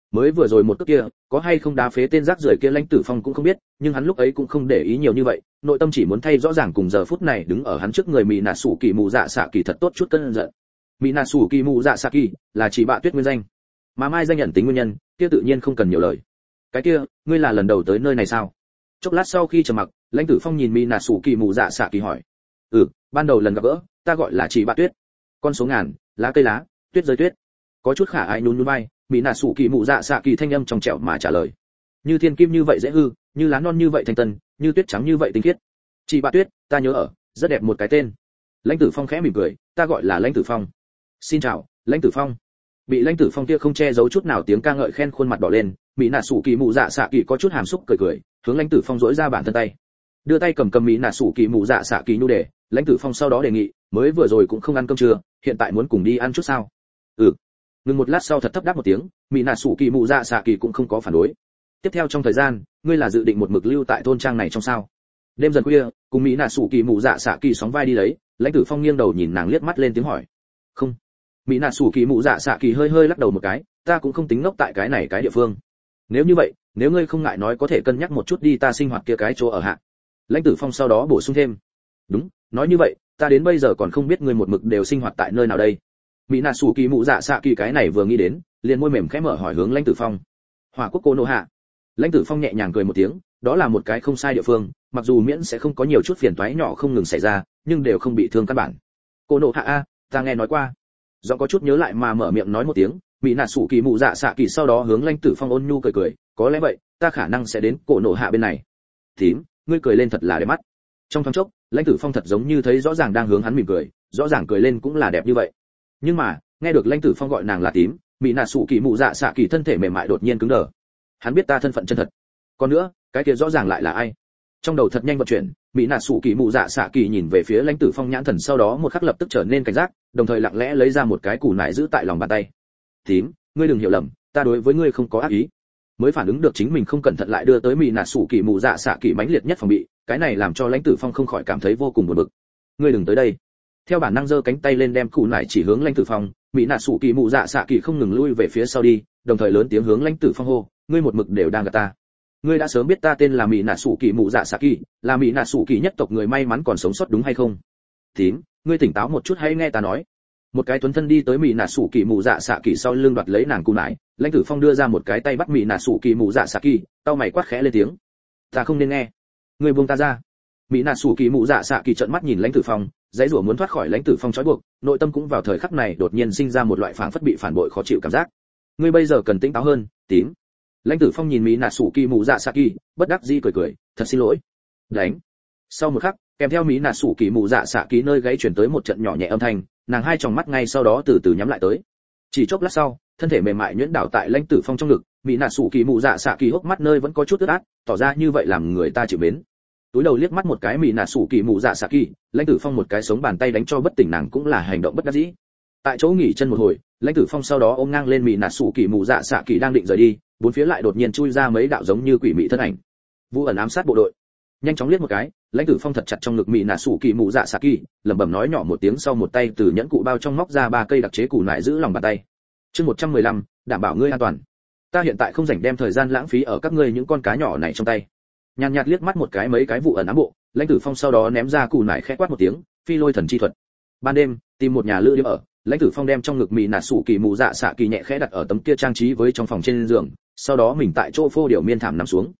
mới vừa rồi một cước kia có hay không đá phế tên rác rưởi kia Lãnh Tử Phong cũng không biết, nhưng hắn lúc ấy cũng không để ý nhiều như vậy, nội tâm chỉ muốn thay rõ ràng cùng giờ phút này đứng ở hắn trước người Mỹ Nạ Sủ Kỳ Mù Dạ Xạ Kỳ thật tốt chút cơn giận. Mỹ Nạ Sủ Kỳ Mù Dạ Xạ Kỳ là chỉ Bạ Tuyết nguyên danh, mà mai danh nhận tính nguyên nhân, kia tự nhiên không cần nhiều lời. Cái kia, ngươi là lần đầu tới nơi này sao? Chốc lát sau khi trầm mặc, Lãnh Tử Phong nhìn Mỹ Nạ Sủ Kỳ Mù Dạ Xạ Kỳ hỏi. Ban đầu lần gặp gỡ, ta gọi là chỉ Bạ Tuyết. Con số ngàn, lá cây lá, tuyết rơi tuyết. Có chút khả ái nhún nhún vai, Mỹ Nạ Sủ Kỳ Mù Dạ Xạ Kỳ thanh âm trong trẻo mà trả lời. Như thiên kim như vậy dễ hư, như lá non như vậy thanh tân, như tuyết trắng như vậy tinh khiết. Chị Bạ Tuyết, ta nhớ ở, rất đẹp một cái tên. Lãnh Tử Phong khẽ mỉm cười, ta gọi là Lãnh Tử Phong. Xin chào, Lãnh Tử Phong. Bị Lãnh Tử Phong kia không che giấu chút nào tiếng ca ngợi khen khuôn mặt đỏ lên, Mỹ Nạ Sủ Kỳ Mù Dạ Xạ Kỳ có chút hàm xúc cười cười, hướng Lãnh Tử Phong duỗi ra bản thân tay. Đưa tay cầm Mỹ Nạ Sủ Kỳ Mù Dạ Xạ Kỳ nhu đề, Lãnh Tử Phong sau đó đề nghị, mới vừa rồi cũng không ăn cơm trưa, hiện tại muốn cùng đi ăn chút sao? Ngừng một lát sau thật thấp đáp một tiếng, Mỹ Nạ Sủ Kỳ Mù Dạ Xạ Kỳ cũng không có phản đối. Tiếp theo trong thời gian, ngươi là dự định một mực lưu tại thôn trang này trong sao? Đêm dần khuya, cùng Mỹ Nạ Sủ Kỳ Mù Dạ Xạ Kỳ sóng vai đi lấy, Lãnh Tử Phong nghiêng đầu nhìn nàng liếc mắt lên tiếng hỏi. Không. Mỹ Nạ Sủ Kỳ Mù Dạ Xạ Kỳ hơi lắc đầu một cái, ta cũng không tính ngốc tại cái này cái địa phương. Nếu như vậy, nếu ngươi không ngại nói có thể cân nhắc một chút đi ta sinh hoạt kia cái chỗ ở hạ. Lãnh Tử Phong sau đó bổ sung thêm. Đúng, nói như vậy, ta đến bây giờ còn không biết ngươi một mực đều sinh hoạt tại nơi nào đây. Mỹ Nạ Sủ Kỳ Mù Dạ Xạ Kỳ cái này vừa nghĩ đến, liền môi mềm khẽ mở hỏi hướng Lãnh Tử Phong. Hỏa quốc Cô Nô Hạ. Lãnh Tử Phong nhẹ nhàng cười một tiếng, đó là một cái không sai địa phương, mặc dù miễn sẽ không có nhiều chút phiền toái nhỏ không ngừng xảy ra, nhưng đều không bị thương căn bản. Cô Nô Hạ a, ta nghe nói qua. Do có chút nhớ lại mà mở miệng nói một tiếng, Mỹ Nạ Sủ Kỳ Mù Dạ Xạ Kỳ sau đó hướng Lãnh Tử Phong ôn nhu cười cười, có lẽ vậy, ta khả năng sẽ đến Cô Nô Hạ bên này. Thím, ngươi cười lên thật là đẹp mắt. Trong thoáng chốc, Lãnh Tử Phong thật giống như thấy rõ ràng đang hướng hắn mỉm cười, rõ ràng cười lên cũng là đẹp như vậy. Nhưng mà, nghe được Lãnh Tử Phong gọi nàng là tím, Mỹ Nạ Sủ Kỳ Mù Dạ Xạ Kỳ thân thể mềm mại đột nhiên cứng đờ. Hắn biết ta thân phận chân thật. Còn nữa, cái kia rõ ràng lại là ai? Trong đầu thật nhanh vận chuyển, Mỹ Nạ Sủ Kỳ Mù Dạ Xạ Kỳ nhìn về phía Lãnh Tử Phong nhãn thần sau đó một khắc lập tức trở nên cảnh giác, đồng thời lặng lẽ lấy ra một cái củ nải giữ tại lòng bàn tay. Tím, ngươi đừng hiểu lầm, ta đối với ngươi không có ác ý. Mới phản ứng được chính mình không cẩn thận lại đưa tới Mỹ Nạ Sủ Kỳ Mù Dạ Xạ Kỳ mãnh liệt nhất phòng bị, cái này làm cho Lãnh Tử Phong không khỏi cảm thấy vô cùng buồn bực. Ngươi đừng tới đây. Theo bản năng giơ cánh tay lên đem củ nải chỉ hướng Lãnh Tử Phong, Mỹ Nạ Sủ Kỳ Mù Dạ Xạ Kỳ không ngừng lui về phía sau đi, đồng thời lớn tiếng hướng Lãnh Tử Phong hô, ngươi một mực đều đang gạt ta. Ngươi đã sớm biết ta tên là Mỹ Nạ Sủ Kỳ Mù Dạ Xạ Kỳ, là Mỹ Nạ Sủ Kỳ nhất tộc người may mắn còn sống sót đúng hay không? Tím, ngươi tỉnh táo một chút hãy nghe ta nói. Một cái tuấn thân đi tới Mỹ Nạ Sủ Kỳ Mù Dạ Xạ Kỳ sau lưng đoạt lấy nàng cù nải, Lãnh Tử Phong đưa ra một cái tay bắt Mỹ Nạ Sủ Kỳ Mù Dạ Xạ Kỳ, tao mày quát khẽ lên tiếng. Ta không nên nghe. Ngươi buông ta ra. Mỹ Nạ Sủ Kỳ Mù Dạ Xạ Kỳ trợn mắt nhìn Lãnh Tử Phong, dãy rủa muốn thoát khỏi Lãnh Tử Phong trói buộc, nội tâm cũng vào thời khắc này đột nhiên sinh ra một loại phảng phất bị phản bội khó chịu cảm giác. Ngươi bây giờ cần tỉnh táo hơn, tím. Lãnh Tử Phong nhìn Mỹ Nạ Sủ Kỳ Mù Dạ Xạ Kỳ, bất đắc dĩ cười cười, thật xin lỗi. Đánh. Sau một khắc, kèm theo Mỹ Nạ Sủ Kỳ Mù Dạ Xạ Kỳ nơi gáy truyền tới một trận nhỏ nhẹ âm thanh, nàng hai tròng mắt ngay sau đó từ từ nhắm lại tới. Chỉ chốc lát sau, thân thể mềm mại nhuyễn đảo tại Lãnh Tử Phong trong ngực, Mỹ Nạ Sủ Kỳ Mù Dạ Xạ Kỳ hốc mắt nơi vẫn có chút ướt át, tỏ ra như vậy làm người ta chịu mến. Túi đầu liếc mắt một cái Mỹ Nạ Sủ Kỳ Mù Dạ Xạ Kỳ, Lãnh Tử Phong một cái sống bàn tay đánh cho bất tỉnh nàng cũng là hành động bất đắc dĩ. Tại chỗ nghỉ chân một hồi, Lãnh Tử Phong sau đó ôm ngang lên Mỹ Nạ Sủ Kỳ Mù Dạ Xạ Kỳ đang định rời đi, bốn phía lại đột nhiên chui ra mấy đạo giống như quỷ mị thân ảnh. Vu ẩn ám sát bộ đội. Nhanh chóng liếc một cái, Lãnh Tử Phong thật chặt trong ngực Mỹ Nạ Sủ Kỳ Mù Dạ Xạ Kỳ, lẩm bẩm nói nhỏ một tiếng sau một tay từ nhẫn cụ bao trong móc ra ba cây đặc chế củ nải giữ lòng bàn tay. Chương 115, đảm bảo ngươi an toàn. Ta hiện tại không rảnh đem thời gian lãng phí ở các ngươi những con cá nhỏ này trong tay. Nhàn nhạt liếc mắt một cái mấy cái vụ ẩn ám bộ, Lãnh Tử Phong sau đó ném ra củ nải khẽ quát một tiếng, phi lôi thần chi thuật. Ban đêm, tìm một nhà lữ điếm ở, Lãnh Tử Phong đem trong ngực Mỹ Nạ Sủ Kỳ Mù Dạ Xạ Kỳ nhẹ khẽ đặt ở tấm kia trang trí với trong phòng trên giường, sau đó mình tại chỗ phô điểu miên thảm nằm xuống.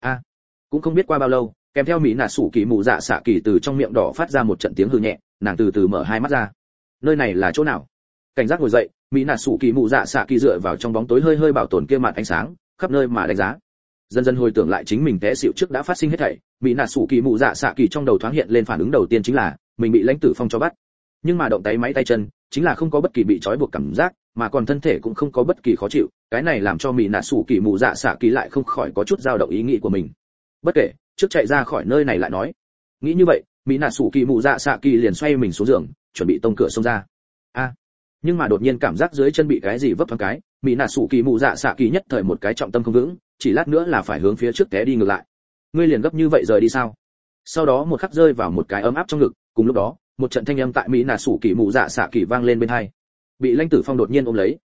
Cũng không biết qua bao lâu, kèm theo Mỹ Nạ Sủ Kỳ Mù Dạ Xạ Kỳ từ trong miệng đỏ phát ra một trận tiếng hừ nhẹ, nàng từ từ mở hai mắt ra. Nơi này là chỗ nào? Cảnh giác ngồi dậy, Mỹ Nạ Sủ Kỳ Mù Dạ Xạ Kỳ dựa vào trong bóng tối hơi bảo tồn kia mặt ánh sáng, khắp nơi mà đánh giá. Dần dần hồi tưởng lại chính mình té xỉu trước đã phát sinh hết thảy, Mỹ Nạ Sủ Kỳ Mù Dạ Xạ Kỳ trong đầu thoáng hiện lên phản ứng đầu tiên chính là mình bị Lãnh Tử Phong cho bắt. Nhưng mà động tay máy tay chân, chính là không có bất kỳ bị trói buộc cảm giác, mà còn thân thể cũng không có bất kỳ khó chịu, cái này làm cho Mỹ Nạ Sủ Kỳ Mù Dạ Xạ Kỳ lại không khỏi có chút dao động ý nghĩ của mình. Bất kể, trước chạy ra khỏi nơi này lại nói. Nghĩ như vậy, Mỹ Nạ Sủ Kỳ Mù Dạ Xạ Kỳ liền xoay mình xuống giường, chuẩn bị tông cửa xông ra. Nhưng mà đột nhiên cảm giác dưới chân bị cái gì vấp thoáng cái, Mỹ Nạ Sủ Kỳ Mù Dạ Xạ Kỳ nhất thời một cái trọng tâm không vững, chỉ lát nữa là phải hướng phía trước té đi ngược lại. Ngươi liền gấp như vậy rời đi sao? Sau đó một khắc rơi vào một cái ấm áp trong ngực, cùng lúc đó, một trận thanh âm tại Mỹ Nạ Sủ Kỳ Mù Dạ Xạ Kỳ vang lên bên tai. Bị Lãnh Tử Phong đột nhiên ôm lấy,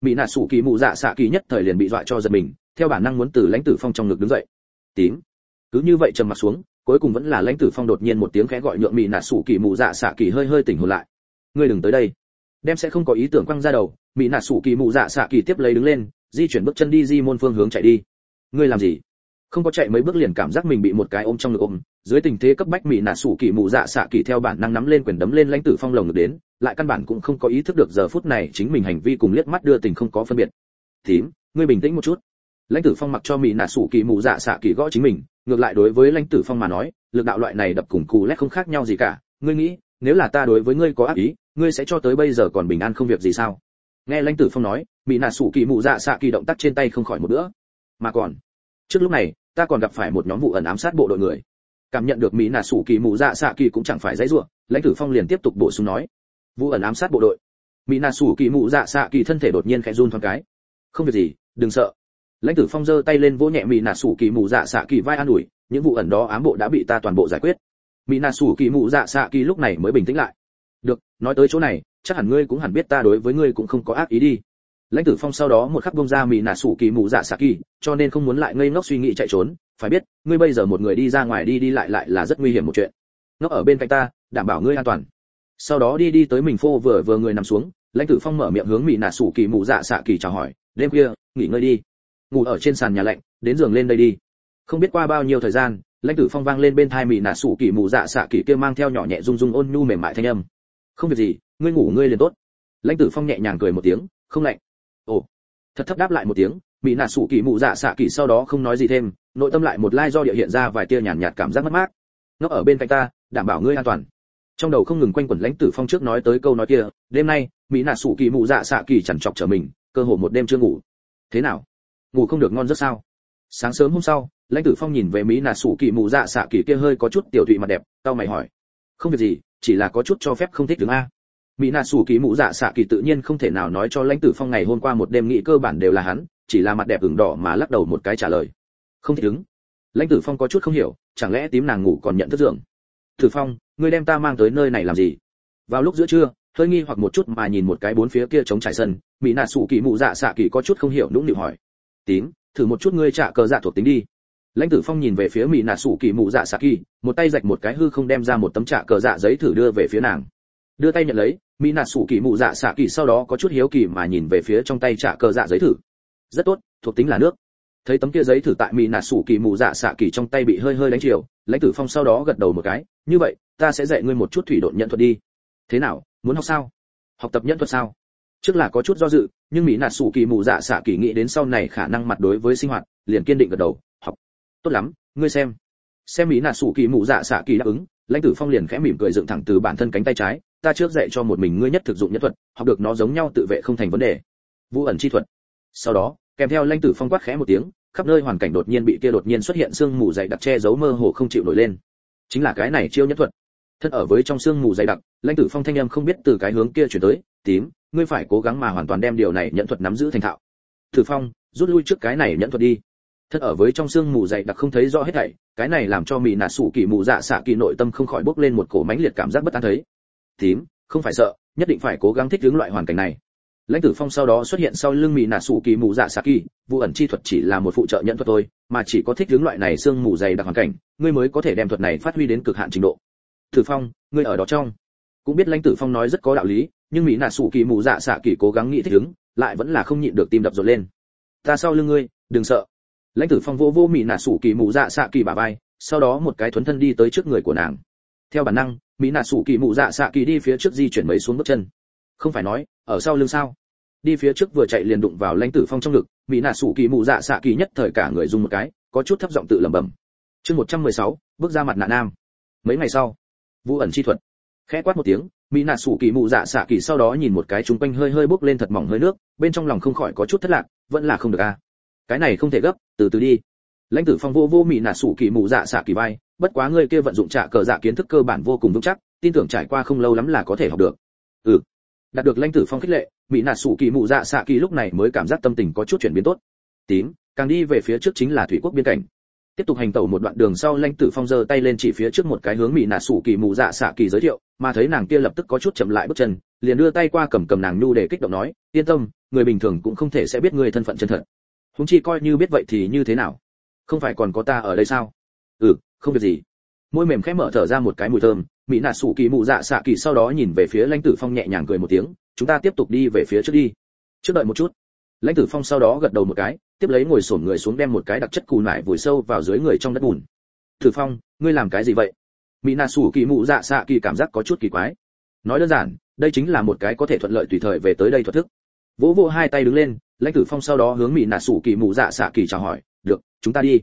mỹ nạ sủ kỳ mụ dạ xạ kỳ nhất thời liền bị dọa cho giật mình, theo bản năng muốn từ lãnh tử phong trong ngực đứng dậy. Tím. Cứ như vậy trầm mặt xuống, cuối cùng vẫn là lãnh tử phong đột nhiên một tiếng khẽ gọi nhượng mỹ nạ sủ kỳ mụ dạ xạ kỳ hơi hơi tỉnh hồn lại. Ngươi đừng tới đây. Đem sẽ không có ý tưởng quăng ra đầu, mỹ nạ sủ kỳ mụ dạ xạ kỳ tiếp lấy đứng lên, di chuyển bước chân đi di môn phương hướng chạy đi. Ngươi làm gì? Không có chạy mấy bước liền cảm giác mình bị một cái ôm trong ngực ôm, dưới tình thế cấp bách mỹ nạ sủ kỳ mụ dạ xạ kỳ theo bản năng nắm lên quyền đấm lên lãnh tử phong lồng ngực đến, lại căn bản cũng không có ý thức được giờ phút này chính mình hành vi cùng liếc mắt đưa tình không có phân biệt. Tím, ngươi bình tĩnh một chút. Lãnh tử phong mặc cho mỹ nạ sủ kỳ mụ dạ xạ kỳ gõ chính mình, ngược lại đối với lãnh tử phong mà nói, lực đạo loại này đập cùng cù lét không khác nhau gì cả. Ngươi nghĩ, nếu là ta đối với ngươi có ác ý, ngươi sẽ cho tới bây giờ còn bình an không việc gì sao? Nghe lãnh tử phong nói, mỹ nạ sủ kỳ mụ dạ xạ kỳ động tác trên tay không khỏi một bữa, mà còn trước lúc này ta còn gặp phải một nhóm vụ ẩn ám sát bộ đội người. Cảm nhận được mỹ nạ sủ kỳ mụ dạ xạ kỳ cũng chẳng phải dãy rủa, lãnh tử phong liền tiếp tục bổ sung nói, vụ ẩn ám sát bộ đội. Mỹ nạ sủ kỳ mụ dạ xạ kỳ thân thể đột nhiên khẽ run thoáng cái. Không việc gì, đừng sợ. Lãnh tử phong giơ tay lên vỗ nhẹ mỹ nạ sủ kỳ mụ dạ xạ kỳ vai an ủi, những vụ ẩn đó ám bộ đã bị ta toàn bộ giải quyết. Mỹ nạ sủ kỳ mụ dạ xạ kỳ lúc này mới bình tĩnh lại. Được, nói tới chỗ này, chắc hẳn ngươi cũng hẳn biết ta đối với ngươi cũng không có ác ý đi. Lãnh tử phong sau đó một khắc buông ra mỹ nạ sủ kỳ mụ dạ xạ kỳ, cho nên không muốn lại ngây ngốc suy nghĩ chạy trốn, phải biết ngươi bây giờ một người đi ra ngoài đi lại là rất nguy hiểm một chuyện. Ngốc ở bên cạnh ta, đảm bảo ngươi an toàn. Sau đó đi tới mình phô vừa người nằm xuống, lãnh tử phong mở miệng hướng mỹ nạ sủ kỳ mụ dạ xạ kỳ chào hỏi, đêm khuya nghỉ ngơi đi, ngủ ở trên sàn nhà lạnh, đến giường lên đây đi. Không biết qua bao nhiêu thời gian, lãnh tử phong vang lên bên tai mỹ nạ sủ kỳ mụ dạ xạ kỳ kia mang theo nhỏ nhẹ rung rung ôn nhu mềm mại thanh âm. Không việc gì, ngươi ngủ ngươi liền tốt. Lãnh tử phong nhẹ nhàng cười một tiếng, không lạnh. Ồ. Thật thấp đáp lại một tiếng, mỹ nạ sủ kỳ mụ dạ xạ kỳ sau đó không nói gì thêm, nội tâm lại một lai do địa hiện ra vài tia nhàn nhạt cảm giác mất mát. Ngốc ở bên cạnh ta, đảm bảo ngươi an toàn. Trong đầu không ngừng quanh quẩn lãnh tử phong trước nói tới câu nói kia, đêm nay mỹ nạ sủ kỳ mụ dạ xạ kỳ chằn chọc trở mình, cơ hồ một đêm chưa ngủ. Thế nào, ngủ không được ngon giấc sao? Sáng sớm hôm sau, lãnh tử phong nhìn về mỹ nạ sủ kỳ mụ dạ xạ kỳ kia hơi có chút tiểu thụy mặt đẹp, cau mày hỏi, không việc gì, chỉ là có chút cho phép không thích đứng a. Mỹ nạ sủ kỳ mụ dạ xạ kỳ tự nhiên không thể nào nói cho lãnh tử phong ngày hôm qua một đêm nghĩ cơ bản đều là hắn, chỉ là mặt đẹp ửng đỏ mà lắc đầu một cái trả lời, không thích đứng. Lãnh tử phong có chút không hiểu, chẳng lẽ tím nàng ngủ còn nhận thức giường? Tử phong, ngươi đem ta mang tới nơi này làm gì? Vào lúc giữa trưa, hơi nghi hoặc một chút mà nhìn một cái bốn phía kia trống trải sân, mỹ nạ sủ kỳ mụ dạ xạ kỳ có chút không hiểu nũng nịu hỏi, tím, thử một chút ngươi trả cờ dạ thuộc tính đi. Lãnh tử phong nhìn về phía mỹ nạ sủ kỳ mụ dạ xạ kỳ, một tay rạch một cái hư không đem ra một tấm trả cờ dạ giấy thử đưa về phía nàng. Đưa tay nhận lấy, mỹ nạ sủ kỳ mụ dạ xạ kỳ sau đó có chút hiếu kỳ mà nhìn về phía trong tay trả cờ dạ giấy thử. Rất tốt, thuộc tính là nước. Thấy tấm kia giấy thử tại mỹ nạ sủ kỳ mụ dạ xạ kỳ trong tay bị hơi đánh chiều, lãnh tử phong sau đó gật đầu một cái, như vậy ta sẽ dạy ngươi một chút thủy độn nhận thuật đi. Thế nào, muốn học sao? Học tập nhận thuật sao? Trước là có chút do dự, nhưng mỹ nạ sủ kỳ mụ dạ xạ kỳ nghĩ đến sau này khả năng mặt đối với sinh hoạt, liền kiên định gật đầu, học. Tốt lắm, ngươi xem mỹ nạ sủ kỳ mụ dạ xạ kỳ đáp ứng, lãnh tử phong liền khẽ mỉm cười dựng thẳng từ bản thân cánh tay trái, ta trước dạy cho một mình ngươi nhất thực dụng nhất thuật, học được nó giống nhau tự vệ không thành vấn đề. Vu ẩn chi thuật. Sau đó, kèm theo lãnh tử phong quát khẽ một tiếng, khắp nơi hoàn cảnh đột nhiên bị kia đột nhiên xuất hiện sương mù dày đặc che giấu mơ hồ không chịu nổi lên. Chính là cái này chiêu nhất thuật. Thân ở với trong sương mù dày đặc, lãnh tử phong thanh âm không biết từ cái hướng kia chuyển tới, tím, ngươi phải cố gắng mà hoàn toàn đem điều này nhận thuật nắm giữ thành thạo. Tử phong, rút lui trước cái này nhận thuật đi. Thân ở với trong sương mù dày đặc không thấy rõ hết thảy, cái này làm cho mỹ nạ sủ kỳ mù dạ xạ kỳ nội tâm không khỏi bốc lên một cổ mãnh liệt cảm giác bất an thấy. Tím, không phải sợ, nhất định phải cố gắng thích ứng loại hoàn cảnh này. Lãnh tử phong sau đó xuất hiện sau lưng mỹ nạ sủ kỳ mù dạ xạ kỳ, vụ ẩn chi thuật chỉ là một phụ trợ nhận thuật thôi, mà chỉ có thích ứng loại này sương mù dày đặc hoàn cảnh, ngươi mới có thể đem thuật này phát huy đến cực hạn trình độ. Tử phong, ngươi ở đó trong. Cũng biết lãnh tử phong nói rất có đạo lý, nhưng mỹ nạ sủ kỳ mù dạ xạ kỳ cố gắng nghĩ thích ứng, lại vẫn là không nhịn được tim đập rộn lên. Ta sau lưng ngươi, đừng sợ. Lãnh tử phong vô mỹ nạ sủ kỳ mù dạ xạ kỳ bả vai, sau đó một cái thuấn thân đi tới trước người của nàng. Theo bản năng, mỹ nạ sủ kỳ mù dạ xạ kỳ đi phía trước di chuyển mấy xuống bước chân. Không phải nói ở sau lưng sao? Đi phía trước vừa chạy liền đụng vào lãnh tử phong trong ngực, mỹ nạ sủ kỳ mù dạ xạ kỳ nhất thời cả người rung một cái, có chút thấp giọng tự lẩm bẩm. Chương 116, bước ra mặt nạ nam. Mấy ngày sau, vu ẩn chi thuật. Khẽ quát một tiếng, mỹ nạ sủ kỳ mù dạ xạ kỳ sau đó nhìn một cái chúng quanh hơi bốc lên thật mỏng hơi nước, bên trong lòng không khỏi có chút thất lạc, vẫn là không được a. Cái này không thể gấp, từ từ đi. Lãnh tử phong vô mỹ nạ sủ kỳ mù dạ xạ kỳ vai, bất quá ngươi kia vận dụng trả cờ dạ kiến thức cơ bản vô cùng vững chắc, tin tưởng trải qua không lâu lắm là có thể học được. Đạt được lãnh tử phong khích lệ, mỹ nạ sủ kỳ mù dạ xạ kỳ lúc này mới cảm giác tâm tình có chút chuyển biến tốt. Tím, càng đi về phía trước chính là thủy quốc biên cảnh. Tiếp tục hành tẩu một đoạn đường sau, lãnh tử phong giơ tay lên chỉ phía trước một cái hướng mỹ nạ sủ kỳ mù dạ xạ kỳ giới thiệu, mà thấy nàng kia lập tức có chút chậm lại bước chân, liền đưa tay qua cầm cầm nàng nhu để kích động nói, yên tâm, người bình thường cũng không thể sẽ biết ngươi thân phận chân thật. Huống chi coi như biết vậy thì như thế nào? Không phải còn có ta ở đây sao? Không việc gì. Môi mềm khẽ mở thở ra một cái mùi thơm, mỹ nạ sủ kỳ mụ dạ xạ kỳ sau đó nhìn về phía lãnh tử phong nhẹ nhàng cười một tiếng, chúng ta tiếp tục đi về phía trước đi. Trước đợi một chút. Lãnh tử phong sau đó gật đầu một cái, tiếp lấy ngồi xổm người xuống đem một cái đặc chất cù nải vùi sâu vào dưới người trong đất bùn. Tử Phong, ngươi làm cái gì vậy? Mỹ nạ sủ kỳ mụ dạ xạ kỳ cảm giác có chút kỳ quái. Nói đơn giản, đây chính là một cái có thể thuận lợi tùy thời về tới đây thuật thức. Vỗ vỗ hai tay đứng lên, lãnh tử phong sau đó hướng mỹ nạ sủ kỳ mụ dạ xạ kỳ chào hỏi, được, chúng ta đi.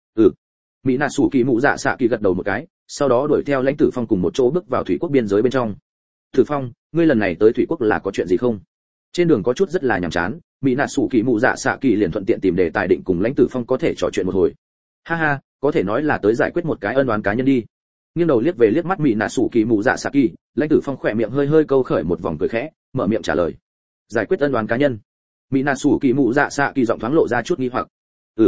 Mỹ nạ sủ kỳ mụ dạ xạ kỳ gật đầu một cái, sau đó đuổi theo lãnh tử phong cùng một chỗ bước vào thủy quốc biên giới bên trong. Tử Phong, ngươi lần này tới thủy quốc là có chuyện gì không? Trên đường có chút rất là nhàm chán, mỹ nạ sủ kỳ mụ dạ xạ kỳ liền thuận tiện tìm đề tài định cùng lãnh tử phong có thể trò chuyện một hồi. Ha ha, có thể nói là tới giải quyết một cái ân oán cá nhân đi. Nghiêng đầu liếc về liếc mắt mỹ nạ sủ kỳ mụ dạ xạ kỳ, lãnh tử phong khỏe miệng hơi hơi câu khởi một vòng cười khẽ, mở miệng trả lời. Giải quyết ân oán cá nhân? Mỹ nạ sủ kỳ mụ dạ xạ kỳ giọng thoáng lộ ra chút nghi hoặc.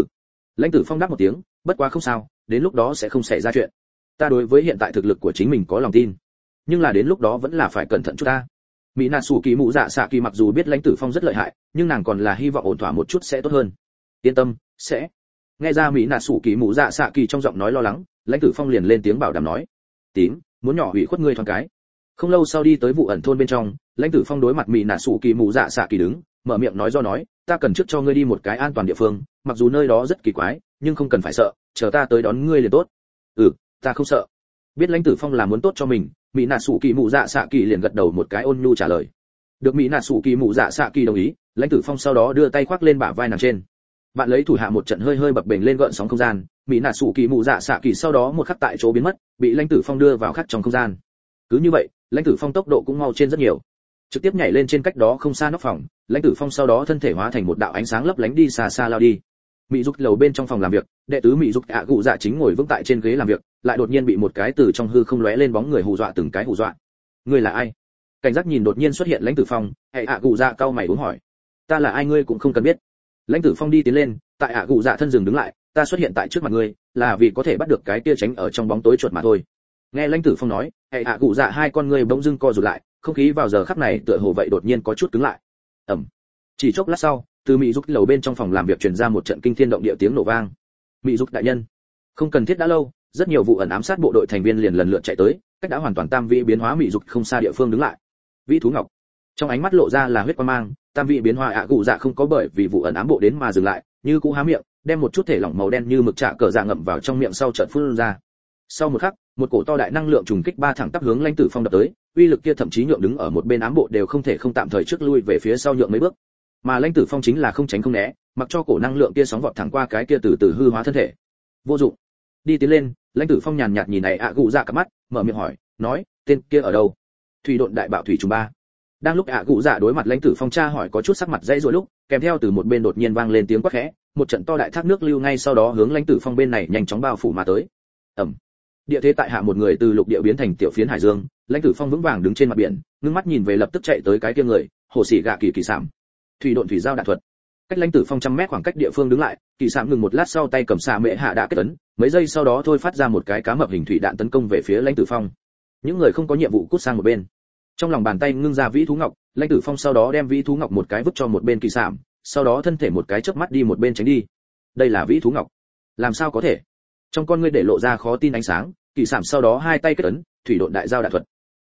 Lãnh tử phong đáp một tiếng, bất quá không sao, đến lúc đó sẽ không xảy ra chuyện. Ta đối với hiện tại thực lực của chính mình có lòng tin, nhưng là đến lúc đó vẫn là phải cẩn thận chút ta. Mỹ nạ sủ kỳ mụ dạ xạ kỳ mặc dù biết lãnh tử phong rất lợi hại, nhưng nàng còn là hy vọng ổn thỏa một chút sẽ tốt hơn. Yên tâm, sẽ. Nghe ra mỹ nạ sủ kỳ mụ dạ xạ kỳ trong giọng nói lo lắng, lãnh tử phong liền lên tiếng bảo đảm nói. Tím, muốn nhỏ hủy khuất ngươi thoáng cái. Không lâu sau đi tới vụ ẩn thôn bên trong, lãnh tử phong đối mặt mỹ nạ sủ kỳ mụ dạ xạ kỳ đứng, mở miệng nói do nói, ta cần trước cho ngươi đi một cái an toàn địa phương, mặc dù nơi đó rất kỳ quái, nhưng không cần phải sợ, chờ ta tới đón ngươi liền tốt. Ta không sợ. Biết lãnh tử phong là muốn tốt cho mình, mỹ nạ sủ kỳ mụ dạ xạ kỳ liền gật đầu một cái ôn nhu trả lời. Được mỹ nạ sủ kỳ mụ dạ xạ kỳ đồng ý, lãnh tử phong sau đó đưa tay khoác lên bả vai nàng trên. Bạn lấy thủ hạ một trận hơi hơi bập bềnh lên gợn sóng không gian, mỹ nạ sủ kỳ mụ dạ xạ kỳ sau đó một khắc tại chỗ biến mất, bị lãnh tử phong đưa vào khắc trong không gian. Cứ như vậy, lãnh tử phong tốc độ cũng mau trên rất nhiều, trực tiếp nhảy lên trên cách đó không xa nóc phòng, lãnh tử phong sau đó thân thể hóa thành một đạo ánh sáng lấp lánh đi xa xa lao đi. Mỹ dục lầu bên trong phòng làm việc, đệ tứ Mỹ dục ạ gụ dạ chính ngồi vững tại trên ghế làm việc, lại đột nhiên bị một cái từ trong hư không lóe lên bóng người hù dọa từng cái hù dọa. Ngươi là ai? Cảnh giác nhìn đột nhiên xuất hiện lãnh tử phong, hệ ạ gụ dạ cau mày uống hỏi. Ta là ai ngươi cũng không cần biết. Lãnh tử phong đi tiến lên, tại ạ gụ dạ thân dừng đứng lại, ta xuất hiện tại trước mặt ngươi, là vì có thể bắt được cái kia tránh ở trong bóng tối chuột mà thôi. Nghe lãnh tử phong nói, hệ ạ gụ dạ hai con ngươi bỗng dưng co rụt lại, không khí vào giờ khắc này tựa hồ vậy đột nhiên có chút cứng lại. Chỉ chốc lát sau, từ Mỹ dục lầu bên trong phòng làm việc truyền ra một trận kinh thiên động địa tiếng nổ vang. Mỹ dục đại nhân, không cần thiết đã lâu, rất nhiều vụ ẩn ám sát bộ đội thành viên liền lần lượt chạy tới, cách đã hoàn toàn tam vị biến hóa Mỹ dục không xa địa phương đứng lại. Vĩ thú ngọc, trong ánh mắt lộ ra là huyết quang mang, tam vị biến hóa ạ gụ dạ không có bởi vì vụ ẩn ám bộ đến mà dừng lại, như cũ há miệng, đem một chút thể lỏng màu đen như mực trạ cờ dạ ngậm vào trong miệng sau chợt phun ra. Sau một khắc, một cổ to đại năng lượng trùng kích ba thẳng tắp hướng lãnh tử phong đập tới, uy lực kia thậm chí nhượng đứng ở một bên ám bộ đều không thể không tạm thời trước lui về phía sau nhượng mấy bước. Mà lãnh tử phong chính là không tránh không né, mặc cho cổ năng lượng kia sóng vọt thẳng qua cái kia từ từ hư hóa thân thể. Vô dụng. Đi tiến lên, lãnh tử phong nhàn nhạt nhìn này ạ gụ dạ cả mắt, mở miệng hỏi, nói, tên kia ở đâu? Thủy độn đại bạo thủy trùng 3. Đang lúc ạ gụ dạ đối mặt lãnh tử phong tra hỏi có chút sắc mặt dãy rồi lúc, kèm theo từ một bên đột nhiên vang lên tiếng quát khẽ, một trận to đại thác nước lưu ngay sau đó hướng lãnh tử phong bên này nhanh chóng bao phủ mà tới. Địa thế tại hạ một người từ lục địa biến thành tiểu phiến hải dương, lãnh tử phong vững vàng đứng trên mặt biển, ngưng mắt nhìn về lập tức chạy tới cái kia người, hổ sĩ gạ kỳ kỳ sảm. Thủy độn thủy giao đạn thuật. Cách lãnh tử phong 100 mét khoảng cách địa phương đứng lại, kỳ sảm ngừng một lát sau tay cầm xạ mệ hạ đã kết ấn, mấy giây sau đó thôi phát ra một cái cá mập hình thủy đạn tấn công về phía lãnh tử phong. Những người không có nhiệm vụ cút sang một bên. Trong lòng bàn tay ngưng ra vĩ thú ngọc, lãnh tử phong sau đó đem vĩ thú ngọc một cái vứt cho một bên kỳ sảm, sau đó thân thể một cái chớp mắt đi một bên tránh đi. Đây là vĩ thú ngọc. Làm sao có thể? Trong con ngươi để lộ ra khó tin ánh sáng, kỳ sảm sau đó hai tay kết ấn, thủy độn đại giao đạn thuật.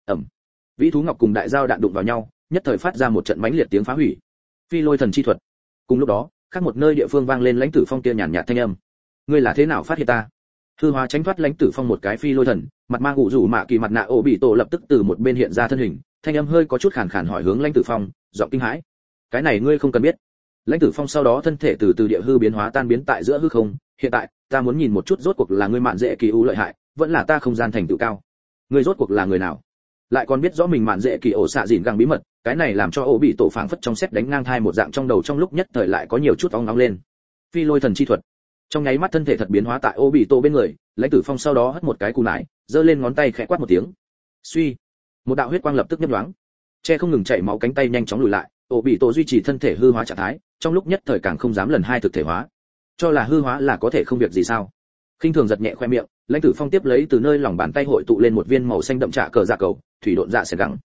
Vĩ thú ngọc cùng đại giao đạn đụng vào nhau, nhất thời phát ra một trận mãnh liệt tiếng phá hủy. Phi lôi thần chi thuật. Cùng lúc đó, khác một nơi địa phương vang lên lãnh tử phong kia nhàn nhạt thanh âm. Ngươi là thế nào phát hiện ta? Hư hóa tránh thoát lãnh tử phong một cái phi lôi thần, mặt mang ngụ rủ mạ kỳ mặt nạ ổ bị tổ lập tức từ một bên hiện ra thân hình, thanh âm hơi có chút khàn khàn hỏi hướng lãnh tử phong, giọng kinh hãi. Cái này ngươi không cần biết. Lãnh tử phong sau đó thân thể từ từ địa hư biến hóa tan biến tại giữa hư không, hiện tại, ta muốn nhìn một chút rốt cuộc là ngươi mạn dễ kỳ ưu lợi hại, vẫn là ta không gian thành tựu cao. Ngươi rốt cuộc là người nào? Lại còn biết rõ mình mạn dễ kỳ ổ xạ dỉn găng bí mật, cái này làm cho ổ bị tổ phảng phất trong xét đánh ngang thai một dạng trong đầu trong lúc nhất thời lại có nhiều chút ong nóng lên. Phi lôi thần chi thuật. Trong nháy mắt thân thể thật biến hóa tại ổ bị tổ bên người, lãnh tử phong sau đó hất một cái cù nải, giơ lên ngón tay khẽ quát một tiếng. Suy, một đạo huyết quang lập tức nhấp nhoáng, che không ngừng chảy máu cánh tay nhanh chóng lùi lại, ổ bị tổ duy trì thân thể hư hóa trạng thái, trong lúc nhất thời càng không dám lần hai thực thể hóa. Cho là hư hóa là có thể không việc gì sao? Khinh thường giật nhẹ khoe miệng, lãnh tử phong tiếp lấy từ nơi lòng bàn tay hội tụ lên một viên màu xanh đậm trạ cờ dạ cầu, thủy độn dạ sẽ gắng.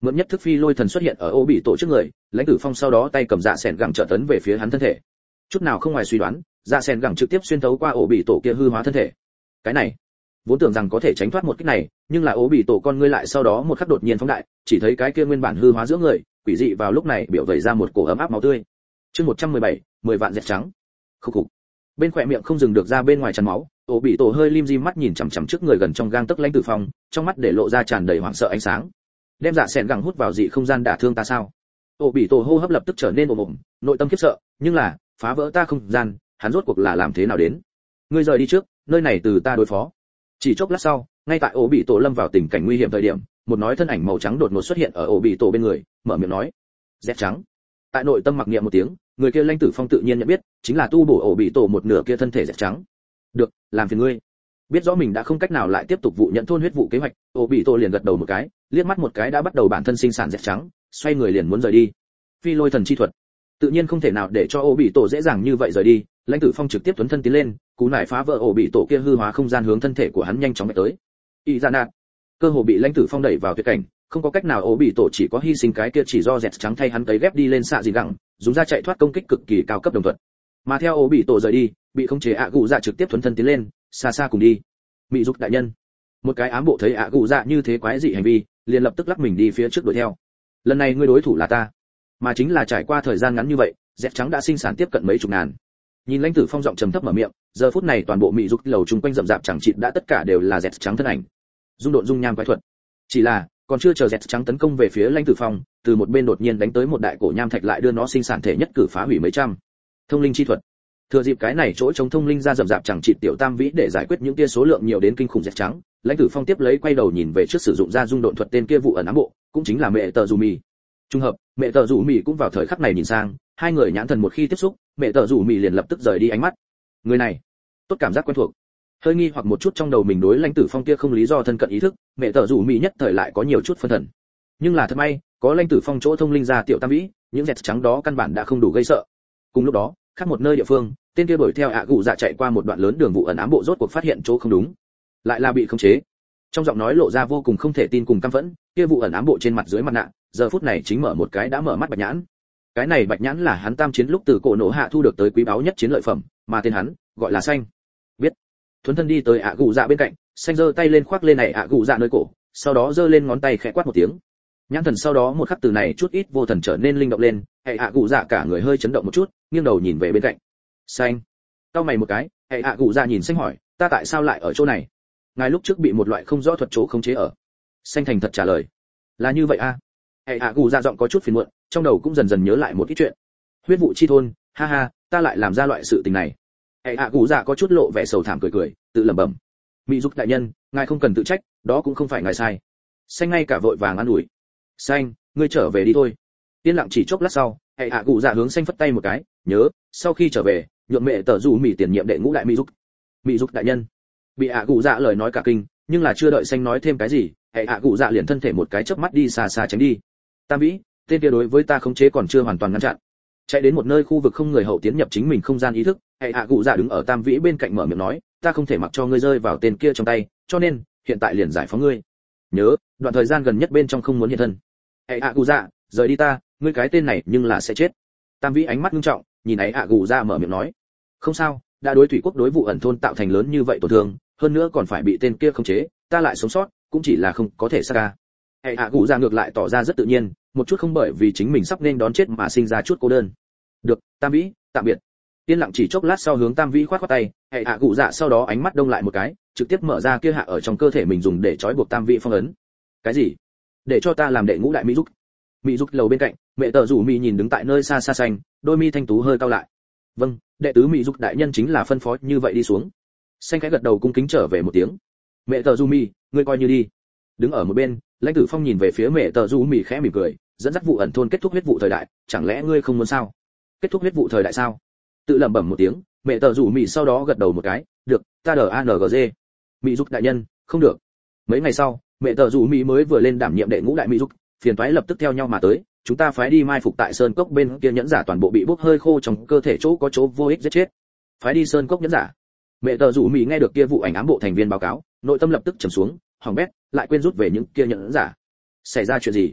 mượn nhất thức phi lôi thần xuất hiện ở ô bị tổ trước người, lãnh tử phong sau đó tay cầm dạ sẻn gẳng trợ tấn về phía hắn thân thể. Chút nào không ngoài suy đoán, dạ sẻn gẳng trực tiếp xuyên thấu qua ổ bị tổ kia hư hóa thân thể. Cái này, vốn tưởng rằng có thể tránh thoát một kích này, nhưng là ổ bị tổ con ngươi lại sau đó một khắc đột nhiên phóng đại, chỉ thấy cái kia nguyên bản hư hóa giữa người, quỷ dị vào lúc này biểu vẩy ra một cổ ấm áp máu tươi. Chương 117, 10 vạn dẹt trắng. Khục khục. Bên khóe miệng không dừng được ra bên ngoài tràn máu, ổ bị tổ hơi lim dim mắt nhìn chằm chằm trước người gần trong gang tấc lãnh tử phong, trong mắt để lộ ra tràn đầy hoảng sợ ánh sáng. Đem dạ sẻn gẳng hút vào dị không gian đả thương ta sao? Ổ bị tổ hô hấp lập tức trở nên ồm ồm, nội tâm khiếp sợ, nhưng là phá vỡ ta không gian, hắn rốt cuộc là làm thế nào đến? Ngươi rời đi trước, nơi này từ ta đối phó. Chỉ chốc lát sau, ngay tại ổ bị tổ lâm vào tình cảnh nguy hiểm thời điểm, một nói thân ảnh màu trắng đột ngột xuất hiện ở ổ bị tổ bên người, mở miệng nói: "Dẹt trắng." Tại nội tâm mặc niệm một tiếng, người kia lãnh tử phong tự nhiên nhận biết, chính là tu bổ ổ bị tổ một nửa kia thân thể dẹt trắng. "Được, làm phiền ngươi." Biết rõ mình đã không cách nào lại tiếp tục vụ nhận thôn huyết vụ kế hoạch, ổ bị tổ liền gật đầu một cái, liếc mắt một cái đã bắt đầu bản thân sinh sản dẹt trắng, xoay người liền muốn rời đi. Phi lôi thần chi thuật, tự nhiên không thể nào để cho ổ bị tổ dễ dàng như vậy rời đi. Lãnh tử phong trực tiếp tuấn thân tiến lên, cú nải phá vỡ ổ bị tổ kia hư hóa không gian hướng thân thể của hắn nhanh chóng vạch tới. Y ra nạt, cơ hồ bị lãnh tử phong đẩy vào tuyệt cảnh, không có cách nào ổ bị tổ chỉ có hy sinh cái kia chỉ do dẹt trắng thay hắn tấy ghép đi lên xạ gì gẳng, dùng ra chạy thoát công kích cực kỳ cao cấp đồng thuận. Mà theo ổ bị tổ rời đi, bị khống chế ạ gù dạ trực tiếp tuấn thân tiến lên, xa xa cùng đi. Mị dục đại nhân, một cái ám bộ thấy ạ gù dạ như thế quái dị hành vi, liền lập tức lắc mình đi phía trước đuổi theo. Lần này ngươi đối thủ là ta, mà chính là trải qua thời gian ngắn như vậy, dẹt trắng đã sinh sản tiếp cận mấy chục ngàn. Nhìn lãnh tử phong giọng trầm thấp mở miệng, giờ phút này toàn bộ mị dục lầu chung quanh rậm rạp chẳng chịt đã tất cả đều là dẹt trắng thân ảnh, dung độn dung nham quái thuật. Chỉ là còn chưa chờ dẹt trắng tấn công về phía lãnh tử phong, từ một bên đột nhiên đánh tới một đại cổ nham thạch lại đưa nó sinh sản thể nhất cử phá hủy mấy trăm. Thông linh chi thuật, thừa dịp cái này chỗ chống thông linh ra rậm rạp chẳng chịt tiểu tam vĩ để giải quyết những tia số lượng nhiều đến kinh khủng dẹt trắng. Lãnh tử phong tiếp lấy quay đầu nhìn về trước sử dụng ra dung độn thuật tên kia vụ ẩn ám bộ, cũng chính là mẹ tờ dù mì. Trung hợp, mẹ tờ dù mì cũng vào thời khắc này nhìn sang, hai người nhãn thần một khi tiếp xúc, mẹ tờ rủ mì liền lập tức rời đi ánh mắt. Người này, tốt cảm giác quen thuộc. Hơi nghi hoặc một chút trong đầu mình đối lãnh tử phong kia không lý do thân cận ý thức, mẹ tờ rủ mì nhất thời lại có nhiều chút phân thần. Nhưng là thật may, có lãnh tử phong chỗ thông linh ra tiểu tam vĩ, những dẹt trắng đó căn bản đã không đủ gây sợ. Cùng lúc đó, khác một nơi địa phương, tên kia đuổi theo ạ gù dạ chạy qua một đoạn lớn đường vụ ẩn ám bộ rốt cuộc phát hiện chỗ không đúng, lại là bị khống chế. Trong giọng nói lộ ra vô cùng không thể tin cùng căm phẫn, kia vụ ẩn ám bộ trên mặt dưới mặt nạ, giờ phút này chính mở một cái đã mở mắt bạch nhãn. Cái này bạch nhãn là hắn tam chiến lúc từ cổ nổ hạ thu được tới quý báu nhất chiến lợi phẩm, mà tên hắn gọi là xanh. Biết. Thuấn thân đi tới ạ gù dạ bên cạnh, xanh giơ tay lên khoác lên này ạ gù dạ nơi cổ, sau đó giơ lên ngón tay khẽ quát một tiếng. Nhãn thần sau đó một khắc từ này chút ít vô thần trở nên linh động lên, hệ ạ gù dạ cả người hơi chấn động một chút, nghiêng đầu nhìn về bên cạnh. Xanh. Cau mày một cái, hệ ạ gù dạ nhìn xanh hỏi, ta tại sao lại ở chỗ này? Ngài lúc trước bị một loại không rõ thuật chỗ khống chế ở. Xanh thành thật trả lời. Là như vậy a. Hệ ạ gù dạ giọng có chút phiền muộn, trong đầu cũng dần dần nhớ lại một ít chuyện. Huyết vụ chi thôn, ha ha, ta lại làm ra loại sự tình này. Hệ ạ gù dạ có chút lộ vẻ sầu thảm cười cười, tự lẩm bẩm. Mị dục đại nhân, ngài không cần tự trách, đó cũng không phải ngài sai. Xanh ngay cả vội vàng an ủi. Xanh, ngươi trở về đi thôi. Yên lặng chỉ chốc lát sau, hệ ạ gù dạ hướng xanh phất tay một cái, nhớ, sau khi trở về, nhượng mẹ tờ dù mị tiền nhiệm đệ ngũ đại mị dục. Mị dục đại nhân. Bị ạ gù dạ lời nói cả kinh, nhưng là chưa đợi xanh nói thêm cái gì, hệ ạ gù dạ liền thân thể một cái chớp mắt đi xa xa tránh đi. Tam vĩ, tên kia đối với ta khống chế còn chưa hoàn toàn ngăn chặn. Chạy đến một nơi khu vực không người hậu tiến nhập chính mình không gian ý thức, hệ hạ cụ dạ đứng ở tam vĩ bên cạnh mở miệng nói, ta không thể mặc cho ngươi rơi vào tên kia trong tay, cho nên hiện tại liền giải phóng ngươi. Nhớ, đoạn thời gian gần nhất bên trong không muốn hiện thân. Hệ hạ cụ dạ, rời đi ta, ngươi cái tên này nhưng là sẽ chết. Tam vĩ ánh mắt nghiêm trọng, nhìn hệ hạ cụ dạ mở miệng nói, không sao, đã đối thủy quốc đối vụ ẩn thôn tạo thành lớn như vậy tổn thương, hơn nữa còn phải bị tên kia khống chế, ta lại sống sót, cũng chỉ là không có thể sát ca. Hệ hạ cụ dạ ngược lại tỏ ra rất tự nhiên, một chút không bởi vì chính mình sắp nên đón chết mà sinh ra chút cô đơn. Được, Tam vĩ, tạm biệt. Tiên lặng chỉ chốc lát sau hướng Tam vĩ khoát khoát tay, hệ hạ cụ dạ sau đó ánh mắt đông lại một cái, trực tiếp mở ra kia hạ ở trong cơ thể mình dùng để trói buộc Tam vĩ phong ấn. Cái gì? Để cho ta làm đệ ngũ đại mỹ dục? Mỹ dục lầu bên cạnh, mẹ tờ rủ mi nhìn đứng tại nơi xa xa xanh, đôi mi thanh tú hơi cau lại. Vâng, đệ tứ mỹ dục đại nhân chính là phân phó như vậy đi xuống. Xanh khẽ gật đầu cung kính trở về một tiếng. Mẹ tờ rủ mi, ngươi coi như đi. Đứng ở một bên, Lãnh Tử Phong nhìn về phía mẹ tờ rủ mi khẽ mỉm cười, dẫn dắt vụ ẩn thôn kết thúc huyết vụ thời đại, chẳng lẽ ngươi không muốn sao? Kết thúc huyết vụ thời đại sao? Tự lẩm bẩm một tiếng, mẹ tờ rủ mi sau đó gật đầu một cái, được, ta đangg. Mỹ dục đại nhân, không được. Mấy ngày sau, mẹ tờ rủ mi mới vừa lên đảm nhiệm đệ ngũ đại mỹ dục, phiền toái lập tức theo nhau mà tới, chúng ta phái đi mai phục tại sơn cốc bên kia nhẫn giả toàn bộ bị bốc hơi khô trong cơ thể chỗ có chỗ vô ích giết chết. Phái đi sơn cốc nhẫn giả. Mẹ tờ rủ mi nghe được kia vụ ảnh ám bộ thành viên báo cáo, nội tâm lập tức trầm xuống, hỏng bét, lại quên rút về những kia nhẫn giả. Xảy ra chuyện gì?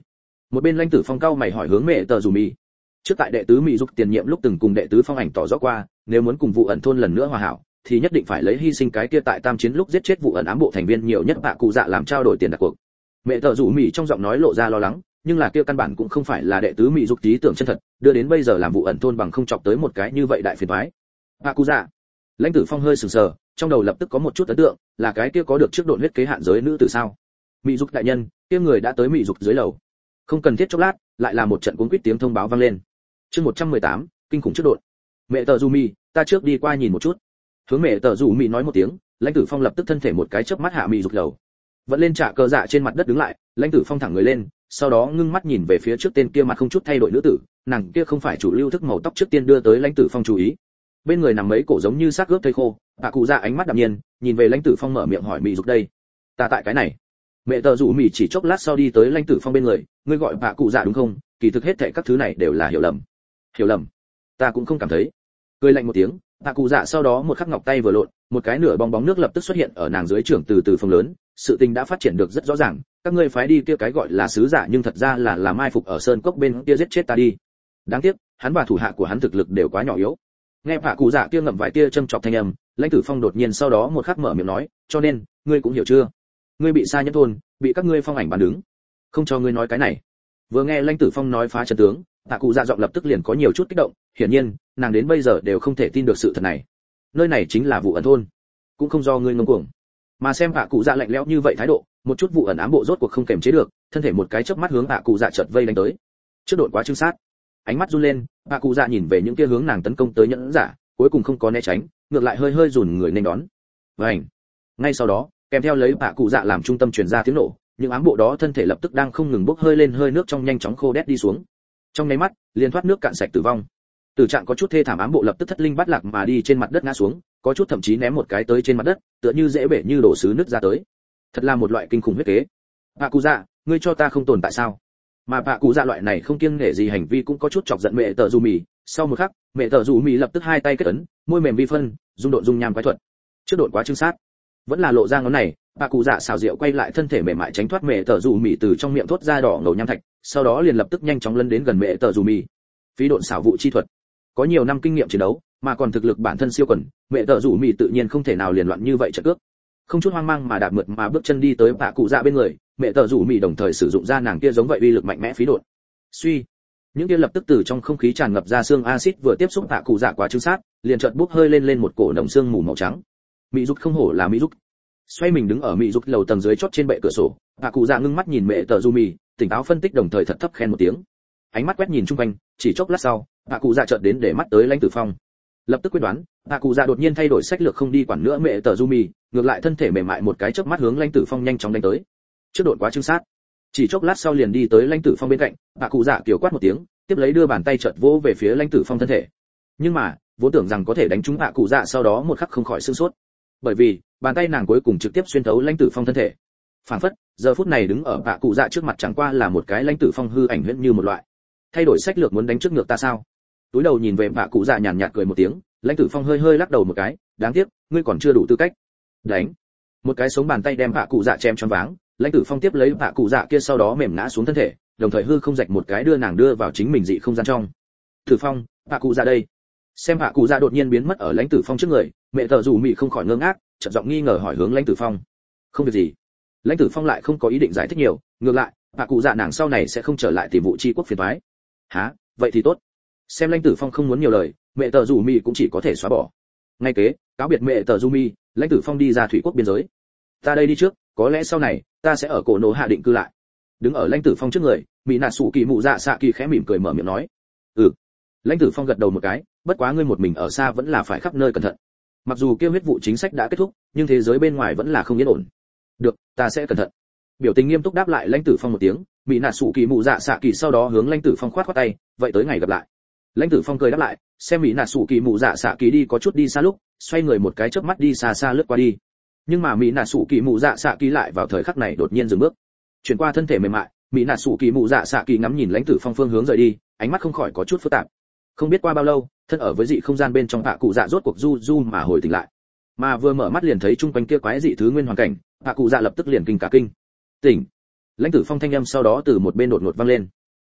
Một bên lãnh tử phong cao mày hỏi hướng mẹ tờ dù mì. Trước tại đệ tứ mỹ dục tiền nhiệm lúc từng cùng đệ tứ phong ảnh tỏ rõ qua, nếu muốn cùng vụ ẩn thôn lần nữa hòa hảo, thì nhất định phải lấy hy sinh cái kia tại tam chiến lúc giết chết vụ ẩn ám bộ thành viên nhiều nhất bạ cụ dạ làm trao đổi tiền đặt cuộc. Mẹ tờ dù mì trong giọng nói lộ ra lo lắng, nhưng là kia căn bản cũng không phải là đệ tứ mỹ dục tí tưởng chân thật, đưa đến bây giờ làm vụ ẩn thôn bằng không chọc tới một cái như vậy đại phiền toái. Bạ cụ dạ. Lãnh tử phong hơi sừng sờ, trong đầu lập tức có một chút ấn tượng, là cái kia có được trước độn huyết kế hạn giới nữ tử sao? Mỹ dục đại nhân, kia người đã tới mỹ dục dưới lầu. Không cần thiết chốc lát, lại là một trận cuống quýt tiếng thông báo vang lên. Chương 118, kinh khủng trước độn. Mẹ tờ Jumi, ta trước đi qua nhìn một chút. Hướng mẹ tờ Jumi nói một tiếng, lãnh tử phong lập tức thân thể một cái chớp mắt hạ mỹ dục lầu. Vẫn lên trả cờ dạ trên mặt đất đứng lại, lãnh tử phong thẳng người lên, sau đó ngưng mắt nhìn về phía trước tên kia mặt không chút thay đổi nữ tử, nàng kia không phải chủ lưu thức màu tóc trước tiên đưa tới lãnh tử phong chú ý. Bên người nằm mấy cổ giống như xác ướp thây khô, bà cụ dạ ánh mắt đạm nhiên, nhìn về lãnh tử phong mở miệng hỏi mỹ dục đây. Ta tại cái này. Mẹ tờ rủ mỹ chỉ chốc lát sau đi tới lãnh tử phong bên người, ngươi gọi bà cụ dạ đúng không? Kỳ thực hết thảy các thứ này đều là hiểu lầm. Hiểu lầm? Ta cũng không cảm thấy. Cười lạnh một tiếng, bà cụ dạ sau đó một khắc ngọc tay vừa lộn, một cái nửa bong bóng nước lập tức xuất hiện ở nàng dưới trưởng từ từ phồng lớn, sự tình đã phát triển được rất rõ ràng, các ngươi phái đi kia cái gọi là sứ giả nhưng thật ra là mai phục ở sơn cốc bên kia giết chết ta đi. Đáng tiếc, hắn và thủ hạ của hắn thực lực đều quá nhỏ yếu. Nghe bà cụ dạ kia ngậm vài tia châm chọc thanh âm, lãnh tử phong đột nhiên sau đó một khắc mở miệng nói, cho nên ngươi cũng hiểu chưa? Ngươi bị sa nhẫn thôn, bị các ngươi phong ảnh bán đứng. Không cho ngươi nói cái này. Vừa nghe lãnh tử phong nói phá trận tướng, bà cụ dạ giọng lập tức liền có nhiều chút kích động, hiển nhiên nàng đến bây giờ đều không thể tin được sự thật này. Nơi này chính là vụ ẩn thôn, cũng không do ngươi ngông cuồng. Mà xem bà cụ dạ lạnh lẽo như vậy thái độ, một chút vụ ẩn ám bộ rốt cuộc không kềm chế được, thân thể một cái chớp mắt hướng bà cụ dạ chợt vây đánh tới. Trước đột quá trưng sát, ánh mắt run lên, bà cụ dạ nhìn về những kia hướng nàng tấn công tới nhẫn giả, cuối cùng không có né tránh, ngược lại hơi hơi rùn người nên đón. Vành. Ngay sau đó, kèm theo lấy bà cụ dạ làm trung tâm truyền ra tiếng nổ, những ám bộ đó thân thể lập tức đang không ngừng bốc hơi lên hơi nước trong nhanh chóng khô đét đi xuống. Trong nháy mắt, liền thoát nước cạn sạch tử vong. Tử trạng có chút thê thảm, ám bộ lập tức thất linh bát lạc mà đi trên mặt đất ngã xuống, có chút thậm chí ném một cái tới trên mặt đất, tựa như dễ bể như đổ sứ nứt ra tới. Thật là một loại kinh khủng huyết kế. Bà cụ dạ, ngươi cho ta không tồn tại sao? Mà bà cụ dạ loại này không kiêng nể gì hành vi cũng có chút chọc giận mẹ tờ dù mì. Sau một khắc, mẹ tờ dù mì lập tức hai tay kết ấn, môi mềm vi phân, dung độn dung nham quái thuật. Trước độn quá trưng sát, vẫn là lộ ra ngón này, bà cụ dạ xào rượu quay lại thân thể mềm mại tránh thoát mẹ tờ dù mì từ trong miệng thốt ra đỏ ngầu nham thạch, sau đó liền lập tức nhanh chóng lấn đến gần mẹ tờ dù mì. Phí độn xảo vụ chi thuật, có nhiều năm kinh nghiệm chiến đấu, mà còn thực lực bản thân siêu quần, mẹ tờ rủ mì tự nhiên không thể nào liền loạn như vậy trận cước. Không chút hoang mang mà đạp mượt mà bước chân đi tới bà cụ dạ bên người, mẹ tờ rủ mì đồng thời sử dụng ra nàng kia giống vậy uy lực mạnh mẽ phí độn. Suy, những kia lập tức từ trong không khí tràn ngập ra xương axit vừa tiếp xúc bà cụ dạ quá trứng sát, liền chợt bốc hơi lên một cổ nồng xương mù màu trắng. Mỹ dục không hổ là Mỹ dục. Xoay mình đứng ở Mỹ dục lầu tầng dưới chót trên bệ cửa sổ, bà cụ dạ ngưng mắt nhìn mẹ tờ rủ mì, tỉnh táo phân tích đồng thời thật thấp khen một tiếng. Ánh mắt quét nhìn chung quanh, chỉ chốc lát sau, bà cụ dạ chợt đến để mắt tới lãnh tử phong. Lập tức quyết đoán, bà cụ dạ đột nhiên thay đổi sách lược không đi quản nữa mẹ tờ Jumi, ngược lại thân thể mềm mại một cái chớp mắt hướng lãnh tử phong nhanh chóng đánh tới. Trước đột quá trưng sát, chỉ chốc lát sau liền đi tới lãnh tử phong bên cạnh, bà cụ dạ kiểu quát một tiếng, tiếp lấy đưa bàn tay chợt vỗ về phía lãnh tử phong thân thể. Nhưng mà, vốn tưởng rằng có thể đánh trúng bà cụ dạ sau đó một khắc không khỏi sửng sốt, bởi vì bàn tay nàng cuối cùng trực tiếp xuyên thấu lãnh tử phong thân thể. Phảng phất, giờ phút này đứng ở bà cụ dạ trước mặt chẳng qua là một cái lãnh tử phong hư ảnh huyễn như một loại. Thay đổi sách lược muốn đánh trước ngược ta sao? Túi đầu nhìn về bà cụ dạ nhàn nhạt cười một tiếng, lãnh tử phong hơi hơi lắc đầu một cái, đáng tiếc, ngươi còn chưa đủ tư cách. Đánh. Một cái sống bàn tay đem bà cụ dạ chém choáng váng, lãnh tử phong tiếp lấy bà cụ dạ kia sau đó mềm ngã xuống thân thể, đồng thời hư không rạch một cái đưa nàng đưa vào chính mình dị không gian trong. Tử phong, bà cụ dạ đây. Xem bà cụ dạ đột nhiên biến mất ở lãnh tử phong trước người, mẹ tờ rủ mị không khỏi ngơ ngác, chợt giọng nghi ngờ hỏi hướng lãnh tử phong. Không việc gì. Lãnh tử phong lại không có ý định giải thích nhiều, ngược lại, bà cụ dạ nàng sau này sẽ không trở lại tìm vụ chi quốc phiền toái. Hả, vậy thì tốt. Xem lãnh tử phong không muốn nhiều lời, mẹ tờ rủ mi cũng chỉ có thể xóa bỏ. Ngay kế, cáo biệt mẹ tờ rủ mi, lãnh tử phong đi ra thủy quốc biên giới. Ta đây đi trước, có lẽ sau này ta sẽ ở cổ nổ hạ định cư lại. Đứng ở lãnh tử phong trước người, mỹ nạ sụ kỳ mụ dạ xạ kỳ khẽ mỉm cười mở miệng nói. Lãnh tử phong gật đầu một cái, bất quá ngươi một mình ở xa vẫn là phải khắp nơi cẩn thận. Mặc dù kêu huyết vụ chính sách đã kết thúc, nhưng thế giới bên ngoài vẫn là không yên ổn. Được, ta sẽ cẩn thận. Biểu tình nghiêm túc đáp lại lãnh tử phong một tiếng, mỹ nạ sụ kỳ mụ dạ xạ kỳ sau đó hướng lãnh tử phong khoát khoát tay, vậy tới ngày gặp lại. Lãnh tử phong cười đáp lại, xem mỹ nạ sụ kỳ mụ dạ xạ kỳ đi có chút đi xa lúc, xoay người một cái chớp mắt đi xa xa lướt qua đi. Nhưng mà mỹ nạ sụ kỳ mụ dạ xạ kỳ lại vào thời khắc này đột nhiên dừng bước, chuyển qua thân thể mềm mại, mỹ nạ sụ kỳ mụ dạ xạ kỳ ngắm nhìn lãnh tử phong phương hướng rời đi, ánh mắt không khỏi có chút phức tạp. Không biết qua bao lâu, thân ở với dị không gian bên trong tạ cụ dạ rốt cuộc du mà hồi tỉnh lại, mà vừa mở mắt liền thấy chung quanh kia quái dị thứ nguyên hoàn cảnh, tạ cụ dạ lập tức liền kinh cả kinh. Tỉnh. Lãnh tử phong thanh âm sau đó từ một bên đột ngột vang lên.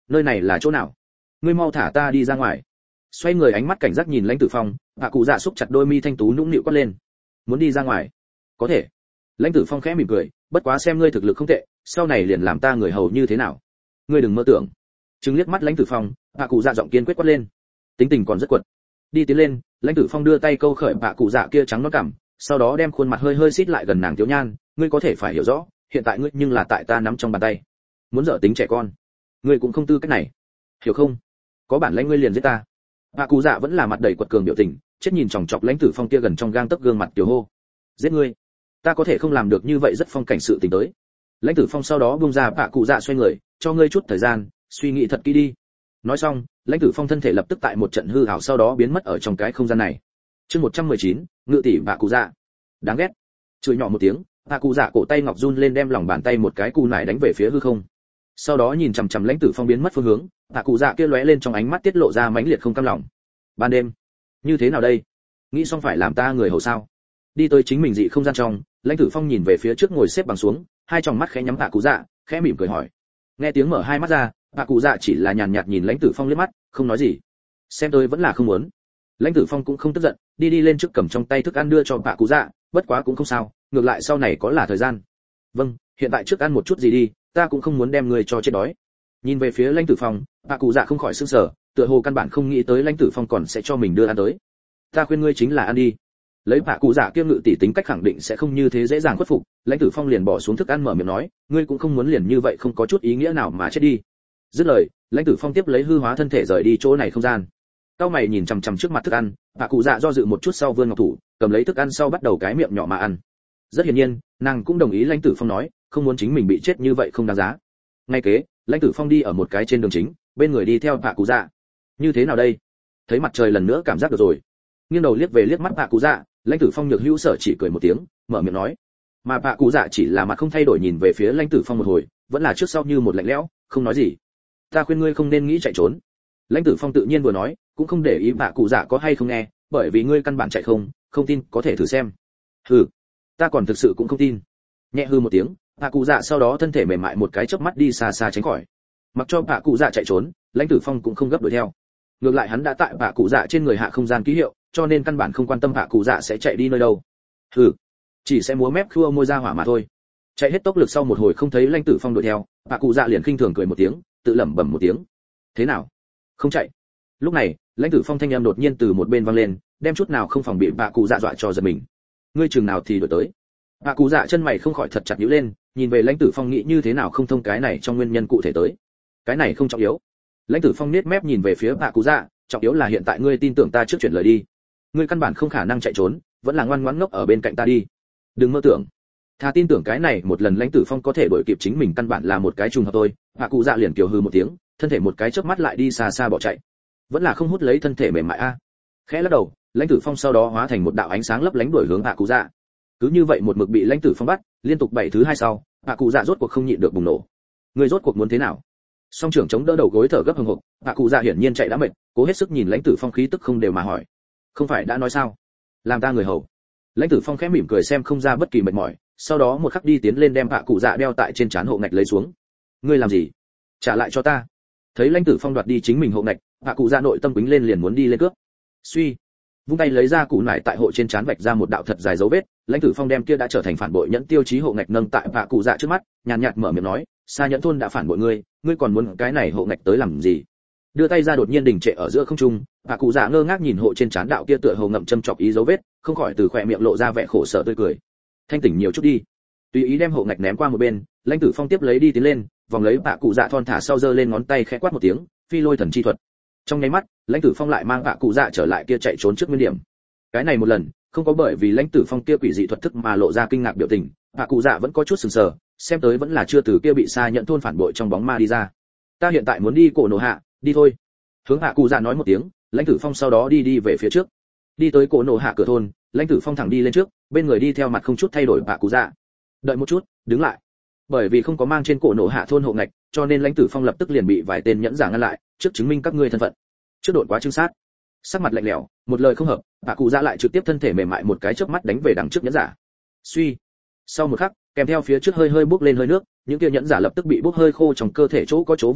nơi này là chỗ nào? Ngươi mau thả ta đi ra ngoài. Xoay người ánh mắt cảnh giác nhìn Lãnh Tử Phong, hạ cụ dạ xúc chặt đôi mi thanh tú nũng nịu quát lên. Muốn đi ra ngoài? Có thể. Lãnh Tử Phong khẽ mỉm cười, bất quá xem ngươi thực lực không tệ, sau này liền làm ta người hầu như thế nào? Ngươi đừng mơ tưởng. Trừng liếc mắt Lãnh Tử Phong, hạ cụ dạ giọng kiên quyết quát lên. Tính tình còn rất quật. Đi tiến lên, Lãnh Tử Phong đưa tay câu khởi hạ cụ dạ kia trắng nõn cằm, sau đó đem khuôn mặt hơi hơi xít lại gần nàng Tiểu Nhan, ngươi có thể phải hiểu rõ, hiện tại ngươi nhưng là tại ta nắm trong bàn tay. Muốn dở tính trẻ con, ngươi cũng không tư cách này. Hiểu không? Có bản lãnh ngươi liền giết ta. Hạ cụ dạ vẫn là mặt đầy quật cường biểu tình, chết nhìn chòng chọc Lãnh Tử Phong kia gần trong gang tấc gương mặt tiểu hô. Giết ngươi? Ta có thể không làm được như vậy, rất phong cảnh sự tình tới. Lãnh Tử Phong sau đó buông ra hạ cụ dạ xoay người, cho ngươi chút thời gian, suy nghĩ thật kỹ đi. Nói xong, Lãnh Tử Phong thân thể lập tức tại một trận hư ảo sau đó biến mất ở trong cái không gian này. Chương 119, ngự tỷ hạ cụ dạ. Đáng ghét. Chửi nhỏ một tiếng, hạ cụ dạ cổ tay ngọc run lên đem lòng bàn tay một cái cù nải đánh về phía hư không. Sau đó nhìn chằm chằm Lãnh Tử Phong biến mất phương hướng, hạ cụ dạ kia lóe lên trong ánh mắt tiết lộ ra mãnh liệt không cam lòng. Ban đêm, như thế nào đây? Nghĩ xong phải làm ta người hầu sao? Đi tới chính mình dị không gian trong, Lãnh Tử Phong nhìn về phía trước ngồi xếp bằng xuống, hai tròng mắt khẽ nhắm hạ cụ dạ, khẽ mỉm cười hỏi. Nghe tiếng mở hai mắt ra, hạ cụ dạ chỉ là nhàn nhạt nhìn Lãnh Tử Phong liếc mắt, không nói gì. Xem tôi vẫn là không muốn. Lãnh Tử Phong cũng không tức giận, đi lên trước cầm trong tay thức ăn đưa cho hạ cụ dạ, bất quá cũng không sao, ngược lại sau này có là thời gian. Vâng, hiện tại trước ăn một chút gì đi, ta cũng không muốn đem người cho chết đói. Nhìn về phía Lãnh Tử Phong, hạ cụ dạ không khỏi sửng sở, tựa hồ căn bản không nghĩ tới Lãnh Tử Phong còn sẽ cho mình đưa ăn tới. Ta khuyên ngươi chính là ăn đi. Lấy hạ cụ dạ kia ngự tỷ tính cách khẳng định sẽ không như thế dễ dàng khuất phục, Lãnh Tử Phong liền bỏ xuống thức ăn mở miệng nói, ngươi cũng không muốn liền như vậy không có chút ý nghĩa nào mà chết đi. Dứt lời, Lãnh Tử Phong tiếp lấy hư hóa thân thể rời đi chỗ này không gian. Cao mày nhìn chằm chằm trước mặt thức ăn, hạ cụ dạ do dự một chút sau vươn ngọc thủ, cầm lấy thức ăn sau bắt đầu cái miệng nhỏ mà ăn. Rất hiển nhiên, nàng cũng đồng ý Lãnh Tử Phong nói, không muốn chính mình bị chết như vậy không đáng giá. Ngay kế, Lãnh Tử Phong đi ở một cái trên đường chính, bên người đi theo hạ cụ dạ. Như thế nào đây? Thấy mặt trời lần nữa cảm giác được rồi. Nghiêng đầu liếc về liếc mắt hạ cụ dạ, Lãnh Tử Phong nhược hữu sở chỉ cười một tiếng, mở miệng nói. Mà hạ cụ dạ chỉ là mặt không thay đổi nhìn về phía Lãnh Tử Phong một hồi, vẫn là trước sau như một lạnh lẽo, không nói gì. Ta khuyên ngươi không nên nghĩ chạy trốn. Lãnh Tử Phong tự nhiên vừa nói, cũng không để ý hạ cụ dạ có hay không nghe, bởi vì ngươi căn bản chạy không tin có thể thử xem. Hừ, ta còn thực sự cũng không tin. Nhẹ hư một tiếng, hạ cụ dạ sau đó thân thể mềm mại một cái chớp mắt đi xa xa tránh khỏi. Mặc cho hạ cụ dạ chạy trốn, Lãnh Tử Phong cũng không gấp đuổi theo. Ngược lại hắn đã tại hạ cụ dạ trên người hạ không gian ký hiệu, cho nên căn bản không quan tâm hạ cụ dạ sẽ chạy đi nơi đâu. Hừ, chỉ sẽ múa mép khua môi ra hỏa mà thôi. Chạy hết tốc lực sau một hồi không thấy Lãnh Tử Phong đuổi theo, hạ cụ dạ liền khinh thường cười một tiếng, tự lẩm bẩm một tiếng. Thế nào? Không chạy? Lúc này, Lãnh Tử Phong thanh âm đột nhiên từ một bên vang lên, đem chút nào không phòng bị hạ cụ dạ dọa cho giật mình. Ngươi chừng nào thì đuổi tới? Hạ cụ dạ chân mày không khỏi thật chặt nhíu lên, nhìn về Lãnh Tử Phong nghĩ như thế nào không thông cái này trong nguyên nhân cụ thể tới. Cái này không trọng yếu. Lãnh Tử Phong nết mép nhìn về phía hạ cụ dạ, trọng yếu là hiện tại ngươi tin tưởng ta trước chuyển lời đi. Ngươi căn bản không khả năng chạy trốn, vẫn là ngoan ngoãn ngốc ở bên cạnh ta đi. Đừng mơ tưởng. Thà tin tưởng cái này một lần Lãnh Tử Phong có thể đuổi kịp chính mình căn bản là một cái trùng hợp thôi. Hạ cụ dạ liền kiều hừ một tiếng, thân thể một cái chớp mắt lại đi xa xa bỏ chạy. Vẫn là không hút lấy thân thể mềm mại a. Khẽ lắc đầu, Lãnh Tử Phong sau đó hóa thành một đạo ánh sáng lấp lánh đuổi hướng hạ cụ dạ. Cứ như vậy một mực bị Lãnh Tử Phong bắt, liên tục 7 thứ 2 sau, hạ cụ dạ rốt cuộc không nhịn được bùng nổ. Ngươi rốt cuộc muốn thế nào? Song trưởng chống đỡ đầu gối thở gấp hừng hực, hạ cụ dạ hiển nhiên chạy đã mệt, cố hết sức nhìn Lãnh Tử Phong khí tức không đều mà hỏi. Không phải đã nói sao? Làm ta người hầu. Lãnh Tử Phong khẽ mỉm cười xem không ra bất kỳ mệt mỏi, sau đó một khắc đi tiến lên đem hạ cụ dạ đeo tại trên trán hộ ngạch lấy xuống. Ngươi làm gì? Trả lại cho ta. Thấy Lãnh Tử Phong đoạt đi chính mình hộ ngạch, hạ cụ dạ nội tâm quýnh lên liền muốn đi lên cướp. Suy, vung tay lấy ra cụ nải tại hộ trên trán vạch ra một đạo thật dài dấu vết. Lãnh Tử Phong đem kia đã trở thành phản bội nhẫn tiêu chí hộ ngạch nâng tại hạ cụ dạ trước mắt, nhàn nhạt mở miệng nói, Sa Nhẫn thôn đã phản bội ngươi, ngươi còn muốn cái này hộ ngạch tới làm gì? Đưa tay ra đột nhiên đình trệ ở giữa không trung, hạ cụ dạ ngơ ngác nhìn hộ trên trán đạo kia tựa hồ ngậm châm chọc ý dấu vết, không khỏi từ khóe miệng lộ ra vẻ khổ sở tươi cười. Thanh tỉnh nhiều chút đi. Tùy ý đem hộ ngạch ném qua một bên, Lãnh Tử Phong tiếp lấy đi tiến lên, vòng lấy hạ cụ dạ thon thả sau giơ lên ngón tay khẽ quát một tiếng, phi lôi thần chi thuật. Trong nháy mắt, Lãnh Tử Phong lại mang hạ cụ dạ trở lại kia chạy trốn trước nguyên điểm. Cái này một lần, không có bởi vì Lãnh Tử Phong kia quỷ dị thuật thức mà lộ ra kinh ngạc biểu tình, hạ cụ dạ vẫn có chút sừng sờ, xem tới vẫn là chưa từ kia bị Sa Nhẫn thôn phản bội trong bóng ma đi ra. Ta hiện tại muốn đi cổ nổ hạ, đi thôi. Hướng hạ cụ dạ nói một tiếng, Lãnh Tử Phong sau đó đi về phía trước. Đi tới cổ nổ hạ cửa thôn, Lãnh Tử Phong thẳng đi lên trước, bên người đi theo mặt không chút thay đổi hạ cụ dạ. Đợi một chút, đứng lại. Bởi vì không có mang trên cổ nổ hạ thôn hộ ngạch, cho nên Lãnh Tử Phong lập tức liền bị vài tên nhẫn giả ngăn lại, trước chứng minh các ngươi thân phận. Trước đột quá trưng sát. Sắc mặt lạnh lẽo, một lời không hợp, hạ cụ dạ lại trực tiếp thân thể mềm mại một cái chớp mắt đánh về đằng trước nhẫn giả. Suy. Sau một khắc, kèm theo phía trước hơi hơi bốc lên hơi nước, những kia nhẫn giả lập tức bị bốc hơi khô trong cơ thể chỗ có chỗ vô ích,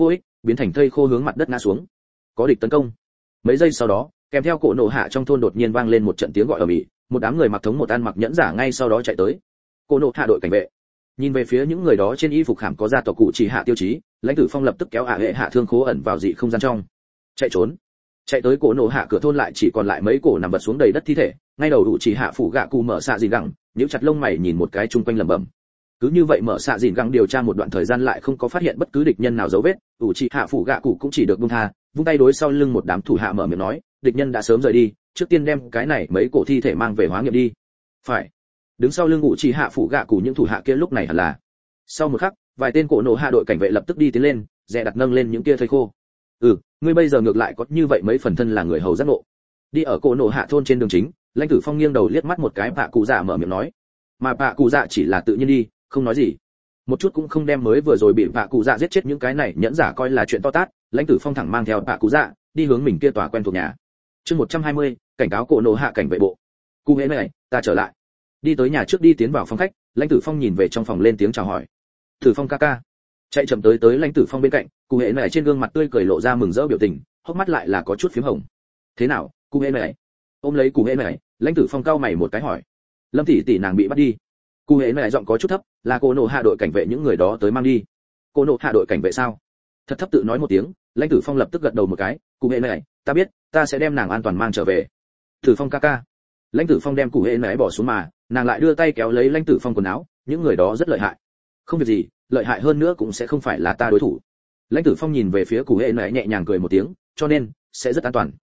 biến thành thây khô hướng mặt đất ngã xuống. Có địch tấn công. Mấy giây sau đó, kèm theo cổ nổ hạ trong thôn đột nhiên vang lên một trận tiếng gọi ầm ĩ, một đám người mặc thống một ăn mặc nhẫn giả ngay sau đó chạy tới. Cổ nổ hạ đội cảnh vệ nhìn về phía những người đó trên y phục khảm có gia tộc cụ chỉ hạ tiêu chí, lãnh tử phong lập tức kéo hệ hạ thương khố ẩn vào dị không gian trong, chạy trốn. Chạy tới cổ nổ hạ cửa thôn lại chỉ còn lại mấy cổ nằm vật xuống đầy đất thi thể, ngay đầu đủ chỉ hạ phủ gạ cụ mở xạ dìn gẳng, nhíu chặt lông mày nhìn một cái chung quanh lẩm bẩm. Cứ như vậy mở xạ dìn gẳng điều tra một đoạn thời gian lại không có phát hiện bất cứ địch nhân nào dấu vết, đủ chỉ hạ phủ gạ cụ cũng chỉ được buông tha, vung tay đối sau lưng một đám thủ hạ mở miệng nói, địch nhân đã sớm rời đi, trước tiên đem cái này mấy cổ thi thể mang về hóa nghiệm đi. Phải. Đứng sau lưng ngụ chỉ hạ phủ gạ cụ những thủ hạ kia lúc này hẳn là. Sau một khắc, vài tên cổ nổ hạ đội cảnh vệ lập tức đi tiến lên, dè đặt nâng lên những kia thây khô. Ngươi bây giờ ngược lại có như vậy mấy phần thân là người hầu giác ngộ. Đi ở cổ nổ hạ thôn trên đường chính, lãnh tử phong nghiêng đầu liếc mắt một cái bạ cụ dạ mở miệng nói, mà bạ cụ dạ chỉ là tự nhiên đi, không nói gì, một chút cũng không đem mới vừa rồi bị bạ cụ dạ giết chết những cái này nhẫn giả coi là chuyện to tát. Lãnh tử phong thẳng mang theo bạ cụ dạ đi hướng mình kia tòa quen thuộc nhà. Chương 120, cảnh cáo cổ nổ hạ cảnh vệ bộ. Cụ hễ này, ta trở lại. Đi tới nhà trước đi tiến vào phòng khách, lãnh tử phong nhìn về trong phòng lên tiếng chào hỏi. Tử Phong ca ca. Chạy chậm tới lãnh tử phong bên cạnh, cụ hễ này trên gương mặt tươi cười lộ ra mừng rỡ biểu tình, hốc mắt lại là có chút phím hồng. Thế nào, cụ hễ này? Ôm lấy cụ hễ này, lãnh tử phong cau mày một cái hỏi. Lâm tỷ tỷ nàng bị bắt đi. Cụ hễ này giọng có chút thấp, là cô nộ hạ đội cảnh vệ những người đó tới mang đi. Cô nộ hạ đội cảnh vệ sao? Thật thấp tự nói một tiếng, lãnh tử phong lập tức gật đầu một cái, cụ hễ này, ta biết, ta sẽ đem nàng an toàn mang trở về. Tử Phong ca ca. Lãnh tử phong đem cụ hễ này bỏ xuống mà, nàng lại đưa tay kéo lấy lãnh tử phong quần áo, những người đó rất lợi hại. Không việc gì, lợi hại hơn nữa cũng sẽ không phải là ta đối thủ. Lãnh tử phong nhìn về phía cụ hễ này nhẹ nhàng cười một tiếng, cho nên sẽ rất an toàn.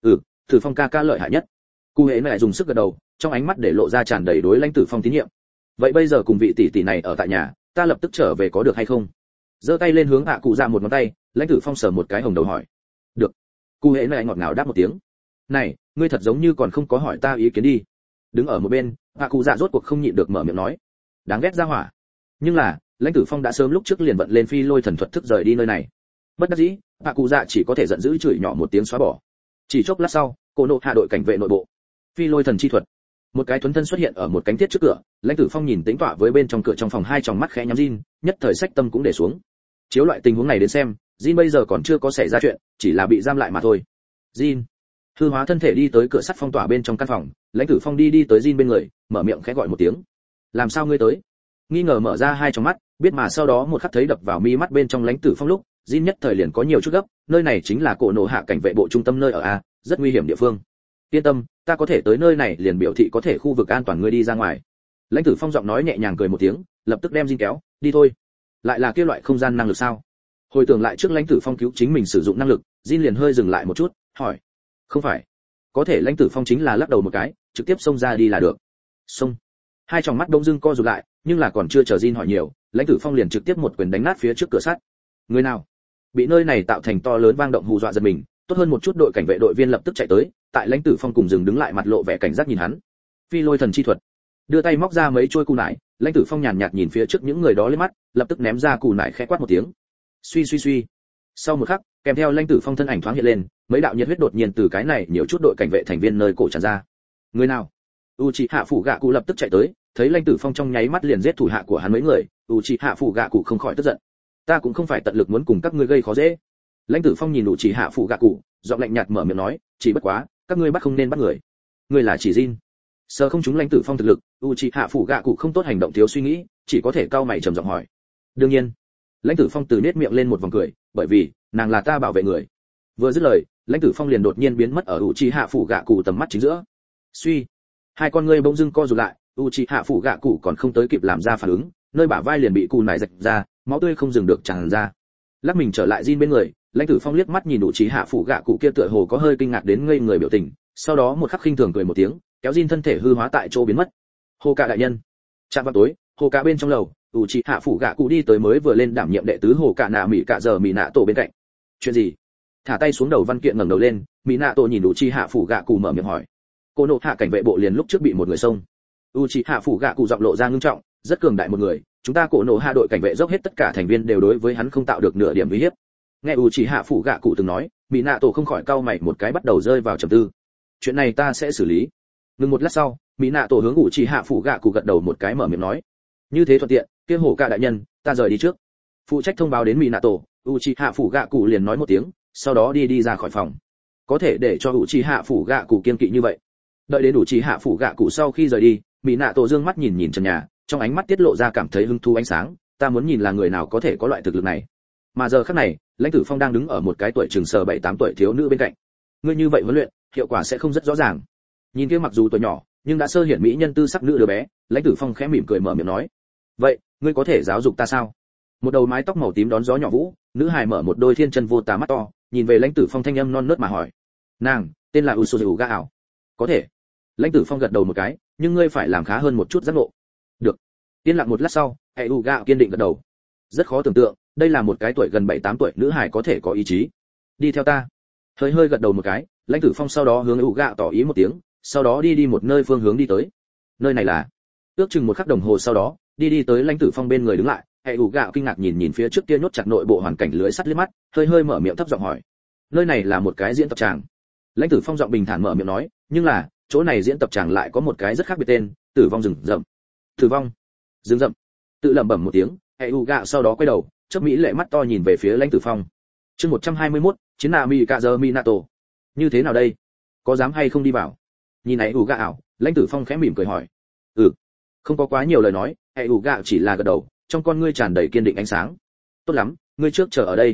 Tử Phong ca ca lợi hại nhất. Cụ hễ này dùng sức gật đầu, trong ánh mắt để lộ ra tràn đầy đối lãnh tử phong tín nhiệm. Vậy bây giờ cùng vị tỷ tỷ này ở tại nhà, ta lập tức trở về có được hay không? Giơ tay lên hướng cụ dạ một ngón tay, lãnh tử phong sờ một cái hồng đầu hỏi. Được. Cụ hễ này ngọt ngào đáp một tiếng. Này, ngươi thật giống như còn không có hỏi ta ý kiến đi. Đứng ở một bên, cụ dạ rốt cuộc không nhịn được mở miệng nói. Đáng ghét ra hỏa. Nhưng là, lãnh tử phong đã sớm lúc trước liền vận lên phi lôi thần thuật thức rời đi nơi này. Bất đắc dĩ, cụ dạ chỉ có thể giận dữ chửi nhỏ một tiếng xóa bỏ. Chỉ chốc lát sau, cổ nộ hạ đội cảnh vệ nội bộ. Phi lôi thần chi thuật. Một cái thuấn thân xuất hiện ở một cánh thiết trước cửa, lãnh tử phong nhìn tĩnh tọa với bên trong cửa trong phòng hai tròng mắt khẽ nhắm Jin, nhất thời sách tâm cũng để xuống. Chiếu loại tình huống này đến xem, Jin bây giờ còn chưa có xảy ra chuyện, chỉ là bị giam lại mà thôi. Jin hư hóa thân thể đi tới cửa sắt phong tỏa bên trong căn phòng, lãnh tử phong đi tới Jin bên người, mở miệng khẽ gọi một tiếng. Làm sao ngươi tới? Nghi ngờ mở ra hai tròng mắt, biết mà sau đó một khắc thấy đập vào mi mắt bên trong lãnh tử phong lúc, Jin nhất thời liền có nhiều chút gấp, nơi này chính là cổ nổ hạ cảnh vệ bộ trung tâm nơi ở a, rất nguy hiểm địa phương. Yên tâm, ta có thể tới nơi này liền biểu thị có thể khu vực an toàn ngươi đi ra ngoài. Lãnh tử phong giọng nói nhẹ nhàng cười một tiếng, lập tức đem Jin kéo, đi thôi. Lại là kia loại không gian năng lực sao? Hồi tưởng lại trước lãnh tử phong cứu chính mình sử dụng năng lực, Jin liền hơi dừng lại một chút, hỏi. Không phải. Có thể lãnh tử phong chính là lắc đầu một cái, trực tiếp xông ra đi là được. Xông. Hai tròng mắt đông dưng co rụt lại, nhưng là còn chưa chờ Jin hỏi nhiều, lãnh tử phong liền trực tiếp một quyền đánh nát phía trước cửa sắt. Người nào? Bị nơi này tạo thành to lớn vang động hù dọa giật mình, tốt hơn một chút đội cảnh vệ đội viên lập tức chạy tới, tại lãnh tử phong cùng dừng đứng lại mặt lộ vẻ cảnh giác nhìn hắn. Phi lôi thần chi thuật. Đưa tay móc ra mấy trôi cù nải, lãnh tử phong nhàn nhạt nhìn phía trước những người đó lên mắt, lập tức ném ra cù nải khẽ quát một tiếng. Suy suy suy. Sau một khắc, kèm theo lãnh tử phong thân ảnh thoáng hiện lên, mấy đạo nhiệt huyết đột nhiên từ cái này nhiều chút đội cảnh vệ thành viên nơi cổ tràn ra. Người nào? Uchiha phủ gạ cụ lập tức chạy tới, thấy lãnh tử phong trong nháy mắt liền giết thủ hạ của hắn mấy người, Uchiha phủ gạ cụ không khỏi tức giận. Ta cũng không phải tận lực muốn cùng các ngươi gây khó dễ. Lãnh tử phong nhìn Uchiha phủ gạ cụ, giọng lạnh nhạt mở miệng nói, chỉ bất quá, các ngươi bắt không nên bắt người. Ngươi là chỉ Jin. Sơ không chúng lãnh tử phong thực lực, Uchiha phủ gạ cụ không tốt hành động thiếu suy nghĩ, chỉ có thể cau mày trầm giọng hỏi. Đương nhiên. Lãnh tử phong từ nét miệng lên một vòng cười, bởi vì nàng là ta bảo vệ người. Vừa dứt lời, lãnh tử phong liền đột nhiên biến mất ở Uchiha phủ gạ cụ tầm mắt chính giữa. Suy. Hai con ngươi bỗng dưng co rụt lại, Uchiha phủ gạ cụ còn không tới kịp làm ra phản ứng, nơi bả vai liền bị cù nải rạch ra, máu tươi không dừng được tràn ra. Lắc mình trở lại Jin bên người, lãnh tử phong liếc mắt nhìn Uchiha phủ gạ cụ kia tựa hồ có hơi kinh ngạc đến ngây người biểu tình, sau đó một khắc khinh thường cười một tiếng, kéo Jin thân thể hư hóa tại chỗ biến mất. Hồ Cạ đại nhân. Chạm vào tối, Hồ Cạ bên trong lầu, Uchiha phủ gạ cụ đi tới mới vừa lên đảm nhiệm đệ tứ Hồ Cạ nạ mỹ cạ giờ mỹ nạ tổ bên cạnh. Chuyện gì? Thả tay xuống đầu văn kiện ngẩng đầu lên, mỹ nạ tổ nhìn Uchiha phủ gạ cụ mở miệng hỏi. Cô nộ hạ cảnh vệ bộ liền lúc trước bị một người xông. Uchiha phủ gạ cụ giọng lộ ra ngưng trọng, rất cường đại một người, chúng ta cổ nộ hạ đội cảnh vệ dốc hết tất cả thành viên đều đối với hắn không tạo được nửa điểm uy hiếp. Nghe Uchiha phủ gạ cụ từng nói, mỹ nạ tổ không khỏi cau mày một cái bắt đầu rơi vào trầm tư. Chuyện này ta sẽ xử lý. Ngừng một lát sau, mỹ nạ tổ hướng Uchiha phủ gạ cụ gật đầu một cái mở miệng nói. Như thế thuận tiện, kia Hổ Cạ đại nhân, ta rời đi trước. Phụ trách thông báo đến mỹ nạ tổ, Uchiha phủ gạ cụ liền nói một tiếng, sau đó đi ra khỏi phòng. Có thể để cho Uchiha phủ gạ cụ kiên kỵ như vậy. Đợi đến Uchiha phủ gạ cụ sau khi rời đi, Mỹ Nạ Tổ dương mắt nhìn trần nhà, trong ánh mắt tiết lộ ra cảm thấy hứng thú ánh sáng, ta muốn nhìn là người nào có thể có loại thực lực này. Mà giờ khắc này, Lãnh Tử Phong đang đứng ở một cái tuổi chừng sờ 7-8 tuổi thiếu nữ bên cạnh. Ngươi như vậy huấn luyện, hiệu quả sẽ không rất rõ ràng. Nhìn kia mặc dù tuổi nhỏ, nhưng đã sơ hiển mỹ nhân tư sắc nữ đứa bé, Lãnh Tử Phong khẽ mỉm cười mở miệng nói: "Vậy, ngươi có thể giáo dục ta sao?" Một đầu mái tóc màu tím đón gió nhỏ vũ, nữ hài mở một đôi thiên chân vô tà mắt to, nhìn về Lãnh Tử Phong thanh âm non nớt mà hỏi: "Nàng, tên là Usuzu Ga ảo?" "Có thể." Lãnh Tử Phong gật đầu một cái, "Nhưng ngươi phải làm khá hơn một chút giác ngộ." "Được." Yên lặng một lát sau, Ga kiên định gật đầu. Rất khó tưởng tượng, đây là một cái tuổi gần 7-8 tuổi nữ hài có thể có ý chí. "Đi theo ta." Hơi gật đầu một cái, Lãnh Tử Phong sau đó hướng Ga tỏ ý một tiếng, sau đó đi một nơi phương hướng đi tới. Nơi này là... Ước chừng một khắc đồng hồ sau đó, đi tới Lãnh Tử Phong bên người đứng lại, Ga kinh ngạc nhìn phía trước kia nhốt chặt nội bộ hoàn cảnh lưới sắt liếc mắt, hơi mở miệng thấp giọng hỏi: "Nơi này là một cái diễn tập tràng?" Lãnh Tử Phong giọng bình thản mở miệng nói: "Nhưng là, chỗ này diễn tập tràng lại có một cái rất khác biệt tên, Tử vong rừng rậm." "Tử vong rừng rậm?" Tự lẩm bẩm một tiếng, Ga sau đó quay đầu, chớp mỹ lệ mắt to nhìn về phía Lãnh Tử Phong. Chương 121, chiến nạ Mikazơ Minato. "Như thế nào đây? Có dám hay không đi vào?" Nhìn Ga ảo, Lãnh Tử Phong khẽ mỉm cười hỏi. "Ừ." Không có quá nhiều lời nói, Ga chỉ là gật đầu, trong con ngươi tràn đầy kiên định ánh sáng. "Tốt lắm, ngươi trước chờ ở đây."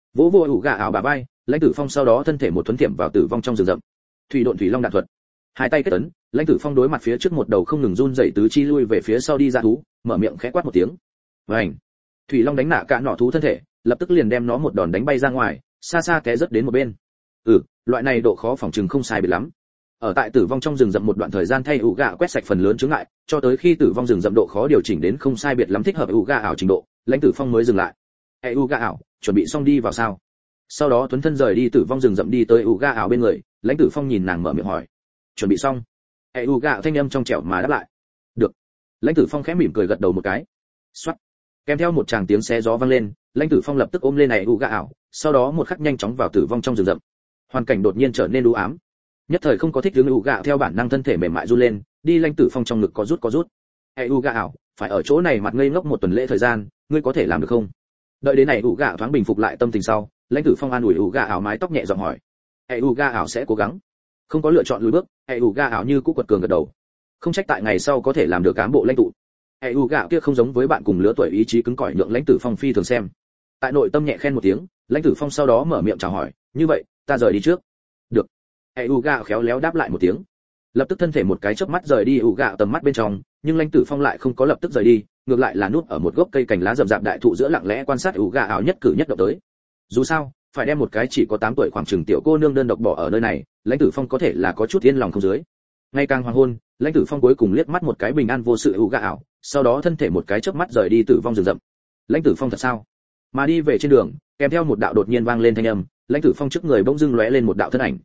Vỗ Ga ảo bà vai, Lãnh Tử Phong sau đó thân thể một thuấn tiệm vào tử vong trong rừng rậm. Thủy độn thủy long đạn thuật. Hai tay kết ấn, Lãnh Tử Phong đối mặt phía trước một đầu không ngừng run rẩy tứ chi lui về phía sau đi ra thú, mở miệng khẽ quát một tiếng. Vành. Thủy long đánh nạ cả nọ thú thân thể, lập tức liền đem nó một đòn đánh bay ra ngoài, xa té rất đến một bên. Loại này độ khó phòng trừng không sai biệt lắm. Ở tại tử vong trong rừng rậm một đoạn thời gian thay Ga quét sạch phần lớn chướng ngại, cho tới khi tử vong rừng rậm độ khó điều chỉnh đến không sai biệt lắm thích hợp Ga ảo trình độ, Lãnh Tử Phong mới dừng lại. Ga ảo, chuẩn bị xong đi vào sao? Sau đó tuấn thân rời đi tử vong rừng rậm đi tới Ga ảo bên người, Lãnh Tử Phong nhìn nàng mở miệng hỏi: "Chuẩn bị xong?" Ga thanh âm trong trẻo mà đáp lại: "Được." Lãnh Tử Phong khẽ mỉm cười gật đầu một cái. Soát. Kèm theo một tràng tiếng xé gió vang lên, Lãnh Tử Phong lập tức ôm lên Ga ảo, sau đó một khắc nhanh chóng vào tử vong trong rừng rậm. Hoàn cảnh đột nhiên trở nên u ám. Nhất thời không có thích ứng Ga theo bản năng thân thể mềm mại run lên, đi Lãnh Tử Phong trong ngực có rút. Ga ảo, phải ở chỗ này mặt ngây ngốc một tuần lễ thời gian, ngươi có thể làm được không? Đợi đến Ga thoáng bình phục lại tâm tình sau, Lãnh Tử Phong an ủi Ga ảo mái tóc nhẹ giọng hỏi. Ga ảo sẽ cố gắng. Không có lựa chọn lùi bước, Ga ảo như cũ quật cường gật đầu. Không trách tại ngày sau có thể làm được cán bộ lãnh tụ. Ga kia không giống với bạn cùng lứa tuổi ý chí cứng cỏi nhượng Lãnh Tử Phong phi thường xem. Tại nội tâm nhẹ khen một tiếng, Lãnh Tử Phong sau đó mở miệng chào hỏi, "Như vậy, ta rời đi trước." "Được." Ga khéo léo đáp lại một tiếng. Lập tức thân thể một cái chớp mắt rời đi Ga tầm mắt bên trong, nhưng Lãnh Tử Phong lại không có lập tức rời đi, ngược lại là núp ở một gốc cây cành lá rậm rạp đại thụ giữa lặng lẽ quan sát Ga ảo nhất cử nhất động tới. Dù sao, phải đem một cái chỉ có 8 tuổi khoảng chừng tiểu cô nương đơn độc bỏ ở nơi này, Lãnh Tử Phong có thể là có chút yên lòng không dưới. Ngày càng hoàng hôn, Lãnh Tử Phong cuối cùng liếc mắt một cái bình an vô sự Ga ảo, sau đó thân thể một cái chớp mắt rời đi tử vong rừng rậm. Lãnh Tử Phong thật sao? Mà đi về trên đường, kèm theo một đạo đột nhiên vang lên thanh âm, Lãnh Tử Phong trước người bỗng dưng lóe lên một đạo thân ảnh.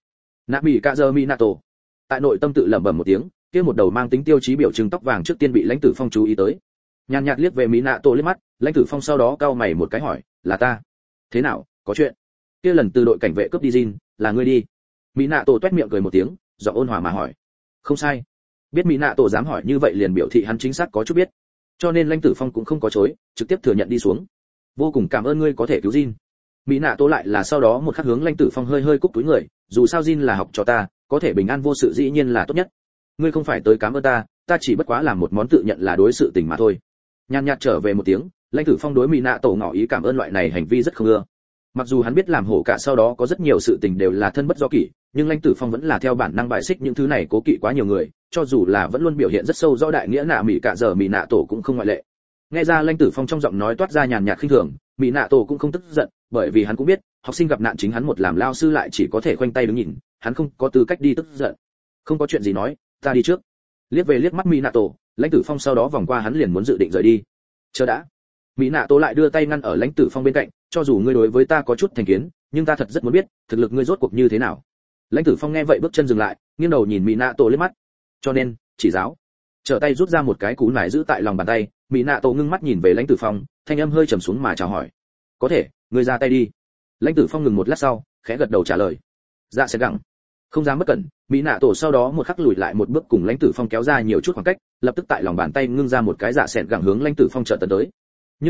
Nabi Minato. Tại nội tâm tự lẩm bẩm một tiếng, kia một đầu mang tính tiêu chí biểu trưng tóc vàng trước tiên bị Lãnh Tử Phong chú ý tới. Nhàn nhạt liếc về Minato liếc mắt, Lãnh Tử Phong sau đó cau mày một cái hỏi, "Là ta? Thế nào, có chuyện?" Kia lần từ đội cảnh vệ cướp đi Jin, là ngươi đi? Minato toét miệng cười một tiếng, giọng ôn hòa mà hỏi. Không sai. Biết Minato dám hỏi như vậy liền biểu thị hắn chính xác có chút biết. Cho nên Lãnh Tử Phong cũng không có chối, trực tiếp thừa nhận đi xuống. "Vô cùng cảm ơn ngươi có thể cứu Jin." Minato lại là sau đó một khắc hướng Lãnh Tử Phong hơi cúc túi người, "Dù sao Jin là học cho ta, có thể bình an vô sự dĩ nhiên là tốt nhất. Ngươi không phải tới cảm ơn ta, ta chỉ bất quá làm một món tự nhận là đối sự tình mà thôi." Nhàn nhạt trở về một tiếng, Lãnh Tử Phong đối Minato ngỏ ý cảm ơn loại này hành vi rất không ưa. Mặc dù hắn biết làm hổ cả sau đó có rất nhiều sự tình đều là thân bất do kỷ, nhưng Lãnh Tử Phong vẫn là theo bản năng bài xích những thứ này cố kỵ quá nhiều người, cho dù là vẫn luôn biểu hiện rất sâu rõ đại nghĩa nạ mỹ cả giờ Minato cũng không ngoại lệ. Nghe ra Lãnh Tử Phong trong giọng nói toát ra nhàn nhạt khinh thường, Minato cũng không tức giận, bởi vì hắn cũng biết, học sinh gặp nạn chính hắn một làm lao sư lại chỉ có thể khoanh tay đứng nhìn, hắn không có tư cách đi tức giận. "Không có chuyện gì nói, ta đi trước." Liếc về liếc mắt Minato, Lãnh Tử Phong sau đó vòng qua hắn liền muốn dự định rời đi. "Chờ đã." Minato lại đưa tay ngăn ở Lãnh Tử Phong bên cạnh, "Cho dù ngươi đối với ta có chút thành kiến, nhưng ta thật rất muốn biết, thực lực ngươi rốt cuộc như thế nào." Lãnh Tử Phong nghe vậy bước chân dừng lại, nghiêng đầu nhìn Minato liếc mắt. "Cho nên, chỉ giáo." Trở tay rút ra một cái cú nải giữ tại lòng bàn tay, Minato ngưng mắt nhìn về Lãnh Tử Phong, thanh âm hơi trầm xuống mà chào hỏi. "Có thể, ngươi ra tay đi." Lãnh Tử Phong ngừng một lát sau, khẽ gật đầu trả lời. "Dạ sẽ gặng." Không dám bất cẩn, Minato sau đó một khắc lùi lại một bước cùng Lãnh Tử Phong kéo ra nhiều chút khoảng cách, lập tức tại lòng bàn tay ngưng ra một cái dạ sẹn gặng hướng Lãnh Tử Phong trợ tấn tới. Nhưng mà,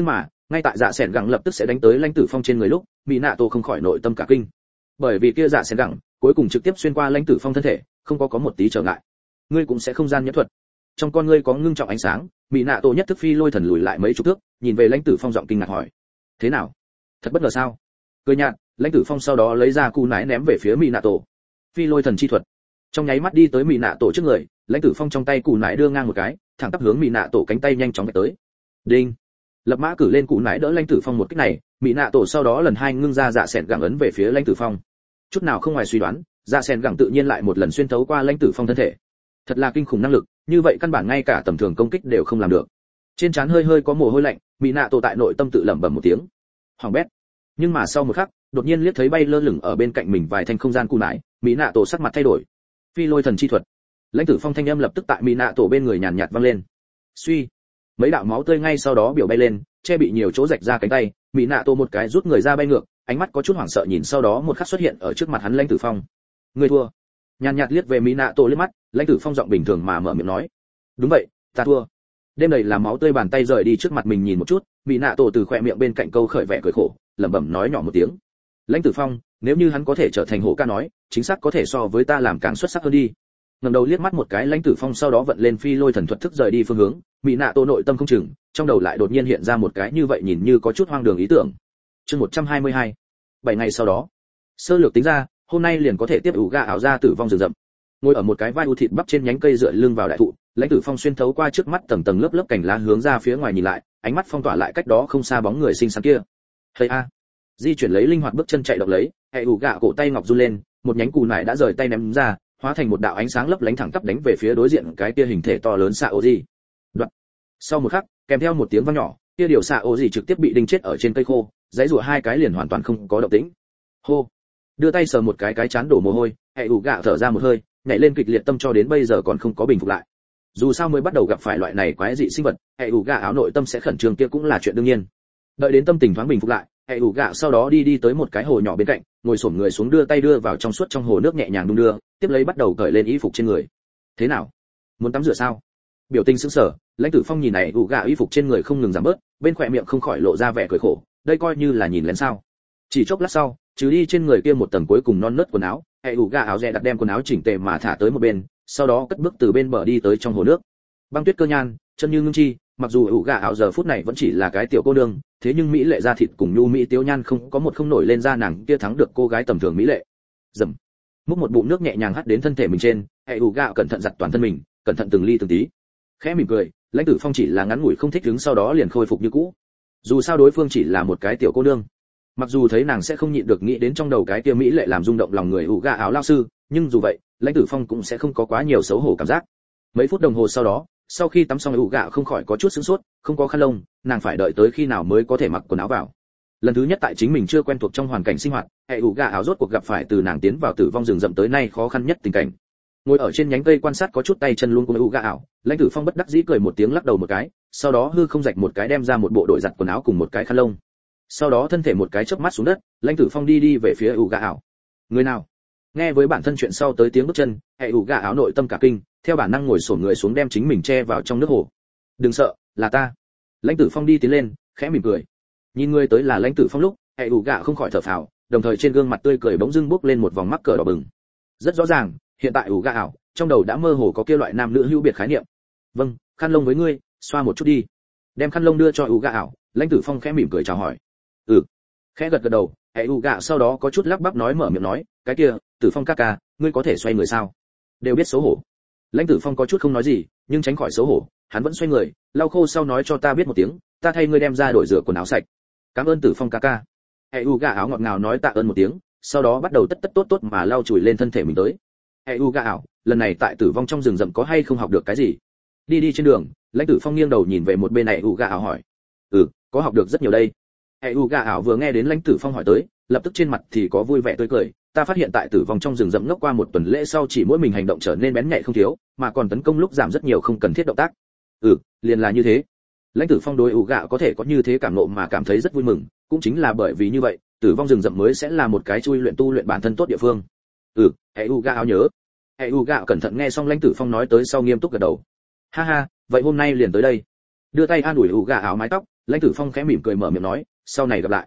ngay tại dạ sẻn gẳng lập tức sẽ đánh tới lãnh tử phong trên người lúc mỹ nạ tổ không khỏi nội tâm cả kinh, bởi vì kia dạ sẻn gẳng cuối cùng trực tiếp xuyên qua lãnh tử phong thân thể, không có một tí trở ngại. Ngươi cũng sẽ không gian nhẫn thuật. Trong con ngươi có ngưng trọng ánh sáng, mỹ nạ tổ nhất thức phi lôi thần lùi lại mấy chục thước, nhìn về lãnh tử phong giọng kinh ngạc hỏi: thế nào, thật bất ngờ sao? Cười nhạt, lãnh tử phong sau đó lấy ra cù nải ném về phía mỹ nạ tổ. Phi lôi thần chi thuật. Trong nháy mắt đi tới mỹ nạ tổ trước người, lãnh tử phong trong tay cù nải đưa ngang một cái, thẳng tắp hướng mỹ nạ tổ cánh tay nhanh chóng vạch tới. Đinh. Lập mã cử lên cù nải đỡ lãnh tử phong một kích này, mỹ nạ tổ sau đó lần hai ngưng ra dạ sẹn gẳng ấn về phía lãnh tử phong. Chút nào không ngoài suy đoán, dạ sẹn gẳng tự nhiên lại một lần xuyên thấu qua lãnh tử phong thân thể. Thật là kinh khủng năng lực, như vậy căn bản ngay cả tầm thường công kích đều không làm được. Trên trán hơi hơi có mồ hôi lạnh, mỹ nạ tổ tại nội tâm tự lẩm bẩm một tiếng hoàng bét. Nhưng mà sau một khắc, đột nhiên liếc thấy bay lơ lửng ở bên cạnh mình vài thanh không gian cù nải, mỹ nạ tổ sắc mặt thay đổi. Phi lôi thần chi thuật. Lãnh tử phong thanh âm lập tức tại mỹ nạ tổ bên người nhàn nhạt vang lên. Suy, mấy đạo máu tươi ngay sau đó biểu bay lên, che bị nhiều chỗ rạch ra cánh tay, mỹ nạ tổ một cái rút người ra bay ngược, ánh mắt có chút hoảng sợ nhìn sau đó một khắc xuất hiện ở trước mặt hắn lãnh tử phong. Người thua. Nhàn nhạt liếc về mỹ nạ tổ liếc mắt, lãnh tử phong giọng bình thường mà mở miệng nói: đúng vậy, ta thua. Đêm này là máu tươi bàn tay rời đi trước mặt mình nhìn một chút, mỹ nạ tổ từ khỏe miệng bên cạnh câu khởi vẻ cười khổ, lẩm bẩm nói nhỏ một tiếng: lãnh tử phong, nếu như hắn có thể trở thành hổ ca nói, chính xác có thể so với ta làm càng xuất sắc hơn đi. Ngẩng đầu liếc mắt một cái lãnh tử phong sau đó vận lên phi lôi thần thuật thức rời đi phương hướng, mỹ nạ tổ nội tâm không chừng, trong đầu lại đột nhiên hiện ra một cái như vậy nhìn như có chút hoang đường ý tưởng. Chương 122. 7 ngày sau đó, sơ lược tính ra, hôm nay liền có thể tiếp ủ gà ảo ra tử vong rừng rậm. Ngồi ở một cái vai u thịt bắp trên nhánh cây dựa lưng vào đại thụ, lãnh tử phong xuyên thấu qua trước mắt tầng tầng lớp lớp cành lá hướng ra phía ngoài nhìn lại, ánh mắt phong tỏa lại cách đó không xa bóng người xinh xắn kia. Thầy a, di chuyển lấy linh hoạt bước chân chạy động lấy, hệ ủ gạ cổ tay ngọc run lên, một nhánh cù nải đã rời tay ném ra, hóa thành một đạo ánh sáng lấp lánh thẳng tắp đánh về phía đối diện cái kia hình thể to lớn xạ ô di. Đoạn. Sau một khắc, kèm theo một tiếng vang nhỏ, kia điều xạ ô di trực tiếp bị đinh chết ở trên cây khô, dãy rủa hai cái liền hoàn toàn không có động tĩnh. Hô. Đưa tay sờ một cái chán đổ mồ hôi, hệ ủ gạ thở ra một hơi, nhảy lên kịch liệt tâm cho đến bây giờ còn không có bình phục lại. Dù sao mới bắt đầu gặp phải loại này quái dị sinh vật, hệ ủ gạ áo nội tâm sẽ khẩn trương kia cũng là chuyện đương nhiên. Đợi đến tâm tình thoáng bình phục lại, hệ ủ gạ sau đó đi tới một cái hồ nhỏ bên cạnh, ngồi xổm người xuống đưa tay đưa vào trong suốt trong hồ nước nhẹ nhàng đung đưa, tiếp lấy bắt đầu cởi lên y phục trên người. Thế nào, muốn tắm rửa sao? Biểu tình sững sờ, lãnh tử phong nhìn này ủ gạ y phục trên người không ngừng giảm bớt, bên khóe miệng không khỏi lộ ra vẻ cười khổ, đây coi như là nhìn lén sao? Chỉ chốc lát sau, trừ đi trên người kia một tầng cuối cùng non nớt quần áo, hệ ủ gạ áo dè đặt đem quần áo chỉnh tề mà thả tới một bên, sau đó cất bước từ bên bờ đi tới trong hồ nước. Băng tuyết cơ nhan, chân như ngưng chi, mặc dù ủ gạ áo giờ phút này vẫn chỉ là cái tiểu cô nương, thế nhưng mỹ lệ da thịt cùng nhu mỹ tiếu nhan không có một không nổi lên da nàng kia thắng được cô gái tầm thường mỹ lệ. Dầm, múc một bụng nước nhẹ nhàng hắt đến thân thể mình trên, hệ ủ gạ cẩn thận giặt toàn thân mình, cẩn thận từng ly từng tí. Khẽ mỉm cười, lãnh tử phong chỉ là ngắn ngủi không thích đứng sau đó liền khôi phục như cũ. Dù sao đối phương chỉ là một cái tiểu cô nương, mặc dù thấy nàng sẽ không nhịn được nghĩ đến trong đầu cái kia mỹ lệ làm rung động lòng người ủ gạ áo lao sư, nhưng dù vậy lãnh tử phong cũng sẽ không có quá nhiều xấu hổ cảm giác. Mấy phút đồng hồ sau đó, sau khi tắm xong ủ gạ không khỏi có chút sửng sốt, không có khăn lông, nàng phải đợi tới khi nào mới có thể mặc quần áo vào. Lần thứ nhất tại chính mình chưa quen thuộc trong hoàn cảnh sinh hoạt, hệ ủ gạ áo rốt cuộc gặp phải từ nàng tiến vào tử vong rừng rậm tới nay khó khăn nhất tình cảnh. Ngồi ở trên nhánh cây quan sát có chút tay chân luôn của ủ gạ áo, lãnh tử phong bất đắc dĩ cười một tiếng lắc đầu một cái, sau đó hư không rạch một cái đem ra một bộ đội giặt quần áo cùng một cái khăn lông. Sau đó thân thể một cái chớp mắt xuống đất, lãnh tử phong đi về phía ủ gạ áo. Người nào? Nghe với bản thân chuyện sau tới tiếng bước chân, hệ ủ gạ áo nội tâm cả kinh, theo bản năng ngồi xổm người xuống đem chính mình che vào trong nước hồ. Đừng sợ, là ta. Lãnh tử phong đi tiến lên, khẽ mỉm cười. Nhìn người tới là lãnh tử phong lúc, hệ ủ gạ không khỏi thở phào, đồng thời trên gương mặt tươi cười bỗng dưng bốc lên một vòng mắc cỡ đỏ bừng. Rất rõ ràng, hiện tại ủ gạ ảo trong đầu đã mơ hồ có kia loại nam nữ hữu biệt khái niệm. Vâng, khăn lông với ngươi, xoa một chút đi. Đem khăn lông đưa cho ủ gạ ảo, lãnh tử phong khẽ mỉm cười chào hỏi. Khẽ gật đầu, hệ ủ gạ sau đó có chút lắp bắp mở miệng nói, cái kia, tử phong ca ca, ngươi có thể xoay người sao? Đều biết xấu hổ. Lãnh tử phong có chút không nói gì, nhưng tránh khỏi xấu hổ, hắn vẫn xoay người, lau khô sau nói cho ta biết một tiếng, ta thay ngươi đem ra đổi rửa quần áo sạch. Cảm ơn tử phong ca ca. Hệ ủ gạ ảo ngọt ngào nói tạ ơn một tiếng, sau đó bắt đầu tất tốt mà lau chùi lên thân thể mình tới. Hệ ủ gạ ảo, lần này tại tử vong trong rừng rậm có hay không học được cái gì? Đi trên đường, lãnh tử phong nghiêng đầu nhìn về một bên này ủ gạ ảo hỏi. Có học được rất nhiều đây. Hệ ủ gạ ảo vừa nghe đến lãnh tử phong hỏi tới, lập tức trên mặt thì có vui vẻ tươi cười. Ta phát hiện tại tử vong trong rừng rậm ngốc qua một tuần lễ sau chỉ mỗi mình hành động trở nên bén nhạy không thiếu, mà còn tấn công lúc giảm rất nhiều không cần thiết động tác. Liền là như thế. Lãnh tử phong đối ủ gạ có thể có như thế cảm ngộ mà cảm thấy rất vui mừng, cũng chính là bởi vì như vậy, tử vong rừng rậm mới sẽ là một cái chui luyện tu luyện bản thân tốt địa phương. Hệ ủ gạ áo nhớ. Hệ ủ gạ cẩn thận nghe xong lãnh tử phong nói tới sau nghiêm túc gật đầu. Ha ha, vậy hôm nay liền tới đây. Đưa tay an ủi ủ gạ áo mái tóc, Lãnh Tử Phong khẽ mỉm cười mở miệng nói, sau này gặp lại.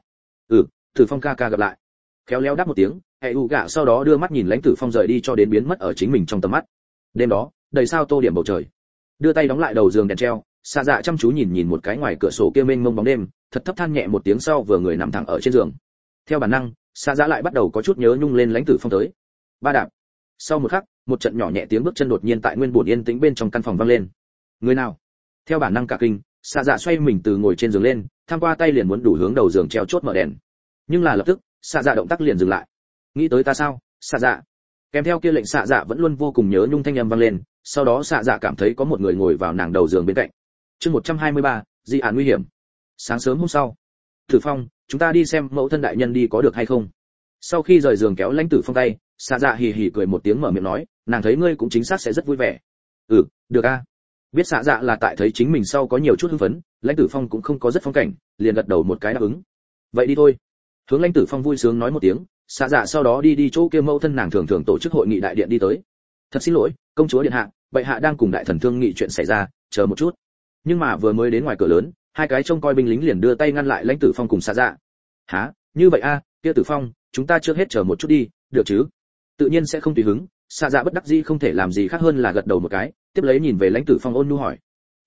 Tử Phong ca ca gặp lại. Khéo léo đáp một tiếng, hệ u gạ sau đó đưa mắt nhìn Lãnh Tử Phong rời đi cho đến biến mất ở chính mình trong tầm mắt. Đêm đó, đầy sao tô điểm bầu trời. Đưa tay đóng lại đầu giường đèn treo, Xạ Dạ chăm chú nhìn một cái ngoài cửa sổ kia mênh mông bóng đêm, thật thấp than nhẹ một tiếng sau vừa người nằm thẳng ở trên giường. Theo bản năng, Xạ Dạ lại bắt đầu có chút nhớ nhung lên Lãnh Tử Phong tới. Ba đạp. Sau một khắc, một trận nhỏ nhẹ tiếng bước chân đột nhiên tại nguyên buồn yên tĩnh bên trong căn phòng vang lên. Người nào? Theo bản năng cả kinh, Xạ Dạ xoay mình từ ngồi trên giường lên, tham qua tay liền muốn đủ hướng đầu giường treo chốt mở đèn. Nhưng là lập tức, Xạ Dạ động tác liền dừng lại. Nghĩ tới ta sao, Xạ Dạ? Kèm theo kia lệnh Xạ Dạ vẫn luôn vô cùng nhớ nhung thanh âm vang lên, sau đó Xạ Dạ cảm thấy có một người ngồi vào nàng đầu giường bên cạnh. Chương 123, dị án nguy hiểm. Sáng sớm hôm sau, Tử Phong, chúng ta đi xem mẫu thân đại nhân đi có được hay không? Sau khi rời giường kéo Lãnh Tử Phong tay, Xạ Dạ hì hì cười một tiếng mở miệng nói, nàng thấy ngươi cũng chính xác sẽ rất vui vẻ. Được a. Biết Xạ Dạ là tại thấy chính mình sau có nhiều chút hưng phấn, Lãnh Tử Phong cũng không có rất phong cảnh, liền gật đầu một cái đáp ứng. Vậy đi thôi. Hướng Lãnh Tử Phong vui sướng nói một tiếng, Xạ Dạ sau đó đi chỗ kia mẫu thân nàng thường thường tổ chức hội nghị đại điện đi tới. Thật xin lỗi, công chúa điện hạ, bệ hạ đang cùng đại thần thương nghị chuyện xảy ra, chờ một chút. Nhưng mà vừa mới đến ngoài cửa lớn, hai cái trông coi binh lính liền đưa tay ngăn lại Lãnh Tử Phong cùng Xạ Dạ. Hả? Như vậy a, kia Tử Phong, chúng ta trước hết chờ một chút đi, được chứ? Tự nhiên sẽ không tùy hứng, Xạ Dạ bất đắc dĩ không thể làm gì khác hơn là gật đầu một cái, tiếp lấy nhìn về Lãnh Tử Phong ôn nhu hỏi.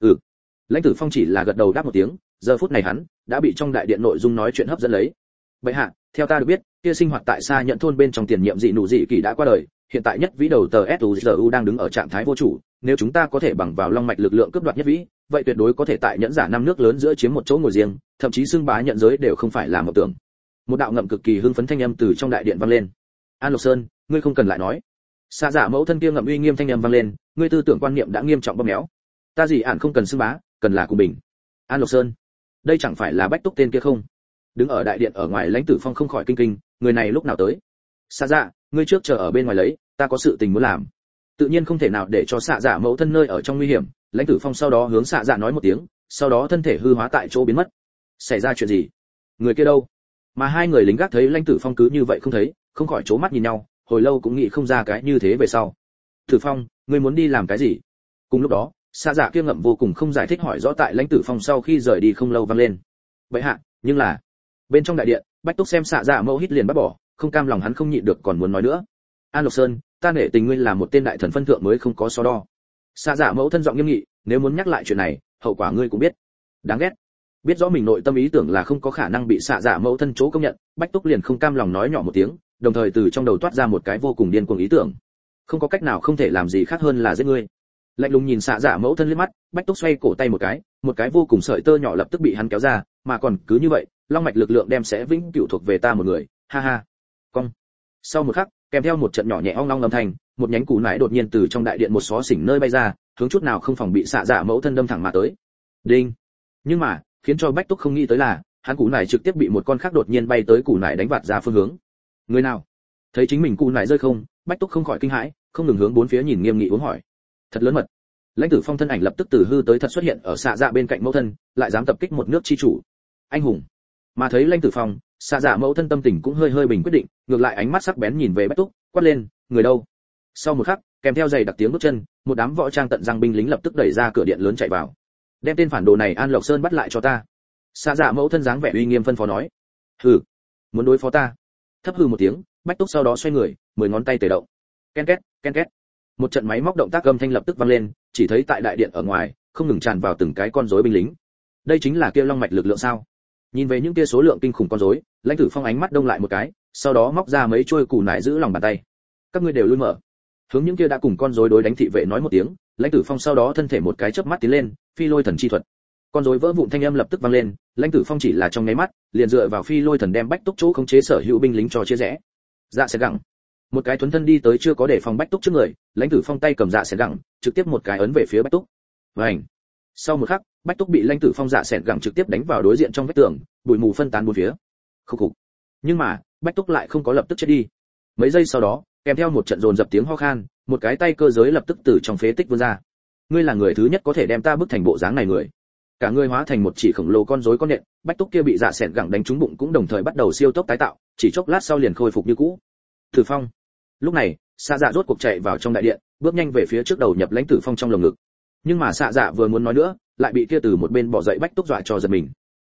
Lãnh Tử Phong chỉ là gật đầu đáp một tiếng, giờ phút này hắn đã bị trong đại điện nội dung nói chuyện hấp dẫn lấy. Bệ hạ, theo ta được biết, kia sinh hoạt tại xa nhận thôn bên trong tiền nhiệm dị nụ dị kỳ đã qua đời, hiện tại nhất vĩ đầu tờ SUZU đang đứng ở trạng thái vô chủ, nếu chúng ta có thể bằng vào long mạch lực lượng cướp đoạt nhất vĩ, vậy tuyệt đối có thể tại nhẫn giả năm nước lớn giữa chiếm một chỗ ngồi riêng, thậm chí xưng bá nhận giới đều không phải là mộng tưởng. Một đạo ngậm cực kỳ hưng phấn thanh âm từ trong đại điện vang lên. An Lộc Sơn, ngươi không cần lại nói. Xạ Dạ mẫu thân kia ngậm uy nghiêm thanh âm vang lên, ngươi tư tưởng quan niệm đã nghiêm trọng bóp méo. Ta gì ản không cần xưng bá, cần là cùng bình. An Lộc Sơn, đây chẳng phải là Bách Túc tên kia không? Đứng ở đại điện ở ngoài Lãnh Tử Phong không khỏi kinh kinh, người này lúc nào tới? Xạ Dạ, ngươi trước chờ ở bên ngoài lấy, ta có sự tình muốn làm. Tự nhiên không thể nào để cho Xạ Dạ mẫu thân nơi ở trong nguy hiểm, Lãnh Tử Phong sau đó hướng Xạ Dạ nói một tiếng, sau đó thân thể hư hóa tại chỗ biến mất. Xảy ra chuyện gì? Người kia đâu? Mà hai người lính gác thấy Lãnh Tử Phong cứ như vậy không thấy, không khỏi chố mắt nhìn nhau, hồi lâu cũng nghĩ không ra cái như thế về sau. Tử Phong, ngươi muốn đi làm cái gì? Cùng lúc đó, Xạ Dạ kia ngậm vô cùng không giải thích hỏi rõ tại Lãnh Tử Phong sau khi rời đi không lâu vang lên. Vậy hạ, nhưng là bên trong đại điện, Bách Túc xem Xạ Dạ mẫu hít liền bắt bỏ, không cam lòng hắn không nhịn được còn muốn nói nữa. An Lộc Sơn, ta nể tình ngươi là một tên đại thần phân thượng mới không có so đo. Xạ Dạ mẫu thân giọng nghiêm nghị, nếu muốn nhắc lại chuyện này, hậu quả ngươi cũng biết. Đáng ghét. Biết rõ mình nội tâm ý tưởng là không có khả năng bị Xạ Dạ mẫu thân chỗ công nhận, Bách Túc liền không cam lòng nói nhỏ một tiếng, đồng thời từ trong đầu toát ra một cái vô cùng điên cuồng ý tưởng. Không có cách nào không thể làm gì khác hơn là giết ngươi. Lạnh lùng nhìn Xạ Dạ mẫu thân liếc mắt, Bách Túc xoay cổ tay một cái vô cùng sợi tơ nhỏ lập tức bị hắn kéo ra, mà còn cứ như vậy, long mạch lực lượng đem sẽ vĩnh cửu thuộc về ta một người, ha ha. Cong. Sau một khắc, kèm theo một trận nhỏ nhẹ ong ong âm thanh, một nhánh củ nải đột nhiên từ trong đại điện một xó xỉnh nơi bay ra, hướng chút nào không phòng bị Xạ Dạ mẫu thân đâm thẳng mà tới. Đinh. Nhưng mà, khiến cho Bách Túc không nghĩ tới là, hắn củ nải trực tiếp bị một con khác đột nhiên bay tới củ nải đánh vạt ra phương hướng. Người nào? Thấy chính mình củ nải rơi không, Bách Túc không khỏi kinh hãi, không ngừng hướng bốn phía nhìn nghiêm nghị uống hỏi. Thật lớn mật. Lãnh Tử Phong thân ảnh lập tức từ hư tới thật xuất hiện ở Xạ Dạ bên cạnh mẫu thân, lại dám tập kích một nước chi chủ. Anh hùng. Mà thấy Lãnh Tử Phong, Xạ Dạ mẫu thân tâm tình cũng hơi hơi bình quyết định, ngược lại ánh mắt sắc bén nhìn về Bách Túc, quát lên, người đâu? Sau một khắc, kèm theo giày đặc tiếng bước chân, một đám võ trang tận răng binh lính lập tức đẩy ra cửa điện lớn chạy vào. Đem tên phản đồ này An Lộc Sơn bắt lại cho ta. Xạ Dạ mẫu thân dáng vẻ uy nghiêm phân phó nói. Hừ, muốn đối phó ta? Thấp hừ một tiếng, Bách Túc sau đó xoay người, 10 ngón tay tề động. Ken két, ken két. Một trận máy móc động tác âm thanh lập tức vang lên, chỉ thấy tại đại điện ở ngoài, không ngừng tràn vào từng cái con rối binh lính. Đây chính là kia long mạch lực lượng sao? Nhìn về những kia số lượng kinh khủng con rối, Lãnh Tử Phong ánh mắt đông lại một cái, sau đó móc ra mấy chuôi củ nải giữ lòng bàn tay. Các ngươi đều lui mở. Hướng những kia đã cùng con rối đối đánh thị vệ nói một tiếng, Lãnh Tử Phong sau đó thân thể một cái chớp mắt tiến lên, phi lôi thần chi thuật. Con rối vỡ vụn thanh âm lập tức vang lên, Lãnh Tử Phong chỉ là trong nháy mắt, liền dựa vào phi lôi thần đem Bách Túc chỗ khống chế sở hữu binh lính cho chia rẽ. Dạ sẽ gặng. Một cái thuấn thân đi tới chưa có để phòng Bách Túc trước người, Lãnh Tử Phong tay cầm dạ sẽ gặng, trực tiếp một cái ấn về phía Bách Túc. Vành. Sau một khắc, Bách Túc bị Lãnh Tử Phong dạ sẹn gặng trực tiếp đánh vào đối diện trong vách tường, bụi mù phân tán bốn phía. Khục khục. Nhưng mà, Bách Túc lại không có lập tức chết đi. Mấy giây sau đó, kèm theo một trận dồn dập tiếng ho khan, một cái tay cơ giới lập tức từ trong phế tích vươn ra. Ngươi là người thứ nhất có thể đem ta bức thành bộ dáng này người. Cả người hóa thành một chỉ khổng lồ con rối con nện, Bách Túc kia bị dạ sẹn gặng đánh trúng bụng cũng đồng thời bắt đầu siêu tốc tái tạo, chỉ chốc lát sau liền khôi phục như cũ. Tử Phong. Lúc này, Xạ Dạ rốt cuộc chạy vào trong đại điện, bước nhanh về phía trước đầu nhập Lãnh Tử Phong trong lồng ngực. Nhưng mà Xạ Dạ vừa muốn nói nữa, lại bị kia từ một bên bỏ dậy Bách Túc dọa cho giật mình.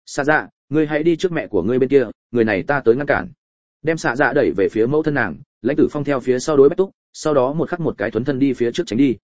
xạ dạ, ngươi hãy đi trước mẹ của ngươi bên kia, người này ta tới ngăn cản. Đem xạ dạ đẩy về phía mẫu thân nàng, lãnh tử phong theo phía sau đối bách túc, sau đó một khắc một cái thuấn thân đi phía trước tránh đi.